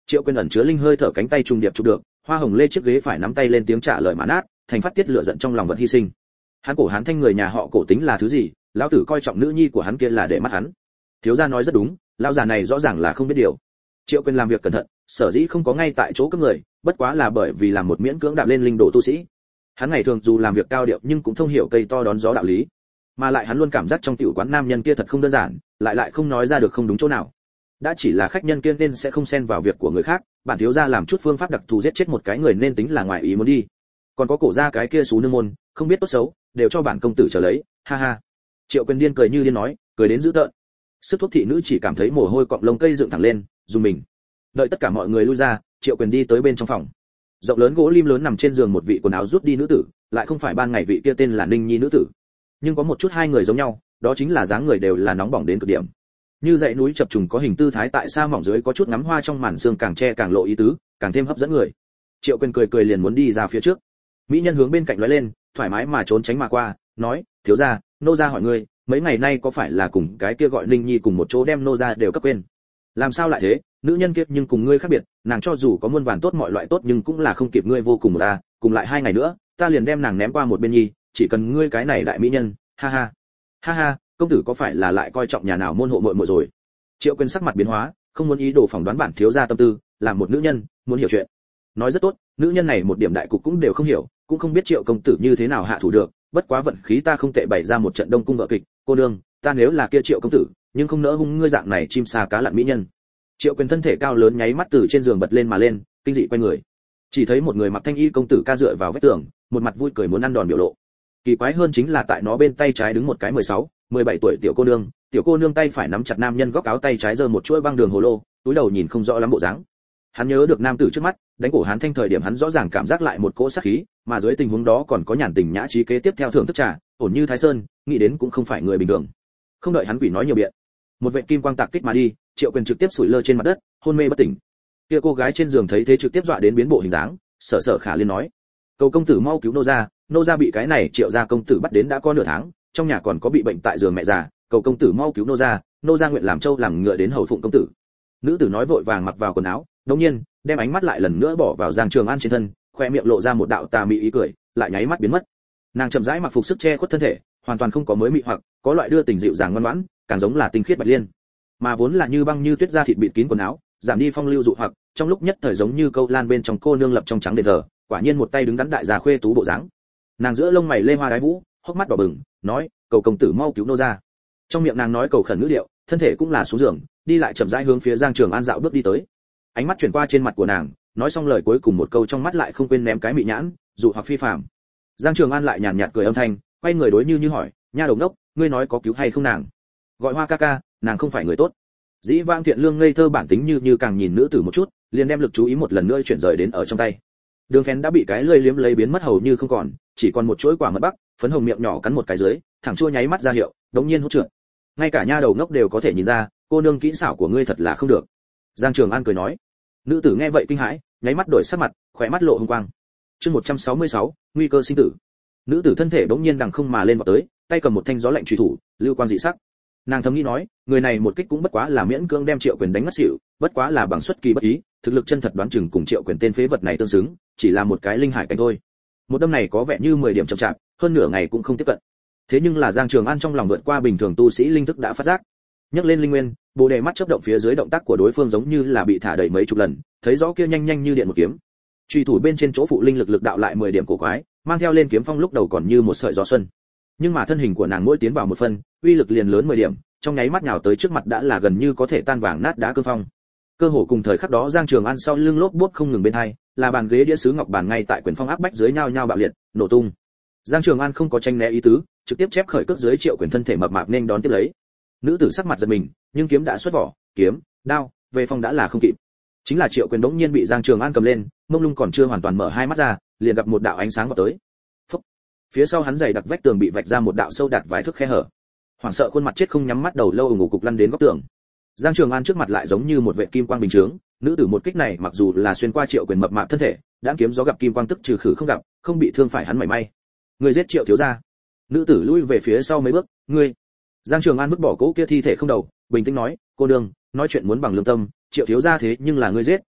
Triệu Quyền ẩn chứa linh hơi thở cánh tay trùng điệp chụp được, hoa hồng lê chiếc ghế phải nắm tay lên tiếng trả lời mà nát, thành phát tiết lửa giận trong lòng vật hy sinh. Hắn cổ Hán Thanh người nhà họ Cổ tính là thứ gì, lão tử coi trọng nữ nhi của hắn kia là để mắt hắn. Thiếu gia nói rất đúng, lão già này rõ ràng là không biết điều. Triệu Quyền làm việc cẩn thận, sở dĩ không có ngay tại chỗ cấp người, bất quá là bởi vì làm một miễn cưỡng đạp lên linh độ tu sĩ. Hắn ngày thường dù làm việc cao điệu nhưng cũng thông hiểu cây to đón gió đạo lý, mà lại hắn luôn cảm giác trong tiểu quán nam nhân kia thật không đơn giản, lại không nói ra được không đúng chỗ nào. Đã chỉ là khách nhân kia nên sẽ không xen vào việc của người khác, bản thiếu gia làm chút phương pháp đặc thù giết chết một cái người nên tính là ngoài ý muốn đi. Còn có Cổ gia cái kia xú nương môn, không biết tốt xấu, đều cho bản công tử trở lấy, ha ha. Triệu Quyền điên cười như điên nói, cười đến dữ tợn. Sức thuốc thị nữ chỉ cảm thấy mồ hôi cọng lông cây dựng thẳng lên, dùng mình. Đợi tất cả mọi người lui ra, Triệu Quyền đi tới bên trong phòng. Rộng lớn gỗ lim lớn nằm trên giường một vị quần áo rút đi nữ tử, lại không phải ban ngày vị kia tên là Ninh Nhi nữ tử. Nhưng có một chút hai người giống nhau, đó chính là dáng người đều là nóng bỏng đến cực điểm. Như dãy núi chập trùng có hình tư thái tại sa mỏng dưới có chút ngắm hoa trong màn sương càng che càng lộ ý tứ, càng thêm hấp dẫn người. Triệu Quyền cười liền muốn đi ra phía trước. Mỹ nhân hướng bên cạnh lóe lên, thoải mái mà trốn tránh mà qua, nói, thiếu gia, nô gia hỏi ngươi, mấy ngày nay có phải là cùng cái kia gọi Ninh Nhi cùng một chỗ đem nô gia đều cấp quên? Làm sao lại thế? Nữ nhân kia nhưng cùng ngươi khác biệt, nàng cho dù có muôn vàn tốt mọi loại tốt nhưng cũng là không kịp ngươi vô cùng ta, cùng lại 2 ngày nữa, ta liền đem nàng ném qua một bên nhi, chỉ cần ngươi cái này đại mỹ nhân, ha ha. Ha ha, công tử có phải là lại coi trọng nhà nào môn hộ muội muội rồi? Triệu Quyền sắc mặt biến hóa, không muốn ý đồ phỏng đoán bản thiếu gia tâm tư, làm một nữ nhân, muốn hiểu chuyện. Nói rất tốt, nữ nhân này một điểm đại cục cũng đều không hiểu, cũng không biết Triệu công tử như thế nào hạ thủ được, bất quá vận khí ta không tệ bày ra một trận đông cung vợ kịch, cô nương, ta nếu là kia Triệu công tử, nhưng không nỡ hung ngươi dạng này chim sa cá lặn mỹ nhân. Triệu Quyền thân thể cao lớn nháy mắt từ trên giường bật lên mà lên, kinh dị quay người. Chỉ thấy một người mặc thanh y công tử ca dựa vào vách tường, một mặt vui cười muốn ăn đòn biểu lộ. Kỳ quái hơn chính là tại nó bên tay trái đứng một cái 16, 17 tuổi tiểu cô nương tay phải nắm chặt nam nhân góc áo tay trái giơ một chuỗi băng đường hồ lô, túi đầu nhìn không rõ lắm bộ dáng. Hắn nhớ được nam tử trước mắt, đánh cổ Hán Thanh thời điểm hắn rõ ràng cảm giác lại một cỗ sát khí, mà dưới tình huống đó còn có nhàn tình nhã trí kế tiếp theo thưởng thức trà, ổn như Thái Sơn, nghĩ đến cũng không phải người bình thường. Không đợi hắn quỷ nói nhiều biện, một vệt kim quang tạc kích mà đi, Triệu Quyền trực tiếp sủi lơ trên mặt đất, hôn mê bất tỉnh. Kia cô gái trên giường thấy thế trực tiếp dọa đến biến bộ hình dáng, sở khả liên nói: "Cầu công tử mau cứu nô gia bị cái này Triệu gia công tử bắt đến đã có nửa tháng, trong nhà còn có bị bệnh tại giường mẹ già, cầu công tử mau cứu nô gia nguyện làm trâu làm ngựa đến hầu phụng công tử." Nữ tử nói vội vàng mặc vào quần áo, đột nhiên đem ánh mắt lại lần nữa bỏ vào Giang Trường An trên thân, khoe miệng lộ ra một đạo tà mị ý cười, lại nháy mắt biến mất. Nàng chậm rãi mặc phục sức che khuất thân thể, hoàn toàn không có mới mị hoặc, có loại đưa tình dịu dàng ngoan ngoãn, càng giống là tinh khiết bạch liên. Mà vốn là như băng như tuyết da thịt bịt kín quần áo, giảm đi phong lưu dụ hoặc, trong lúc nhất thời giống như câu lan bên trong cô nương lập trong trắng đền thờ, quả nhiên một tay đứng đắn đại già khuê tú bộ dáng. Nàng giữa lông mày lê hoa đái vũ, hốc mắt đỏ bừng, nói: "Cầu công tử mau cứu nô gia." Trong miệng nàng nói cầu khẩn ngữ điệu, thân thể cũng là xuống giường, đi lại chậm rãi hướng phía Giang Trường An dạo bước đi tới. Ánh mắt chuyển qua trên mặt của nàng, nói xong lời cuối cùng một câu trong mắt lại không quên ném cái mị nhãn, dụ hoặc phi phàm. Giang Trường An lại nhàn nhạt cười âm thanh, quay người đối như hỏi: "Nha đầu đốc, ngươi nói có cứu hay không nàng?" Gọi Hoa ca ca, nàng không phải người tốt. Dĩ vãng thiện lương ngây thơ bản tính như càng nhìn nữ tử một chút, liền đem lực chú ý một lần nữa chuyển rời đến ở trong tay. Đường phèn đã bị cái lưỡi liếm lấy biến mất hầu như không còn, chỉ còn một chuỗi quả mật bắc, phấn hồng miệng nhỏ cắn một cái dưới, thẳng chua nháy mắt ra hiệu, đống nhiên hút trượt. Ngay cả nha đầu ngốc đều có thể nhìn ra, cô nương kỹ xảo của ngươi thật là không được. Giang Trường An cười nói. Nữ tử nghe vậy kinh hãi, nháy mắt đổi sắc mặt, khóe mắt lộ hung quang. Chương 166, nguy cơ sinh tử. Nữ tử thân thể bỗng nhiên đằng không mà lên vọt tới, tay cầm một thanh gió lạnh chùy thủ, lưu quang dị sắc. Nàng thầm nghĩ nói, người này một kích cũng bất quá là miễn cưỡng đem Triệu Quyền đánh ngất xỉu, bất quá là bằng xuất kỳ bất ý, thực lực chân thật đoán chừng cùng Triệu Quyền tên phế vật này tương xứng, chỉ là một cái linh hải cảnh thôi. Một đâm này có vẻ như 10 điểm chậm chạp, hơn nửa ngày cũng không tiếp cận. Thế nhưng là Giang Trường An trong lòng vượt qua bình thường tu sĩ linh thức đã phát giác. Nhấc lên linh nguyên, Bồ Đề mắt chớp động phía dưới động tác của đối phương giống như là bị thả đẩy mấy chục lần, thấy rõ kia nhanh như điện một kiếm. Chùy thủ bên trên chỗ phụ linh lực đạo lại 10 điểm cổ quái, mang theo lên kiếm phong lúc đầu còn như một sợi gió xuân. Nhưng mà thân hình của nàng mỗi tiến vào một phân, uy lực liền lớn 10 điểm, trong nháy mắt nhào tới trước mặt đã là gần như có thể tan vàng nát đá cương phong. Cơ hồ cùng thời khắc đó Giang Trường An sau lưng lốp bốp không ngừng bên hai, là bàn ghế đĩa sứ ngọc bàn ngay tại quyền phong áp bách dưới nhau nhau bạo liệt, nổ tung. Giang Trường An không có tranh né ý tứ, trực tiếp chép khởi cước dưới Triệu Quyền thân thể mập mạp nên đón tiếp lấy. Nữ tử sắc mặt giật mình, nhưng kiếm đã xuất vỏ, kiếm, đao, về phong đã là không kịp. Chính là Triệu Quyền đống nhiên bị Giang Trường An cầm lên, mông lung còn chưa hoàn toàn mở hai mắt ra, liền gặp một đạo ánh sáng vọt tới. Phúc. Phía sau hắn giày đặc vách tường bị vạch ra một đạo sâu đạt vài thước khe hở. Hoảng sợ khuôn mặt chết không nhắm mắt đầu lâu ngủ cục lăn đến góc tường. Giang Trường An trước mặt lại giống như một vệt kim quang bình chướng, nữ tử một kích này mặc dù là xuyên qua Triệu Quyền mập mạp thân thể, đã kiếm gió gặp kim quang tức trừ khử không gặp, không bị thương phải hắn mảy may. Người giết Triệu thiếu gia. Nữ tử lui về phía sau mấy bước, ngươi. Giang Trường An vứt bỏ cỗ kia thi thể không đầu, bình tĩnh nói, cô đương, nói chuyện muốn bằng lương tâm, Triệu thiếu gia thế nhưng là ngươi giết,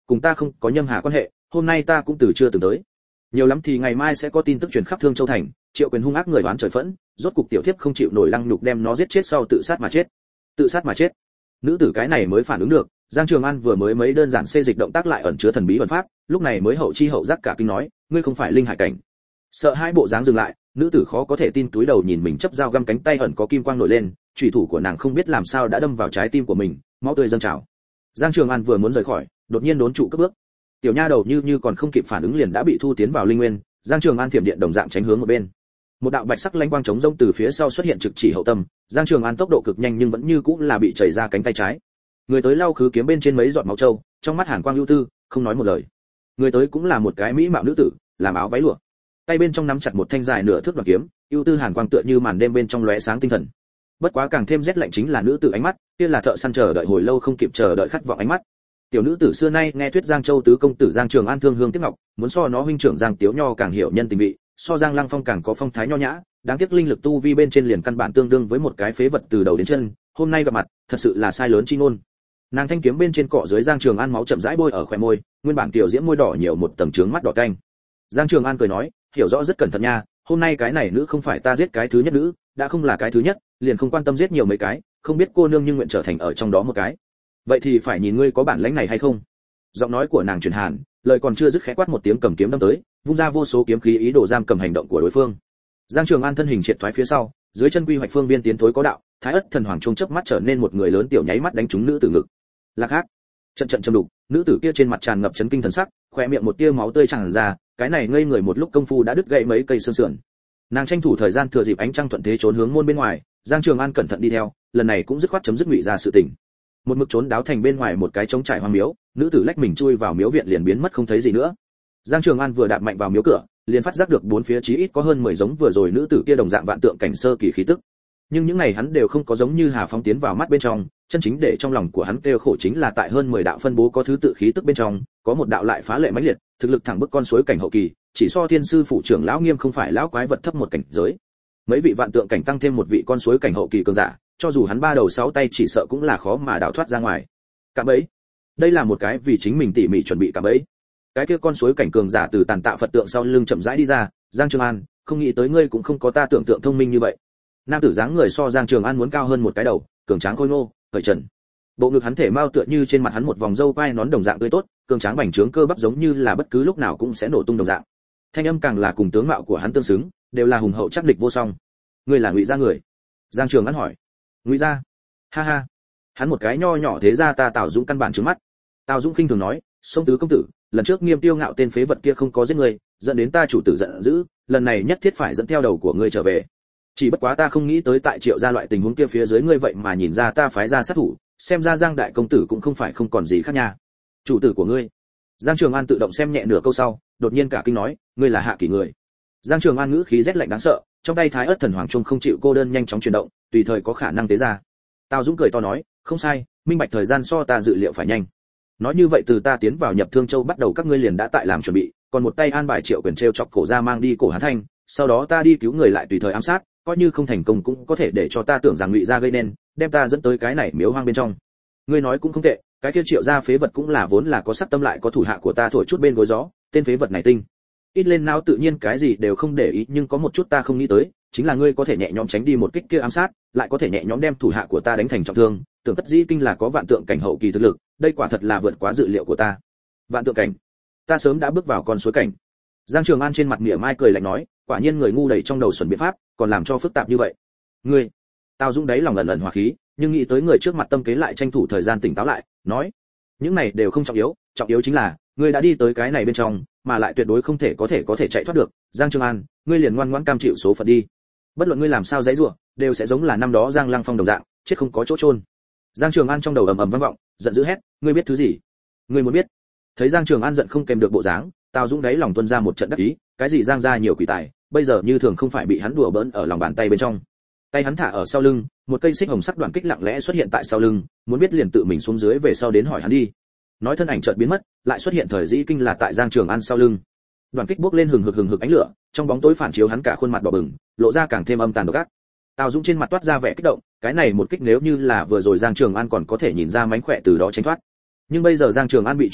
cùng ta không có nhâm hà quan hệ, hôm nay ta cũng từ chưa từng tới. Nhiều lắm thì ngày mai sẽ có tin tức truyền khắp Thương Châu thành, Triệu Quyền hung ác người đoán trời phẫn, rốt cục tiểu thiếp không chịu nổi lăng nhục đem nó giết chết sau tự sát mà chết. Tự sát mà chết. Nữ tử cái này mới phản ứng được, Giang Trường An vừa mới mấy đơn giản xê dịch động tác lại ẩn chứa thần bí ẩn pháp, lúc này mới hậu chi hậu giác cả kinh nói, ngươi không phải linh hải cảnh. Sợ hai bộ dáng dừng lại, nữ tử khó có thể tin túi đầu nhìn mình chấp dao găm cánh tay ẩn có kim quang nổi lên, chủy thủ của nàng không biết làm sao đã đâm vào trái tim của mình, máu tươi dâng trào. Giang Trường An vừa muốn rời khỏi, đột nhiên đốn trụ cước bước. Tiểu nha đầu như còn không kịp phản ứng liền đã bị thu tiến vào linh nguyên, Giang Trường An thiểm điện đồng dạng tránh hướng một bên. Một đạo bạch sắc lanh quang chống rông từ phía sau xuất hiện trực chỉ hậu tâm, Giang Trường An tốc độ cực nhanh nhưng vẫn như cũng là bị chảy ra cánh tay trái. Người tới lau khứ kiếm bên trên mấy giọt máu trâu, trong mắt hàn quang ưu tư, không nói một lời. Người tới cũng là một cái mỹ mạo nữ tử, làm áo váy lụa, tay bên trong nắm chặt một thanh dài nửa thước đoạn kiếm, ưu tư hàn quang tựa như màn đêm bên trong lóe sáng tinh thần. Bất quá càng thêm rét lạnh chính là nữ tử ánh mắt, kia là thợ săn chờ đợi hồi lâu không kịp chờ đợi khát vọng ánh mắt. Tiểu nữ tử xưa nay nghe thuyết Giang Châu tứ công tử Giang Trường An thương hương tiếc ngọc, muốn so nó huynh trưởng Giang Tiếu Nho càng hiểu nhân tình vị, so Giang Lăng Phong càng có phong thái nho nhã, đáng tiếc linh lực tu vi bên trên liền căn bản tương đương với một cái phế vật từ đầu đến chân, hôm nay gặp mặt, thật sự là sai lớn chi ngôn. Nàng thanh kiếm bên trên cọ dưới Giang Trường An máu chậm rãi bôi ở khóe môi, nguyên bản tiểu diễm môi đỏ nhiều một tầng trướng mắt đỏ canh. Giang Trường An cười nói, hiểu rõ rất cẩn thận nha, hôm nay cái này nữ không phải ta giết cái thứ nhất nữ, đã không là cái thứ nhất, liền không quan tâm giết nhiều mấy cái, không biết cô nương nhưng nguyện trở thành ở trong đó một cái. Vậy thì phải nhìn ngươi có bản lĩnh này hay không. Giọng nói của nàng truyền hàn, lời còn chưa dứt khẽ quát một tiếng cầm kiếm đâm tới, vung ra vô số kiếm khí ý đồ giam cầm hành động của đối phương. Giang Trường An thân hình triệt thoái phía sau, dưới chân quy hoạch phương viên tiến thối có đạo, Thái Ức thần hoàng trung chớp mắt trở nên một người lớn tiểu nháy mắt đánh trúng nữ tử ngực. Lạc khác, trận trận châm đục, nữ tử kia trên mặt tràn ngập chấn kinh thần sắc, khóe miệng một tia máu tươi tràn ra, cái này ngây người một lúc công phu đã đứt gãy mấy cây xương sườn. Nàng tranh thủ thời gian thừa dịp ánh trăng thuận thế trốn hướng môn bên ngoài, Giang Trường An cẩn thận đi theo, lần này cũng dứt khoát chấm dứt ngụy ra sự tình. Một mực trốn đáo thành bên ngoài một cái trống trải hoang miếu, nữ tử lách mình chui vào miếu viện liền biến mất không thấy gì nữa. Giang Trường An vừa đạp mạnh vào miếu cửa, liền phát giác được bốn phía chí ít có hơn 10 giống vừa rồi nữ tử kia đồng dạng vạn tượng cảnh sơ kỳ khí tức. Nhưng những này hắn đều không có giống như Hà Phong tiến vào mắt bên trong, chân chính để trong lòng của hắn kêu khổ chính là tại hơn 10 đạo phân bố có thứ tự khí tức bên trong, có một đạo lại phá lệ mãnh liệt, thực lực thẳng bức con suối cảnh hậu kỳ, chỉ so thiên sư phụ trưởng lão Nghiêm không phải lão quái vật thấp một cảnh giới. Mấy vị vạn tượng cảnh tăng thêm một vị con suối cảnh hậu kỳ cường giả, cho dù hắn ba đầu sáu tay chỉ sợ cũng là khó mà đào thoát ra ngoài. Cạm bẫy. Đây là một cái vì chính mình tỉ mỉ chuẩn bị cạm bẫy. Cái kia con suối cảnh cường giả từ tàn tạ Phật tượng sau lưng chậm rãi đi ra, Giang Trường An, không nghĩ tới ngươi cũng không có ta tưởng tượng thông minh như vậy. Nam tử dáng người so Giang Trường An muốn cao hơn một cái đầu, cường tráng khôi ngô, cởi trần. Bộ ngực hắn thể mao tựa như trên mặt hắn một vòng râu quai nón đồng dạng tươi tốt, cường tráng bành trướng cơ bắp giống như là bất cứ lúc nào cũng sẽ nổ tung đồng dạng. Thanh âm càng là cùng tướng mạo của hắn tương xứng, đều là hùng hậu chắc địch vô song. Ngươi là Ngụy gia người? Giang Trường An hỏi. Ngụy gia? Ha ha. Hắn một cái nho nhỏ thế gia ta Tào Dũng căn bản trừng mắt. Tào Dũng khinh thường nói, sông tứ công tử, lần trước Nghiêm tiêu ngạo tên phế vật kia không có giết người, dẫn đến ta chủ tử giận dữ, lần này nhất thiết phải dẫn theo đầu của ngươi trở về. Chỉ bất quá ta không nghĩ tới tại Triệu gia loại tình huống kia phía dưới ngươi vậy mà nhìn ra ta phái ra sát thủ, xem ra Giang đại công tử cũng không phải không còn gì khác nha. Chủ tử của ngươi? Giang Trường An tự động xem nhẹ nửa câu sau, đột nhiên cả kinh nói, ngươi là Hạ Kỷ người. Giang Trường An ngữ khí rét lạnh đáng sợ, trong tay Thái Ức thần hoàng trung không chịu cô đơn nhanh chóng chuyển động, tùy thời có khả năng tế ra. Tào Dũng cười to nói, không sai, minh bạch thời gian so ta dự liệu phải nhanh. Nói như vậy từ ta tiến vào nhập Thương Châu bắt đầu các ngươi liền đã tại làm chuẩn bị, còn một tay an bài Triệu Quyền treo chọc cổ ra mang đi cổ Hán Thanh, sau đó ta đi cứu người lại tùy thời ám sát, coi như không thành công cũng có thể để cho ta tưởng rằng Ngụy gia gây nên, đem ta dẫn tới cái này miếu hoang bên trong. Ngươi nói cũng không tệ, cái kia Triệu gia phế vật cũng là vốn là có sắc tâm lại có thủ hạ của ta thổi chút bên gối gió, tên phế vật này tinh. Ít lên não tự nhiên cái gì đều không để ý, nhưng có một chút ta không nghĩ tới, chính là ngươi có thể nhẹ nhõm tránh đi một kích kia ám sát, lại có thể nhẹ nhõm đem thủ hạ của ta đánh thành trọng thương, tưởng Tất Dĩ Kinh là có vạn tượng cảnh hậu kỳ thực lực, đây quả thật là vượt quá dự liệu của ta. Vạn tượng cảnh? Ta sớm đã bước vào con suối cảnh. Giang Trường An trên mặt mỉa mai cười lạnh nói, quả nhiên người ngu đầy trong đầu xuẩn biện pháp, còn làm cho phức tạp như vậy. Ngươi? Tào Dũng đấy lòng ẩn ẩn hỏa khí, nhưng nghĩ tới người trước mặt tâm kế lại tranh thủ thời gian tỉnh táo lại, nói, những này đều không trọng yếu chính là ngươi đã đi tới cái này bên trong, mà lại tuyệt đối không thể có thể chạy thoát được. Giang Trường An, ngươi liền ngoan ngoãn cam chịu số phận đi. Bất luận ngươi làm sao giãy giụa, đều sẽ giống là năm đó Giang Lăng Phong đồng dạng, chết không có chỗ chôn. Giang Trường An trong đầu ầm ầm vang vọng, giận dữ hét, ngươi biết thứ gì? Ngươi muốn biết? Thấy Giang Trường An giận không kèm được bộ dáng, Tào Dũng đáy lòng tuôn ra một trận đắc ý, cái gì Giang gia nhiều quỷ tài, bây giờ như thường không phải bị hắn đùa bỡn ở lòng bàn tay bên trong. Tay hắn thả ở sau lưng, một cây xích hồng sắc đoạn kích lặng lẽ xuất hiện tại sau lưng, muốn biết liền tự mình xuống dưới về sau đến hỏi hắn đi. Nói thân ảnh chợt biến mất, lại xuất hiện Thời Dĩ Kinh là tại Giang Trường An sau lưng. Đoạn kích bốc lên hừng hực ánh lửa, trong bóng tối phản chiếu hắn cả khuôn mặt đỏ bừng, lộ ra càng thêm âm tàn độc ác. Tào Dũng trên mặt toát ra vẻ kích động, cái này một kích nếu như là vừa rồi Giang Trường An còn có thể nhìn ra mánh khỏe từ đó tránh thoát. Nhưng bây giờ Giang Trường An bị chọc giận,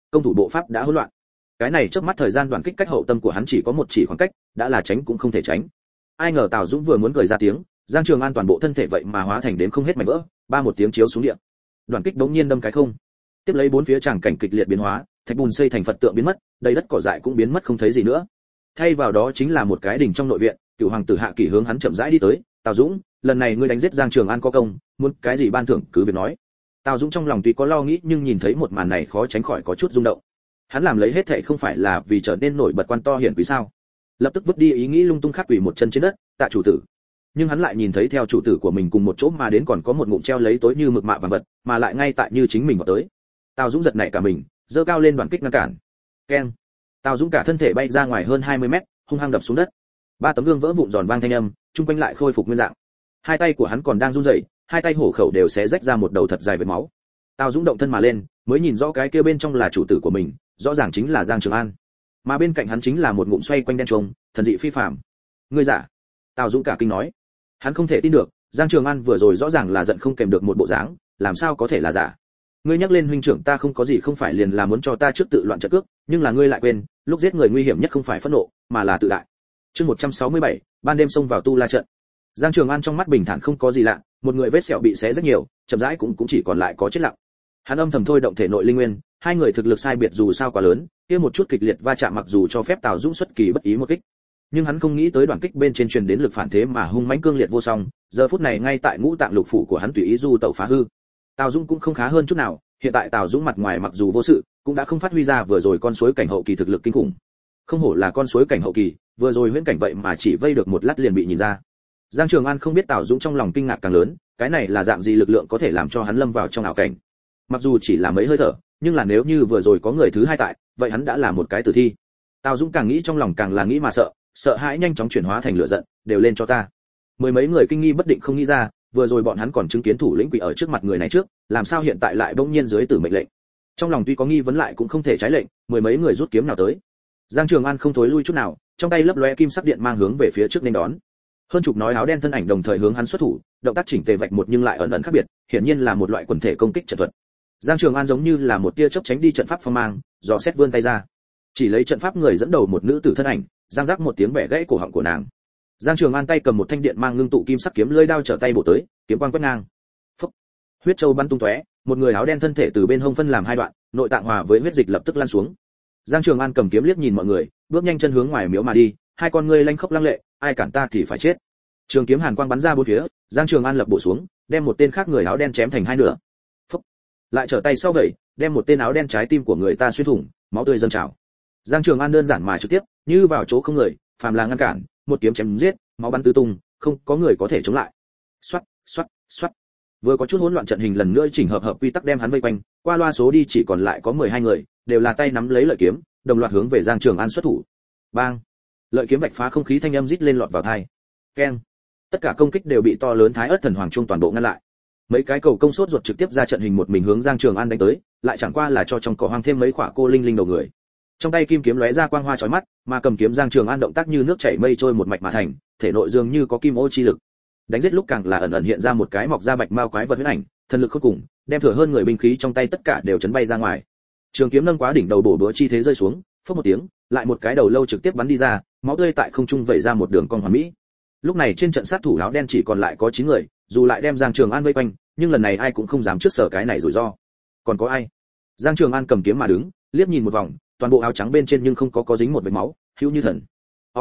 công thủ bộ pháp đã hỗn loạn. Cái này chớp mắt thời gian đoạn kích cách hậu tâm của hắn chỉ có một chỉ khoảng cách, đã là tránh cũng không thể tránh. Ai ngờ Tào Dũng vừa muốn cười ra tiếng, Giang Trường An toàn bộ thân thể vậy mà hóa thành đến không hết mảnh vỡ, ba một tiếng chiếu xuống địa. Đoạn kích đống nhiên đâm cái không. Tiếp lấy bốn phía tràng cảnh kịch liệt biến hóa, thạch bùn xây thành Phật tượng biến mất, đầy đất cỏ dại cũng biến mất không thấy gì nữa. Thay vào đó chính là một cái đỉnh trong nội viện, cửu hoàng tử Hạ Kỷ hướng hắn chậm rãi đi tới. Tào Dũng, lần này ngươi đánh giết Giang Trường An có công, muốn cái gì ban thưởng cứ việc nói. Tào Dũng trong lòng tuy có lo nghĩ nhưng nhìn thấy một màn này khó tránh khỏi có chút rung động. Hắn làm lấy hết thảy không phải là vì trở nên nổi bật quan to hiển quý sao? Lập tức vứt đi ý nghĩ lung tung khác quỳ một chân trên đất, tạ chủ tử. Nhưng hắn lại nhìn thấy theo chủ tử của mình cùng một chỗ mà đến còn có một ngụm treo lấy tối như mực mạ vàng vật, mà lại ngay tại như chính mình vào tới. Tào Dũng giật nảy cả mình, giơ cao lên đoàn kích ngăn cản. Keng! Tào Dũng cả thân thể bay ra ngoài hơn 20 mét, hung hăng đập xuống đất. Ba tấm gương vỡ vụn giòn vang thanh âm, trung quanh lại khôi phục nguyên dạng. Hai tay của hắn còn đang run rẩy, hai tay hổ khẩu đều xé rách ra một đầu thật dài vết máu. Tào Dũng động thân mà lên, mới nhìn rõ cái kia bên trong là chủ tử của mình, rõ ràng chính là Giang Trường An. Mà bên cạnh hắn chính là một ngụm xoay quanh đen trùng, thần dị phi phàm. Ngươi giả? Tào Dũng cả kinh nói. Hắn không thể tin được, Giang Trường An vừa rồi rõ ràng là giận không kèm được một bộ dáng, làm sao có thể là giả? Ngươi nhắc lên huynh trưởng ta không có gì không phải liền là muốn cho ta trước tự loạn trận cước, nhưng là ngươi lại quên, lúc giết người nguy hiểm nhất không phải phẫn nộ, mà là tự đại. Chương 167, ban đêm xông vào tu la trận. Giang Trường An trong mắt bình thản không có gì lạ, một người vết sẹo bị xé rất nhiều, chậm rãi cũng chỉ còn lại có chết lặng. Hắn âm thầm thôi động thể nội linh nguyên, hai người thực lực sai biệt dù sao quá lớn, kia một chút kịch liệt va chạm mặc dù cho phép Tào Dũng xuất kỳ bất ý một kích, nhưng hắn không nghĩ tới đoạn kích bên trên truyền đến lực phản thế mà hung mãnh cương liệt vô song, giờ phút này ngay tại ngũ tạng lục phủ của hắn tùy ý du tẩu phá hư. Tào Dũng cũng không khá hơn chút nào, hiện tại Tào Dũng mặt ngoài mặc dù vô sự, cũng đã không phát huy ra vừa rồi con suối cảnh hậu kỳ thực lực kinh khủng. Không hổ là con suối cảnh hậu kỳ, vừa rồi huyễn cảnh vậy mà chỉ vây được một lát liền bị nhìn ra. Giang Trường An không biết Tào Dũng trong lòng kinh ngạc càng lớn, cái này là dạng gì lực lượng có thể làm cho hắn lâm vào trong ảo cảnh. Mặc dù chỉ là mấy hơi thở, nhưng là nếu như vừa rồi có người thứ hai tại, vậy hắn đã là một cái tử thi. Tào Dũng càng nghĩ trong lòng càng là nghĩ mà sợ, sợ hãi nhanh chóng chuyển hóa thành lửa giận, đều lên cho ta. Mười mấy người kinh nghi bất định không nghĩ ra, vừa rồi bọn hắn còn chứng kiến thủ lĩnh quỷ ở trước mặt người này trước, làm sao hiện tại lại bỗng nhiên dưới tử mệnh lệnh. Trong lòng tuy có nghi vấn lại cũng không thể trái lệnh, mười mấy người rút kiếm nào tới. Giang Trường An không thối lui chút nào, trong tay lấp lóe kim sắc điện mang hướng về phía trước nên đón. Hơn chục nói áo đen thân ảnh đồng thời hướng hắn xuất thủ, động tác chỉnh tề vạch một nhưng lại ẩn ẩn khác biệt, hiển nhiên là một loại quần thể công kích trận thuật. Giang Trường An giống như là một tia chớp tránh đi trận pháp phong mang, dò xét vươn tay ra, chỉ lấy trận pháp người dẫn đầu một nữ tử thân ảnh, giang giác một tiếng bẻ gãy cổ họng của nàng. Giang Trường An tay cầm một thanh điện mang ngưng tụ kim sắc kiếm lưỡi đao trở tay bổ tới, kiếm quang quét ngang. Phốc, huyết châu bắn tung tóe, một người áo đen thân thể từ bên hông phân làm hai đoạn, nội tạng hòa với huyết dịch lập tức lan xuống. Giang Trường An cầm kiếm liếc nhìn mọi người, bước nhanh chân hướng ngoài miếu mà đi, hai con ngươi lanh khốc lăng lệ, ai cản ta thì phải chết. Trường kiếm hàn quang bắn ra bốn phía, Giang Trường An lập bộ xuống, đem một tên khác người áo đen chém thành hai nửa. Phốc, lại trở tay sau vậy, đem một tên áo đen trái tim của người ta xuyên thủng, máu tươi dâng trào. Giang Trường An đơn giản mà trực tiếp, như vào chỗ không người, phàm là ngăn cản, một kiếm chém giết, máu bắn tứ tung, không có người có thể chống lại. Xoát, xoát, xoát. Vừa có chút hỗn loạn trận hình lần nữa chỉnh hợp quy tắc đem hắn vây quanh, qua loa số đi chỉ còn lại có 12 người, đều là tay nắm lấy lợi kiếm, đồng loạt hướng về Giang Trường An xuất thủ. Bang! Lợi kiếm vạch phá không khí thanh âm rít lên lọt vào tai. Keng! Tất cả công kích đều bị to lớn Thái Ức Thần Hoàng Trung toàn bộ ngăn lại. Mấy cái cầu công sốt ruột trực tiếp ra trận hình một mình hướng Giang Trường An đánh tới, lại chẳng qua là cho trong cỏ hoang thêm mấy quả cô linh linh đầu người. Trong tay kim kiếm lóe ra quang hoa chói mắt, mà cầm kiếm Giang Trường An động tác như nước chảy mây trôi một mạch mà thành, thể nội dường như có kim ô chi lực. Đánh giết lúc càng là ẩn ẩn hiện ra một cái mọc ra bạch mao quái vật huyễn ảnh, thần lực khôn cùng, đem thừa hơn người binh khí trong tay tất cả đều chấn bay ra ngoài. Trường kiếm nâng quá đỉnh đầu bổ búa chi thế rơi xuống, phốc một tiếng, lại một cái đầu lâu trực tiếp bắn đi ra, máu tươi tại không trung vẩy ra một đường cong hoàn mỹ. Lúc này trên trận sát thủ áo đen chỉ còn lại có 9 người, dù lại đem Giang Trường An vây quanh, nhưng lần này ai cũng không dám trước sở cái này rủi ro. Còn có ai? Giang Trường An cầm kiếm mà đứng, liếc nhìn một vòng, toàn bộ áo trắng bên trên nhưng không có dính một vệt máu, hữu như thần.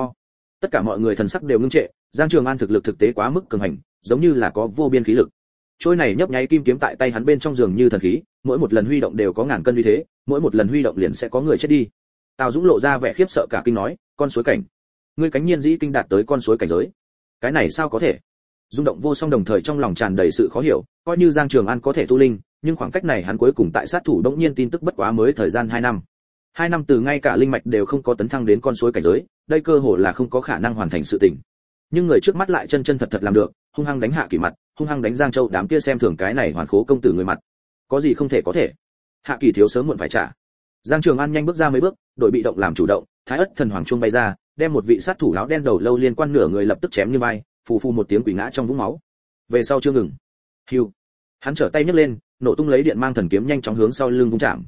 Tất cả mọi người thần sắc đều ngưng trệ, Giang Trường An thực lực thực tế quá mức cường hành, giống như là có vô biên khí lực. Trôi này nhấp nháy kim kiếm tại tay hắn bên trong giường như thần khí, mỗi một lần huy động đều có ngàn cân uy thế, mỗi một lần huy động liền sẽ có người chết đi. Tào Dũng lộ ra vẻ khiếp sợ cả kinh nói, con suối cảnh, ngươi cánh nhiên dĩ kinh đạt tới con suối cảnh giới, cái này sao có thể? Rung động vô song đồng thời trong lòng tràn đầy sự khó hiểu, coi như Giang Trường An có thể tu linh, nhưng khoảng cách này hắn cuối cùng tại sát thủ đống nhiên tin tức bất quá mới thời gian 2 năm. 2 năm từ ngay cả linh mạch đều không có tấn thăng đến con suối cảnh giới, đây cơ hội là không có khả năng hoàn thành sự tình. Nhưng người trước mắt lại chân chân thật thật làm được, hung hăng đánh Hạ Kỷ mặt, hung hăng đánh Giang Châu đám kia xem thường cái này hoàn khố công tử người mặt. Có gì không thể có thể. Hạ Kỷ thiếu sớm muộn phải trả. Giang Trường An nhanh bước ra mấy bước, đổi bị động làm chủ động, Thái Ức Thần Hoàng chuông bay ra, đem một vị sát thủ áo đen đầu lâu liên quan nửa người lập tức chém như vai, phù phù một tiếng quỷ ngã trong vũng máu. Về sau chưa ngừng. Hưu. Hắn trở tay nhấc lên, nổ tung lấy điện mang thần kiếm nhanh chóng hướng sau lưng vung chạm.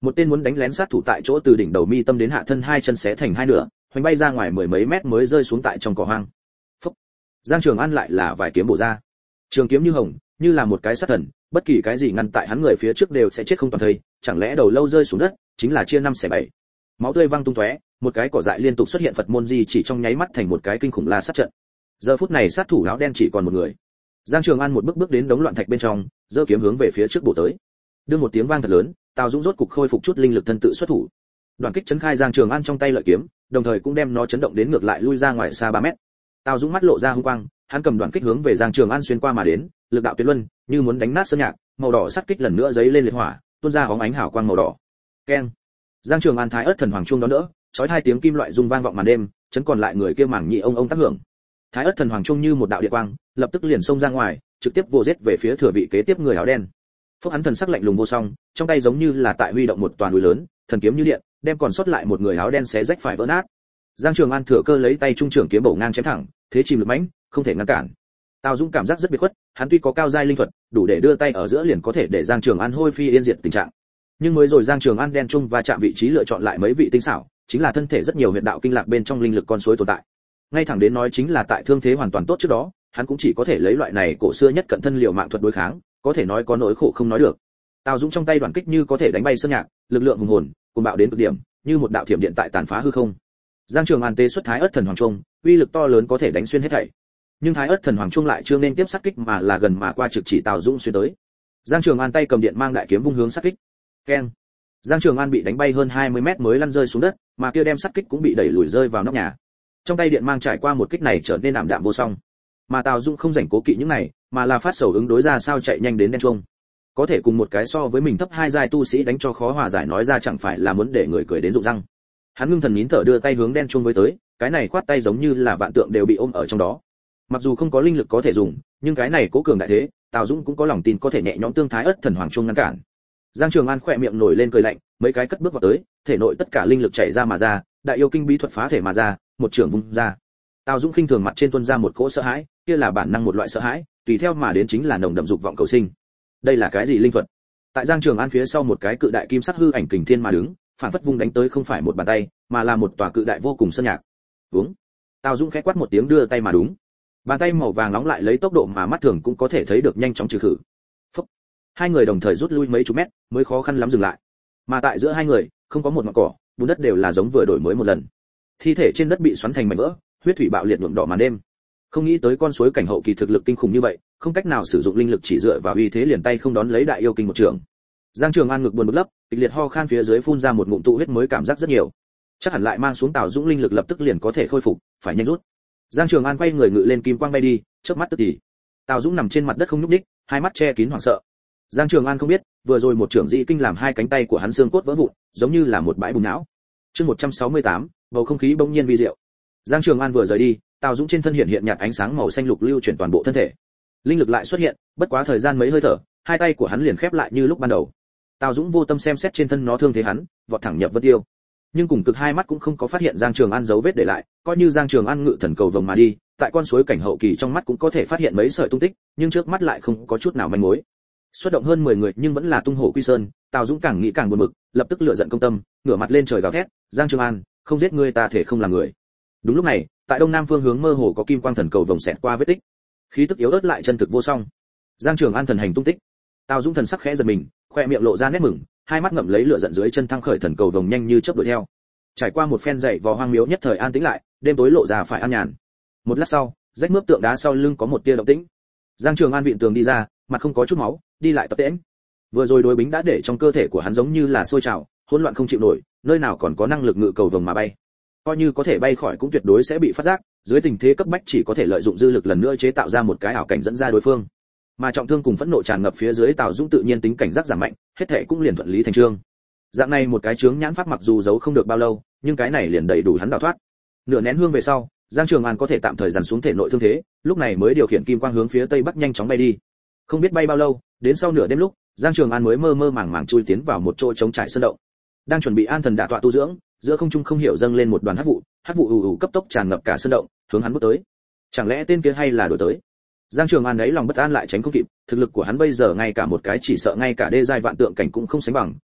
Một tên muốn đánh lén sát thủ tại chỗ từ đỉnh đầu mi tâm đến hạ thân hai chân xé thành hai nửa, hoành bay ra ngoài mười mấy mét mới rơi xuống tại trong cỏ hoang. Phúc. Giang Trường An lại là vài kiếm bổ ra. Trường kiếm như hồng, như là một cái sát thần, bất kỳ cái gì ngăn tại hắn người phía trước đều sẽ chết không toàn thây, chẳng lẽ đầu lâu rơi xuống đất, chính là chia năm xẻ bảy. Máu tươi văng tung tóe, một cái cỏ dại liên tục xuất hiện Phật môn di chỉ trong nháy mắt thành một cái kinh khủng la sát trận. Giờ phút này sát thủ áo đen chỉ còn một người. Giang Trường An một bước bước đến đống loạn thạch bên trong, giơ kiếm hướng về phía trước bổ tới. Đưa một tiếng vang thật lớn, Tào Dũng rốt cục khôi phục chút linh lực thân tự xuất thủ. Đoàn kích chấn khai Giang Trường An trong tay lợi kiếm, đồng thời cũng đem nó chấn động đến ngược lại lui ra ngoài xa 3 mét. Tào Dũng mắt lộ ra hung quang, hắn cầm đoàn kích hướng về Giang Trường An xuyên qua mà đến, lực đạo tuyệt luân, như muốn đánh nát sơn nhạc, màu đỏ sắt kích lần nữa giấy lên liệt hỏa, tuôn ra hóng ánh hào quang màu đỏ. Keng. Giang Trường An thái ớt thần hoàng chuông đó đỡ, chói hai tiếng kim loại rung vang vọng màn đêm, chấn còn lại người kia mảng nhị ông tác hưởng. Thái ớt thần hoàng chuông như một đạo điện quang, lập tức liền xông ra ngoài, trực tiếp vô giết về phía thừa vị kế tiếp người áo đen. Phúc hắn thần sắc lạnh lùng vô song, trong tay giống như là tại huy động một toàn núi lớn, thần kiếm như điện, đem còn sót lại một người áo đen xé rách phải vỡ nát. Giang Trường An thừa cơ lấy tay trung trưởng kiếm bổ ngang chém thẳng, thế chìm lực mãnh, không thể ngăn cản. Tào Dũng cảm giác rất biệt khuất, hắn tuy có cao giai linh thuật, đủ để đưa tay ở giữa liền có thể để Giang Trường An hôi phi yên diệt tình trạng. Nhưng mới rồi Giang Trường An đen trung và chạm vị trí lựa chọn lại mấy vị tinh xảo, chính là thân thể rất nhiều huyệt đạo kinh lạc bên trong linh lực con suối tồn tại. Ngay thẳng đến nói chính là tại thương thế hoàn toàn tốt trước đó, hắn cũng chỉ có thể lấy loại này cổ xưa nhất cận thân liều mạng thuật đối kháng, có thể nói có nỗi khổ không nói được. Tào Dũng trong tay đoạn kích như có thể đánh bay sơn nhạc, lực lượng hùng hồn, cuồng bạo đến cực điểm, như một đạo thiểm điện tại tàn phá hư không. Giang Trường An tế xuất Thái ớt thần hoàng trung, uy lực to lớn có thể đánh xuyên hết thảy. Nhưng Thái ớt thần hoàng trung lại chưa nên tiếp sát kích mà là gần mà qua trực chỉ Tào Dũng xuyên tới. Giang Trường An tay cầm điện mang đại kiếm vung hướng sát kích. Keng. Giang Trường An bị đánh bay hơn 20 mét mới lăn rơi xuống đất, mà kia đem sát kích cũng bị đẩy lùi rơi vào nóc nhà. Trong tay điện mang trải qua một kích này trở nên ảm đạm vô song. Mà Tào Dũng không rảnh cố kỵ những này, mà là phát sầu ứng đối ra sao chạy nhanh đến đen chuông. Có thể cùng một cái so với mình thấp hai giai tu sĩ đánh cho khó hòa giải nói ra chẳng phải là muốn để người cười đến rụng răng. Hắn ngưng thần nín thở đưa tay hướng đen chuông với tới, cái này khoát tay giống như là vạn tượng đều bị ôm ở trong đó. Mặc dù không có linh lực có thể dùng, nhưng cái này cố cường đại thế, Tào Dũng cũng có lòng tin có thể nhẹ nhõm tương Thái ớt thần hoàng chuông ngăn cản. Giang Trường An khỏe miệng nổi lên cười lạnh, mấy cái cất bước vào tới, thể nội tất cả linh lực chảy ra mà ra, đại yêu kinh bí thuật phá thể mà ra, một trường vung ra. Tào Dũng khinh thường mặt trên tuôn ra một cỗ sợ hãi, kia là bản năng một loại sợ hãi, tùy theo mà đến chính là nồng đậm dục vọng cầu sinh. Đây là cái gì linh thuật? Tại Giang Trường An phía sau một cái cự đại kim sắc hư ảnh kình thiên mà đứng, phản phất vung đánh tới không phải một bàn tay, mà là một tòa cự đại vô cùng sơn nhạc. Uống. Tào Dũng khẽ quát một tiếng đưa tay mà đúng. Bàn tay màu vàng nóng lại lấy tốc độ mà mắt thường cũng có thể thấy được nhanh chóng trừ khử. Phốc. Hai người đồng thời rút lui mấy chục mét, mới khó khăn lắm dừng lại. Mà tại giữa hai người, không có một mảng cỏ, bùn đất đều là giống vừa đổi mới một lần. Thi thể trên đất bị xoắn thành mảnh vỡ, huyết thủy bạo liệt nhuộm đỏ màn đêm. Không nghĩ tới con suối cảnh hậu kỳ thực lực kinh khủng như vậy, không cách nào sử dụng linh lực chỉ dựa vào uy thế liền tay không đón lấy đại yêu kinh một trường. Giang Trường An ngực buồn bực lấp, kịch liệt ho khan phía dưới phun ra một ngụm tụ huyết mới cảm giác rất nhiều. Chắc hẳn lại mang xuống Tào Dũng linh lực lập tức liền có thể khôi phục, phải nhanh rút. Giang Trường An quay người ngự lên kim quang bay đi, chớp mắt tức thì. Tào Dũng nằm trên mặt đất không nhúc nhích, hai mắt che kín hoảng sợ. Giang Trường An không biết, vừa rồi một trưởng dị kinh làm hai cánh tay của hắn xương cốt vỡ vụn, giống như là một bãi bùn não. Chương 168, bầu không khí bỗng nhiên vi diệu. Giang Trường An vừa rời đi, Tào Dũng trên thân hiện nhạt ánh sáng màu xanh lục lưu chuyển toàn bộ thân thể. Linh lực lại xuất hiện, bất quá thời gian mấy hơi thở, hai tay của hắn liền khép lại như lúc ban đầu. Tào Dũng vô tâm xem xét trên thân nó thương thế hắn, vọt thẳng nhập vân tiêu. Nhưng cùng cực hai mắt cũng không có phát hiện Giang Trường An dấu vết để lại, coi như Giang Trường An ngự thần cầu vồng mà đi, tại con suối cảnh hậu kỳ trong mắt cũng có thể phát hiện mấy sợi tung tích, nhưng trước mắt lại không có chút nào manh mối. Xuất động hơn 10 người nhưng vẫn là tung hổ quy sơn, Tào Dũng càng nghĩ càng buồn bực, lập tức lửa giận công tâm, ngửa mặt lên trời gào thét, "Giang Trường An, không giết ngươi ta thể không là người." Đúng lúc này, tại đông nam phương hướng mơ hồ có kim quang thần cầu vồng xẹt qua vết tích. Khí tức yếu ớt lại chân thực vô song. Giang Trường An thần hành tung tích. Tào Dũng thần sắc khẽ giật mình, khoe miệng lộ ra nét mừng, hai mắt ngậm lấy lửa giận dưới chân thăng khởi thần cầu vồng nhanh như chớp đuổi theo. Trải qua một phen dậy vò hoang miếu nhất thời an tĩnh lại, đêm tối lộ ra phải an nhàn. Một lát sau, rách mướp tượng đá sau lưng có một tia động tĩnh. Giang Trường An vịn tường đi ra, mặt không có chút máu, đi lại tập tễnh. Vừa rồi đối bính đã để trong cơ thể của hắn giống như là sôi trào, hỗn loạn không chịu nổi, nơi nào còn có năng lực ngự cầu vồng mà bay. Coi như có thể bay khỏi cũng tuyệt đối sẽ bị phát giác, dưới tình thế cấp bách chỉ có thể lợi dụng dư lực lần nữa chế tạo ra một cái ảo cảnh dẫn ra đối phương. Mà trọng thương cùng phẫn nộ tràn ngập phía dưới, Tào Dũng tự nhiên tính cảnh giác giảm mạnh, hết thảy cũng liền thuận lý thành chương. Dạng này một cái chướng nhãn pháp mặc dù giấu không được bao lâu, nhưng cái này liền đầy đủ hắn đào thoát. Nửa nén hương về sau, Giang Trường An có thể tạm thời dằn xuống thể nội thương thế, lúc này mới điều khiển kim quang hướng phía tây bắc nhanh chóng bay đi. Không biết bay bao lâu, đến sau nửa đêm lúc, Giang Trường An mới mơ mơ màng màng chui tiến vào một chỗ trống trải sơn động. Đang chuẩn bị an thần đả tọa tu dưỡng, giữa không trung không hiểu dâng lên một đoàn hắc vụ ù ù cấp tốc tràn ngập cả sơn động, hướng hắn bước tới. Chẳng lẽ tên kia hay là đuổi tới? Giang Trường An ấy lòng bất an lại tránh không kịp, thực lực của hắn bây giờ ngay cả một cái chỉ sợ ngay cả đê giai vạn tượng cảnh cũng không sánh bằng,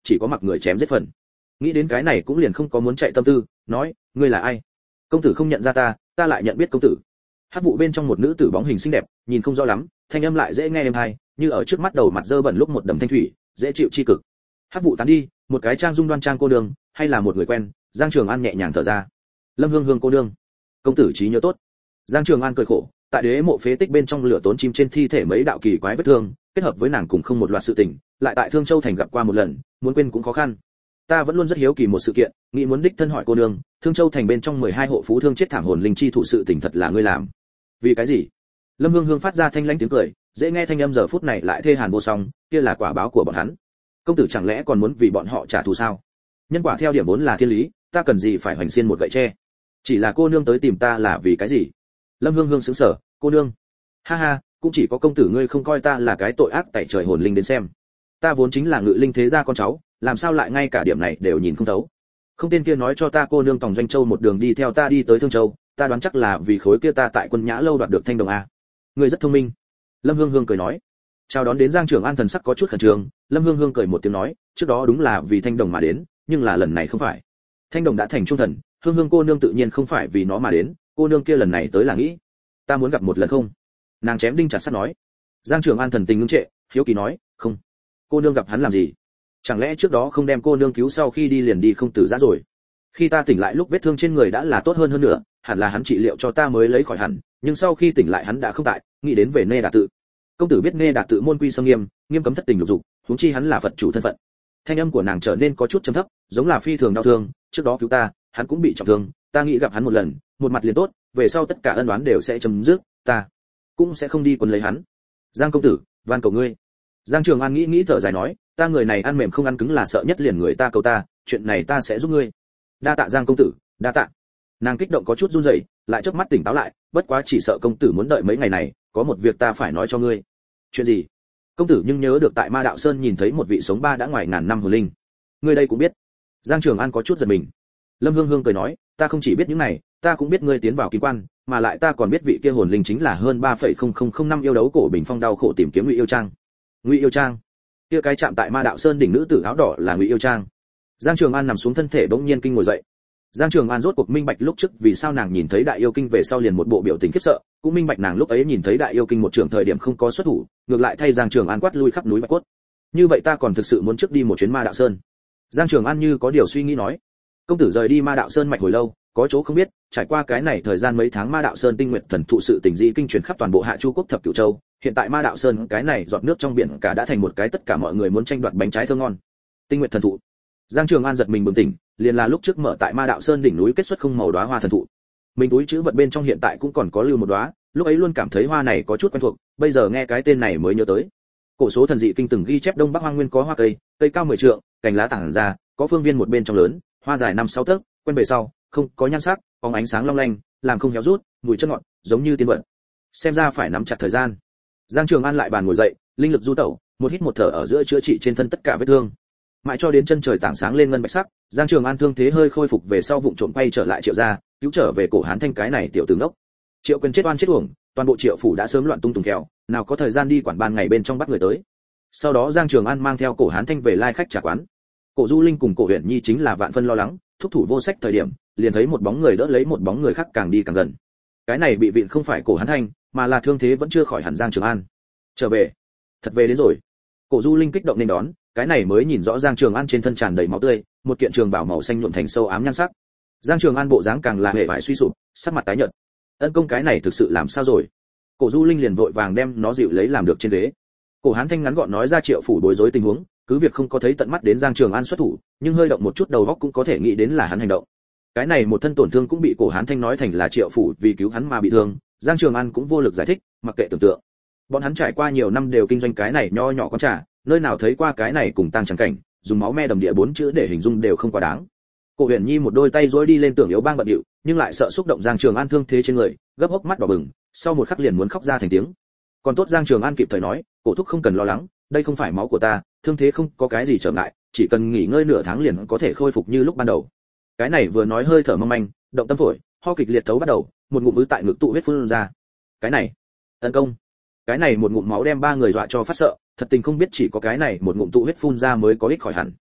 chỉ có mặc người chém giết phần. Nghĩ đến cái này cũng liền không có muốn chạy tâm tư, nói, ngươi là ai? Công tử không nhận ra ta, ta lại nhận biết công tử. Hắc vụ bên trong một nữ tử bóng hình xinh đẹp, nhìn không rõ lắm, thanh âm lại dễ nghe êm tai, như ở trước mắt đầu mặt dơ bẩn lúc một đầm thanh thủy, dễ chịu chi cực. Hắc vụ tán đi, một cái trang dung đoan trang cô nương, hay là một người quen, Giang Trường An nhẹ nhàng thở ra. Lâm Hương Hương cô nương, công tử trí nhớ tốt. Giang Trường An cười khổ, tại đế mộ phế tích bên trong lửa tốn chim trên thi thể mấy đạo kỳ quái vết thương, kết hợp với nàng cùng không một loạt sự tình, lại tại Thương Châu thành gặp qua một lần, muốn quên cũng khó khăn. Ta vẫn luôn rất hiếu kỳ một sự kiện, nghĩ muốn đích thân hỏi cô nương, Thương Châu thành bên trong 12 hộ phú thương chết thảm hồn linh chi thủ sự tình thật là ngươi làm? Vì cái gì? Lâm Hương Hương phát ra thanh lãnh tiếng cười, dễ nghe thanh âm giờ phút này lại thê hàn vô song, kia là quả báo của bọn hắn. Công tử chẳng lẽ còn muốn vì bọn họ trả thù sao? Nhân quả theo điểm vốn là thiên lý, ta cần gì phải hoành xiên một gậy tre? Chỉ là cô nương tới tìm ta là vì cái gì? Lâm Hương Hương sững sờ, cô nương? Ha ha, cũng chỉ có công tử ngươi không coi ta là cái tội ác tẩy trời hồn linh đến xem. Ta vốn chính là ngự linh thế gia con cháu, làm sao lại ngay cả điểm này đều nhìn không thấu? Không tên kia nói cho ta cô nương tòng Doanh Châu một đường đi theo ta đi tới Thương Châu, ta đoán chắc là vì khối kia ta tại Quân Nhã lâu đoạt được thanh đồng a. Ngươi rất thông minh. Lâm Hương Hương cười nói. Chào đón đến Giang Trường An thần sắc có chút khẩn trương, Lâm Hương Hương cười một tiếng nói, trước đó đúng là vì thanh đồng mà đến, nhưng là lần này không phải. Thanh đồng đã thành trung thần, Hương Hương cô nương tự nhiên không phải vì nó mà đến, cô nương kia lần này tới là nghĩ, ta muốn gặp một lần không? Nàng chém đinh chặt sắt nói. Giang Trường An thần tình ngưng trệ, hiếu kỳ nói, không. Cô nương gặp hắn làm gì? Chẳng lẽ trước đó không đem cô nương cứu sau khi đi liền đi không từ giã rồi? Khi ta tỉnh lại lúc vết thương trên người đã là tốt hơn nữa, hẳn là hắn trị liệu cho ta mới lấy khỏi hẳn, nhưng sau khi tỉnh lại hắn đã không tại, nghĩ đến về Nê Đà tự. Công tử biết Nê Đà tự môn quy sâm nghiêm, nghiêm cấm thất tình lục dục, huống chi hắn là Phật chủ thân phận. Thanh âm của nàng trở nên có chút trầm thấp, giống là phi thường đau thương, trước đó cứu ta, hắn cũng bị trọng thương, ta nghĩ gặp hắn một lần, một mặt liền tốt, về sau tất cả ân oán đều sẽ chấm dứt, ta cũng sẽ không đi quấn lấy hắn. Giang công tử, van cầu ngươi. Giang Trường An nghĩ thở dài nói, ta người này ăn mềm không ăn cứng là sợ nhất liền người ta cầu ta, chuyện này ta sẽ giúp ngươi. Đa tạ Giang công tử, đa tạ. Nàng kích động có chút run rẩy, lại chớp mắt tỉnh táo lại, bất quá chỉ sợ công tử muốn đợi mấy ngày này, có một việc ta phải nói cho ngươi. Chuyện gì? Công tử nhưng nhớ được tại Ma Đạo Sơn nhìn thấy một vị sống ba đã ngoài ngàn năm hồn linh. Ngươi đây cũng biết. Giang Trường An có chút giật mình. Lâm Hương Hương cười nói, ta không chỉ biết những này, ta cũng biết ngươi tiến vào Kim Quan, mà lại ta còn biết vị kia hồn linh chính là hơn 3,0005 yêu đấu cổ bình phong đau khổ tìm kiếm Ngụy Yêu Trang. Ngụy Yêu Trang? Kia cái chạm tại Ma Đạo Sơn đỉnh nữ tử áo đỏ là Ngụy Yêu Trang. Giang Trường An nằm xuống thân thể bỗng nhiên kinh ngồi dậy. Giang Trường An rốt cuộc minh bạch lúc trước vì sao nàng nhìn thấy Đại Yêu Kinh về sau liền một bộ biểu tình khiếp sợ, cũng minh bạch nàng lúc ấy nhìn thấy Đại Yêu Kinh một trường thời điểm không có xuất thủ, ngược lại thay Giang Trường An quát lui khắp núi bạch cốt. Như vậy ta còn thực sự muốn trước đi một chuyến Ma Đạo Sơn. Giang Trường An như có điều suy nghĩ nói, công tử rời đi Ma Đạo Sơn mạch hồi lâu, có chỗ không biết, trải qua cái này thời gian mấy tháng Ma Đạo Sơn tinh nguyện thần thụ sự tình dị kinh truyền khắp toàn bộ Hạ Chu quốc thập cửu châu, hiện tại Ma Đạo Sơn cái này giọt nước trong biển cả đã thành một cái tất cả mọi người muốn tranh đoạt bánh trái thơm ngon. Tinh nguyện thần thụ. Giang Trường An giật mình bừng tỉnh, liền là lúc trước mở tại Ma Đạo Sơn đỉnh núi kết xuất không màu đóa hoa thần thụ. Mình túi chữ vật bên trong hiện tại cũng còn có lưu một đóa, lúc ấy luôn cảm thấy hoa này có chút quen thuộc, bây giờ nghe cái tên này mới nhớ tới. Cổ số thần dị kinh từng ghi chép Đông Bắc Hoang Nguyên có hoa cây, cây cao 10 trượng, cành lá tản ra, có phương viên một bên trong lớn, hoa dài 5-6 tấc, quen về sau, không có nhan sắc, bóng ánh sáng long lanh, làm không héo rút, mùi chất ngọt, giống như tiên vật. Xem ra phải nắm chặt thời gian. Giang Trường An lại bàn ngồi dậy, linh lực du tẩu, một hít một thở ở giữa chữa trị trên thân tất cả vết thương. Mãi cho đến chân trời tảng sáng lên ngân bạch sắc, Giang Trường An thương thế hơi khôi phục về sau vụng trộm quay trở lại Triệu gia, cứu trở về Cổ Hán Thanh cái này tiểu tử ngốc. Triệu Quyền chết oan chết uổng, toàn bộ Triệu phủ đã sớm loạn tung tùng kèo, nào có thời gian đi quản ban ngày bên trong bắt người tới. Sau đó Giang Trường An mang theo Cổ Hán Thanh về lai khách trà quán. Cổ Du Linh cùng Cổ Huyền Nhi chính là vạn phân lo lắng, thúc thủ vô sách thời điểm, liền thấy một bóng người đỡ lấy một bóng người khác càng đi càng gần. Cái này bị vịn không phải Cổ Hán Thanh, mà là thương thế vẫn chưa khỏi hẳn Giang Trường An. Trở về, thật về đến rồi. Cổ Du Linh kích động nên đón, cái này mới nhìn rõ Giang Trường An trên thân tràn đầy máu tươi, một kiện trường bào màu xanh nhuộm thành sâu ám nhan sắc. Giang Trường An bộ dáng càng là hề vải suy sụp, sắc mặt tái nhợt. Ân công cái này thực sự làm sao rồi? Cổ Du Linh liền vội vàng đem nó dịu lấy làm được trên ghế. Cổ Hán Thanh ngắn gọn nói ra Triệu phủ bối rối tình huống, cứ việc không có thấy tận mắt đến Giang Trường An xuất thủ, nhưng hơi động một chút đầu óc cũng có thể nghĩ đến là hắn hành động. Cái này một thân tổn thương cũng bị Cổ Hán Thanh nói thành là Triệu phủ vì cứu hắn mà bị thương, Giang Trường An cũng vô lực giải thích, mặc kệ tưởng tượng. Bọn hắn trải qua nhiều năm đều kinh doanh cái này nho nhỏ quán trà, nơi nào thấy qua cái này cùng tăng chẳng cảnh, dùng máu me đầm địa 4 chữ để hình dung đều không quá đáng. Cổ Huyền Nhi một đôi tay duỗi đi lên tưởng yếu bang bận điệu, nhưng lại sợ xúc động Giang Trường An thương thế trên người, gấp hốc mắt đỏ bừng, sau một khắc liền muốn khóc ra thành tiếng. Còn tốt Giang Trường An kịp thời nói, Cổ thúc không cần lo lắng, đây không phải máu của ta, thương thế không có cái gì trở ngại, chỉ cần nghỉ ngơi nửa tháng liền có thể khôi phục như lúc ban đầu. Cái này vừa nói hơi thở mong manh, động tâm phổi, ho kịch liệt thấu bắt đầu, một ngụm ứ tại ngực tụ huyết phun ra. Cái này, tấn công. Cái này một ngụm máu đem ba người dọa cho phát sợ, thật tình không biết chỉ có cái này một ngụm tụ huyết phun ra mới có ích khỏi hẳn.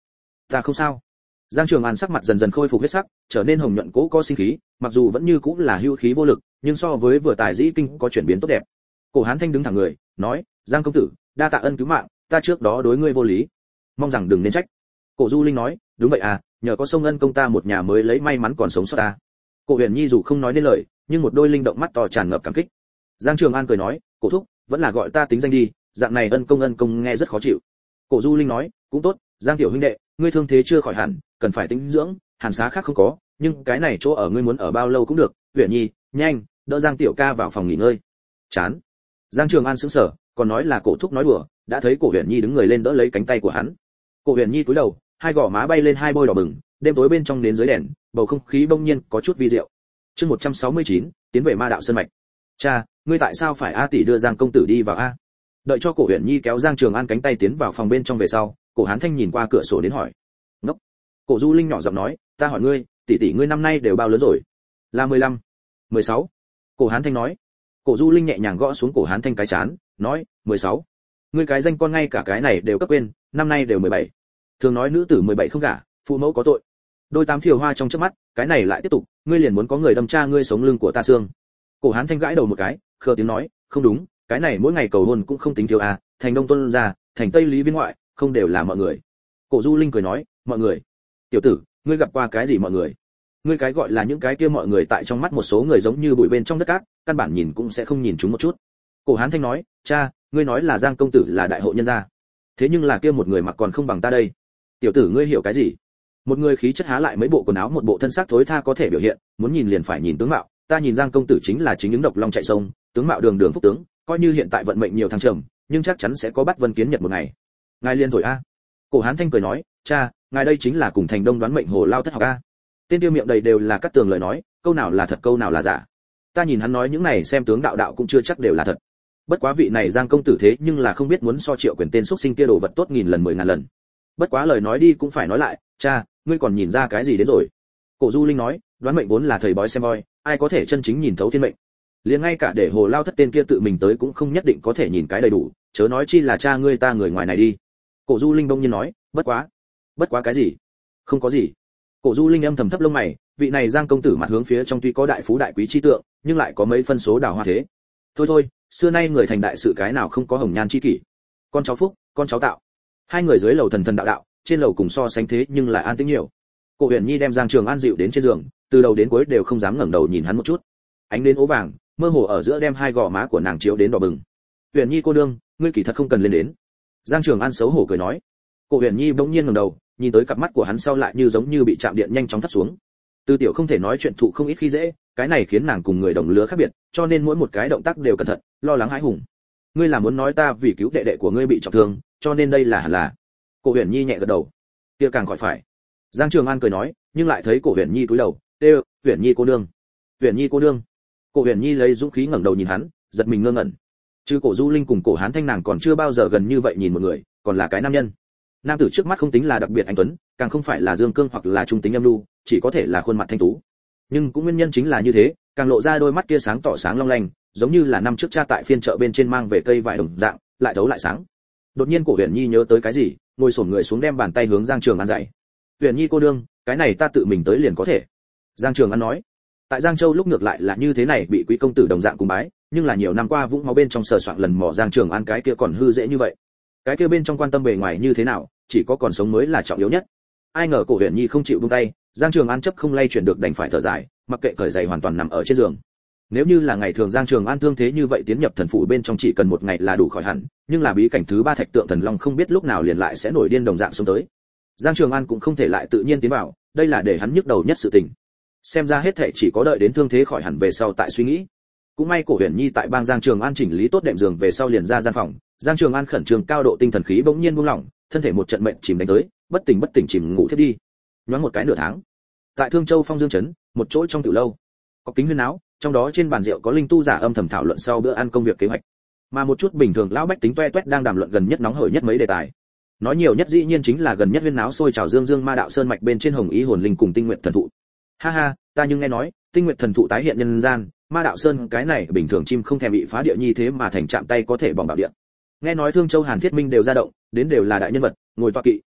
Ta không sao. Giang Trường An sắc mặt dần dần khôi phục huyết sắc, trở nên hồng nhuận cố có sinh khí, mặc dù vẫn như cũng là hưu khí vô lực, nhưng so với vừa tài dĩ kinh có chuyển biến tốt đẹp. Cổ Hán Thanh đứng thẳng người, nói: "Giang công tử, đa tạ ân cứu mạng, ta trước đó đối ngươi vô lý, mong rằng đừng nên trách." Cổ Du Linh nói: "Đúng vậy à, nhờ có sông ân công ta một nhà mới lấy may mắn còn sống sót ta." Cổ Huyền Nhi dù không nói nên lời, nhưng một đôi linh động mắt to tràn ngập cảm kích. Giang Trường An cười nói: "Cổ thúc, vẫn là gọi ta tính danh đi, dạng này ân công nghe rất khó chịu." Cổ Du Linh nói: "Cũng tốt, Giang tiểu huynh đệ, ngươi thương thế chưa khỏi hẳn, cần phải tĩnh dưỡng, hàn xá khác không có, nhưng cái này chỗ ở ngươi muốn ở bao lâu cũng được. Huyền Nhi, nhanh, đỡ Giang tiểu ca vào phòng nghỉ ngơi." Chán. Giang Trường An sững sờ, còn nói là Cổ thúc nói đùa, đã thấy Cổ Huyền Nhi đứng người lên đỡ lấy cánh tay của hắn. Cổ Huyền Nhi cúi đầu, hai gò má bay lên hai bôi đỏ bừng, đêm tối bên trong đến dưới đèn, bầu không khí bỗng nhiên có chút vi diệu. Chương 169, tiến về Ma đạo sơn mạch. "Cha, ngươi tại sao phải A tỷ đưa Giang công tử đi vào a?" Đợi cho Cổ Huyền Nhi kéo Giang Trường An cánh tay tiến vào phòng bên trong về sau, Cổ Hán Thanh nhìn qua cửa sổ đến hỏi. "Ngốc." Cổ Du Linh nhỏ giọng nói, "Ta hỏi ngươi, tỷ tỷ ngươi năm nay đều bao lớn rồi?" "Là 15, 16." Cổ Hán Thanh nói. Cổ Du Linh nhẹ nhàng gõ xuống Cổ Hán Thanh cái chán, nói, 16. Ngươi cái danh con ngay cả cái này đều cấp quên, năm nay đều 17. Thường nói nữ tử 17 không gả, phụ mẫu có tội. Đôi tám thiều hoa trong chớp mắt, cái này lại tiếp tục, ngươi liền muốn có người đâm cha ngươi sống lưng của ta xương. Cổ Hán Thanh gãi đầu một cái, khờ tiếng nói, không đúng, cái này mỗi ngày cầu hôn cũng không tính thiếu à, thành Đông Tuân gia, thành Tây Lý viên ngoại, không đều là mọi người. Cổ Du Linh cười nói, mọi người. Tiểu tử, ngươi gặp qua cái gì mọi người? Ngươi cái gọi là những cái kia mọi người tại trong mắt một số người giống như bụi bên trong đất cát, căn bản nhìn cũng sẽ không nhìn chúng một chút. Cổ Hán Thanh nói, cha, ngươi nói là Giang công tử là đại hộ nhân gia, thế nhưng là kia một người mặc còn không bằng ta đây. Tiểu tử ngươi hiểu cái gì? Một người khí chất há lại mấy bộ quần áo một bộ thân xác thối tha có thể biểu hiện, muốn nhìn liền phải nhìn tướng mạo, ta nhìn Giang công tử chính là chính những độc long chạy sông, tướng mạo đường đường phúc tướng, coi như hiện tại vận mệnh nhiều thăng trầm, nhưng chắc chắn sẽ có bắt Vân Kiến Nhật một ngày. Ngài liên thổi a. Cổ Hán Thanh cười nói, cha, ngài đây chính là cùng thành Đông đoán mệnh hồ lao thất học a. Tên tiêu miệng đầy đều là cắt tường lời nói, câu nào là thật câu nào là giả. Ta nhìn hắn nói những này xem tướng đạo đạo cũng chưa chắc đều là thật. Bất quá vị này Giang công tử thế nhưng là không biết muốn so Triệu Quyền tên xuất sinh kia đồ vật tốt nghìn lần 10.000 lần. Bất quá lời nói đi cũng phải nói lại, cha, ngươi còn nhìn ra cái gì đến rồi? Cổ Du Linh nói, đoán mệnh vốn là thầy bói xem voi, ai có thể chân chính nhìn thấu thiên mệnh? Liền ngay cả để hồ lao thất tên kia tự mình tới cũng không nhất định có thể nhìn cái đầy đủ, chớ nói chi là cha ngươi ta người ngoài này đi. Cổ Du Linh bỗng nhiên nói, bất quá cái gì? Không có gì. Cổ Du Linh âm thầm thấp lông mày, vị này Giang công tử mặt hướng phía trong tuy có đại phú đại quý chi tượng, nhưng lại có mấy phân số đào hoa thế. Thôi, xưa nay người thành đại sự cái nào không có hồng nhan chi kỷ. Con cháu phúc, con cháu tạo. Hai người dưới lầu thần thần đạo đạo, trên lầu cùng so sánh thế nhưng lại an tĩnh nhiều. Cổ Huyền Nhi đem Giang Trường An dịu đến trên giường, từ đầu đến cuối đều không dám ngẩng đầu nhìn hắn một chút. Ánh đến ố vàng, mơ hồ ở giữa đem hai gò má của nàng chiếu đến đỏ bừng. Huyền Nhi cô đương, ngươi kỳ thật không cần lên đến. Giang Trường An xấu hổ cười nói. Cổ Huyền Nhi bỗng nhiên ngẩng đầu, nhìn tới cặp mắt của hắn sau lại như giống như bị chạm điện nhanh chóng thấp xuống. Tư tiểu không thể nói chuyện thụ không ít khi dễ, cái này khiến nàng cùng người đồng lứa khác biệt, cho nên mỗi một cái động tác đều cẩn thận, lo lắng hãi hùng. Ngươi là muốn nói ta vì cứu đệ đệ của ngươi bị trọng thương, cho nên đây là hẳn là. Cổ Huyền Nhi nhẹ gật đầu. Kia càng khỏi phải. Giang Trường An cười nói, nhưng lại thấy Cổ Huyền Nhi cúi đầu, "Tê, Huyền Nhi cô nương." "Huyền Nhi cô nương." Cổ Huyền Nhi lấy dũng khí ngẩng đầu nhìn hắn, giật mình ngơ ngẩn. Chứ Cổ Du Linh cùng Cổ Hán Thanh nàng còn chưa bao giờ gần như vậy nhìn một người, còn là cái nam nhân. Nam tử trước mắt không tính là đặc biệt anh tuấn, càng không phải là dương cương hoặc là trung tính âm nhu, chỉ có thể là khuôn mặt thanh tú. Nhưng cũng nguyên nhân chính là như thế, càng lộ ra đôi mắt kia sáng tỏ sáng long lanh, giống như là năm trước cha tại phiên chợ bên trên mang về cây vải đồng dạng, lại thấu lại sáng. Đột nhiên Cổ Huyền Nhi nhớ tới cái gì, ngồi xổm người xuống đem bàn tay hướng Giang Trường An dạy. "Huyền Nhi cô đương, cái này ta tự mình tới liền có thể." Giang Trường An nói. Tại Giang Châu lúc ngược lại là như thế này bị quý công tử đồng dạng cùng bái, nhưng là nhiều năm qua vũng máu bên trong sờ soạn lần mò Giang Trường An cái kia còn hư dễ như vậy. Cái kia bên trong quan tâm bề ngoài như thế nào, chỉ có còn sống mới là trọng yếu nhất. Ai ngờ Cổ Huyền Nhi không chịu buông tay, Giang Trường An chấp không lay chuyển được đành phải thở dài, mặc kệ cởi giày hoàn toàn nằm ở trên giường. Nếu như là ngày thường Giang Trường An thương thế như vậy tiến nhập thần phủ bên trong chỉ cần một ngày là đủ khỏi hẳn, nhưng là bí cảnh thứ 3 thạch tượng thần long không biết lúc nào liền lại sẽ nổi điên đồng dạng xuống tới. Giang Trường An cũng không thể lại tự nhiên tiến vào, đây là để hắn nhức đầu nhất sự tình. Xem ra hết thảy chỉ có đợi đến thương thế khỏi hẳn về sau tại suy nghĩ. Cũng may Cổ Huyền Nhi tại bang Giang Trường An chỉnh lý tốt đệm giường về sau liền ra gian phòng, Giang Trường An khẩn trương cao độ tinh thần khí bỗng nhiên buông lỏng, thân thể một trận mệnh chìm đánh tới, bất tỉnh chìm ngủ thiếp đi. Nhoáng một cái nửa tháng. Tại Thương Châu Phong Dương trấn, một chỗ trong tiểu lâu, có kính huyên áo, trong đó trên bàn rượu có linh tu giả âm thầm thảo luận sau bữa ăn công việc kế hoạch. Mà một chút bình thường lão bách tính toe toét đang đàm luận gần nhất nóng hổi nhất mấy đề tài. Nói nhiều nhất dĩ nhiên chính là gần nhất huyên áo sôi trào dương Ma đạo sơn mạch bên trên hồng ý hồn linh cùng tinh nguyện thần thụ. Ha ha, ta nhưng nghe nói, tinh nguyện thần thụ tái hiện nhân gian, Ma đạo sơn cái này bình thường chim không thèm bị phá địa như thế mà thành chạm tay có thể bỏng bảo địa. Nghe nói Thương Châu Hàn Thiết Minh đều ra động, đến đều là đại nhân vật, ngồi tọa kỵ,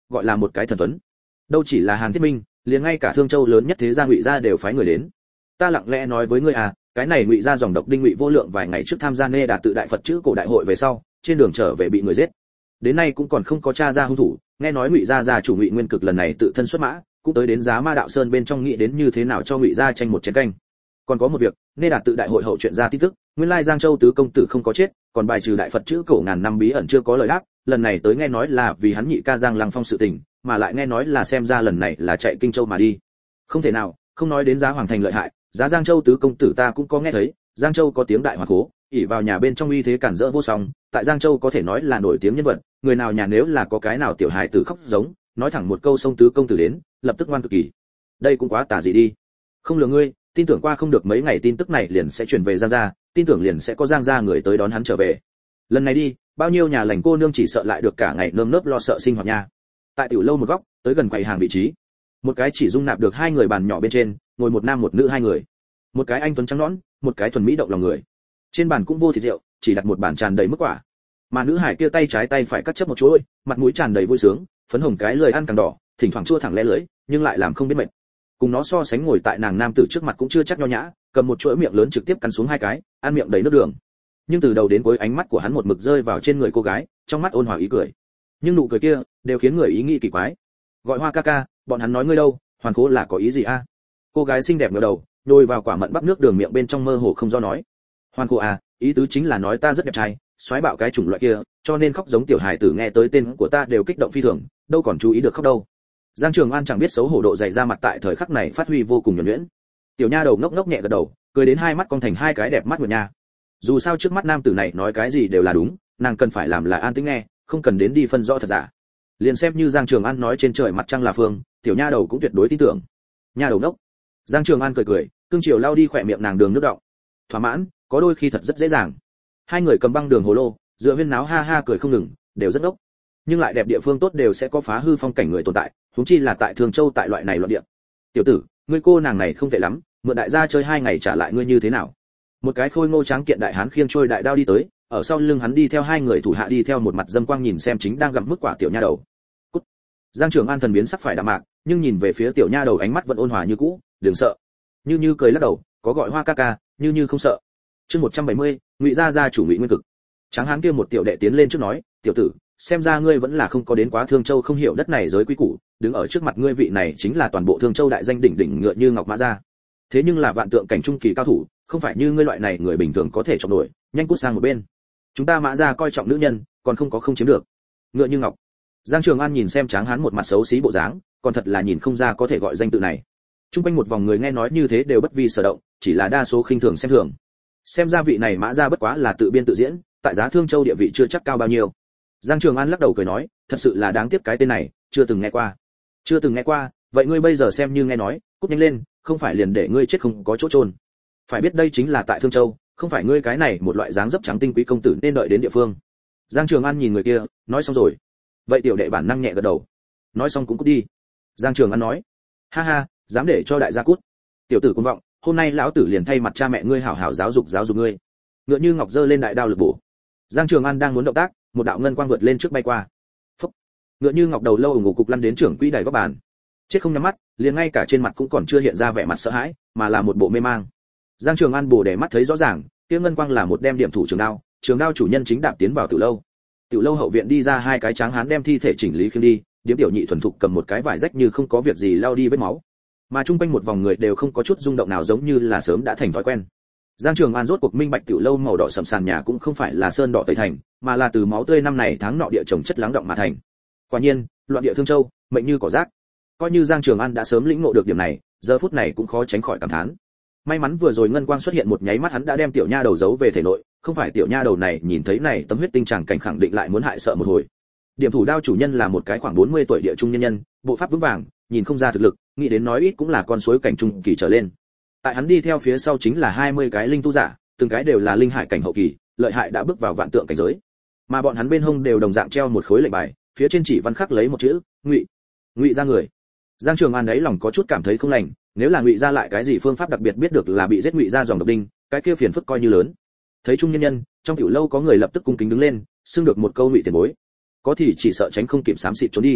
gọi là một cái thần tuấn. Đâu chỉ là Hàn Thiết Minh, liền ngay cả Thương Châu lớn nhất thế gia Ngụy gia đều phái người đến. Ta lặng lẽ nói với ngươi à, cái này Ngụy gia dòng độc đinh Ngụy Vô Lượng vài ngày trước tham gia Nê Đạt tự đại Phật chữ cổ đại hội về sau, trên đường trở về bị người giết. Đến nay cũng còn không có tra ra hung thủ, nghe nói Ngụy gia gia chủ Ngụy Nguyên Cực lần này tự thân xuất mã, cũng tới đến Giá Ma Đạo Sơn bên trong nghĩ đến như thế nào cho Ngụy gia tranh một chén canh. Còn có một việc, Nê Đạt tự đại hội hậu chuyện ra tin tức, nguyên lai Giang Châu tứ công tử không có chết, còn bài trừ đại Phật chữ cổ ngàn năm bí ẩn chưa có lời đáp, lần này tới nghe nói là vì hắn nhị ca Giang Lăng Phong sự tình, mà lại nghe nói là xem ra lần này là chạy Kinh Châu mà đi. Không thể nào, không nói đến Giá Hoàng thành lợi hại, Giá Giang Châu tứ công tử ta cũng có nghe thấy, Giang Châu có tiếng đại hoàng cố, ỷ vào nhà bên trong uy thế cản rỡ vô song, tại Giang Châu có thể nói là nổi tiếng nhân vật, người nào nhà nếu là có cái nào tiểu hài tử khóc giống, nói thẳng một câu sông tứ công tử đến, lập tức ngoan cực kỳ. Đây cũng quá tà dị đi. Không lừa ngươi, tin tưởng qua không được mấy ngày tin tức này liền sẽ truyền về Giang gia, tin tưởng liền sẽ có Giang gia người tới đón hắn trở về. Lần này đi, bao nhiêu nhà lành cô nương chỉ sợ lại được cả ngày nơm nớp lo sợ sinh hoạt nha. Tại tiểu lâu một góc, tới gần quầy hàng vị trí, một cái chỉ dung nạp được hai người bàn nhỏ bên trên, ngồi một nam một nữ hai người. Một cái anh tuấn trắng nõn, một cái thuần mỹ động lòng người. Trên bàn cũng vô thịt rượu, chỉ đặt một bàn tràn đầy mức quả. Mà nữ hải kia tay trái tay phải cắt chấp một chuỗi, mặt mũi tràn đầy vui sướng, phấn hồng cái lưỡi ăn càng đỏ, thỉnh thoảng chua thẳng lẽ lưỡi, nhưng lại làm không biết mệt. Cùng nó so sánh ngồi tại nàng nam tử trước mặt cũng chưa chắc nho nhã, cầm một chuỗi miệng lớn trực tiếp cắn xuống hai cái, ăn miệng đầy nước đường. Nhưng từ đầu đến cuối ánh mắt của hắn một mực rơi vào trên người cô gái, trong mắt ôn hòa ý cười. Nhưng nụ cười kia đều khiến người ý nghĩ kỳ quái. Gọi Hoa ca ca, bọn hắn nói ngươi đâu, Hoàn Cố là có ý gì a? Cô gái xinh đẹp ngửa đầu, nhồi vào quả mận bắp nước đường miệng bên trong mơ hồ không do nói. Hoàn Cố à, ý tứ chính là nói ta rất đẹp trai, xoáy bạo cái chủng loại kia, cho nên khóc giống tiểu hài tử nghe tới tên của ta đều kích động phi thường, đâu còn chú ý được khóc đâu. Giang Trường An chẳng biết xấu hổ độ dày ra mặt tại thời khắc này phát huy vô cùng nhuần nhuyễn. Tiểu nha đầu ngốc ngốc nhẹ gật đầu, cười đến hai mắt cong thành hai cái đẹp mắt của nha. Dù sao trước mắt nam tử này nói cái gì đều là đúng, nàng cần phải làm là an tĩnh nghe, không cần đến đi phân rõ thật giả. Liền xem như Giang Trường An nói trên trời mặt trăng là phương, tiểu nha đầu cũng tuyệt đối tin tưởng. Nha đầu ngốc. Giang Trường An cười cười, cương chiều lau đi khỏe miệng nàng đường nước đọng. Thỏa mãn, có đôi khi thật rất dễ dàng. Hai người cầm băng đường hồ lô, dựa huyên náo ha ha cười không ngừng, đều rất ngốc. Nhưng lại đẹp địa phương tốt đều sẽ có phá hư phong cảnh người tồn tại, huống chi là tại Thường Châu tại loại này loạn địa. Tiểu tử, ngươi cô nàng này không tệ lắm, mượn đại gia chơi 2 ngày trả lại ngươi như thế nào? Một cái khôi ngô tráng kiện đại hán khiêng trôi đại đao đi tới, ở sau lưng hắn đi theo hai người thủ hạ đi theo một mặt dâm quang nhìn xem chính đang gặm mức quả tiểu nha đầu. Cút. Giang Trường An thần biến sắc phải đạm mạc, nhưng nhìn về phía tiểu nha đầu ánh mắt vẫn ôn hòa như cũ, đừng sợ. Như cười lắc đầu, có gọi Hoa ca ca, như không sợ. Chương 170, Ngụy gia gia chủ Ngụy Nguyên Cực. Tráng hán kia một tiểu đệ tiến lên trước nói, tiểu tử, xem ra ngươi vẫn là không có đến quá Thương Châu không hiểu đất này giới quý củ, đứng ở trước mặt ngươi vị này chính là toàn bộ Thương Châu đại danh đỉnh đỉnh ngựa như ngọc mã gia. Thế nhưng là vạn tượng cảnh trung kỳ cao thủ, không phải như ngươi loại này người bình thường có thể chọc nổi, nhanh cút sang một bên. Chúng ta mã gia coi trọng nữ nhân, còn không có không chiếm được. Ngựa như ngọc. Giang Trường An nhìn xem Tráng hán một mặt xấu xí bộ dáng, còn thật là nhìn không ra có thể gọi danh tự này. Trung quanh một vòng người nghe nói như thế đều bất vi sở động, chỉ là đa số khinh thường xem thường. Xem ra vị này mã gia bất quá là tự biên tự diễn, tại Giá Thương Châu địa vị chưa chắc cao bao nhiêu. Giang Trường An lắc đầu cười nói, thật sự là đáng tiếc cái tên này, chưa từng nghe qua. Chưa từng nghe qua, vậy ngươi bây giờ xem như nghe nói, cút nhanh lên, không phải liền để ngươi chết không có chỗ chôn. Phải biết đây chính là tại Thương Châu, không phải ngươi cái này một loại dáng dấp trắng tinh quý công tử nên đợi đến địa phương. Giang Trường An nhìn người kia, nói xong rồi. Vậy tiểu đệ bản năng nhẹ gật đầu. Nói xong cũng cút đi. Giang Trường An nói, ha ha, dám để cho đại gia cút. Tiểu tử cuồng vọng, hôm nay lão tử liền thay mặt cha mẹ ngươi hảo hảo giáo dục ngươi. Ngựa như ngọc giơ lên đại đao lực bổ. Giang Trường An đang muốn động tác, một đạo ngân quang vượt lên trước bay qua. Phốc. Ngựa như ngọc đầu lâu ủng ngủ cục lăn đến trưởng quỹ đài góc bàn. Chết không nhắm mắt, liền ngay cả trên mặt cũng còn chưa hiện ra vẻ mặt sợ hãi, mà là một bộ mê mang. Giang Trường An bổ để mắt thấy rõ ràng, kia ngân quang là một đem điểm thủ trường đao chủ nhân chính đạp tiến vào tiểu lâu. Tiểu lâu hậu viện đi ra hai cái tráng hán đem thi thể chỉnh lý khiêng đi, điếm tiểu nhị thuần thục cầm một cái vải rách như không có việc gì lau đi vết máu. Mà trung quanh một vòng người đều không có chút rung động nào giống như là sớm đã thành thói quen. Giang Trường An rốt cuộc minh bạch tiểu lâu màu đỏ sẫm sàn nhà cũng không phải là sơn đỏ tẩy thành, mà là từ máu tươi năm này tháng nọ địa trồng chất lắng động mà thành. Quả nhiên, loạn địa Thương Châu, mệnh như cỏ rác. Coi như Giang Trường An đã sớm lĩnh ngộ được điểm này, giờ phút này cũng khó tránh khỏi cảm thán. May mắn vừa rồi ngân quang xuất hiện một nháy mắt hắn đã đem tiểu nha đầu giấu về thể nội, không phải tiểu nha đầu này nhìn thấy này tấm huyết tinh tràng cảnh khẳng định lại muốn hại sợ một hồi. Điểm thủ đao chủ nhân là một cái khoảng 40 tuổi địa trung nhân nhân, bộ pháp vững vàng, nhìn không ra thực lực, nghĩ đến nói ít cũng là con suối cảnh trung kỳ trở lên. Tại hắn đi theo phía sau chính là 20 cái linh tu giả, từng cái đều là linh hải cảnh hậu kỳ, lợi hại đã bước vào vạn tượng cảnh giới. Mà bọn hắn bên hông đều đồng dạng treo một khối lệnh bài, phía trên chỉ văn khắc lấy một chữ, Ngụy. Ngụy gia người. Giang Trường An đấy lòng có chút cảm thấy không lành, nếu là Ngụy gia lại cái gì phương pháp đặc biệt biết được là bị giết Ngụy gia dòng độc đinh, cái kia phiền phức coi như lớn. Thấy trung nhân nhân, trong tiểu lâu có người lập tức cung kính đứng lên, xưng được một câu Ngụy tiền bối. Có thì chỉ sợ tránh không kịp xám xịt trốn đi.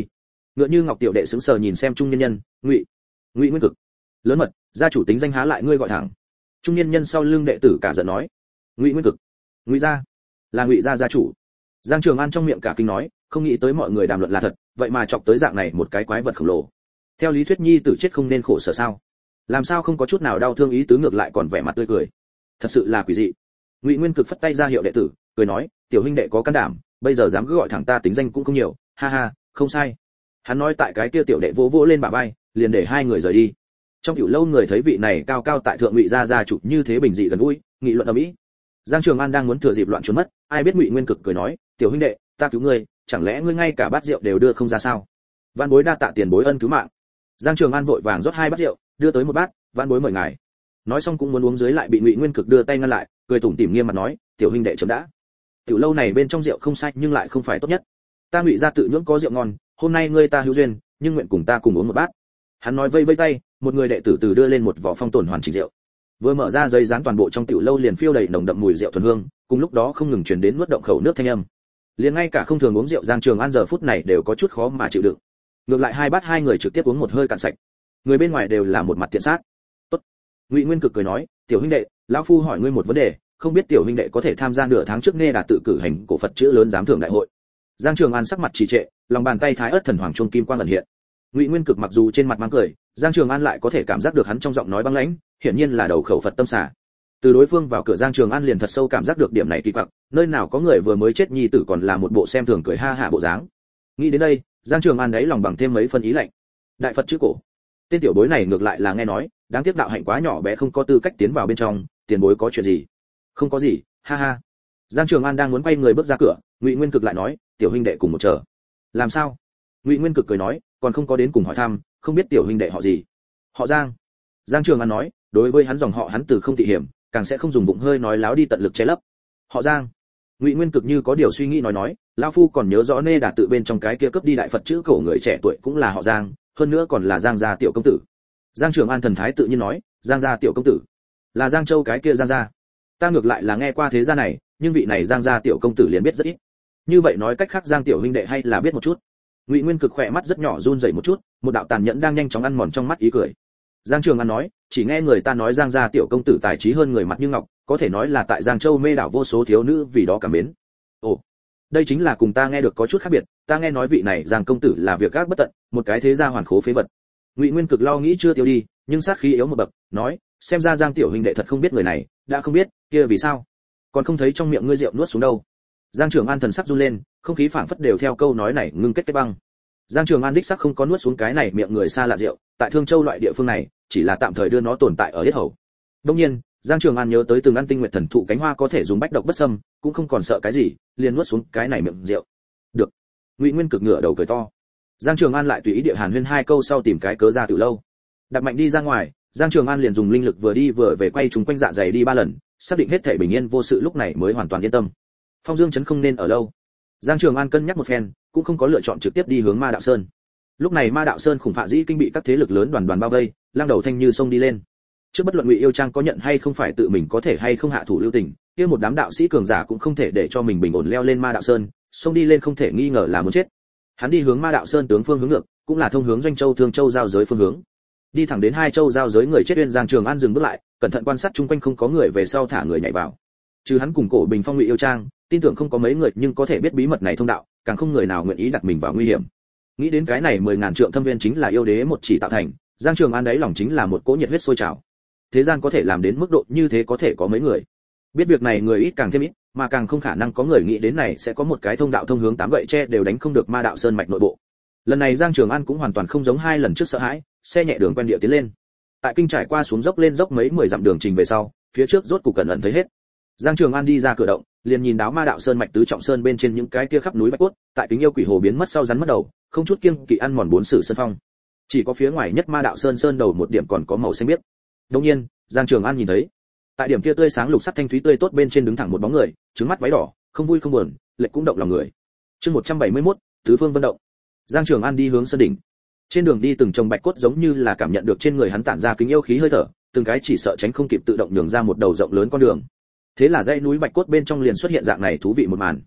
Ngựa như ngọc tiểu đệ sững sờ nhìn xem trung nhân nhân, ngụy nguyên cực. Lớn mật, gia chủ tính danh há lại ngươi gọi thẳng. Trung nhân nhân sau lưng đệ tử cả giận nói, ngụy nguyên cực, ngụy gia, là ngụy gia gia chủ. Giang Trường An trong miệng cả kinh nói, không nghĩ tới mọi người đàm luận là thật, vậy mà chọc tới dạng này một cái quái vật khổng lồ. Theo lý thuyết nhi tử chết không nên khổ sở sao? Làm sao không có chút nào đau thương ý tứ, ngược lại còn vẻ mặt tươi cười. Thật sự là quỷ dị. Ngụy Nguyên Cực phất tay ra hiệu đệ tử, cười nói, tiểu huynh đệ có can đảm, bây giờ dám cứ gọi thẳng ta tính danh cũng không nhiều, ha ha, không sai. Hắn nói tại cái kia tiểu đệ vỗ vỗ lên bả vai, liền để hai người rời đi. Trong tiểu lâu người thấy vị này cao cao tại thượng Ngụy gia gia chủ như thế bình dị gần gũi, nghị luận ầm ĩ. Giang Trường An đang muốn thừa dịp loạn trốn mất, ai biết Ngụy Nguyên Cực cười nói, tiểu huynh đệ, ta cứu ngươi, chẳng lẽ ngươi ngay cả bát rượu đều đưa không ra sao? Vạn bối đa tạ tiền bối ân cứu mạng. Giang Trường An vội vàng rót hai bát rượu, đưa tới một bát, vạn bối mời ngài. Nói xong cũng muốn uống dưới lại bị Ngụy Nguyên Cực đưa tay ngăn lại, cười tủm tỉm nghiêm mặt nói, tiểu huynh đệ chấm đã. Tiểu lâu này bên trong rượu không sai nhưng lại không phải tốt nhất. Ta Ngụy gia tự nhưỡng có rượu ngon, hôm nay ngươi ta hữu duyên, nhưng nguyện cùng ta cùng uống một bát. Hắn nói vây vây tay, một người đệ tử từ đưa lên một vỏ phong tồn hoàn chỉnh rượu. Vừa mở ra giấy dán toàn bộ trong tiểu lâu liền phiêu đầy nồng đậm mùi rượu thuần hương, cùng lúc đó không ngừng truyền đến nuốt động khẩu nước thanh âm. Liền ngay cả không thường uống rượu Giang Trường An giờ phút này đều có chút khó mà chịu đựng. Ngược lại hai bát hai người trực tiếp uống một hơi cạn sạch. Người bên ngoài đều là một mặt thiện sát. Tốt. Ngụy Nguyên Cực cười nói, tiểu huynh đệ, lão phu hỏi ngươi một vấn đề, không biết tiểu huynh đệ có thể tham gia nửa tháng trước nghe đà tự cử hành cổ Phật chữ lớn giám thưởng đại hội. Giang Trường An sắc mặt trì trệ, lòng bàn tay thái ớt thần hoàng chuông kim quang ẩn hiện. Ngụy Nguyên Cực mặc dù trên mặt mang cười, Giang Trường An lại có thể cảm giác được hắn trong giọng nói băng lãnh, hiển nhiên là đầu khẩu Phật tâm xả. Từ đối phương vào cửa Giang Trường An liền thật sâu cảm giác được điểm này kỳ quặc, nơi nào có người vừa mới chết nhi tử còn là một bộ xem thường cười ha hạ bộ dáng. Nghĩ đến đây, Giang Trường An đáy lòng bằng thêm mấy phần ý lạnh. Đại Phật chữ cổ. Tên tiểu bối này ngược lại là nghe nói, đáng tiếc đạo hạnh quá nhỏ bé không có tư cách tiến vào bên trong, tiền bối có chuyện gì? Không có gì, ha ha. Giang Trường An đang muốn quay người bước ra cửa, Ngụy Nguyên Cực lại nói, tiểu huynh đệ cùng một chờ. Làm sao? Ngụy Nguyên Cực cười nói, còn không có đến cùng hỏi thăm, không biết tiểu huynh đệ họ gì? Họ Giang. Giang Trường An nói, đối với hắn dòng họ hắn từ không thị hiểm, càng sẽ không dùng bụng hơi nói láo đi tận lực che lấp. Họ Giang. Ngụy Nguyên Cực như có điều suy nghĩ nói, lão phu còn nhớ rõ nê đà tự bên trong cái kia cướp đi đại Phật chữ cổ người trẻ tuổi cũng là họ Giang, hơn nữa còn là Giang gia tiểu công tử. Giang Trường An thần thái tự nhiên nói, Giang gia tiểu công tử là Giang Châu cái kia Giang gia. Ta ngược lại là nghe qua thế gia này, nhưng vị này Giang gia tiểu công tử liền biết rất ít. Như vậy nói cách khác Giang tiểu huynh đệ hay là biết một chút. Ngụy Nguyên Cực khỏe mắt rất nhỏ run rẩy một chút, một đạo tàn nhẫn đang nhanh chóng ăn mòn trong mắt ý cười. Giang Trường An nói, chỉ nghe người ta nói Giang gia tiểu công tử tài trí hơn người mặt như ngọc, có thể nói là tại Giang Châu mê đảo vô số thiếu nữ vì đó cảm mến. Ồ, đây chính là cùng ta nghe được có chút khác biệt, ta nghe nói vị này Giang công tử là việc gác bất tận, một cái thế gia hoàn khố phế vật. Ngụy Nguyên Cực lo nghĩ chưa tiêu đi, nhưng sát khí yếu một bậc, nói, xem ra Giang tiểu huynh đệ thật không biết người này, đã không biết, kia vì sao? Còn không thấy trong miệng ngươi rượu nuốt xuống đâu. Giang Trường An thần sắc run lên, không khí phảng phất đều theo câu nói này ngưng kết băng. Giang Trường An đích sắc không có nuốt xuống cái này miệng người xa lạ rượu, tại Thương Châu loại địa phương này, chỉ là tạm thời đưa nó tồn tại ở yết hầu. Đương nhiên, Giang Trường An nhớ tới từng ăn tinh nguyệt thần thụ cánh hoa có thể dùng bách độc bất xâm, cũng không còn sợ cái gì, liền nuốt xuống cái này miệng rượu. Được. Ngụy Nguyên Cực ngửa đầu cười to. Giang Trường An lại tùy ý địa hàn huyên hai câu sau tìm cái cớ ra từ lâu. Đặt mạnh đi ra ngoài, Giang Trường An liền dùng linh lực vừa đi vừa về quay trùng quanh dạ dày đi 3 lần, xác định hết thảy bình yên vô sự lúc này mới hoàn toàn yên tâm. Phong Dương trấn không nên ở lâu. Giang Trường An cân nhắc một phen, cũng không có lựa chọn trực tiếp đi hướng Ma Đạo Sơn. Lúc này Ma Đạo Sơn khủng phạ dĩ kinh bị các thế lực lớn đoàn đoàn bao vây, lang đầu thanh như sông đi lên. Trước bất luận Ngụy Yêu Trang có nhận hay không phải tự mình có thể hay không hạ thủ lưu tình, kia một đám đạo sĩ cường giả cũng không thể để cho mình bình ổn leo lên Ma Đạo Sơn, sông đi lên không thể nghi ngờ là muốn chết. Hắn đi hướng Ma Đạo Sơn tướng phương hướng ngược, cũng là thông hướng Doanh Châu Thương Châu giao giới phương hướng. Đi thẳng đến hai châu giao giới người chết uyên, Giang Trường An dừng bước lại, cẩn thận quan sát chung quanh không có người về sau thả người nhảy vào. Trừ hắn cùng Cổ Bình Phong Ngụy Yêu Trang, tin tưởng không có mấy người nhưng có thể biết bí mật này thông đạo, càng không người nào nguyện ý đặt mình vào nguy hiểm. Nghĩ đến cái này 10.000 trượng thâm viên chính là yêu đế một chỉ tạo thành, Giang Trường An đấy lòng chính là một cỗ nhiệt huyết sôi trào. Thế gian có thể làm đến mức độ như thế có thể có mấy người. Biết việc này người ít càng thêm ít, mà càng không khả năng có người nghĩ đến này sẽ có một cái thông đạo thông hướng 8 gậy tre đều đánh không được Ma Đạo Sơn mạch nội bộ. Lần này Giang Trường An cũng hoàn toàn không giống hai lần trước sợ hãi, xe nhẹ đường quen địa tiến lên. Tại kinh trải qua xuống dốc lên dốc mấy 10 dặm đường trình về sau, phía trước rốt cục cẩn ẩn thấy hết. Giang Trường An đi ra cửa động, liền nhìn đáo Ma Đạo Sơn mạch tứ trọng sơn bên trên những cái kia khắp núi bạch cốt, tại kính yêu quỷ hồ biến mất sau rắn mất đầu, không chút kiêng kỵ ăn mòn bốn sử sơn phong. Chỉ có phía ngoài nhất Ma Đạo Sơn sơn đầu một điểm còn có màu xanh biếc. Đương nhiên, Giang Trường An nhìn thấy, tại điểm kia tươi sáng lục sắc thanh thúy tươi tốt bên trên đứng thẳng một bóng người, trứng mắt váy đỏ, không vui không buồn, lệch cũng động lòng người. Chương 171, tứ phương vận động. Giang Trường An đi hướng sơn đỉnh. Trên đường đi từng chồng bạch cốt giống như là cảm nhận được trên người hắn tản ra kính yêu khí hơi thở, từng cái chỉ sợ tránh không kịp tự động nhường ra một đầu rộng lớn con đường. Thế là dãy núi bạch cốt bên trong liền xuất hiện dạng này thú vị một màn.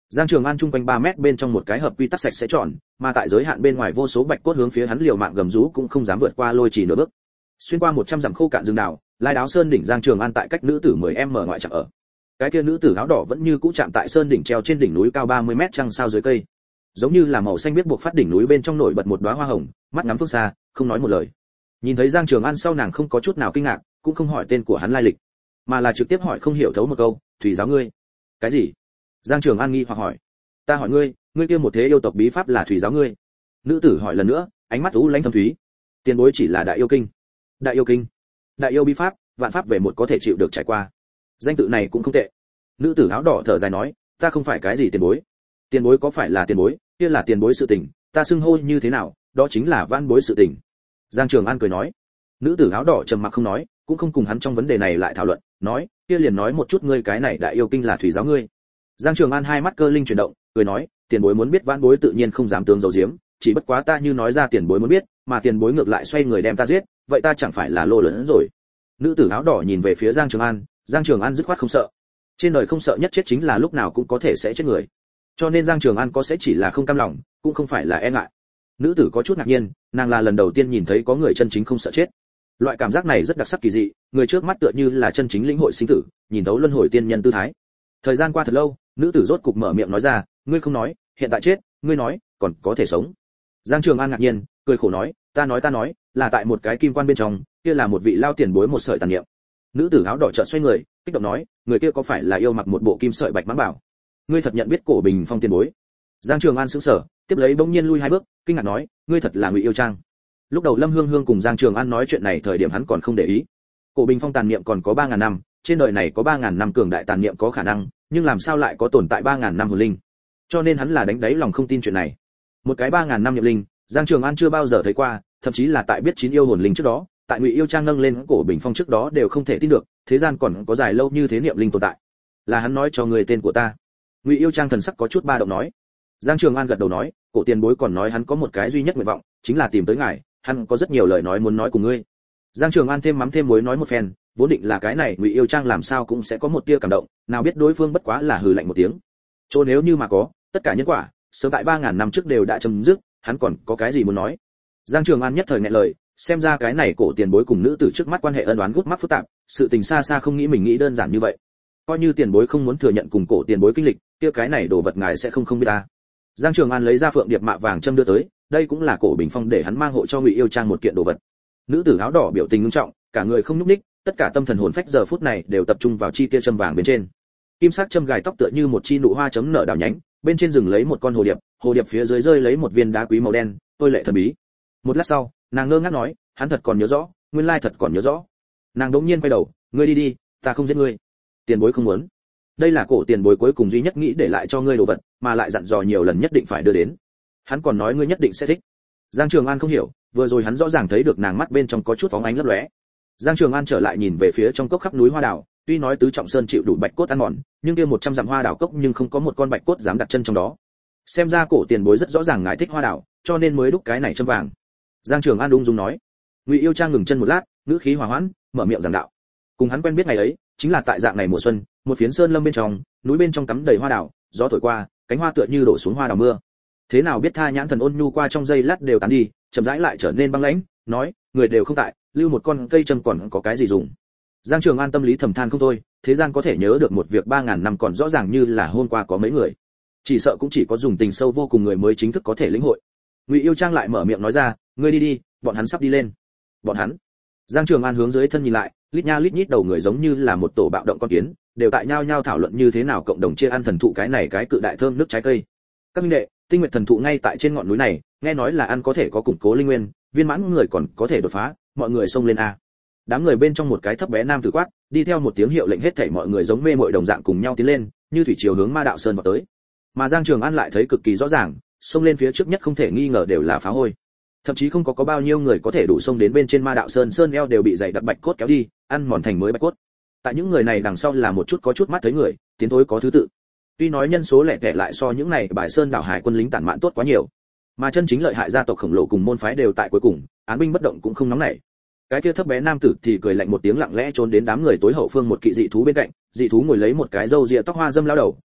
Giang Trường An trung quanh 3 mét bên trong một cái hợp quy tắc sạch sẽ tròn, mà tại giới hạn bên ngoài vô số bạch cốt hướng phía hắn liều mạng gầm rú cũng không dám vượt qua lôi chỉ nửa bước. Xuyên qua 100 dặm khô cạn rừng đào, lai đáo sơn đỉnh Giang Trường An tại cách nữ tử 10m ngoại chạm ở. Cái kia nữ tử áo đỏ vẫn như cũ chạm tại sơn đỉnh treo trên đỉnh núi cao 30 mét trăng sao dưới cây. Giống như là màu xanh biết buộc phát đỉnh núi bên trong nổi bật một đóa hoa hồng, mắt ngắm phương xa, không nói một lời. Nhìn thấy Giang Trường An sau nàng không có chút nào kinh ngạc, cũng không hỏi tên của hắn lai lịch, mà là trực tiếp hỏi không hiểu thấu một câu, "Thủy giáo ngươi?" "Cái gì?" Giang Trường An nghi hoặc hỏi. "Ta hỏi ngươi, ngươi kia một thế yêu tộc bí pháp là thủy giáo ngươi?" Nữ tử hỏi lần nữa, ánh mắt u lãnh thâm thúy. "Tiền bối chỉ là đại yêu kinh." "Đại yêu kinh?" "Đại yêu bí pháp, vạn pháp về một có thể chịu được trải qua." Danh tự này cũng không tệ. Nữ tử áo đỏ thở dài nói, "Ta không phải cái gì tiền bối. Tiền bối có phải là tiền bối, kia là tiền bối sự tình, ta xưng hô như thế nào, đó chính là vãn bối sự tình." Giang Trường An cười nói. Nữ tử áo đỏ trầm mặc không nói, cũng không cùng hắn trong vấn đề này lại thảo luận, nói, "Kia liền nói một chút ngươi cái này đại yêu kinh là thủy giáo ngươi." Giang Trường An hai mắt cơ linh chuyển động, cười nói, "Tiền bối muốn biết vãn bối tự nhiên không dám tướng giấu giếm, chỉ bất quá ta như nói ra tiền bối muốn biết, mà tiền bối ngược lại xoay người đem ta giết, vậy ta chẳng phải là lô lớn rồi." Nữ tử áo đỏ nhìn về phía Giang Trường An dứt khoát không sợ. Trên đời không sợ nhất chết chính là lúc nào cũng có thể sẽ chết người. Cho nên Giang Trường An có sẽ chỉ là không cam lòng, cũng không phải là e ngại. Nữ tử có chút ngạc nhiên, nàng là lần đầu tiên nhìn thấy có người chân chính không sợ chết. Loại cảm giác này rất đặc sắc kỳ dị, người trước mắt tựa như là chân chính lĩnh hội sinh tử, nhìn thấu luân hồi tiên nhân tư thái. Thời gian qua thật lâu, nữ tử rốt cục mở miệng nói ra, "Ngươi không nói, hiện tại chết, ngươi nói, còn có thể sống." Giang Trường An ngạc nhiên, cười khổ nói, ta nói, là tại một cái kim quan bên trong, kia là một vị lao tiền bối một sợi tàn niệm." Nữ tử áo đỏ chợt xoay người, kích động nói, "Người kia có phải là yêu mặc một bộ kim sợi bạch mãng bảo? Ngươi thật nhận biết Cổ Bình Phong tiền bối?" Giang Trường An sững sờ, tiếp lấy bỗng nhiên lui hai bước, kinh ngạc nói, "Ngươi thật là Ngụy Yêu Trang?" Lúc đầu Lâm Hương Hương cùng Giang Trường An nói chuyện này thời điểm hắn còn không để ý. Cổ Bình Phong tàn niệm còn có 3000 năm, trên đời này có 3000 năm cường đại tàn niệm có khả năng, nhưng làm sao lại có tồn tại 3000 năm hồn linh? Cho nên hắn là đánh đáy lòng không tin chuyện này. Một cái 3000 năm niệm linh, Giang Trường An chưa bao giờ thấy qua, thậm chí là tại biết 9 yêu hồn linh trước đó, tại Ngụy Yêu Trang nâng lên Cổ Bình Phong trước đó đều không thể tin được, thế gian còn có dài lâu như thế niệm linh tồn tại. Là hắn nói cho người tên của ta. Ngụy Yêu Trang thần sắc có chút ba động nói. Giang Trường An gật đầu nói, Cổ tiền bối còn nói hắn có một cái duy nhất nguyện vọng, chính là tìm tới ngài, hắn có rất nhiều lời nói muốn nói cùng ngươi. Giang Trường An thêm mắm thêm muối nói một phen, vốn định là cái này Ngụy Yêu Trang làm sao cũng sẽ có một tia cảm động, nào biết đối phương bất quá là hừ lạnh một tiếng. Chỗ nếu như mà có, tất cả nhân quả, sớm tại 3000 năm trước đều đã chấm dứt, hắn còn có cái gì muốn nói. Giang Trường An nhất thời nghẹn lời, xem ra cái này Cổ tiền bối cùng nữ tử trước mắt quan hệ ân oán gút mắt phức tạp, sự tình xa xa không nghĩ mình nghĩ đơn giản như vậy. Coi như tiền bối không muốn thừa nhận cùng Cổ tiền bối kinh lịch, kia cái này đồ vật ngài sẽ không biết ta. Giang Trường An lấy ra phượng điệp mạ vàng châm đưa tới, đây cũng là Cổ Bình Phong để hắn mang hộ cho Ngụy Yêu Trang một kiện đồ vật. Nữ tử áo đỏ biểu tình nghiêm trọng, cả người không nhúc nhích, tất cả tâm thần hồn phách giờ phút này đều tập trung vào chi tia châm vàng bên trên. Kim sắc châm gài tóc tựa như một chi nụ hoa chấm nở đào nhánh, bên trên rừng lấy một con hồ điệp phía dưới rơi lấy một viên đá quý màu đen, tôi lệ thần bí. Một lát sau, nàng ngơ ngác nói, hắn thật còn nhớ rõ, nguyên lai thật còn nhớ rõ. Nàng đống nhiên quay đầu, ngươi đi đi, ta không giết ngươi. Tiền bối không muốn. Đây là Cổ tiền bối cuối cùng duy nhất nghĩ để lại cho ngươi đồ vật, mà lại dặn dò nhiều lần nhất định phải đưa đến. Hắn còn nói ngươi nhất định sẽ thích. Giang Trường An không hiểu, vừa rồi hắn rõ ràng thấy được nàng mắt bên trong có chút phóng ánh lấp lóe. Giang Trường An trở lại nhìn về phía trong cốc khắp núi hoa đào, tuy nói tứ trọng sơn chịu đủ bạch cốt ăn mòn, nhưng kia 100 dặm hoa đào cốc nhưng không có một con bạch cốt dám đặt chân trong đó. Xem ra Cổ tiền bối rất rõ ràng ngài thích hoa đào, cho nên mới đúc cái này châm vàng. Giang Trường An ung dung nói. Ngụy Yêu Trang ngừng chân một lát, ngữ khí hòa hoãn, mở miệng giảng đạo. Cùng hắn quen biết ngày ấy, chính là tại dạng ngày mùa xuân, một phiến sơn lâm bên trong, núi bên trong cắm đầy hoa đào, gió thổi qua, cánh hoa tựa như đổ xuống hoa đào mưa. Thế nào biết tha nhãn thần ôn nhu qua trong giây lát đều tán đi, chậm rãi lại trở nên băng lãnh, nói, người đều không tại, lưu một con cây châm còn có cái gì dùng. Giang Trường An tâm lý thầm than không thôi, thế gian có thể nhớ được một việc 3000 năm còn rõ ràng như là hôm qua có mấy người. Chỉ sợ cũng chỉ có dùng tình sâu vô cùng người mới chính thức có thể lĩnh hội. Ngụy Yêu Trang lại mở miệng nói ra, ngươi đi đi, bọn hắn sắp đi lên. Bọn hắn? Giang Trường An hướng dưới thân nhìn lại, lít nha lít nhít đầu người giống như là một tổ bạo động con kiến, đều tại nhau nhau thảo luận như thế nào cộng đồng chia ăn thần thụ cái này cái cự đại thơm nước trái cây. Các minh đệ, tinh nguyệt thần thụ ngay tại trên ngọn núi này, nghe nói là ăn có thể có củng cố linh nguyên, viên mãn người còn có thể đột phá, mọi người xông lên a. Đám người bên trong một cái thấp bé nam tử quát, đi theo một tiếng hiệu lệnh hết thảy mọi người giống mê muội đồng dạng cùng nhau tiến lên, như thủy triều hướng Ma Đạo Sơn vào tới. Mà Giang Trường An lại thấy cực kỳ rõ ràng, xông lên phía trước nhất không thể nghi ngờ đều là phá hôi. Thậm chí không có bao nhiêu người có thể đủ xông đến bên trên Ma Đạo Sơn, sơn eo đều bị dày đặc bạch cốt kéo đi, ăn mòn thành mới bạch cốt. Tại những người này đằng sau là một chút có chút mắt thấy người, tiến thối có thứ tự. Tuy nói nhân số lẻ tẻ lại so những này bài sơn đảo hải quân lính tản mạn tốt quá nhiều, mà chân chính lợi hại gia tộc khổng lồ cùng môn phái đều tại cuối cùng, án binh bất động cũng không nóng nảy. Cái kia thấp bé nam tử thì cười lạnh một tiếng lặng lẽ trốn đến đám người tối hậu phương một kỵ dị thú bên cạnh, dị thú ngồi lấy một cái râu ria tóc hoa dâm lao đầu,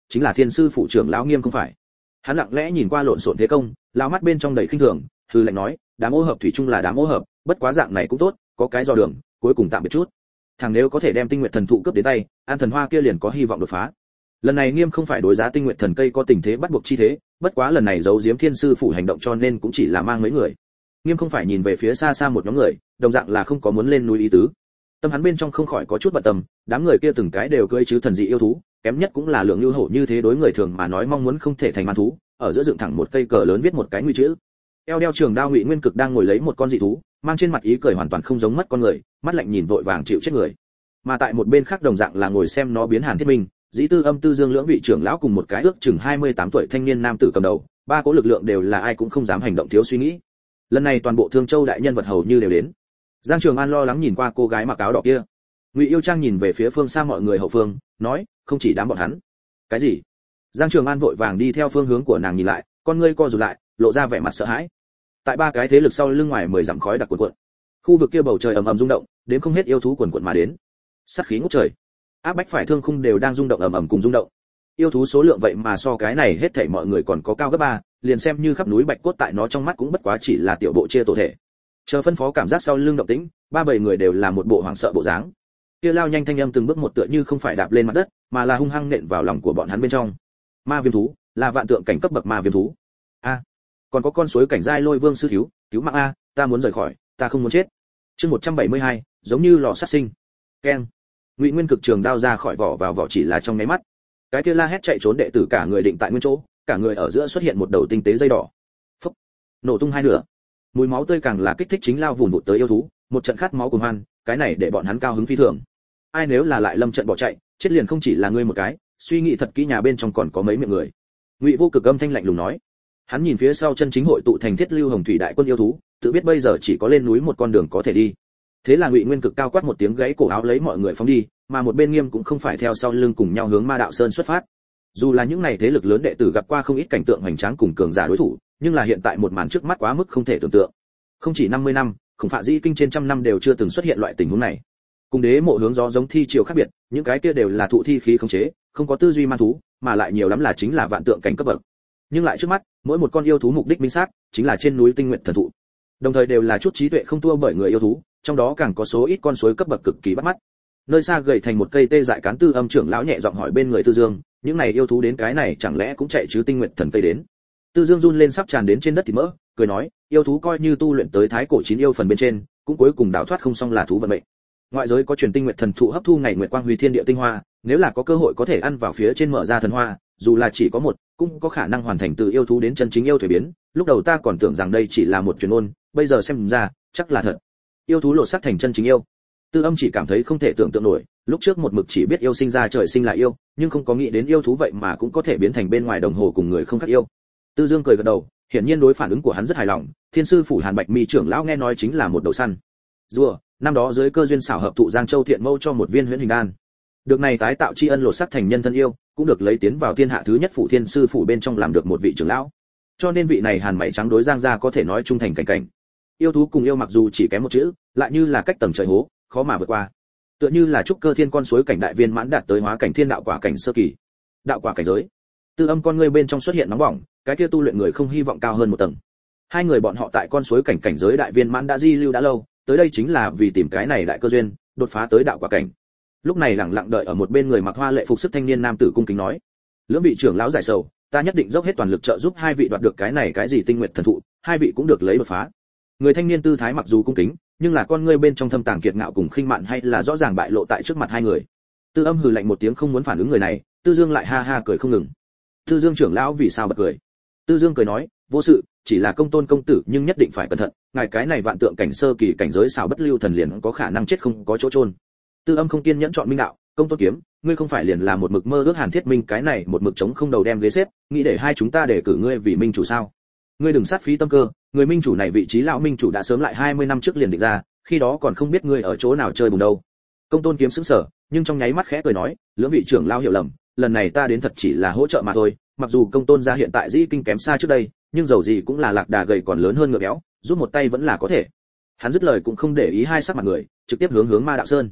chính là thiên sư phụ trưởng lão Nghiêm không phải. Hắn lặng lẽ nhìn qua lộn xộn thế công, lão mắt bên trong đầy khinh thường, hừ lạnh nói, đám ô hợp thủy chung là đám ô hợp, bất quá dạng này cũng tốt, có cái dò đường, cuối cùng tạm biệt chút. Thằng nếu có thể đem tinh nguyệt thần thụ cướp đến tay, an thần hoa kia liền có hy vọng đột phá. Lần này Nghiêm không phải đối giá tinh nguyệt thần cây có tình thế bắt buộc chi thế, bất quá lần này giấu giếm thiên sư phủ hành động cho nên cũng chỉ là mang mấy người. Nghiêm không phải nhìn về phía xa xa một nhóm người, đồng dạng là không có muốn lên núi ý tứ. Tâm hắn bên trong không khỏi có chút bận tâm, đám người kia từng cái đều cưỡi chứ thần dị yêu thú, kém nhất cũng là lượng lưu hổ như thế, đối người thường mà nói mong muốn không thể thành man thú, ở giữa dựng thẳng một cây cờ lớn viết một cái nguy chữ. Eo đeo trường đao Ngụy Nguyên Cực đang ngồi lấy một con dị thú, mang trên mặt ý cười hoàn toàn không giống mất con người, mắt lạnh nhìn vội vàng chịu chết người. Mà tại một bên khác đồng dạng là ngồi xem nó biến Hàn Thiết Minh, Dĩ Tư Âm Tư Dương lưỡng vị trưởng lão cùng một cái ước chừng 28 tuổi thanh niên nam tử cầm đầu, ba cố lực lượng đều là ai cũng không dám hành động thiếu suy nghĩ. Lần này toàn bộ Thương Châu đại nhân vật hầu như đều đến. Giang Trường An lo lắng nhìn qua cô gái mặc áo đỏ kia. Ngụy Yêu Trang nhìn về phía phương xa mọi người hậu phương, nói, không chỉ đám bọn hắn. Cái gì? Giang Trường An vội vàng đi theo phương hướng của nàng nhìn lại, con ngươi co rụt lại, lộ ra vẻ mặt sợ hãi. Tại ba cái thế lực sau lưng ngoài 10 dặm khói đặc cuộn cuộn. Khu vực kia bầu trời ầm ầm rung động, đến không hết yêu thú cuộn cuộn mà đến. Sát khí ngút trời. Áp bách phải thương khung đều đang rung động ầm ầm cùng rung động. Yêu thú số lượng vậy mà so cái này hết thảy mọi người còn có cao gấp 3, liền xem như khắp núi bạch cốt tại nó trong mắt cũng bất quá chỉ là tiểu bộ chia tổ thể. Chờ phân phó cảm giác sau lưng động tĩnh, ba bảy người đều là một bộ hoảng sợ bộ dáng. Kia lao nhanh thanh âm từng bước một tựa như không phải đạp lên mặt đất, mà là hung hăng nện vào lòng của bọn hắn bên trong. Ma viêm thú, là vạn tượng cảnh cấp bậc ma viêm thú. A, còn có con suối cảnh giai lôi vương sư thiếu, cứu mạng a, ta muốn rời khỏi, ta không muốn chết. Chương 172, giống như lò sát sinh. Keng. Ngụy Nguyên Cực trường đao ra khỏi vỏ vào vỏ chỉ là trong nháy mắt. Cái kia la hét chạy trốn đệ tử cả người định tại nguyên chỗ, cả người ở giữa xuất hiện một đầu tinh tế dây đỏ. Phốc. Nổ tung hai nửa. Mùi máu tươi càng là kích thích chính lao vụn vụt tới yêu thú, một trận khát máu cuồng hoan, cái này để bọn hắn cao hứng phi thường. Ai nếu là lại lâm trận bỏ chạy, chết liền không chỉ là ngươi một cái, suy nghĩ thật kỹ nhà bên trong còn có mấy miệng người. Ngụy Vô Cực âm thanh lạnh lùng nói. Hắn nhìn phía sau chân chính hội tụ thành Thiết Lưu Hồng Thủy đại quân yêu thú, tự biết bây giờ chỉ có lên núi một con đường có thể đi. Thế là Ngụy Nguyên Cực cao quát một tiếng gãy cổ áo lấy mọi người phóng đi, mà một bên Nghiêm cũng không phải theo sau lưng cùng nhau hướng Ma Đạo Sơn xuất phát. Dù là những này thế lực lớn đệ tử gặp qua không ít cảnh tượng hoành tráng cùng cường giả đối thủ, nhưng là hiện tại một màn trước mắt quá mức không thể tưởng tượng. Không chỉ 50 năm, Khổng Phạ Di kinh trên trăm năm đều chưa từng xuất hiện loại tình huống này. Cùng đế mộ hướng gió giống thi chiều khác biệt, những cái kia đều là thụ thi khí khống chế, không có tư duy man thú, mà lại nhiều lắm là chính là vạn tượng cảnh cấp bậc. Nhưng lại trước mắt, mỗi một con yêu thú mục đích minh xác, chính là trên núi Tinh Nguyệt thần thụ. Đồng thời đều là chút trí tuệ không thua bởi người yêu thú, trong đó càng có số ít con suối cấp bậc cực kỳ bắt mắt. Nơi xa gầy thành một cây tê dại cán Tư Âm trưởng lão nhẹ giọng hỏi bên người Tư Dương, những này yêu thú đến cái này chẳng lẽ cũng chạy chứ Tinh Nguyệt thần cây đến. Tư Dương run lên sắp tràn đến trên đất thịt mỡ, cười nói, yêu thú coi như tu luyện tới thái cổ chín yêu phần bên trên, cũng cuối cùng đào thoát không xong là thú vận mệnh. Ngoại giới có truyền Tinh Nguyệt thần thụ hấp thu ngày nguyệt quang huy thiên địa tinh hoa, nếu là có cơ hội có thể ăn vào phía trên mở ra thần hoa, dù là chỉ có một, cũng có khả năng hoàn thành từ yêu thú đến chân chính yêu thủy biến. Lúc đầu ta còn tưởng rằng đây chỉ là một truyền ngôn, bây giờ xem ra, chắc là thật. Yêu thú lột xác thành chân chính yêu. Tư Âm chỉ cảm thấy không thể tưởng tượng nổi, lúc trước một mực chỉ biết yêu sinh ra trời sinh là yêu, nhưng không có nghĩ đến yêu thú vậy mà cũng có thể biến thành bên ngoài đồng hồ cùng người không khác yêu. Tư Dương cười gật đầu, hiển nhiên đối phản ứng của hắn rất hài lòng. Thiên sư phủ Hàn Bạch Mi trưởng lão nghe nói chính là một đầu săn. Rùa, năm đó dưới cơ duyên xảo hợp tụ Giang Châu Thiện Mâu cho một viên huyễn hình đan. Được này tái tạo tri ân lột xác thành nhân thân yêu, cũng được lấy tiến vào thiên hạ thứ nhất phủ Thiên sư phủ bên trong làm được một vị trưởng lão. Cho nên vị này Hàn Mày trắng đối Giang gia có thể nói trung thành cảnh cảnh. Yêu thú cùng yêu mặc dù chỉ kém một chữ, lại như là cách tầng trời hố, khó mà vượt qua. Tựa như là trúc cơ thiên con suối cảnh đại viên mãn đạt tới hóa cảnh thiên đạo quả cảnh sơ kỳ. Đạo quả cảnh giới. Tư Âm con ngươi bên trong xuất hiện nóng bỏng, cái kia tu luyện người không hy vọng cao hơn một tầng. Hai người bọn họ tại con suối cảnh cảnh giới đại viên mãn đã di lưu đã lâu, tới đây chính là vì tìm cái này đại cơ duyên, đột phá tới đạo quả cảnh. Lúc này lặng lặng đợi ở một bên người mặc hoa lệ phục sức thanh niên nam tử cung kính nói: "Lưỡng vị trưởng lão giải sầu, ta nhất định dốc hết toàn lực trợ giúp hai vị đoạt được cái này cái gì Tinh Nguyệt thần thụ, hai vị cũng được lấy đột phá." Người thanh niên tư thái mặc dù cung kính, nhưng là con ngươi bên trong thâm tàng kiệt ngạo cùng khinh mạn hay là rõ ràng bại lộ tại trước mặt hai người. Tư Âm hừ lạnh một tiếng không muốn phản ứng người này, Tư Dương lại ha ha cười không ngừng. Tư Dương trưởng lão vì sao bật cười? Tư Dương cười nói, vô sự, chỉ là công tôn công tử nhưng nhất định phải cẩn thận, ngài cái này vạn tượng cảnh sơ kỳ cảnh giới xảo bất lưu thần liền có khả năng chết không có chỗ chôn. Tư Âm không kiên nhẫn chọn minh đạo, công tôn kiếm, ngươi không phải liền là một mực mơ ước Hàn Thiết Minh cái này một mực chống không đầu đem ghế xếp, nghĩ để hai chúng ta để cử ngươi vì minh chủ sao? Ngươi đừng sát phí tâm cơ, người minh chủ này vị trí lão minh chủ đã sớm lại 20 năm trước liền định ra, khi đó còn không biết ngươi ở chỗ nào chơi bùng đâu. Công tôn kiếm sững sờ, nhưng trong nháy mắt khẽ cười nói, lưỡng vị trưởng lão hiểu lầm, lần này ta đến thật chỉ là hỗ trợ mà thôi, mặc dù công tôn gia hiện tại dĩ kinh kém xa trước đây, nhưng dầu gì cũng là lạc đà gầy còn lớn hơn ngựa béo, giúp một tay vẫn là có thể. Hắn dứt lời cũng không để ý hai sắc mặt người, trực tiếp hướng Ma Đạo Sơn.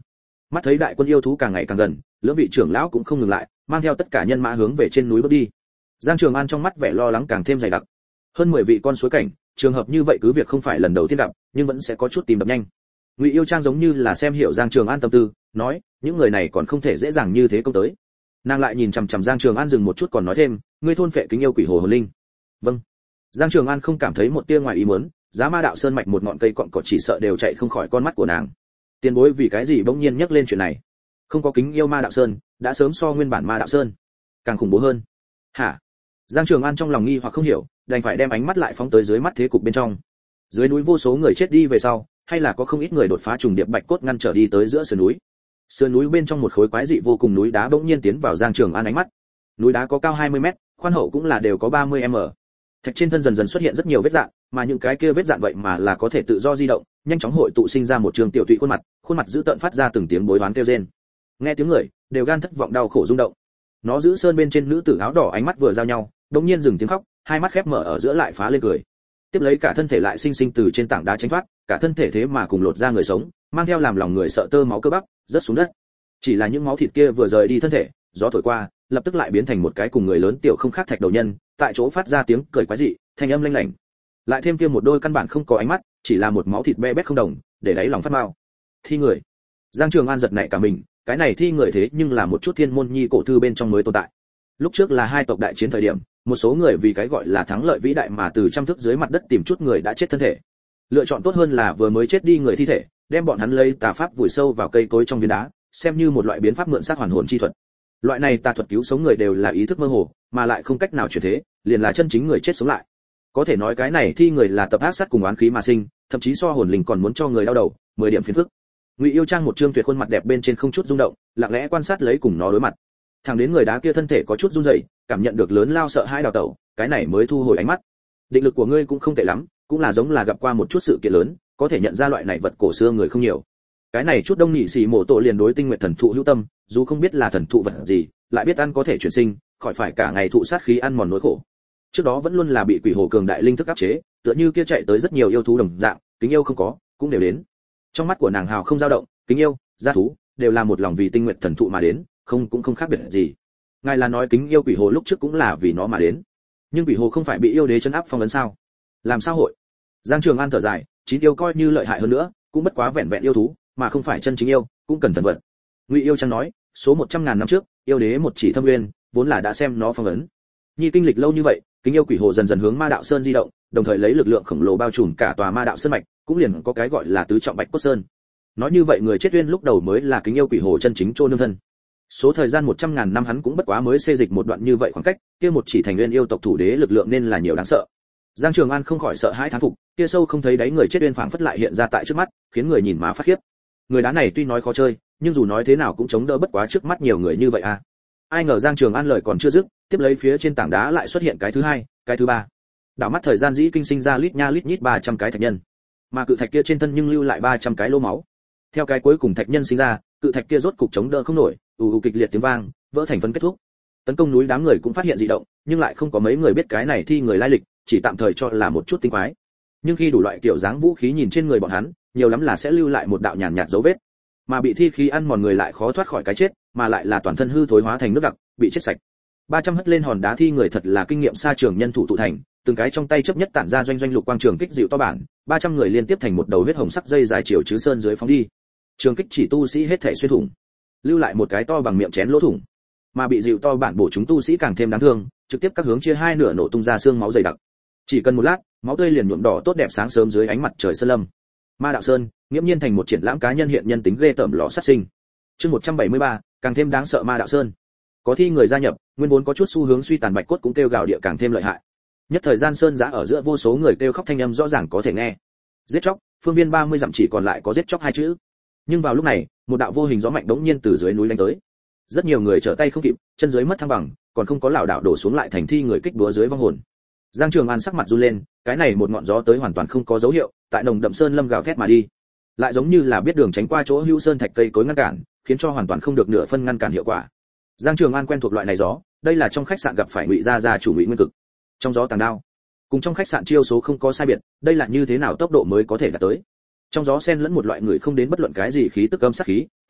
Mắt thấy đại quân yêu thú càng ngày càng gần, lưỡng vị trưởng lão cũng không ngừng lại, mang theo tất cả nhân mã hướng về trên núi bước đi. Giang Trường An trong mắt vẻ lo lắng càng thêm dày đặc. Hơn 10 vị con suối cảnh, trường hợp như vậy cứ việc không phải lần đầu tiên gặp, nhưng vẫn sẽ có chút tìm đập nhanh. Ngụy Yêu Trang giống như là xem hiểu Giang Trường An tâm tư, nói, những người này còn không thể dễ dàng như thế công tới. Nàng lại nhìn chằm chằm Giang Trường An dừng một chút còn nói thêm, ngươi thôn phệ kính yêu quỷ hồ hồn linh. Vâng. Giang Trường An không cảm thấy một tia ngoài ý muốn, giá Ma Đạo Sơn mạch một ngọn cây cọn cỏ chỉ sợ đều chạy không khỏi con mắt của nàng. Tiền bối vì cái gì bỗng nhiên nhắc lên chuyện này? Không có kính yêu Ma Đạo Sơn, đã sớm so nguyên bản Ma Đạo Sơn càng khủng bố hơn. Hả? Giang Trường An trong lòng nghi hoặc không hiểu, đành phải đem ánh mắt lại phóng tới dưới mắt thế cục bên trong. Dưới núi vô số người chết đi về sau, hay là có không ít người đột phá trùng điệp bạch cốt ngăn trở đi tới giữa sườn núi. Sườn núi bên trong một khối quái dị vô cùng núi đá bỗng nhiên tiến vào Giang Trường An ánh mắt. Núi đá có cao 20 mét, khoan hậu cũng là đều có 30m. Thạch trên thân dần dần xuất hiện rất nhiều vết dạn, mà những cái kia vết dạn vậy mà là có thể tự do di động, nhanh chóng hội tụ sinh ra một trường tiểu tụy khuôn mặt dữ tợn phát ra từng tiếng bối đoán kêu rên. Nghe tiếng người, đều gan thất vọng đau khổ rung động. Nó giữ sơn bên trên nữ tử áo đỏ ánh mắt vừa giao nhau, đột nhiên dừng tiếng khóc, hai mắt khép mở ở giữa lại phá lên cười. Tiếp lấy cả thân thể lại sinh sinh từ trên tảng đá tránh thoát, cả thân thể thế mà cùng lột ra người sống, mang theo làm lòng người sợ tơ máu cơ bắp, rớt xuống đất. Chỉ là những máu thịt kia vừa rời đi thân thể, gió thổi qua, lập tức lại biến thành một cái cùng người lớn tiểu không khác thạch đầu nhân, tại chỗ phát ra tiếng cười quái dị, thanh âm lanh lảnh. Lại thêm kia một đôi căn bản không có ánh mắt, chỉ là một máu thịt be bét không đồng, để đáy lòng phát mao. Thi người. Giang Trường An giật nảy cả mình, cái này thi người thế nhưng là một chút thiên môn nhi cổ thư bên trong mới tồn tại. Lúc trước là hai tộc đại chiến thời điểm, một số người vì cái gọi là thắng lợi vĩ đại mà từ trăm thước dưới mặt đất tìm chút người đã chết thân thể. Lựa chọn tốt hơn là vừa mới chết đi người thi thể, đem bọn hắn lấy tà pháp vùi sâu vào cây cối trong viên đá, xem như một loại biến pháp mượn xác hoàn hồn chi thuật. Loại này tà thuật cứu sống người đều là ý thức mơ hồ, mà lại không cách nào chuyển thế, liền là chân chính người chết sống lại. Có thể nói cái này thi người là tập ác sát cùng oán khí mà sinh, thậm chí so hồn linh còn muốn cho người đau đầu, 10 điểm phiền phức. Ngụy Yêu Trang một trương tuyệt khuôn mặt đẹp bên trên không chút rung động, lặng lẽ quan sát lấy cùng nó đối mặt. Thẳng đến người đá kia thân thể có chút run rẩy, cảm nhận được lớn lao sợ hãi đào tẩu, cái này mới thu hồi ánh mắt. Định lực của ngươi cũng không tệ lắm, cũng là giống là gặp qua một chút sự kiện lớn, có thể nhận ra loại này vật cổ xưa người không nhiều. Cái này chút đông nhị xì mổ tổ liền đối tinh nguyện thần thụ hữu tâm, dù không biết là thần thụ vật gì, lại biết ăn có thể chuyển sinh, khỏi phải cả ngày thụ sát khí ăn mòn nỗi khổ. Trước đó vẫn luôn là bị quỷ hồ cường đại linh thức áp chế, tựa như kia chạy tới rất nhiều yêu thú đồng dạng, kính yêu không có, cũng đều đến. Trong mắt của nàng hào không dao động, kính yêu, gia thú, đều là một lòng vì tinh nguyện thần thụ mà đến, cũng không khác biệt gì. Ngài là nói kính yêu quỷ hồ lúc trước cũng là vì nó mà đến, nhưng quỷ hồ không phải bị yêu đế trấn áp phong ấn sao? Làm sao hội? Giang Trường An thở dài, chín yêu coi như lợi hại hơn nữa, cũng bất quá vẹn vẹn yêu thú, mà không phải chân chính yêu, cũng cần thần vật. Ngụy Yêu Trang nói, số 100.000 năm trước, yêu đế một chỉ thâm nguyên, vốn là đã xem nó phong ấn. Nhi kinh lịch lâu như vậy, kính yêu quỷ hồ dần dần hướng Ma Đạo Sơn di động, đồng thời lấy lực lượng khổng lồ bao trùm cả tòa Ma Đạo Sơn mạch, cũng liền có cái gọi là tứ trọng bạch cốt sơn. Nói như vậy người chết uyên lúc đầu mới là kính yêu quỷ hồ chân chính chôn nương thân. Số thời gian 100.000 năm hắn cũng bất quá mới xê dịch một đoạn như vậy khoảng cách, kia một chỉ thành nguyên yêu tộc thủ đế lực lượng nên là nhiều đáng sợ. Giang Trường An không khỏi sợ hãi thán phục, kia sâu không thấy đáy người chết uyên phảng phất lại hiện ra tại trước mắt, khiến người nhìn má phát khiếp. Người đá này tuy nói khó chơi, nhưng dù nói thế nào cũng chống đỡ bất quá trước mắt nhiều người như vậy à. Ai ngờ Giang Trường An lời còn chưa dứt, tiếp lấy phía trên tảng đá lại xuất hiện cái thứ hai, cái thứ ba. Đảo mắt thời gian dĩ kinh sinh ra lít nha lít nhít 300 cái thạch nhân, mà cự thạch kia trên thân nhưng lưu lại 300 cái lỗ máu. Theo cái cuối cùng thạch nhân sinh ra, cự thạch kia rốt cục chống đỡ không nổi, kịch liệt tiếng vang, vỡ thành phấn kết thúc. Tấn công núi đám người cũng phát hiện dị động, nhưng lại không có mấy người biết cái này thi người lai lịch, chỉ tạm thời cho là một chút tinh quái. Nhưng khi đủ loại kiểu dáng vũ khí nhìn trên người bọn hắn, nhiều lắm là sẽ lưu lại một đạo nhàn nhạt dấu vết. Mà bị thi khí ăn mòn người lại khó thoát khỏi cái chết, mà lại là toàn thân hư thối hóa thành nước đặc, bị chết sạch. 300 hất lên hòn đá thi người thật là kinh nghiệm xa trường nhân thủ tụ thành, từng cái trong tay chấp nhất tản ra doanh doanh lục quang trường kích dịu to bản, 300 người liên tiếp thành một đầu huyết hồng sắc dây dài chiều chứ sơn dưới phóng đi. Trường kích chỉ tu sĩ hết thảy xuyên thủng, lưu lại một cái to bằng miệng chén lỗ thủng. Mà bị dịu to bản bổ chúng tu sĩ càng thêm đáng thương, trực tiếp các hướng chia hai nửa nổ tung ra xương máu dày đặc. Chỉ cần một lát, máu tươi liền nhuộm đỏ tốt đẹp sáng sớm dưới ánh mặt trời sơn lâm. Ma Đạo Sơn, nghiễm nhiên thành một triển lãm cá nhân hiện nhân tính ghê tởm lò sát sinh. Chương 173, càng thêm đáng sợ Ma Đạo Sơn. Có thi người gia nhập, nguyên vốn có chút xu hướng suy tàn bạch cốt cũng kêu gào địa càng thêm lợi hại. Nhất thời gian sơn giã ở giữa vô số người kêu khóc thanh âm rõ ràng có thể nghe. Giết chóc, phương viên 30 dặm chỉ còn lại có giết chóc hai chữ. Nhưng vào lúc này, một đạo vô hình gió mạnh đống nhiên từ dưới núi đánh tới. Rất nhiều người trở tay không kịp, chân dưới mất thăng bằng, còn không có lảo đảo đổ xuống lại thành thi người kích đúa dưới vong hồn. Giang Trường An sắc mặt run lên, cái này một ngọn gió tới hoàn toàn không có dấu hiệu, tại nồng đậm sơn lâm gào thét mà đi, lại giống như là biết đường tránh qua chỗ hữu sơn thạch cây cối ngăn cản, khiến cho hoàn toàn không được nửa phân ngăn cản hiệu quả. Giang Trường An quen thuộc loại này gió, đây là trong khách sạn gặp phải Ngụy gia chủ Ngụy Nguyên Cực. Trong gió tàng đao, cùng trong khách sạn chiêu số không có sai biệt, đây là như thế nào tốc độ mới có thể đạt tới. Trong gió xen lẫn một loại người không đến bất luận cái gì khí tức âm sát khí,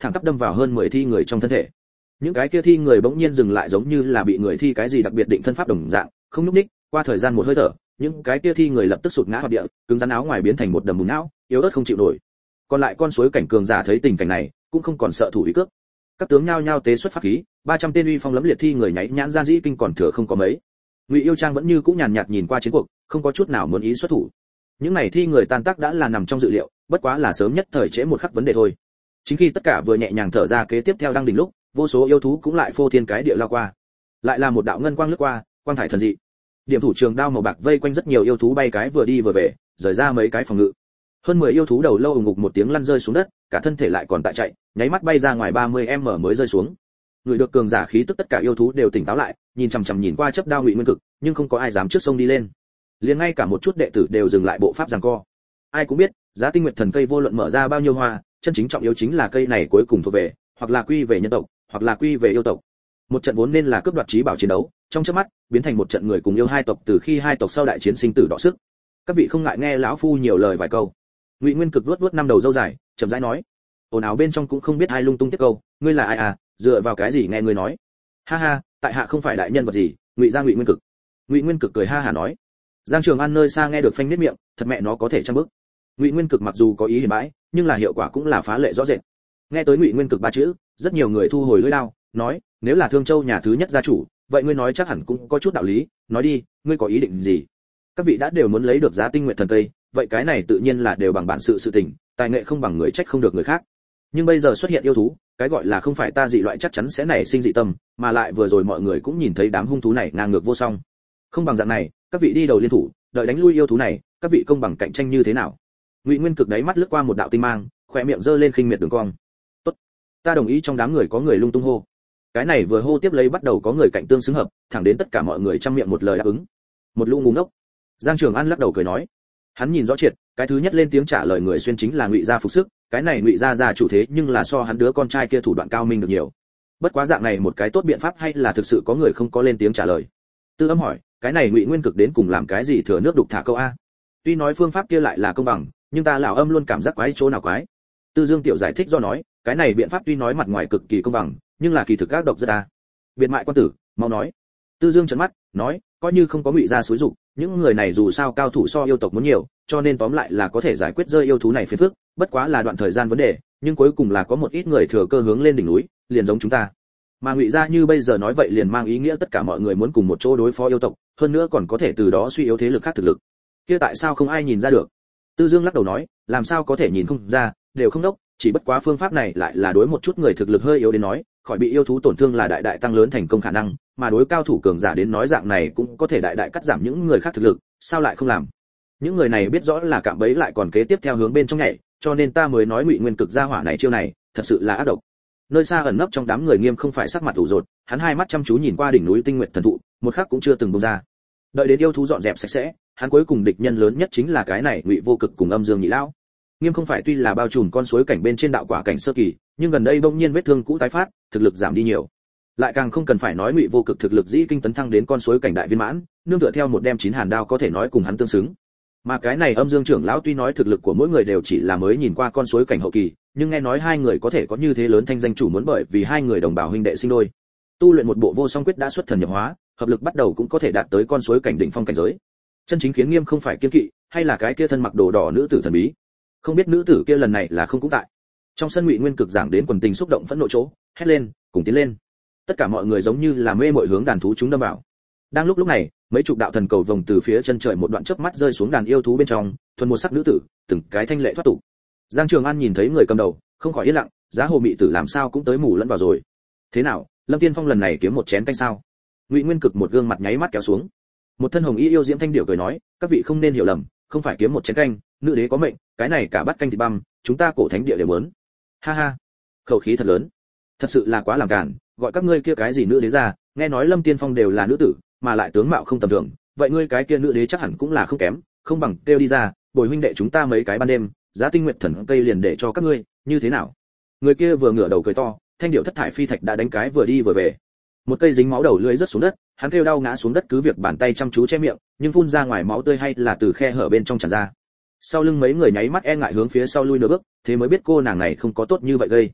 thẳng tắp đâm vào hơn 10 thi người trong thân thể. Những cái kia thi người bỗng nhiên dừng lại giống như là bị người thi cái gì đặc biệt định thân pháp đồng dạng, không nhúc nhích. Qua thời gian một hơi thở, những cái kia thi người lập tức sụt ngã hoạt địa, cứng rắn áo ngoài biến thành một đầm bùn não, yếu ớt không chịu nổi. Còn lại con suối cảnh cường giả thấy tình cảnh này, cũng không còn sợ thủ ý cước. Các tướng nhao nhao tế xuất pháp khí, 300 tên uy phong lẫm liệt thi người nháy nhãn ra dĩ kinh còn thừa không có mấy. Ngụy Yêu Trang vẫn như cũ nhàn nhạt nhìn qua chiến cuộc, không có chút nào muốn ý xuất thủ. Những này thi người tan tác đã là nằm trong dự liệu, bất quá là sớm nhất thời trễ một khắc vấn đề thôi. Chính khi tất cả vừa nhẹ nhàng thở ra kế tiếp theo đang đỉnh lúc, vô số yêu thú cũng lại phô thiên cái địa lao qua. Lại là một đạo ngân quang lướt qua, quang thải thần dị. Điểm thủ trường đao màu bạc vây quanh rất nhiều yêu thú bay cái vừa đi vừa về, rời ra mấy cái phòng ngự. Hơn 10 yêu thú đầu lâu ùng ục một tiếng lăn rơi xuống đất, cả thân thể lại còn tại chạy, nháy mắt bay ra ngoài 30m mới rơi xuống. Người được cường giả khí tức tất cả yêu thú đều tỉnh táo lại, nhìn chằm chằm nhìn qua chấp đao Ngụy Nguyên Cực, nhưng không có ai dám trước sông đi lên. Liền ngay cả một chút đệ tử đều dừng lại bộ pháp giằng co. Ai cũng biết, Giá Tinh Nguyệt Thần cây vô luận mở ra bao nhiêu hoa, chân chính trọng yếu chính là cây này cuối cùng thuộc về, hoặc là quy về nhân tộc, hoặc là quy về yêu tộc. Một trận vốn nên là cướp đoạt trí bảo chiến đấu, trong chớp mắt biến thành một trận người cùng yêu hai tộc, từ khi hai tộc sau đại chiến sinh tử đọ sức. Các vị không ngại nghe lão phu nhiều lời vài câu. Ngụy Nguyên Cực vuốt vuốt năm đầu râu dài, chậm rãi nói. Ồn ào bên trong cũng không biết ai lung tung tiếp câu, ngươi là ai à, dựa vào cái gì nghe ngươi nói? Ha ha, tại hạ không phải đại nhân vật gì, Ngụy gia Ngụy Nguyên Cực. Ngụy Nguyên Cực cười ha hả nói. Giang Trường An nơi xa nghe được phanh niết miệng, thật mẹ nó có thể trăm bước. Ngụy Nguyên Cực mặc dù có ý hiểm bãi, nhưng là hiệu quả cũng là phá lệ rõ rệt. Nghe tới Ngụy Nguyên Cực ba chữ, rất nhiều người thu hồi lưỡi lao, nói, nếu là Thương Châu nhà thứ nhất gia chủ, vậy ngươi nói chắc hẳn cũng có chút đạo lý, nói đi, ngươi có ý định gì? Các vị đã đều muốn lấy được Giá Tinh Nguyệt Thần cây, vậy cái này tự nhiên là đều bằng bản sự tình, tài nghệ không bằng người trách không được người khác. Nhưng bây giờ xuất hiện yêu thú, cái gọi là không phải ta dị loại chắc chắn sẽ nảy sinh dị tâm, mà lại vừa rồi mọi người cũng nhìn thấy đám hung thú này ngang ngược vô song. Không bằng dạng này, các vị đi đầu liên thủ, đợi đánh lui yêu thú này, các vị công bằng cạnh tranh như thế nào? Ngụy Nguyên Cực đáy mắt lướt qua một đạo tinh mang, khóe miệng giơ lên khinh miệt đường cong. Tốt, ta đồng ý. Trong đám người có người lung tung hô. Cái này vừa hô tiếp lấy bắt đầu có người cạnh tương xứng hợp, thẳng đến tất cả mọi người trăm miệng một lời đáp ứng. Một lũ ngu ngốc. Giang Trường An lắc đầu cười nói. Hắn nhìn rõ triệt, cái thứ nhất lên tiếng trả lời người xuyên chính là Ngụy gia Phục Sức, cái này Ngụy gia gia chủ thế nhưng là so hắn đứa con trai kia thủ đoạn cao minh được nhiều. Bất quá dạng này một cái tốt biện pháp hay là thực sự có người không có lên tiếng trả lời. Tư Âm hỏi, cái này Ngụy Nguyên Cực đến cùng làm cái gì thừa nước đục thả câu a? Tuy nói phương pháp kia lại là công bằng, nhưng ta lão Âm luôn cảm giác quái chỗ nào quái. Tư Dương Tiểu giải thích do nói, cái này biện pháp tuy nói mặt ngoài cực kỳ công bằng, nhưng là kỳ thực ác độc rất đa. Biệt mại quan tử, mau nói. Tư Dương trợn mắt, nói, coi như không có Ngụy gia xúi dục, những người này dù sao cao thủ so yêu tộc muốn nhiều, cho nên tóm lại là có thể giải quyết rơi yêu thú này phiền phức, bất quá là đoạn thời gian vấn đề, nhưng cuối cùng là có một ít người thừa cơ hướng lên đỉnh núi, liền giống chúng ta. Mà Ngụy gia như bây giờ nói vậy liền mang ý nghĩa tất cả mọi người muốn cùng một chỗ đối phó yêu tộc, hơn nữa còn có thể từ đó suy yếu thế lực khác thực lực. Kia tại sao không ai nhìn ra được? Tư Dương lắc đầu nói, làm sao có thể nhìn không ra, đều không đốc, chỉ bất quá phương pháp này lại là đối một chút người thực lực hơi yếu đến nói, khỏi bị yêu thú tổn thương là đại đại tăng lớn thành công khả năng, mà đối cao thủ cường giả đến nói dạng này cũng có thể đại đại cắt giảm những người khác thực lực, sao lại không làm? Những người này biết rõ là cạm bẫy lại còn kế tiếp theo hướng bên trong nhảy, cho nên ta mới nói Ngụy Nguyên Cực gia hỏa này chiêu này, thật sự là ác độc. Nơi xa ẩn nấp trong đám người Nghiêm không phải sắc mặt ủ rột, hắn hai mắt chăm chú nhìn qua đỉnh núi Tinh Nguyệt Thần Thụ, một khắc cũng chưa từng buông ra. Đợi đến yêu thú dọn dẹp sạch sẽ, hắn cuối cùng địch nhân lớn nhất chính là cái này Ngụy Vô Cực cùng Âm Dương Nhị lão. Nghiêm không phải tuy là bao trùm con suối cảnh bên trên đạo quả cảnh sơ kỳ, nhưng gần đây bỗng nhiên vết thương cũ tái phát, thực lực giảm đi nhiều. Lại càng không cần phải nói Ngụy Vô Cực thực lực dĩ kinh tấn thăng đến con suối cảnh đại viên mãn, nương tựa theo một đem chín hàn đao có thể nói cùng hắn tương xứng. Mà cái này Âm Dương trưởng lão tuy nói thực lực của mỗi người đều chỉ là mới nhìn qua con suối cảnh hậu kỳ, nhưng nghe nói hai người có thể có như thế lớn thanh danh chủ muốn bởi vì hai người đồng bào huynh đệ sinh đôi. Tu luyện một bộ vô song quyết đã xuất thần nhập hóa, hợp lực bắt đầu cũng có thể đạt tới con suối cảnh đỉnh phong cảnh giới. Chân chính khiến Nghiêm không phải kiên kỵ, hay là cái kia thân mặc đồ đỏ nữ tử thần bí. Không biết nữ tử kia lần này là không cũng tại. Trong sân Ngụy Nguyên Cực giảng đến quần tình xúc động phẫn nộ chỗ, hét lên, cùng tiến lên. Tất cả mọi người giống như là mê mội hướng đàn thú chúng đâm vào. Đang lúc này, mấy chục đạo thần cầu vồng từ phía chân trời một đoạn chớp mắt rơi xuống đàn yêu thú bên trong, thuần một sắc nữ tử, từng cái thanh lệ thoát tục. Giang Trường An nhìn thấy người cầm đầu, không khỏi yên lặng, Giá Hồ Mị tử làm sao cũng tới mù lẫn vào rồi. Thế nào, Lâm Tiên Phong lần này kiếm một chén canh sao? Ngụy Nguyên Cực một gương mặt nháy mắt kéo xuống. Một thân hồng y yêu diễm thanh điệu cười nói, các vị không nên hiểu lầm, không phải kiếm một chén canh, nữ đế có mệnh, cái này cả bát canh thịt băm, chúng ta cổ thánh địa đều muốn. Ha ha, khẩu khí thật lớn, thật sự là quá làm càn, gọi các ngươi kia cái gì nữ đế ra, nghe nói Lâm Tiên Phong đều là nữ tử, mà lại tướng mạo không tầm thường, vậy ngươi cái kia nữ đế chắc hẳn cũng là không kém, không bằng kêu đi ra, bồi huynh đệ chúng ta mấy cái ban đêm, Giá Tinh Nguyệt Thần cây liền để cho các ngươi, như thế nào? Người kia vừa ngửa đầu cười to, thanh điệu thất thải phi thạch đã đánh cái vừa đi vừa về. Một cây dính máu đầu lưỡi rớt xuống đất, hắn kêu đau ngã xuống đất, cứ việc bàn tay chăm chú che miệng, nhưng phun ra ngoài máu tươi hay là từ khe hở bên trong tràn ra. Sau lưng mấy người nháy mắt e ngại hướng phía sau lui nửa bước, thế mới biết cô nàng này không có tốt như vậy gây.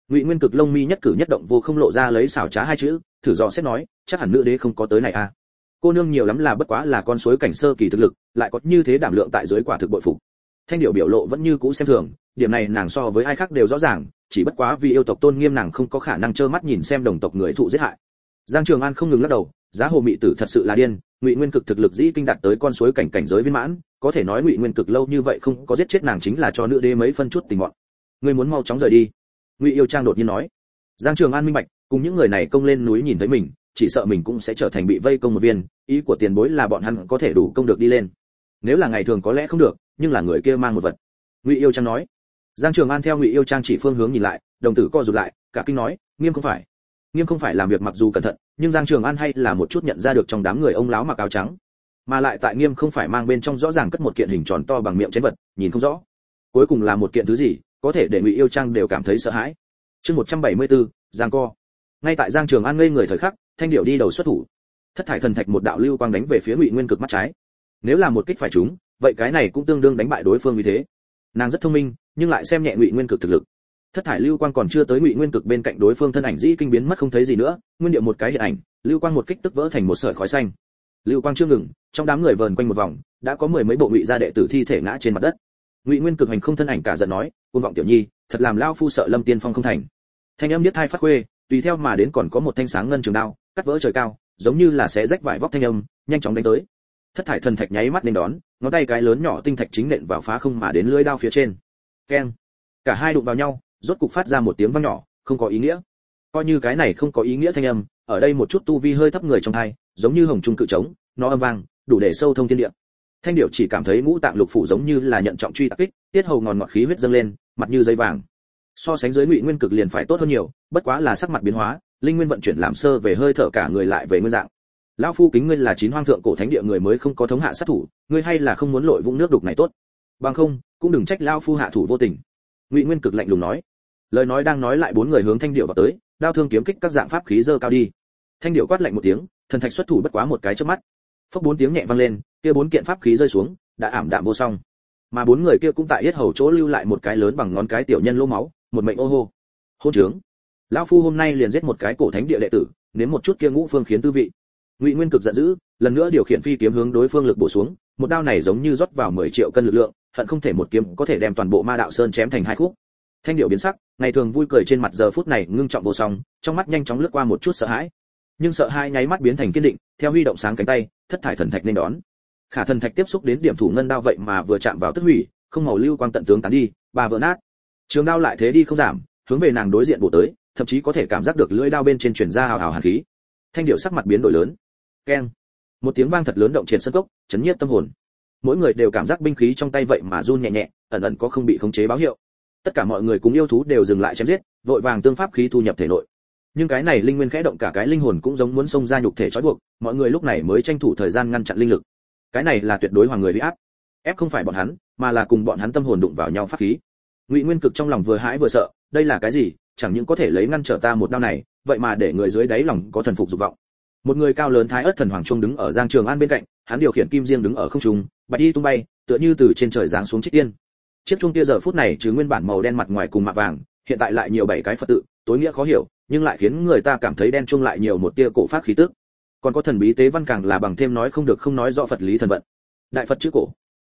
Ngụy Nguyên Cực lông mi nhất cử nhất động vô không lộ ra lấy xảo trá hai chữ, thử dò xét nói, chắc hẳn nữ đế không có tới này à? Cô nương nhiều lắm là bất quá là con suối cảnh sơ kỳ thực lực, lại có như thế đảm lượng tại dưới quả thực bội phục. Thanh Điểu biểu lộ vẫn như cũ xem thường, điểm này nàng so với ai khác đều rõ ràng, chỉ bất quá vì yêu tộc tôn nghiêm nàng không có khả năng trơ mắt nhìn xem đồng tộc người thụ giết hại. Giang Trường An không ngừng lắc đầu, giá hồ mị tử thật sự là điên, Ngụy Nguyên Cực thực lực dĩ kinh đạt tới con suối cảnh cảnh giới viên mãn, có thể nói Ngụy Nguyên Cực lâu như vậy không có giết chết nàng chính là cho nữ đế mấy phân chút tình mọn. Ngươi muốn mau chóng rời đi. Ngụy Yêu Trang đột nhiên nói. Giang Trường An minh bạch, cùng những người này công lên núi nhìn thấy mình, chỉ sợ mình cũng sẽ trở thành bị vây công một viên, ý của tiền bối là bọn hắn có thể đủ công được đi lên. Nếu là ngày thường có lẽ không được, nhưng là người kia mang một vật. Ngụy Yêu Trang nói. Giang Trường An theo Ngụy Yêu Trang chỉ phương hướng nhìn lại, đồng tử co rụt lại, cả kinh nói, Nghiêm không phải làm việc mặc dù cẩn thận, nhưng Giang Trường An hay là một chút nhận ra được trong đám người ông lão mặc áo trắng, mà lại tại Nghiêm không phải mang bên trong rõ ràng cất một kiện hình tròn to bằng miệng chén vật, nhìn không rõ. Cuối cùng là một kiện thứ gì, có thể để Ngụy Yêu Trang đều cảm thấy sợ hãi. Chương 174, giang co. Ngay tại Giang Trường An ngây người thời khắc, Thanh Điểu đi đầu xuất thủ. Thất thải thần thạch một đạo lưu quang đánh về phía Ngụy Nguyên Cực mắt trái. Nếu là một kích phải trúng, vậy cái này cũng tương đương đánh bại đối phương như thế. Nàng rất thông minh, nhưng lại xem nhẹ Ngụy Nguyên Cực thực lực. Thất thải lưu quang còn chưa tới Ngụy Nguyên Cực bên cạnh đối phương thân ảnh dĩ kinh biến mất không thấy gì nữa, nguyên điệu một cái hiện ảnh, lưu quang một kích tức vỡ thành một sợi khói xanh. Lưu quang chưa ngừng, trong đám người vờn quanh một vòng, đã có mười mấy bộ Ngụy gia đệ tử thi thể ngã trên mặt đất. Ngụy Nguyên Cực hành không thân ảnh cả giận nói, "Cuồng vọng tiểu nhi, thật làm lao phu sợ Lâm Tiên Phong không thành." Thanh âm niết thai phát khuê, tùy theo mà đến còn có một thanh sáng ngân trường đao, cắt vỡ trời cao, giống như là xé rách vải vóc thanh âm, nhanh chóng đánh tới. Thất thải thần thạch nháy mắt nên đón, ngón tay cái lớn nhỏ tinh thạch chính nện vào phá không mà đến lưỡi đao phía trên. Keng! Cả hai đụng vào nhau, rốt cục phát ra một tiếng vang nhỏ, không có ý nghĩa. Coi như cái này không có ý nghĩa thanh âm, ở đây một chút tu vi hơi thấp người trong hai, giống như hồng trung cự trống, nó âm vang, đủ để sâu thông thiên địa. Thanh Điểu chỉ cảm thấy ngũ tạng lục phủ giống như là nhận trọng truy tạc kích, tiết hầu ngọt ngọt khí huyết dâng lên, mặt như giấy vàng. So sánh dưới Ngụy Nguyên Cực liền phải tốt hơn nhiều, bất quá là sắc mặt biến hóa, linh nguyên vận chuyển làm sơ về hơi thở cả người lại về nguyên dạng. Lão phu kính ngươi là chín hoang thượng cổ thánh địa người mới không có thống hạ sát thủ, ngươi hay là không muốn lội vũng nước đục này tốt. Bằng không, cũng đừng trách lão phu hạ thủ vô tình. Ngụy Nguyên Cực lạnh lùng nói. Lời nói đang nói lại bốn người hướng Thanh Điểu vào tới, đao thương kiếm kích các dạng pháp khí giơ cao đi. Thanh Điểu quát lạnh một tiếng, thần thạch xuất thủ bất quá một cái chớp mắt. Phốc bốn tiếng nhẹ vang lên, kia bốn kiện pháp khí rơi xuống, đã ảm đạm vô song. Mà bốn người kia cũng tại yết hầu chỗ lưu lại một cái lớn bằng ngón cái tiểu nhân lỗ máu, một mệnh ô hô. Hôn trướng, lão phu hôm nay liền giết một cái cổ thánh địa đệ tử, nếm một chút kia ngũ phương khiến tư vị. Ngụy Nguyên Cực giận dữ, lần nữa điều khiển phi kiếm hướng đối phương lực bổ xuống, một đao này giống như rót vào 10 triệu cân lực lượng, hận không thể một kiếm có thể đem toàn bộ Ma Đạo Sơn chém thành hai khúc. Thanh Điểu biến sắc, ngày thường vui cười trên mặt giờ phút này ngưng trọng vô song, trong mắt nhanh chóng lướt qua một chút sợ hãi. Nhưng sợ hãi nháy mắt biến thành kiên định, theo huy động sáng cánh tay, thất thải thần thạch nên đón. Khả thần thạch tiếp xúc đến điểm thủ ngân đao vậy mà vừa chạm vào tức hủy, không màu lưu quang tận tướng tán đi, bà vỡ nát. Trường đao lại thế đi không giảm, hướng về nàng đối diện bổ tới, thậm chí có thể cảm giác được lưỡi đao bên trên truyền ra hào hào hàn khí. Thanh Điểu sắc mặt biến đổi lớn. Keng! Một tiếng vang thật lớn động trên sân cốc, chấn nhiếp tâm hồn. Mỗi người đều cảm giác binh khí trong tay vậy mà run nhẹ nhẹ, ẩn ẩn có không bị khống chế báo hiệu. Tất cả mọi người cùng yêu thú đều dừng lại chém giết, vội vàng tương pháp khí thu nhập thể nội. Nhưng cái này linh nguyên khẽ động cả cái linh hồn cũng giống muốn xông ra nhục thể trói buộc, mọi người lúc này mới tranh thủ thời gian ngăn chặn linh lực. Cái này là tuyệt đối hoàng người uy áp. Ép không phải bọn hắn, mà là cùng bọn hắn tâm hồn đụng vào nhau pháp khí. Ngụy Nguyên Cực trong lòng vừa hãi vừa sợ, đây là cái gì, chẳng những có thể lấy ngăn trở ta một đao này, vậy mà để người dưới đáy lòng có thần phục dục vọng. Một người cao lớn thái ớt thần hoàng trung đứng ở Giang Trường An bên cạnh, hắn điều khiển kim diên đứng ở không trung, bạch y tung bay, tựa như từ trên trời giáng xuống trích tiên. Chiếc chuông kia giờ phút này chứ nguyên bản màu đen mặt ngoài cùng mạ vàng, hiện tại lại nhiều 7 cái Phật tự, tối nghĩa khó hiểu, nhưng lại khiến người ta cảm thấy đen chuông lại nhiều một tia cổ pháp khí tức. Còn có thần bí tế văn càng là bằng thêm nói không được không nói rõ Phật lý thần vận. Đại Phật chữ cổ.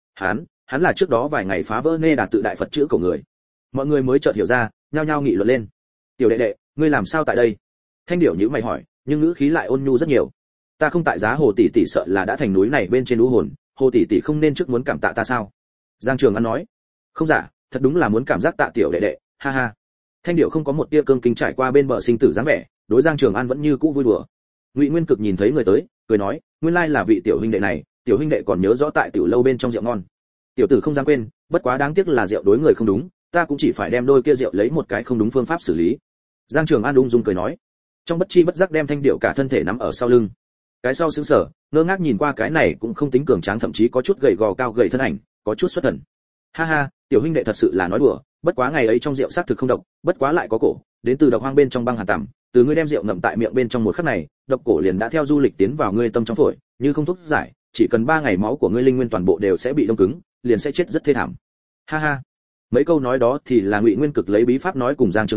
Hắn là trước đó vài ngày phá vỡ nê đạt tự đại Phật chữ cổ người. Mọi người mới chợt hiểu ra, nhao nhao nghị luận lên. Tiểu đệ đệ, ngươi làm sao tại đây? Thanh Điểu nhíu mày hỏi, nhưng ngữ khí lại ôn nhu rất nhiều. Ta không tại giá Hồ tỷ tỷ sợ là đã thành núi này bên trên u hồn, Hồ tỷ tỷ không nên trước muốn cảm tạ ta sao? Giang Trường An nói. Không giả, thật đúng là muốn cảm giác tạ tiểu đệ đệ, ha ha. Thanh Điểu không có một tia cương kinh trải qua bên bờ sinh tử dáng vẻ, đối Giang Trường An vẫn như cũ vui đùa. Ngụy Nguyên Cực nhìn thấy người tới, cười nói, nguyên lai là vị tiểu huynh đệ này, tiểu huynh đệ còn nhớ rõ tại tiểu lâu bên trong rượu ngon. Tiểu tử không dám quên, bất quá đáng tiếc là rượu đối người không đúng, ta cũng chỉ phải đem đôi kia rượu lấy một cái không đúng phương pháp xử lý. Giang Trường An ung dung cười nói, trong bất chi bất giác đem Thanh Điểu cả thân thể nắm ở sau lưng. Cái sau sững sờ, ngơ ngác nhìn qua cái này cũng không tính cường tráng thậm chí có chút gầy gò cao gầy thân ảnh, có chút xuất thần. Ha ha, tiểu huynh đệ thật sự là nói đùa, bất quá ngày ấy trong rượu xác thực không độc, bất quá lại có cổ, đến từ độc hoang bên trong băng hà tằm, từ ngươi đem rượu ngậm tại miệng bên trong một khắc này, độc cổ liền đã theo du lịch tiến vào ngươi tâm trong phổi, như không thuốc giải, chỉ cần 3 ngày máu của ngươi linh nguyên toàn bộ đều sẽ bị đông cứng, liền sẽ chết rất thê thảm. Ha ha. Mấy câu nói đó thì là Ngụy Nguyên Cực lấy bí pháp nói cùng Giang Trường An,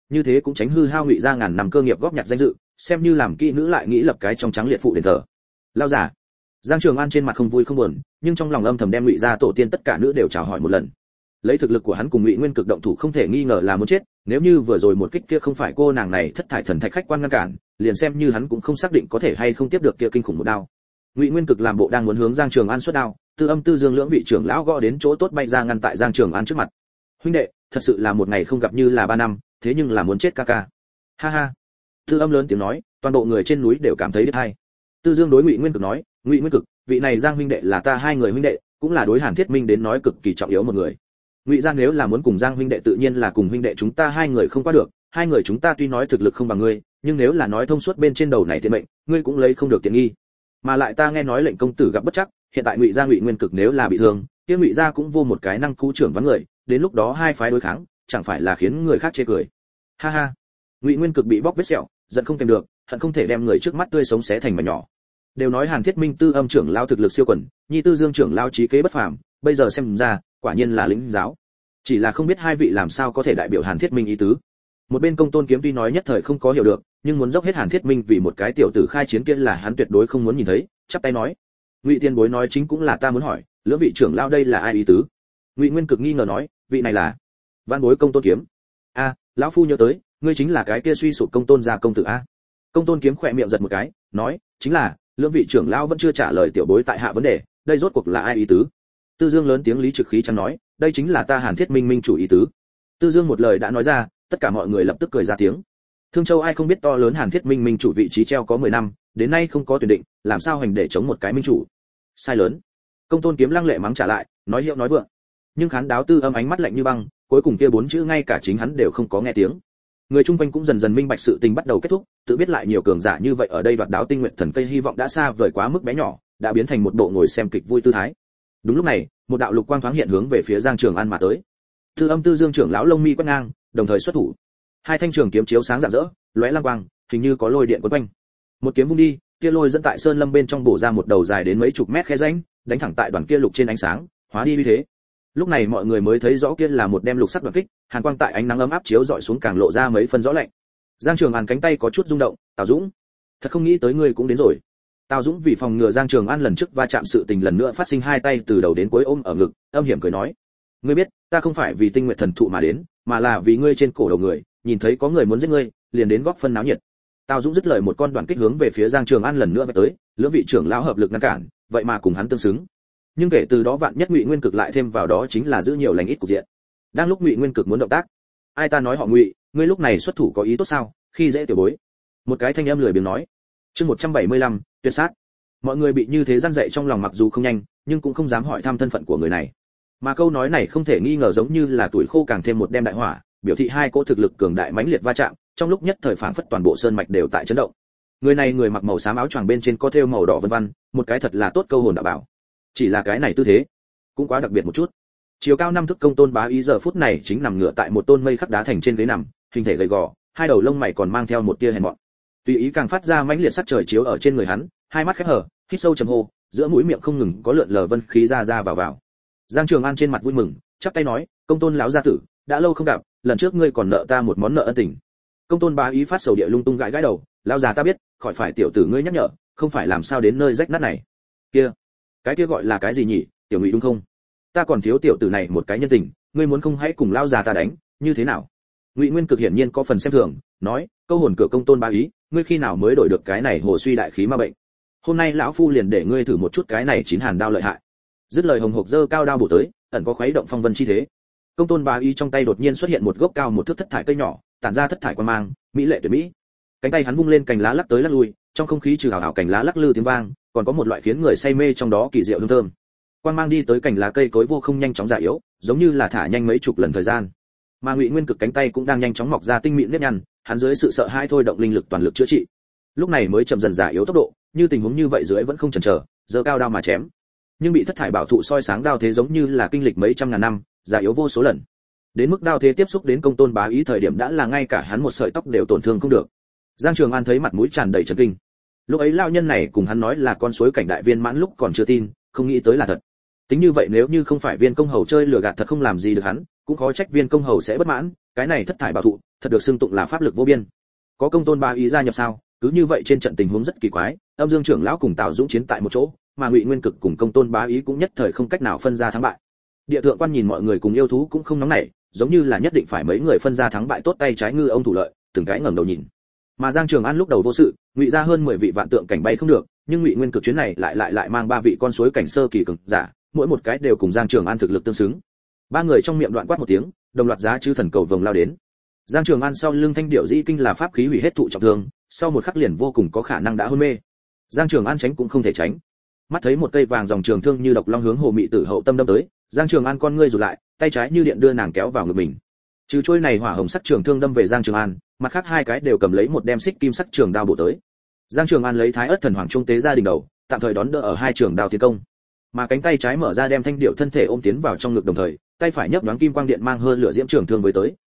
như thế cũng tránh hư hao Ngụy gia ngàn năm cơ nghiệp góp nhặt danh dự, xem như làm kỹ nữ lại nghĩ lập cái trong trắng liệt phụ đền thờ. Lao giả. Giang Trường An trên mặt không vui không buồn, nhưng trong lòng âm thầm đem Ngụy gia tổ tiên tất cả nữ đều chào hỏi một lần. Lấy thực lực của hắn cùng Ngụy Nguyên Cực động thủ không thể nghi ngờ là muốn chết, nếu như vừa rồi một kích kia không phải cô nàng này thất thải thần thạch khách quan ngăn cản, liền xem như hắn cũng không xác định có thể hay không tiếp được kia kinh khủng một đao. Ngụy Nguyên Cực làm bộ đang muốn hướng Giang Trường An xuất đao, Tư Âm Tư Dương lưỡng vị trưởng lão gõ đến chỗ tốt bay ra ngăn tại Giang Trường An trước mặt. Huynh đệ, thật sự là một ngày không gặp như là 3 năm, thế nhưng là muốn chết ca ca. Ha ha. Tư Âm lớn tiếng nói, toàn bộ người trên núi đều cảm thấy đứt tai. Tư Dương đối Ngụy Nguyên Cực nói, Ngụy Nguyên Cực, vị này Giang huynh đệ là ta hai người huynh đệ, cũng là đối Hàn Thiết Minh đến nói cực kỳ trọng yếu một người. Ngụy Giang nếu là muốn cùng Giang huynh đệ tự nhiên là cùng huynh đệ chúng ta hai người không qua được, hai người chúng ta tuy nói thực lực không bằng ngươi, nhưng nếu là nói thông suốt bên trên đầu này thiên mệnh, ngươi cũng lấy không được tiện nghi. Mà lại ta nghe nói lệnh công tử gặp bất trắc, hiện tại Ngụy gia Ngụy Nguyên Cực nếu là bị thương, kia Ngụy gia cũng vô một cái năng cứu trưởng vắng người, đến lúc đó hai phái đối kháng, chẳng phải là khiến người khác chê cười. Ha ha. Ngụy Nguyên Cực bị bóc vết sẹo, giận không kèm được, hận không thể đem người trước mắt tươi sống xé thành mảnh nhỏ. Đều nói Hàn Thiết Minh Tư Âm trưởng lao thực lực siêu quần, nhi Tư Dương trưởng lao trí kế bất phàm, bây giờ xem ra, quả nhiên là lĩnh giáo. Chỉ là không biết hai vị làm sao có thể đại biểu Hàn Thiết Minh ý tứ. Một bên Công Tôn Kiếm tuy nói nhất thời không có hiểu được, nhưng muốn dốc hết Hàn Thiết Minh vì một cái tiểu tử khai chiến kia là hắn tuyệt đối không muốn nhìn thấy, chắp tay nói: Ngụy Tiên Bối nói chính cũng là ta muốn hỏi, lưỡng vị trưởng lao đây là ai ý tứ? Ngụy Nguyên Cực nghi ngờ nói: vị này là Văn Bối Công Tôn Kiếm. A, lão phu nhớ tới, ngươi chính là cái kia suy sụp Công Tôn gia công tử a. Công Tôn Kiếm khỏe miệng giật một cái, nói: chính là, lưỡng vị trưởng lao vẫn chưa trả lời tiểu bối tại hạ vấn đề, đây rốt cuộc là ai ý tứ? Tư Dương lớn tiếng lý trực khí chẳng nói: đây chính là ta Hàn Thiết Minh minh chủ ý tứ. Tư Dương một lời đã nói ra, tất cả mọi người lập tức cười ra tiếng. Thương Châu ai không biết to lớn Hàn Thiết Minh minh chủ vị trí treo có 10 năm, đến nay không có tuyển định, làm sao hành để chống một cái minh chủ? Sai lớn. Công Tôn Kiếm lăng lệ mắng trả lại, nói hiệu nói vượng. Nhưng Khán Đáo Tư Âm ánh mắt lạnh như băng, cuối cùng kia 4 chữ ngay cả chính hắn đều không có nghe tiếng. Người chung quanh cũng dần dần minh bạch sự tình bắt đầu kết thúc, tự biết lại nhiều cường giả như vậy ở đây đoạt đáo tinh nguyện thần cây hy vọng đã xa vời quá mức bé nhỏ, đã biến thành một bộ ngồi xem kịch vui tư thái. Đúng lúc này, một đạo lục quang thoáng hiện hướng về phía Giang Trường An mà tới. Tư Âm Tư Dương trưởng lão lông mi quét ngang, đồng thời xuất thủ. Hai thanh trường kiếm chiếu sáng rạng rỡ, lóe lang quang, hình như có lôi điện quấn quanh. Một kiếm vung đi, kia lôi dẫn tại sơn lâm bên trong bổ ra một đầu dài đến mấy chục mét khe rãnh, đánh thẳng tại đoàn kia lục trên ánh sáng, hóa đi như thế. Lúc này mọi người mới thấy rõ kia là một đem lục sắc đoạn kích, hàn quang tại ánh nắng ấm áp chiếu dọi xuống càng lộ ra mấy phần rõ lạnh. Giang Trường An cánh tay có chút rung động, Tào Dũng, thật không nghĩ tới ngươi cũng đến rồi. Tào Dũng vì phòng ngừa Giang Trường An lần trước va chạm sự tình lần nữa phát sinh hai tay từ đầu đến cuối ôm ở ngực, âm hiểm cười nói: ngươi biết, ta không phải vì Tinh Nguyệt Thần Thụ mà đến, mà là vì ngươi trên cổ đầu người, nhìn thấy có người muốn giết ngươi, liền đến góp phân náo nhiệt. Tào Dũng dứt lời một con đoạn kích hướng về phía Giang Trường An lần nữa vạch tới, lưỡng vị trưởng lão hợp lực ngăn cản, vậy mà cùng hắn tương xứng. Nhưng kể từ đó vạn nhất Ngụy Nguyên Cực lại thêm vào đó chính là giữ nhiều lành ít cục diện. Đang lúc Ngụy Nguyên Cực muốn động tác, ai ta nói họ Ngụy, ngươi lúc này xuất thủ có ý tốt sao, khi dễ tiểu bối. Một cái thanh âm lười biếng nói. Chương 175, tuyệt sát. Mọi người bị như thế răn dậy trong lòng mặc dù không nhanh, nhưng cũng không dám hỏi thăm thân phận của người này. Mà câu nói này không thể nghi ngờ giống như là tuổi khô càng thêm một đem đại hỏa, biểu thị hai cỗ thực lực cường đại mãnh liệt va chạm, trong lúc nhất thời phảng phất toàn bộ sơn mạch đều tại chấn động. Người này người mặc màu xám áo choàng bên trên có thêu màu đỏ vân vân, một cái thật là tốt câu hồn đạo bảo. Chỉ là cái này tư thế cũng quá đặc biệt một chút. Chiều cao 5 thước Công Tôn Bá Ý giờ phút này chính nằm ngửa tại một tôn mây khắc đá thành trên ghế nằm, hình thể gầy gò, hai đầu lông mày còn mang theo một tia hèn mọn. Tùy ý càng phát ra mãnh liệt sắc trời chiếu ở trên người hắn, hai mắt khép hờ, hít sâu trầm hô, giữa mũi miệng không ngừng có lượn lờ vân khí ra ra vào vào. Giang Trường An trên mặt vui mừng, chắp tay nói: Công Tôn lão gia tử, đã lâu không gặp, lần trước ngươi còn nợ ta một món nợ ân tình. Công Tôn Bá Ý phát sầu địa lung tung gãi gãi đầu, lão già ta biết, khỏi phải tiểu tử ngươi nhắc nhở, không phải làm sao đến nơi rách nát này. Kia, cái kia gọi là cái gì nhỉ, tiểu Ngụy đúng không? Ta còn thiếu tiểu tử này một cái nhân tình, ngươi muốn không hãy cùng lão già ta đánh, như thế nào? Ngụy Nguyên Cực hiển nhiên có phần xem thường, nói: câu hồn cửa Công Tôn Bá Ý, ngươi khi nào mới đổi được cái này hồ suy đại khí ma bệnh? Hôm nay lão phu liền để ngươi thử một chút cái này chín hàn đao lợi hại. Dứt lời hồng hộc giơ cao đao bổ tới, ẩn có khuấy động phong vân chi thế. Công Tôn Bá Ý trong tay đột nhiên xuất hiện một gốc cao một thước thất thải cây nhỏ, tản ra thất thải quang mang, mỹ lệ tuyệt mỹ. Cánh tay hắn vung lên cành lá lắc tới lắc lui, trong không khí trừ hào hào cành lá lắc lư tiếng vang, còn có một loại khiến người say mê trong đó kỳ diệu hương thơm. Quang mang đi tới cành lá cây cối vô không nhanh chóng già yếu, giống như là thả nhanh mấy chục lần thời gian. Mà Ngụy Nguyên Cực cánh tay cũng đang nhanh chóng mọc ra tinh mịn nếp nhăn, hắn dưới sự sợ hãi thôi động linh lực toàn lực chữa trị. Lúc này mới chậm dần già yếu tốc độ, như tình huống như vậy dưới vẫn không chần chờ, giơ cao đao mà chém. Nhưng bị thất thải bảo thụ soi sáng đao thế giống như là kinh lịch mấy trăm ngàn năm, già yếu vô số lần. Đến mức đao thế tiếp xúc đến Công Tôn Bá Ý thời điểm đã là ngay cả hắn một sợi tóc đều tổn thương không được. Giang Trường An thấy mặt mũi tràn đầy chấn kinh. Lúc ấy lão nhân này cùng hắn nói là con suối cảnh đại viên mãn lúc còn chưa tin, không nghĩ tới là thật. Tính như vậy nếu như không phải Viên công hầu chơi lừa gạt thật không làm gì được hắn, cũng khó trách Viên công hầu sẽ bất mãn, cái này thất thải bảo thụ thật được xưng tụng là pháp lực vô biên. Có Công Tôn Bá Ý gia nhập sao? Cứ như vậy trên trận tình huống rất kỳ quái, Âm Dương trưởng lão cùng Tào Dũng chiến tại một chỗ, mà Ngụy Nguyên Cực cùng Công Tôn Bá Ý cũng nhất thời không cách nào phân ra thắng bại. Địa thượng quan nhìn mọi người cùng yêu thú cũng không nóng nảy, giống như là nhất định phải mấy người phân ra thắng bại tốt tay trái ngư ông thủ lợi, từng cái ngẩng đầu nhìn. Mà Giang Trường An lúc đầu vô sự, Ngụy ra hơn 10 vị vạn tượng cảnh bay không được, nhưng Ngụy Nguyên Cực chuyến này lại mang 3 vị con suối cảnh sơ kỳ cường giả, mỗi một cái đều cùng Giang Trường An thực lực tương xứng. Ba người trong miệng đoạn quát một tiếng, đồng loạt giá chư thần cầu vồng lao đến. Giang Trường An sau lưng thanh điệu dĩ kinh là pháp khí hủy hết thụ trọng thương, sau một khắc liền vô cùng có khả năng đã hôn mê. Giang Trường An tránh cũng không thể tránh. Mắt thấy một cây vàng dòng trường thương như độc long hướng Hồ Mị Tử hậu tâm đâm tới, Giang Trường An con ngươi rụt lại, tay trái như điện đưa nàng kéo vào ngực mình. Trừ trôi này hỏa hồng sắc trường thương đâm về Giang Trường An, mặt khác hai cái đều cầm lấy một đem xích kim sắc trường đao bổ tới. Giang Trường An lấy Thái Ức Thần Hoàng trung tế ra đỉnh đầu, tạm thời đón đỡ ở hai trường đao tiến công. Mà cánh tay trái mở ra đem thanh điệu thân thể ôm tiến vào trong ngực đồng thời, tay phải nhấp nhoáng kim quang điện mang hơn lửa diễm trường thương với tới.